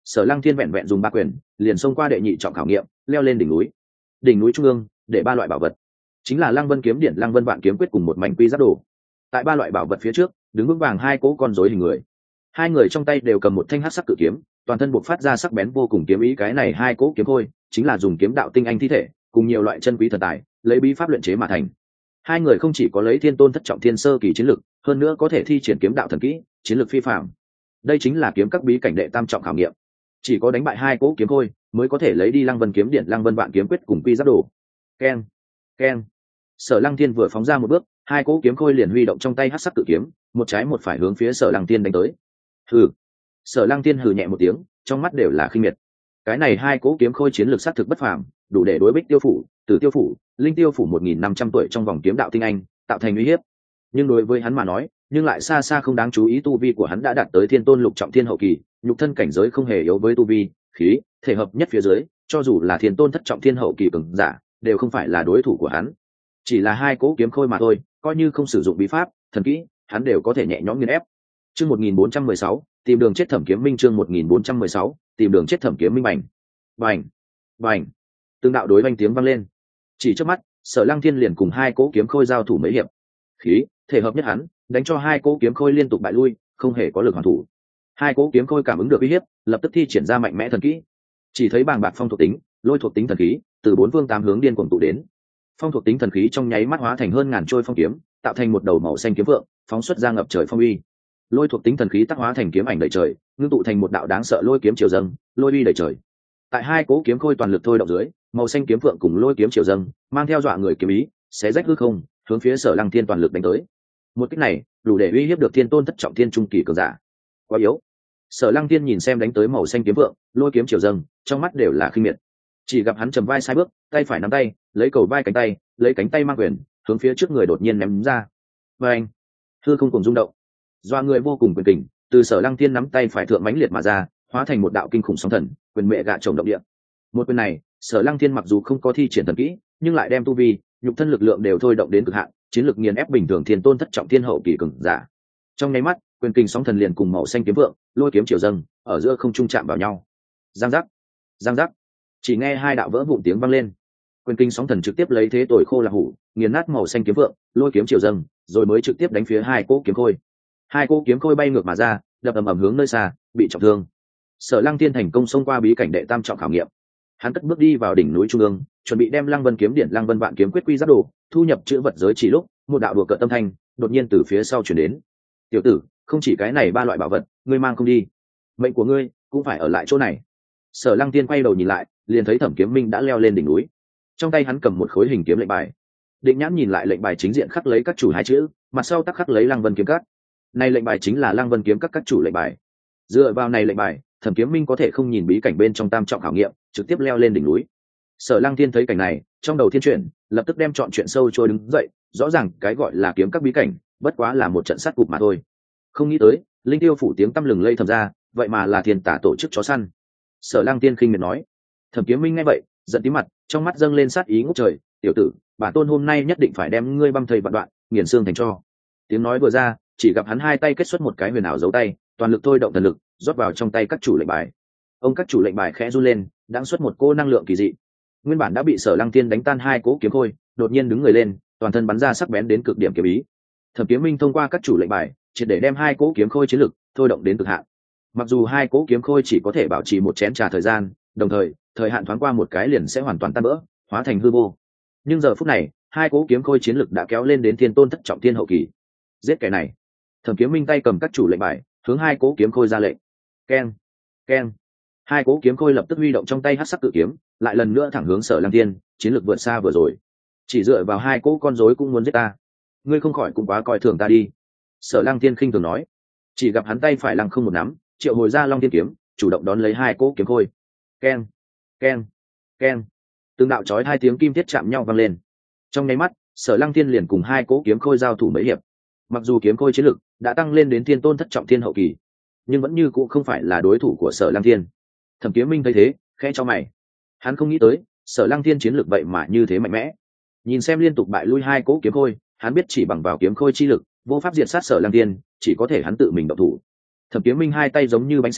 Sở Lăng Thiên vẹn vẹn dùng ba quyền liền xông qua đệ nhị trọng khảo nghiệm, leo lên đỉnh núi. Đỉnh núi trung ương để ba loại bảo vật, chính là Lăng Vân kiếm điện, Lăng Vân vạn kiếm quyết cùng một mảnh quy giáp đồ. Tại ba loại bảo vật phía trước đứng vững vàng hai cỗ con rối hình người, hai người trong tay đều cầm một thanh hắc sắc cự kiếm, toàn thân buộc phát ra sắc bén vô cùng kiếm ý. Cái này hai cỗ kiếm khôi chính là dùng kiếm đạo tinh anh thi thể cùng nhiều loại chân quý thần tài lấy bí pháp luyện chế mà thành. Hai người không chỉ có lấy thiên tôn thất trọng thiên sơ kỳ chiến lực, hơn nữa có thể thi triển kiếm đạo thần kỹ, chiến lực phi phàm. Đây chính là kiếm các bí cảnh đệ tam trọng khảo nghiệm, chỉ có đánh bại hai cỗ kiếm khôi mới có thể lấy đi Lăng Vân kiếm điện, Lăng Vân vạn kiếm quyết cùng quy giáp đồ. Keng, keng. Sở Lăng Thiên vừa phóng ra một bước, hai cỗ kiếm khôi liền huy động trong tay hắc sắc cự kiếm, một trái một phải hướng phía Sở Lăng Thiên đánh tới. Hừ. Sở Lăng Thiên hừ nhẹ một tiếng, trong mắt đều là khinh miệt. Cái này hai cỗ kiếm khôi chiến lược sát thực bất phàm, đủ để đối Bích Tiêu phủ, Tử Tiêu phủ, Linh Tiêu phủ một nghìn năm trăm tuổi trong vòng kiếm đạo tinh anh tạo thành uy hiếp. Nhưng đối với hắn mà nói, nhưng lại xa xa không đáng chú ý. Tu vi của hắn đã đạt tới thiên tôn lục trọng thiên hậu kỳ, nhục thân cảnh giới không hề yếu với tu vi, khí, thể hợp nhất phía dưới, cho dù là thiên tôn thất trọng thiên hậu kỳ cường giả, đều không phải là đối thủ của hắn. Chỉ là hai cỗ kiếm khôi mà thôi, coi như không sử dụng bí pháp, thần kỹ, hắn đều có thể nhẹ nhõm nghiền ép. Chương một nghìn bốn trăm mười sáu, tìm đường chết Thẩm Kiếm Minh. Chương một nghìn bốn trăm mười sáu, tìm đường chết Thẩm Kiếm Minh. Bành, bành, bành. Từng đạo đối oanh tiếng vang lên. Chỉ trước mắt, Sở Lăng Thiên liền cùng hai cỗ kiếm khôi giao thủ mấy hiệp. Khí, thể hợp nhất hắn, đánh cho hai cỗ kiếm khôi liên tục bại lui, không hề có lực hoàn thủ. Hai cỗ kiếm khôi cảm ứng được uy hiếp, lập tức thi triển ra mạnh mẽ thần kỹ. Chỉ thấy bàng bạc phong thuộc tính, lôi thuộc tính thần khí từ bốn phương tám hướng điên cuồng tụ đến. Phong thuộc tính thần khí trong nháy mắt hóa thành hơn ngàn trôi phong kiếm, tạo thành một đầu màu xanh kiếm vượng, phóng xuất ra ngập trời phong uy. Lôi thuộc tính thần khí tác hóa thành kiếm ảnh đầy trời, ngưng tụ thành một đạo đáng sợ lôi kiếm triều dâng, lôi uy đầy trời. Tại hai cỗ kiếm khôi toàn lực thôi động dưới, màu xanh kiếm vượng cùng lôi kiếm triều dâng, mang theo dọa người kiếm ý, xé rách hư không, hướng phía Sở Lăng Thiên toàn lực đánh tới. Một kích này, đủ để uy hiếp được thiên tôn thất trọng thiên trung kỳ cường giả. Quá yếu. Sở Lăng Thiên nhìn xem đánh tới màu xanh kiếm vượng, lôi kiếm triều dâng, trong mắt đều là khinh miệt. Chỉ gặp hắn trầm vai sai bước, tay phải nắm tay, lấy cầu vai cánh tay, lấy cánh tay mang quyền, hướng phía trước người đột nhiên ném ra. Và anh, hư không cùng rung động, doa người vô cùng quyền kình, từ Sở Lăng Thiên nắm tay phải thượng mãnh liệt mà ra, hóa thành một đạo kinh khủng sóng thần, quyền mẹ gạ chồng động địa. Một quyền này, Sở Lăng Thiên mặc dù không có thi triển thần kỹ, nhưng lại đem tu vi, nhục thân lực lượng đều thôi động đến cực hạn, chiến lực nghiền ép bình thường thiên tôn thất trọng thiên hậu kỳ cường giả. Trong nháy mắt, quyền kình sóng thần liền cùng màu xanh kiếm vượng, lôi kiếm triều dâng, ở giữa không trung chạm vào nhau. Giang giác, giang giác. Chỉ nghe hai đạo vỡ vụn tiếng vang lên. Quyền kình sóng thần trực tiếp lấy thế tồi khô là hủ, nghiền nát màu xanh kiếm vượng, lôi kiếm triều dâng, rồi mới trực tiếp đánh phía hai cỗ kiếm khôi. Hai cỗ kiếm khôi bay ngược mà ra, đập ầm ầm hướng nơi xa, bị trọng thương. Sở Lăng Thiên thành công xông qua bí cảnh đệ tam trọng khảo nghiệm. Hắn cất bước đi vào đỉnh núi trung ương, chuẩn bị đem Lăng Vân kiếm điện, Lăng Vân vạn kiếm quyết quy giáp đồ thu nhập chữ vật giới. Chỉ lúc một đạo đùa cợt tâm thanh đột nhiên từ phía sau truyền đến. Tiểu tử, không chỉ cái này ba loại bảo vật ngươi mang không đi, mệnh của ngươi cũng phải ở lại chỗ này. Sở Lăng Tiên quay đầu nhìn lại, liền thấy Thẩm Kiếm Minh đã leo lên đỉnh núi, trong tay hắn cầm một khối hình kiếm lệnh bài. Định Nhãn nhìn lại lệnh bài chính diện khắc lấy các chủ hai chữ, mặt sau tắc khắc lấy Lăng Vân kiếm các. Này lệnh bài chính là Lăng Vân kiếm các các chủ lệnh bài. Dựa vào này lệnh bài, Thẩm Kiếm Minh có thể không nhìn bí cảnh bên trong tam trọng khảo nghiệm, trực tiếp leo lên đỉnh núi. Sở Lăng Thiên thấy cảnh này, trong đầu thiên chuyển, lập tức đem chọn chuyện sâu trôi đứng dậy. Rõ ràng cái gọi là kiếm các bí cảnh, bất quá là một trận sát cục mà thôi. Không nghĩ tới, Linh Tiêu phủ tiếng tăm lừng lây thầm ra, vậy mà là thiên tả tổ chức chó săn. Sở Lăng Tiên khinh miệt nói. Thẩm Kiếm Minh nghe vậy, giận tím mặt, trong mắt dâng lên sát ý ngút trời. Tiểu tử, bản tôn hôm nay nhất định phải đem ngươi băm thây vạn đoạn, nghiền xương thành tro. Tiếng nói vừa ra, chỉ gặp hắn hai tay kết xuất một cái huyền ảo dấu tay, toàn lực thôi động thần lực, rót vào trong tay các chủ lệnh bài. Ông các chủ lệnh bài khẽ run lên, đang xuất một cô năng lượng kỳ dị. Nguyên bản đã bị Sở Lăng Tiên đánh tan hai cỗ kiếm khôi, đột nhiên đứng người lên, toàn thân bắn ra sắc bén đến cực điểm kiếm ý. Thẩm Kiếm Minh thông qua các chủ lệnh bài, triệt để đem hai cỗ kiếm khôi chiến lực thôi động đến cực hạn. Mặc dù hai cỗ kiếm khôi chỉ có thể bảo trì một chén trà thời gian, đồng thời thời hạn thoáng qua một cái liền sẽ hoàn toàn tan vỡ, hóa thành hư vô, nhưng giờ phút này hai cỗ kiếm khôi chiến lực đã kéo lên đến thiên tôn thất trọng thiên hậu kỳ. Giết kẻ này. Thẩm Kiếm Minh tay cầm các chủ lệnh bài, hướng hai cỗ kiếm khôi ra lệnh. Keng, keng. Hai cỗ kiếm khôi lập tức huy động trong tay hắc sắc cự kiếm, lại lần nữa thẳng hướng Sở Lăng Tiên, chiến lược vượt xa vừa rồi. Chỉ dựa vào hai cỗ con rối cũng muốn giết ta, ngươi không khỏi cũng quá coi thường ta đi. Sở Lăng Tiên khinh thường nói. Chỉ gặp hắn tay phải lăng không một nắm, triệu hồi ra Long Tiên kiếm, chủ động đón lấy hai cỗ kiếm khôi. Keng, keng, keng. Từng đạo chói hai tiếng kim thiết chạm nhau vang lên. Trong nháy mắt, Sở Lăng Tiên liền cùng hai cỗ kiếm khôi giao thủ mấy hiệp. Mặc dù kiếm khôi chiến lực đã tăng lên đến thiên tôn thất trọng thiên hậu kỳ, nhưng vẫn như cũng không phải là đối thủ của Sở Lăng Tiên. Thẩm Kiếm Minh thấy thế, khẽ cho mày. Hắn không nghĩ tới, Sở Lăng Tiên chiến lực vậy mà như thế mạnh mẽ. Nhìn xem liên tục bại lui hai cỗ kiếm khôi, hắn biết chỉ bằng vào kiếm khôi chi lực, vô pháp diệt sát Sở Lăng Tiên, chỉ có thể hắn tự mình động thủ. Thẩm Kiếm Minh hai tay giống như bánh xe,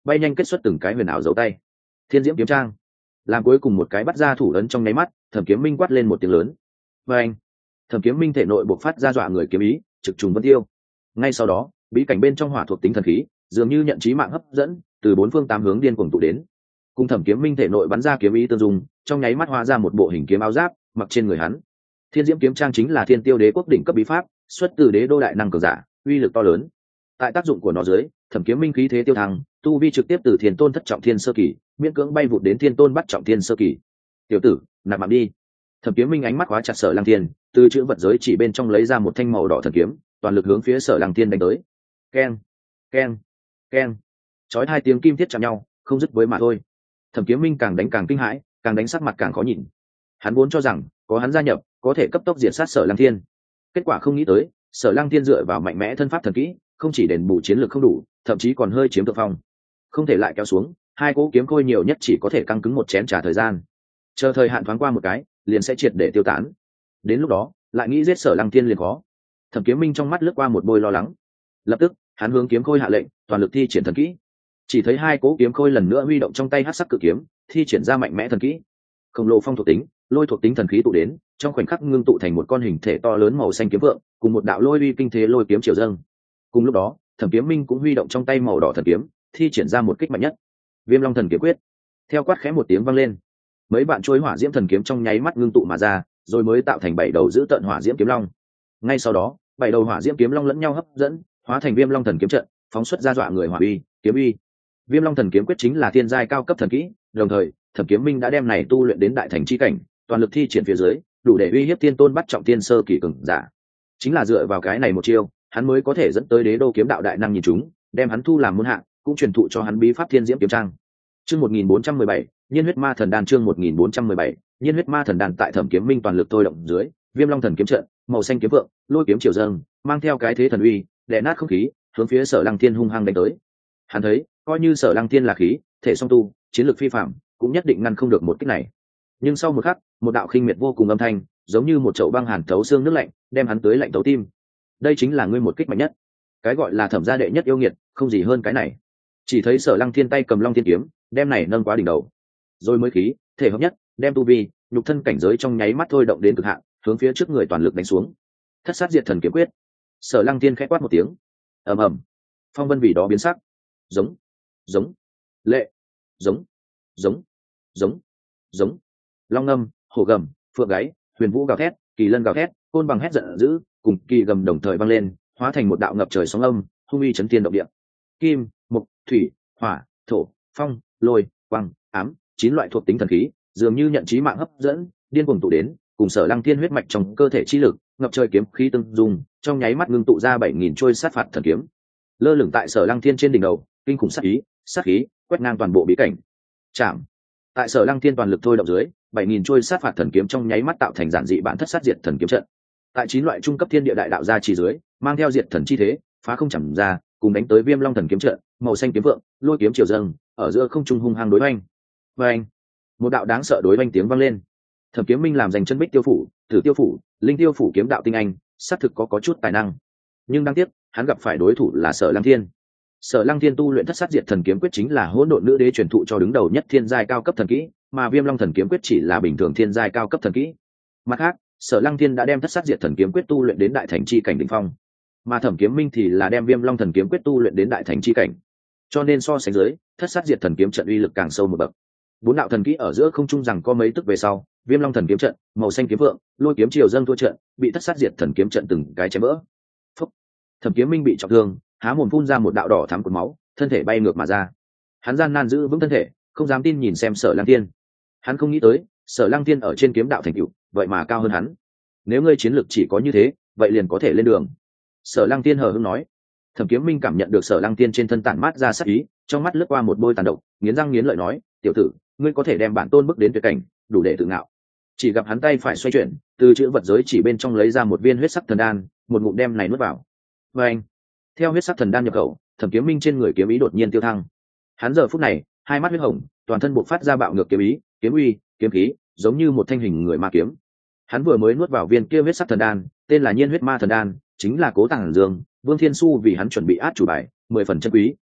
bay nhanh kết xuất từng cái huyền ảo dấu tay. Thiên diễm kiếm trang làm cuối cùng một cái bắt ra thủ ấn trong nháy mắt, Thẩm Kiếm Minh quát lên một tiếng lớn. Và anh, Thẩm Kiếm Minh thể nội bộc phát ra dọa người kiếm ý, trực trùng vân tiêu. Ngay sau đó, bí cảnh bên trong hỏa thuộc tính thần khí, dường như nhận chí mạng hấp dẫn, từ bốn phương tám hướng điên cuồng tụ đến. Cùng Thẩm Kiếm Minh thể nội bắn ra kiếm ý tương dung, trong nháy mắt hóa ra một bộ hình kiếm áo giáp, mặc trên người hắn. Thiên diễm kiếm trang chính là Thiên Tiêu Đế quốc đỉnh cấp bí pháp, xuất từ đế đô đại năng cường giả, uy lực to lớn. Tại tác dụng của nó dưới, Thẩm Kiếm Minh khí thế tiêu thăng, tu vi trực tiếp từ thiên tôn thất trọng thiên sơ kỳ, miễn cưỡng bay vụt đến thiên tôn bắt trọng thiên sơ kỳ. Tiểu tử, nạp mạng đi. Thẩm Kiếm Minh ánh mắt khóa chặt Sở Lăng Thiên, từ chữ vật giới chỉ bên trong lấy ra một thanh màu đỏ thần kiếm, toàn lực hướng phía Sở Lăng Thiên đánh tới. Keng, keng, keng. Chói hai tiếng kim thiết chạm nhau, không dứt với mà thôi. Thẩm Kiếm Minh càng đánh càng kinh hãi, càng đánh sắc mặt càng khó nhìn. Hắn vốn cho rằng có hắn gia nhập, có thể cấp tốc diệt sát Sở Lăng Thiên. Kết quả không nghĩ tới, Sở Lăng Thiên dựa vào mạnh mẽ thân pháp thần kỹ, không chỉ đền bù chiến lược không đủ, thậm chí còn hơi chiếm thượng phong. Không thể lại kéo xuống, hai cỗ kiếm khôi nhiều nhất chỉ có thể căng cứng một chén trà thời gian. Chờ thời hạn thoáng qua một cái, liền sẽ triệt để tiêu tán. Đến lúc đó, lại nghĩ giết Sở Lăng Thiên liền khó. Thẩm Kiếm Minh trong mắt lướt qua một bôi lo lắng. Lập tức, hắn hướng kiếm khôi hạ lệnh, toàn lực thi triển thần kỹ. Chỉ thấy hai cỗ kiếm khôi lần nữa huy động trong tay hắc sắc cự kiếm, thi triển ra mạnh mẽ thần kỹ. Khổng lồ phong thuộc tính, lôi thuộc tính thần khí tụ đến, trong khoảnh khắc ngưng tụ thành một con hình thể to lớn màu xanh kiếm vượng, cùng một đạo lôi uy kinh thế lôi kiếm triều dâng. Cùng lúc đó, Thẩm Kiếm Minh cũng huy động trong tay màu đỏ thần kiếm, thi triển ra một kích mạnh nhất, Viêm Long Thần Kiếm Quyết. Theo quát khẽ một tiếng vang lên, mấy bạn trôi hỏa diễm thần kiếm trong nháy mắt ngưng tụ mà ra, rồi mới tạo thành bảy đầu giữ tận hỏa diễm kiếm long. Ngay sau đó, bảy đầu hỏa diễm kiếm long lẫn nhau hấp dẫn, hóa thành Viêm Long Thần Kiếm trận, phóng xuất ra dọa người hỏa uy, kiếm uy. Viêm Long Thần Kiếm Quyết chính là thiên giai cao cấp thần kỹ, đồng thời, Thẩm Kiếm Minh đã đem này tu luyện đến đại thành chi cảnh, toàn lực thi triển phía dưới, đủ để uy hiếp tiên tôn bắt trọng tiên sơ kỳ cường giả. Chính là dựa vào cái này một chiêu, hắn mới có thể dẫn tới đế đô kiếm đạo đại năng nhìn chúng, đem hắn thu làm môn hạ, cũng truyền thụ cho hắn bí pháp thiên diễm kiếm trang. Chương một nghìn bốn trăm mười bảy, Nhiên huyết ma thần đan. Chương một nghìn bốn trăm mười bảy, Nhiên huyết ma thần đan. Tại Thẩm Kiếm Minh toàn lực thôi động dưới, Viêm Long Thần Kiếm trận, màu xanh kiếm vượng, lôi kiếm triều dâng, mang theo cái thế thần uy, đè nát không khí, hướng phía Sở Lăng Thiên hung hăng đánh tới. Hắn thấy, coi như Sở Lăng Thiên là khí, thể song tu, chiến lược phi phàm, cũng nhất định ngăn không được một kích này. Nhưng sau một khắc, một đạo khinh miệt vô cùng âm thanh, giống như một chậu băng hàn thấu xương nước lạnh, đem hắn tới lạnh thấu tim. Đây chính là ngươi một kích mạnh nhất. Cái gọi là Thẩm gia đệ nhất yêu nghiệt, không gì hơn cái này. Chỉ thấy Sở Lăng Thiên tay cầm Long Thiên kiếm, đem này nâng quá đỉnh đầu, rồi mới khí thể hợp nhất, đem tu vi, nhục thân cảnh giới trong nháy mắt thôi động đến cực hạn, hướng phía trước người toàn lực đánh xuống. Thất sát diệt thần kiếm quyết. Sở Lăng Thiên khẽ quát một tiếng, ầm ầm, phong vân vì đó biến sắc. Giống, giống, lệ, giống, giống, giống, giống. Long ngâm, hổ gầm, phượng gáy, huyền vũ gào thét, kỳ lân gào thét, côn bằng hét giận dữ, cùng kỳ gầm đồng thời vang lên, hóa thành một đạo ngập trời sóng âm, hung uy chấn thiên động địa. Kim, mộc, thủy, hỏa, thổ, phong, lôi, quang, ám, chín loại thuộc tính thần khí, dường như nhận chí mạng hấp dẫn, điên cuồng tụ đến, cùng Sở Lăng Thiên huyết mạch trong cơ thể chi lực, ngập trời kiếm khí tương dung, trong nháy mắt ngưng tụ ra bảy nghìn trôi sát phạt thần kiếm. Lơ lửng tại Sở Lăng Thiên trên đỉnh đầu, kinh khủng sát ý, sát khí, quét ngang toàn bộ bí cảnh. Chạm. Tại Sở Lăng Thiên toàn lực thôi động dưới, bảy nghìn trôi sát phạt thần kiếm trong nháy mắt tạo thành giản dị bản thất sát diệt thần kiếm trận. Tại chín loại trung cấp thiên địa đại đạo gia chỉ dưới, mang theo diệt thần chi thế, phá không chầm ra, cùng đánh tới Viêm Long Thần Kiếm trận, màu xanh kiếm vượng, lôi kiếm triều dâng, ở giữa không trung hung hăng đối oanh. Oanh! Một đạo đáng sợ đối oanh tiếng vang lên. Thẩm Kiếm Minh làm giành chân bích tiêu phủ, tử tiêu phủ, linh tiêu phủ kiếm đạo tinh anh, xác thực có có chút tài năng. Nhưng đáng tiếc, hắn gặp phải đối thủ là Sở Lăng Thiên. Sở Lăng Thiên tu luyện thất sát diệt thần kiếm quyết chính là hỗn độn nữ đế truyền thụ cho đứng đầu nhất thiên giai cao cấp thần kỹ, mà Viêm Long Thần Kiếm quyết chỉ là bình thường thiên giai cao cấp thần kỹ. Mặt khác, Sở Lăng Thiên đã đem thất sát diệt thần kiếm quyết tu luyện đến đại thành chi cảnh đỉnh phong, mà Thẩm Kiếm Minh thì là đem Viêm Long Thần Kiếm quyết tu luyện đến đại thành chi cảnh. Cho nên so sánh dưới, thất sát diệt thần kiếm trận uy lực càng sâu một bậc. Bốn đạo thần kỹ ở giữa không trung rằng có mấy tức về sau, Viêm Long Thần Kiếm trận, màu xanh kiếm vượng, lôi kiếm triều dâng thua trận, bị thất sát diệt thần kiếm trận từng cái chém vỡ. Phốc. Thẩm Kiếm Minh bị trọng thương, há mồm phun ra một đạo đỏ thắm của máu, thân thể bay ngược mà ra. Hắn gian nan giữ vững thân thể, không dám tin nhìn xem Sở Lăng Thiên. Hắn không nghĩ tới, Sở Lăng Thiên ở trên kiếm đạo thành tựu, vậy mà cao hơn hắn. Nếu ngươi chiến lược chỉ có như thế, vậy liền có thể lên đường. Sở Lăng Thiên hờ hững nói. Thẩm Kiếm Minh cảm nhận được Sở Lăng Thiên trên thân tản mát ra sát ý, trong mắt lướt qua một bôi tàn độc, nghiến răng nghiến lợi nói, tiểu tử, ngươi có thể đem bản tôn bước đến tuyệt cảnh, đủ để tự ngạo. Chỉ gặp hắn tay phải xoay chuyển, từ chữ vật giới chỉ bên trong lấy ra một viên huyết sắc thần đan, một ngụm đem này nuốt vào. Và anh, theo huyết sắc thần đan nhập khẩu, Thẩm Kiếm Minh trên người kiếm ý đột nhiên tiêu thăng. Hắn giờ phút này, hai mắt huyết hồng, toàn thân bộc phát ra bạo ngược kiếm ý, kiếm uy, kiếm khí, giống như một thanh hình người ma kiếm. Hắn vừa mới nuốt vào viên kia huyết sắc thần đan, tên là Nhiên huyết ma thần đan, chính là Cố Tàng Dương, Vương Thiên Su vì hắn chuẩn bị át chủ bài, mười phần chân quý.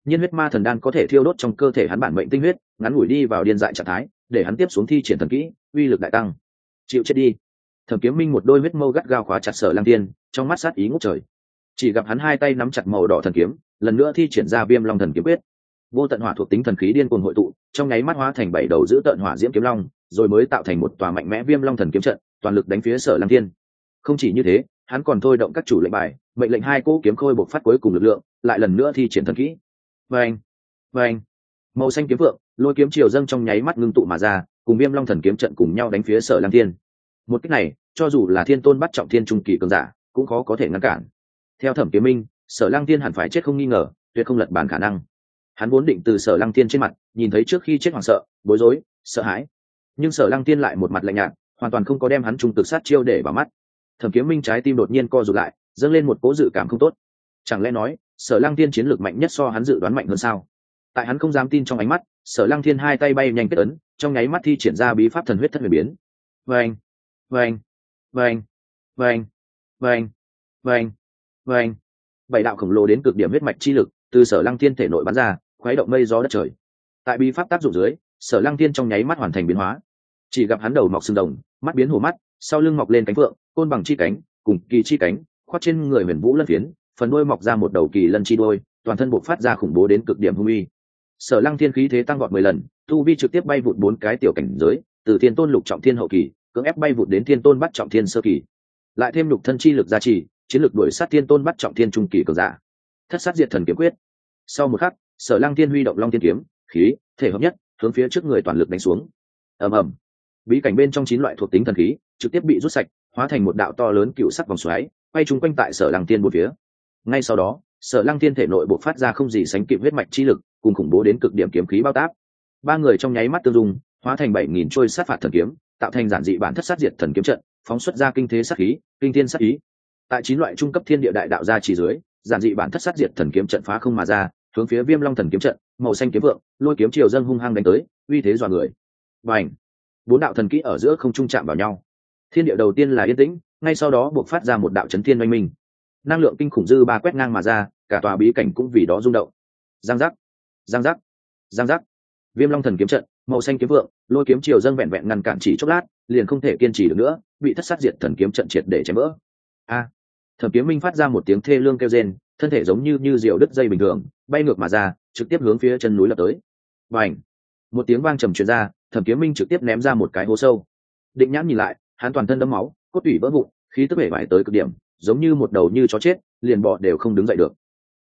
nhiên huyết ma thần đan có thể thiêu đốt trong cơ thể hắn bản mệnh tinh huyết, ngắn ngủi đi vào điên dại trạng thái, để hắn tiếp xuống thi triển thần kỹ, uy lực đại tăng. Chịu chết đi. Thẩm Kiếm Minh một đôi huyết mâu gắt gao khóa chặt Sở Lăng Tiên, trong mắt sát ý ngút trời. Chỉ gặp hắn hai tay nắm chặt màu đỏ thần kiếm, lần nữa thi triển ra Viêm Long thần kiếm quyết. Vô tận hỏa thuộc tính thần khí điên cuồng hội tụ, trong nháy mắt hóa thành bảy đầu giữ tận hỏa diễm kiếm long, rồi mới tạo thành một tòa mạnh mẽ Viêm Long thần kiếm trận, toàn lực đánh phía Sở Lăng Tiên. Không chỉ như thế, hắn còn thôi động các chủ lệnh bài, mệnh lệnh hai cỗ kiếm khôi bộc phát cuối cùng lực lượng, lại lần nữa thi triển thần kỹ. Vâng, vâng, màu xanh kiếm vượng, lôi kiếm triều dâng trong nháy mắt ngưng tụ mà ra, cùng Viêm Long thần kiếm trận cùng nhau đánh phía Sở Lăng Tiên. Một cách này, cho dù là thiên tôn bắt trọng thiên trung kỳ cường giả, cũng khó có thể ngăn cản. Theo Thẩm Kiếm Minh, Sở Lăng Tiên hẳn phải chết không nghi ngờ, tuyệt không lật bàn khả năng. Hắn vốn định từ Sở Lăng Tiên trên mặt nhìn thấy trước khi chết hoảng sợ, bối rối, sợ hãi, nhưng Sở Lăng Tiên lại một mặt lạnh nhạt, hoàn toàn không có đem hắn trung cực sát chiêu để vào mắt. Thẩm Kiếm Minh trái tim đột nhiên co rụt lại, dâng lên một cố dự cảm không tốt. Chẳng lẽ nói, Sở Lăng Tiên chiến lược mạnh nhất so hắn dự đoán mạnh hơn sao? Tại hắn không dám tin trong ánh mắt, Sở Lăng Thiên hai tay bay nhanh kết ấn, trong nháy mắt thi triển ra bí pháp thần huyết thất huyền biến. Vâng, vâng, vâng, vâng, vâng, vâng, vâng. Bảy đạo khổng lồ đến cực điểm huyết mạch chi lực từ Sở Lăng Thiên thể nội bắn ra, khuấy động mây gió đất trời. Tại bí pháp tác dụng dưới, Sở Lăng Thiên trong nháy mắt hoàn thành biến hóa. Chỉ gặp hắn đầu mọc xương đồng, mắt biến hổ mắt, sau lưng mọc lên cánh phượng, côn bằng chi cánh, cùng kỳ chi cánh, khoác trên người huyền vũ lân phiến, phần đuôi mọc ra một đầu kỳ lân chi đuôi, toàn thân bộc phát ra khủng bố đến cực điểm hung uy. Sở Lăng Thiên khí thế tăng vọt mười lần, tu vi trực tiếp bay vụt bốn cái tiểu cảnh giới, từ thiên tôn lục trọng thiên hậu kỳ, cưỡng ép bay vụt đến thiên tôn bắt trọng thiên sơ kỳ. Lại thêm lục thân chi lực gia trì, chiến lực đuổi sát thiên tôn bắt trọng thiên trung kỳ cường giả. Thất sát diệt thần kiếm quyết. Sau một khắc, Sở Lăng Thiên huy động long thiên kiếm, khí thể hợp nhất, hướng phía trước người toàn lực đánh xuống. Ầm ầm. Bí cảnh bên trong chín loại thuộc tính thần khí trực tiếp bị rút sạch, hóa thành một đạo to lớn cựu sắc vòng xoáy, quay chung quanh tại Sở Lăng Thiên bốn phía. Ngay sau đó, Sở Lăng Thiên thể nội bộc phát ra không gì sánh kịp huyết mạch chi lực, cùng khủng bố đến cực điểm kiếm khí bao tác. Ba người trong nháy mắt tương dung, hóa thành bảy nghìn trôi sát phạt thần kiếm, tạo thành giản dị bản thất sát diệt thần kiếm trận, phóng xuất ra kinh thế sát khí, kinh thiên sát ý. Tại chín loại trung cấp thiên địa đại đạo gia chỉ dưới, giản dị bản thất sát diệt thần kiếm trận phá không mà ra, hướng phía Viêm Long thần kiếm trận, màu xanh kiếm vượng, lôi kiếm triều dâng hung hăng đánh tới, uy thế dọa người. Bành! Bốn đạo thần kỹ ở giữa không trung chạm vào nhau. Thiên địa đầu tiên là yên tĩnh, ngay sau đó buộc phát ra một đạo chấn thiên oanh minh. Năng lượng kinh khủng dư ba quét ngang mà ra, cả tòa bí cảnh cũng vì đó rung động. Giang giác, giang giác, giang giác. Viêm Long thần kiếm trận, màu xanh kiếm vượng, lôi kiếm triều dâng vẹn vẹn ngăn cản chỉ chốc lát, liền không thể kiên trì được nữa, bị thất sát diệt thần kiếm trận triệt để chém vỡ. A! Thẩm Kiếm Minh phát ra một tiếng thê lương kêu rên, thân thể giống như như diều đứt dây bình thường, bay ngược mà ra, trực tiếp hướng phía chân núi lập tới. Bành! Một tiếng vang trầm truyền ra, Thẩm Kiếm Minh trực tiếp ném ra một cái hố sâu. Định Nhãn nhìn lại, hắn toàn thân đẫm máu, cốt tủy vỡ vụn, khí tức bể bại tới cực điểm, giống như một đầu như chó chết, liền bò đều không đứng dậy được.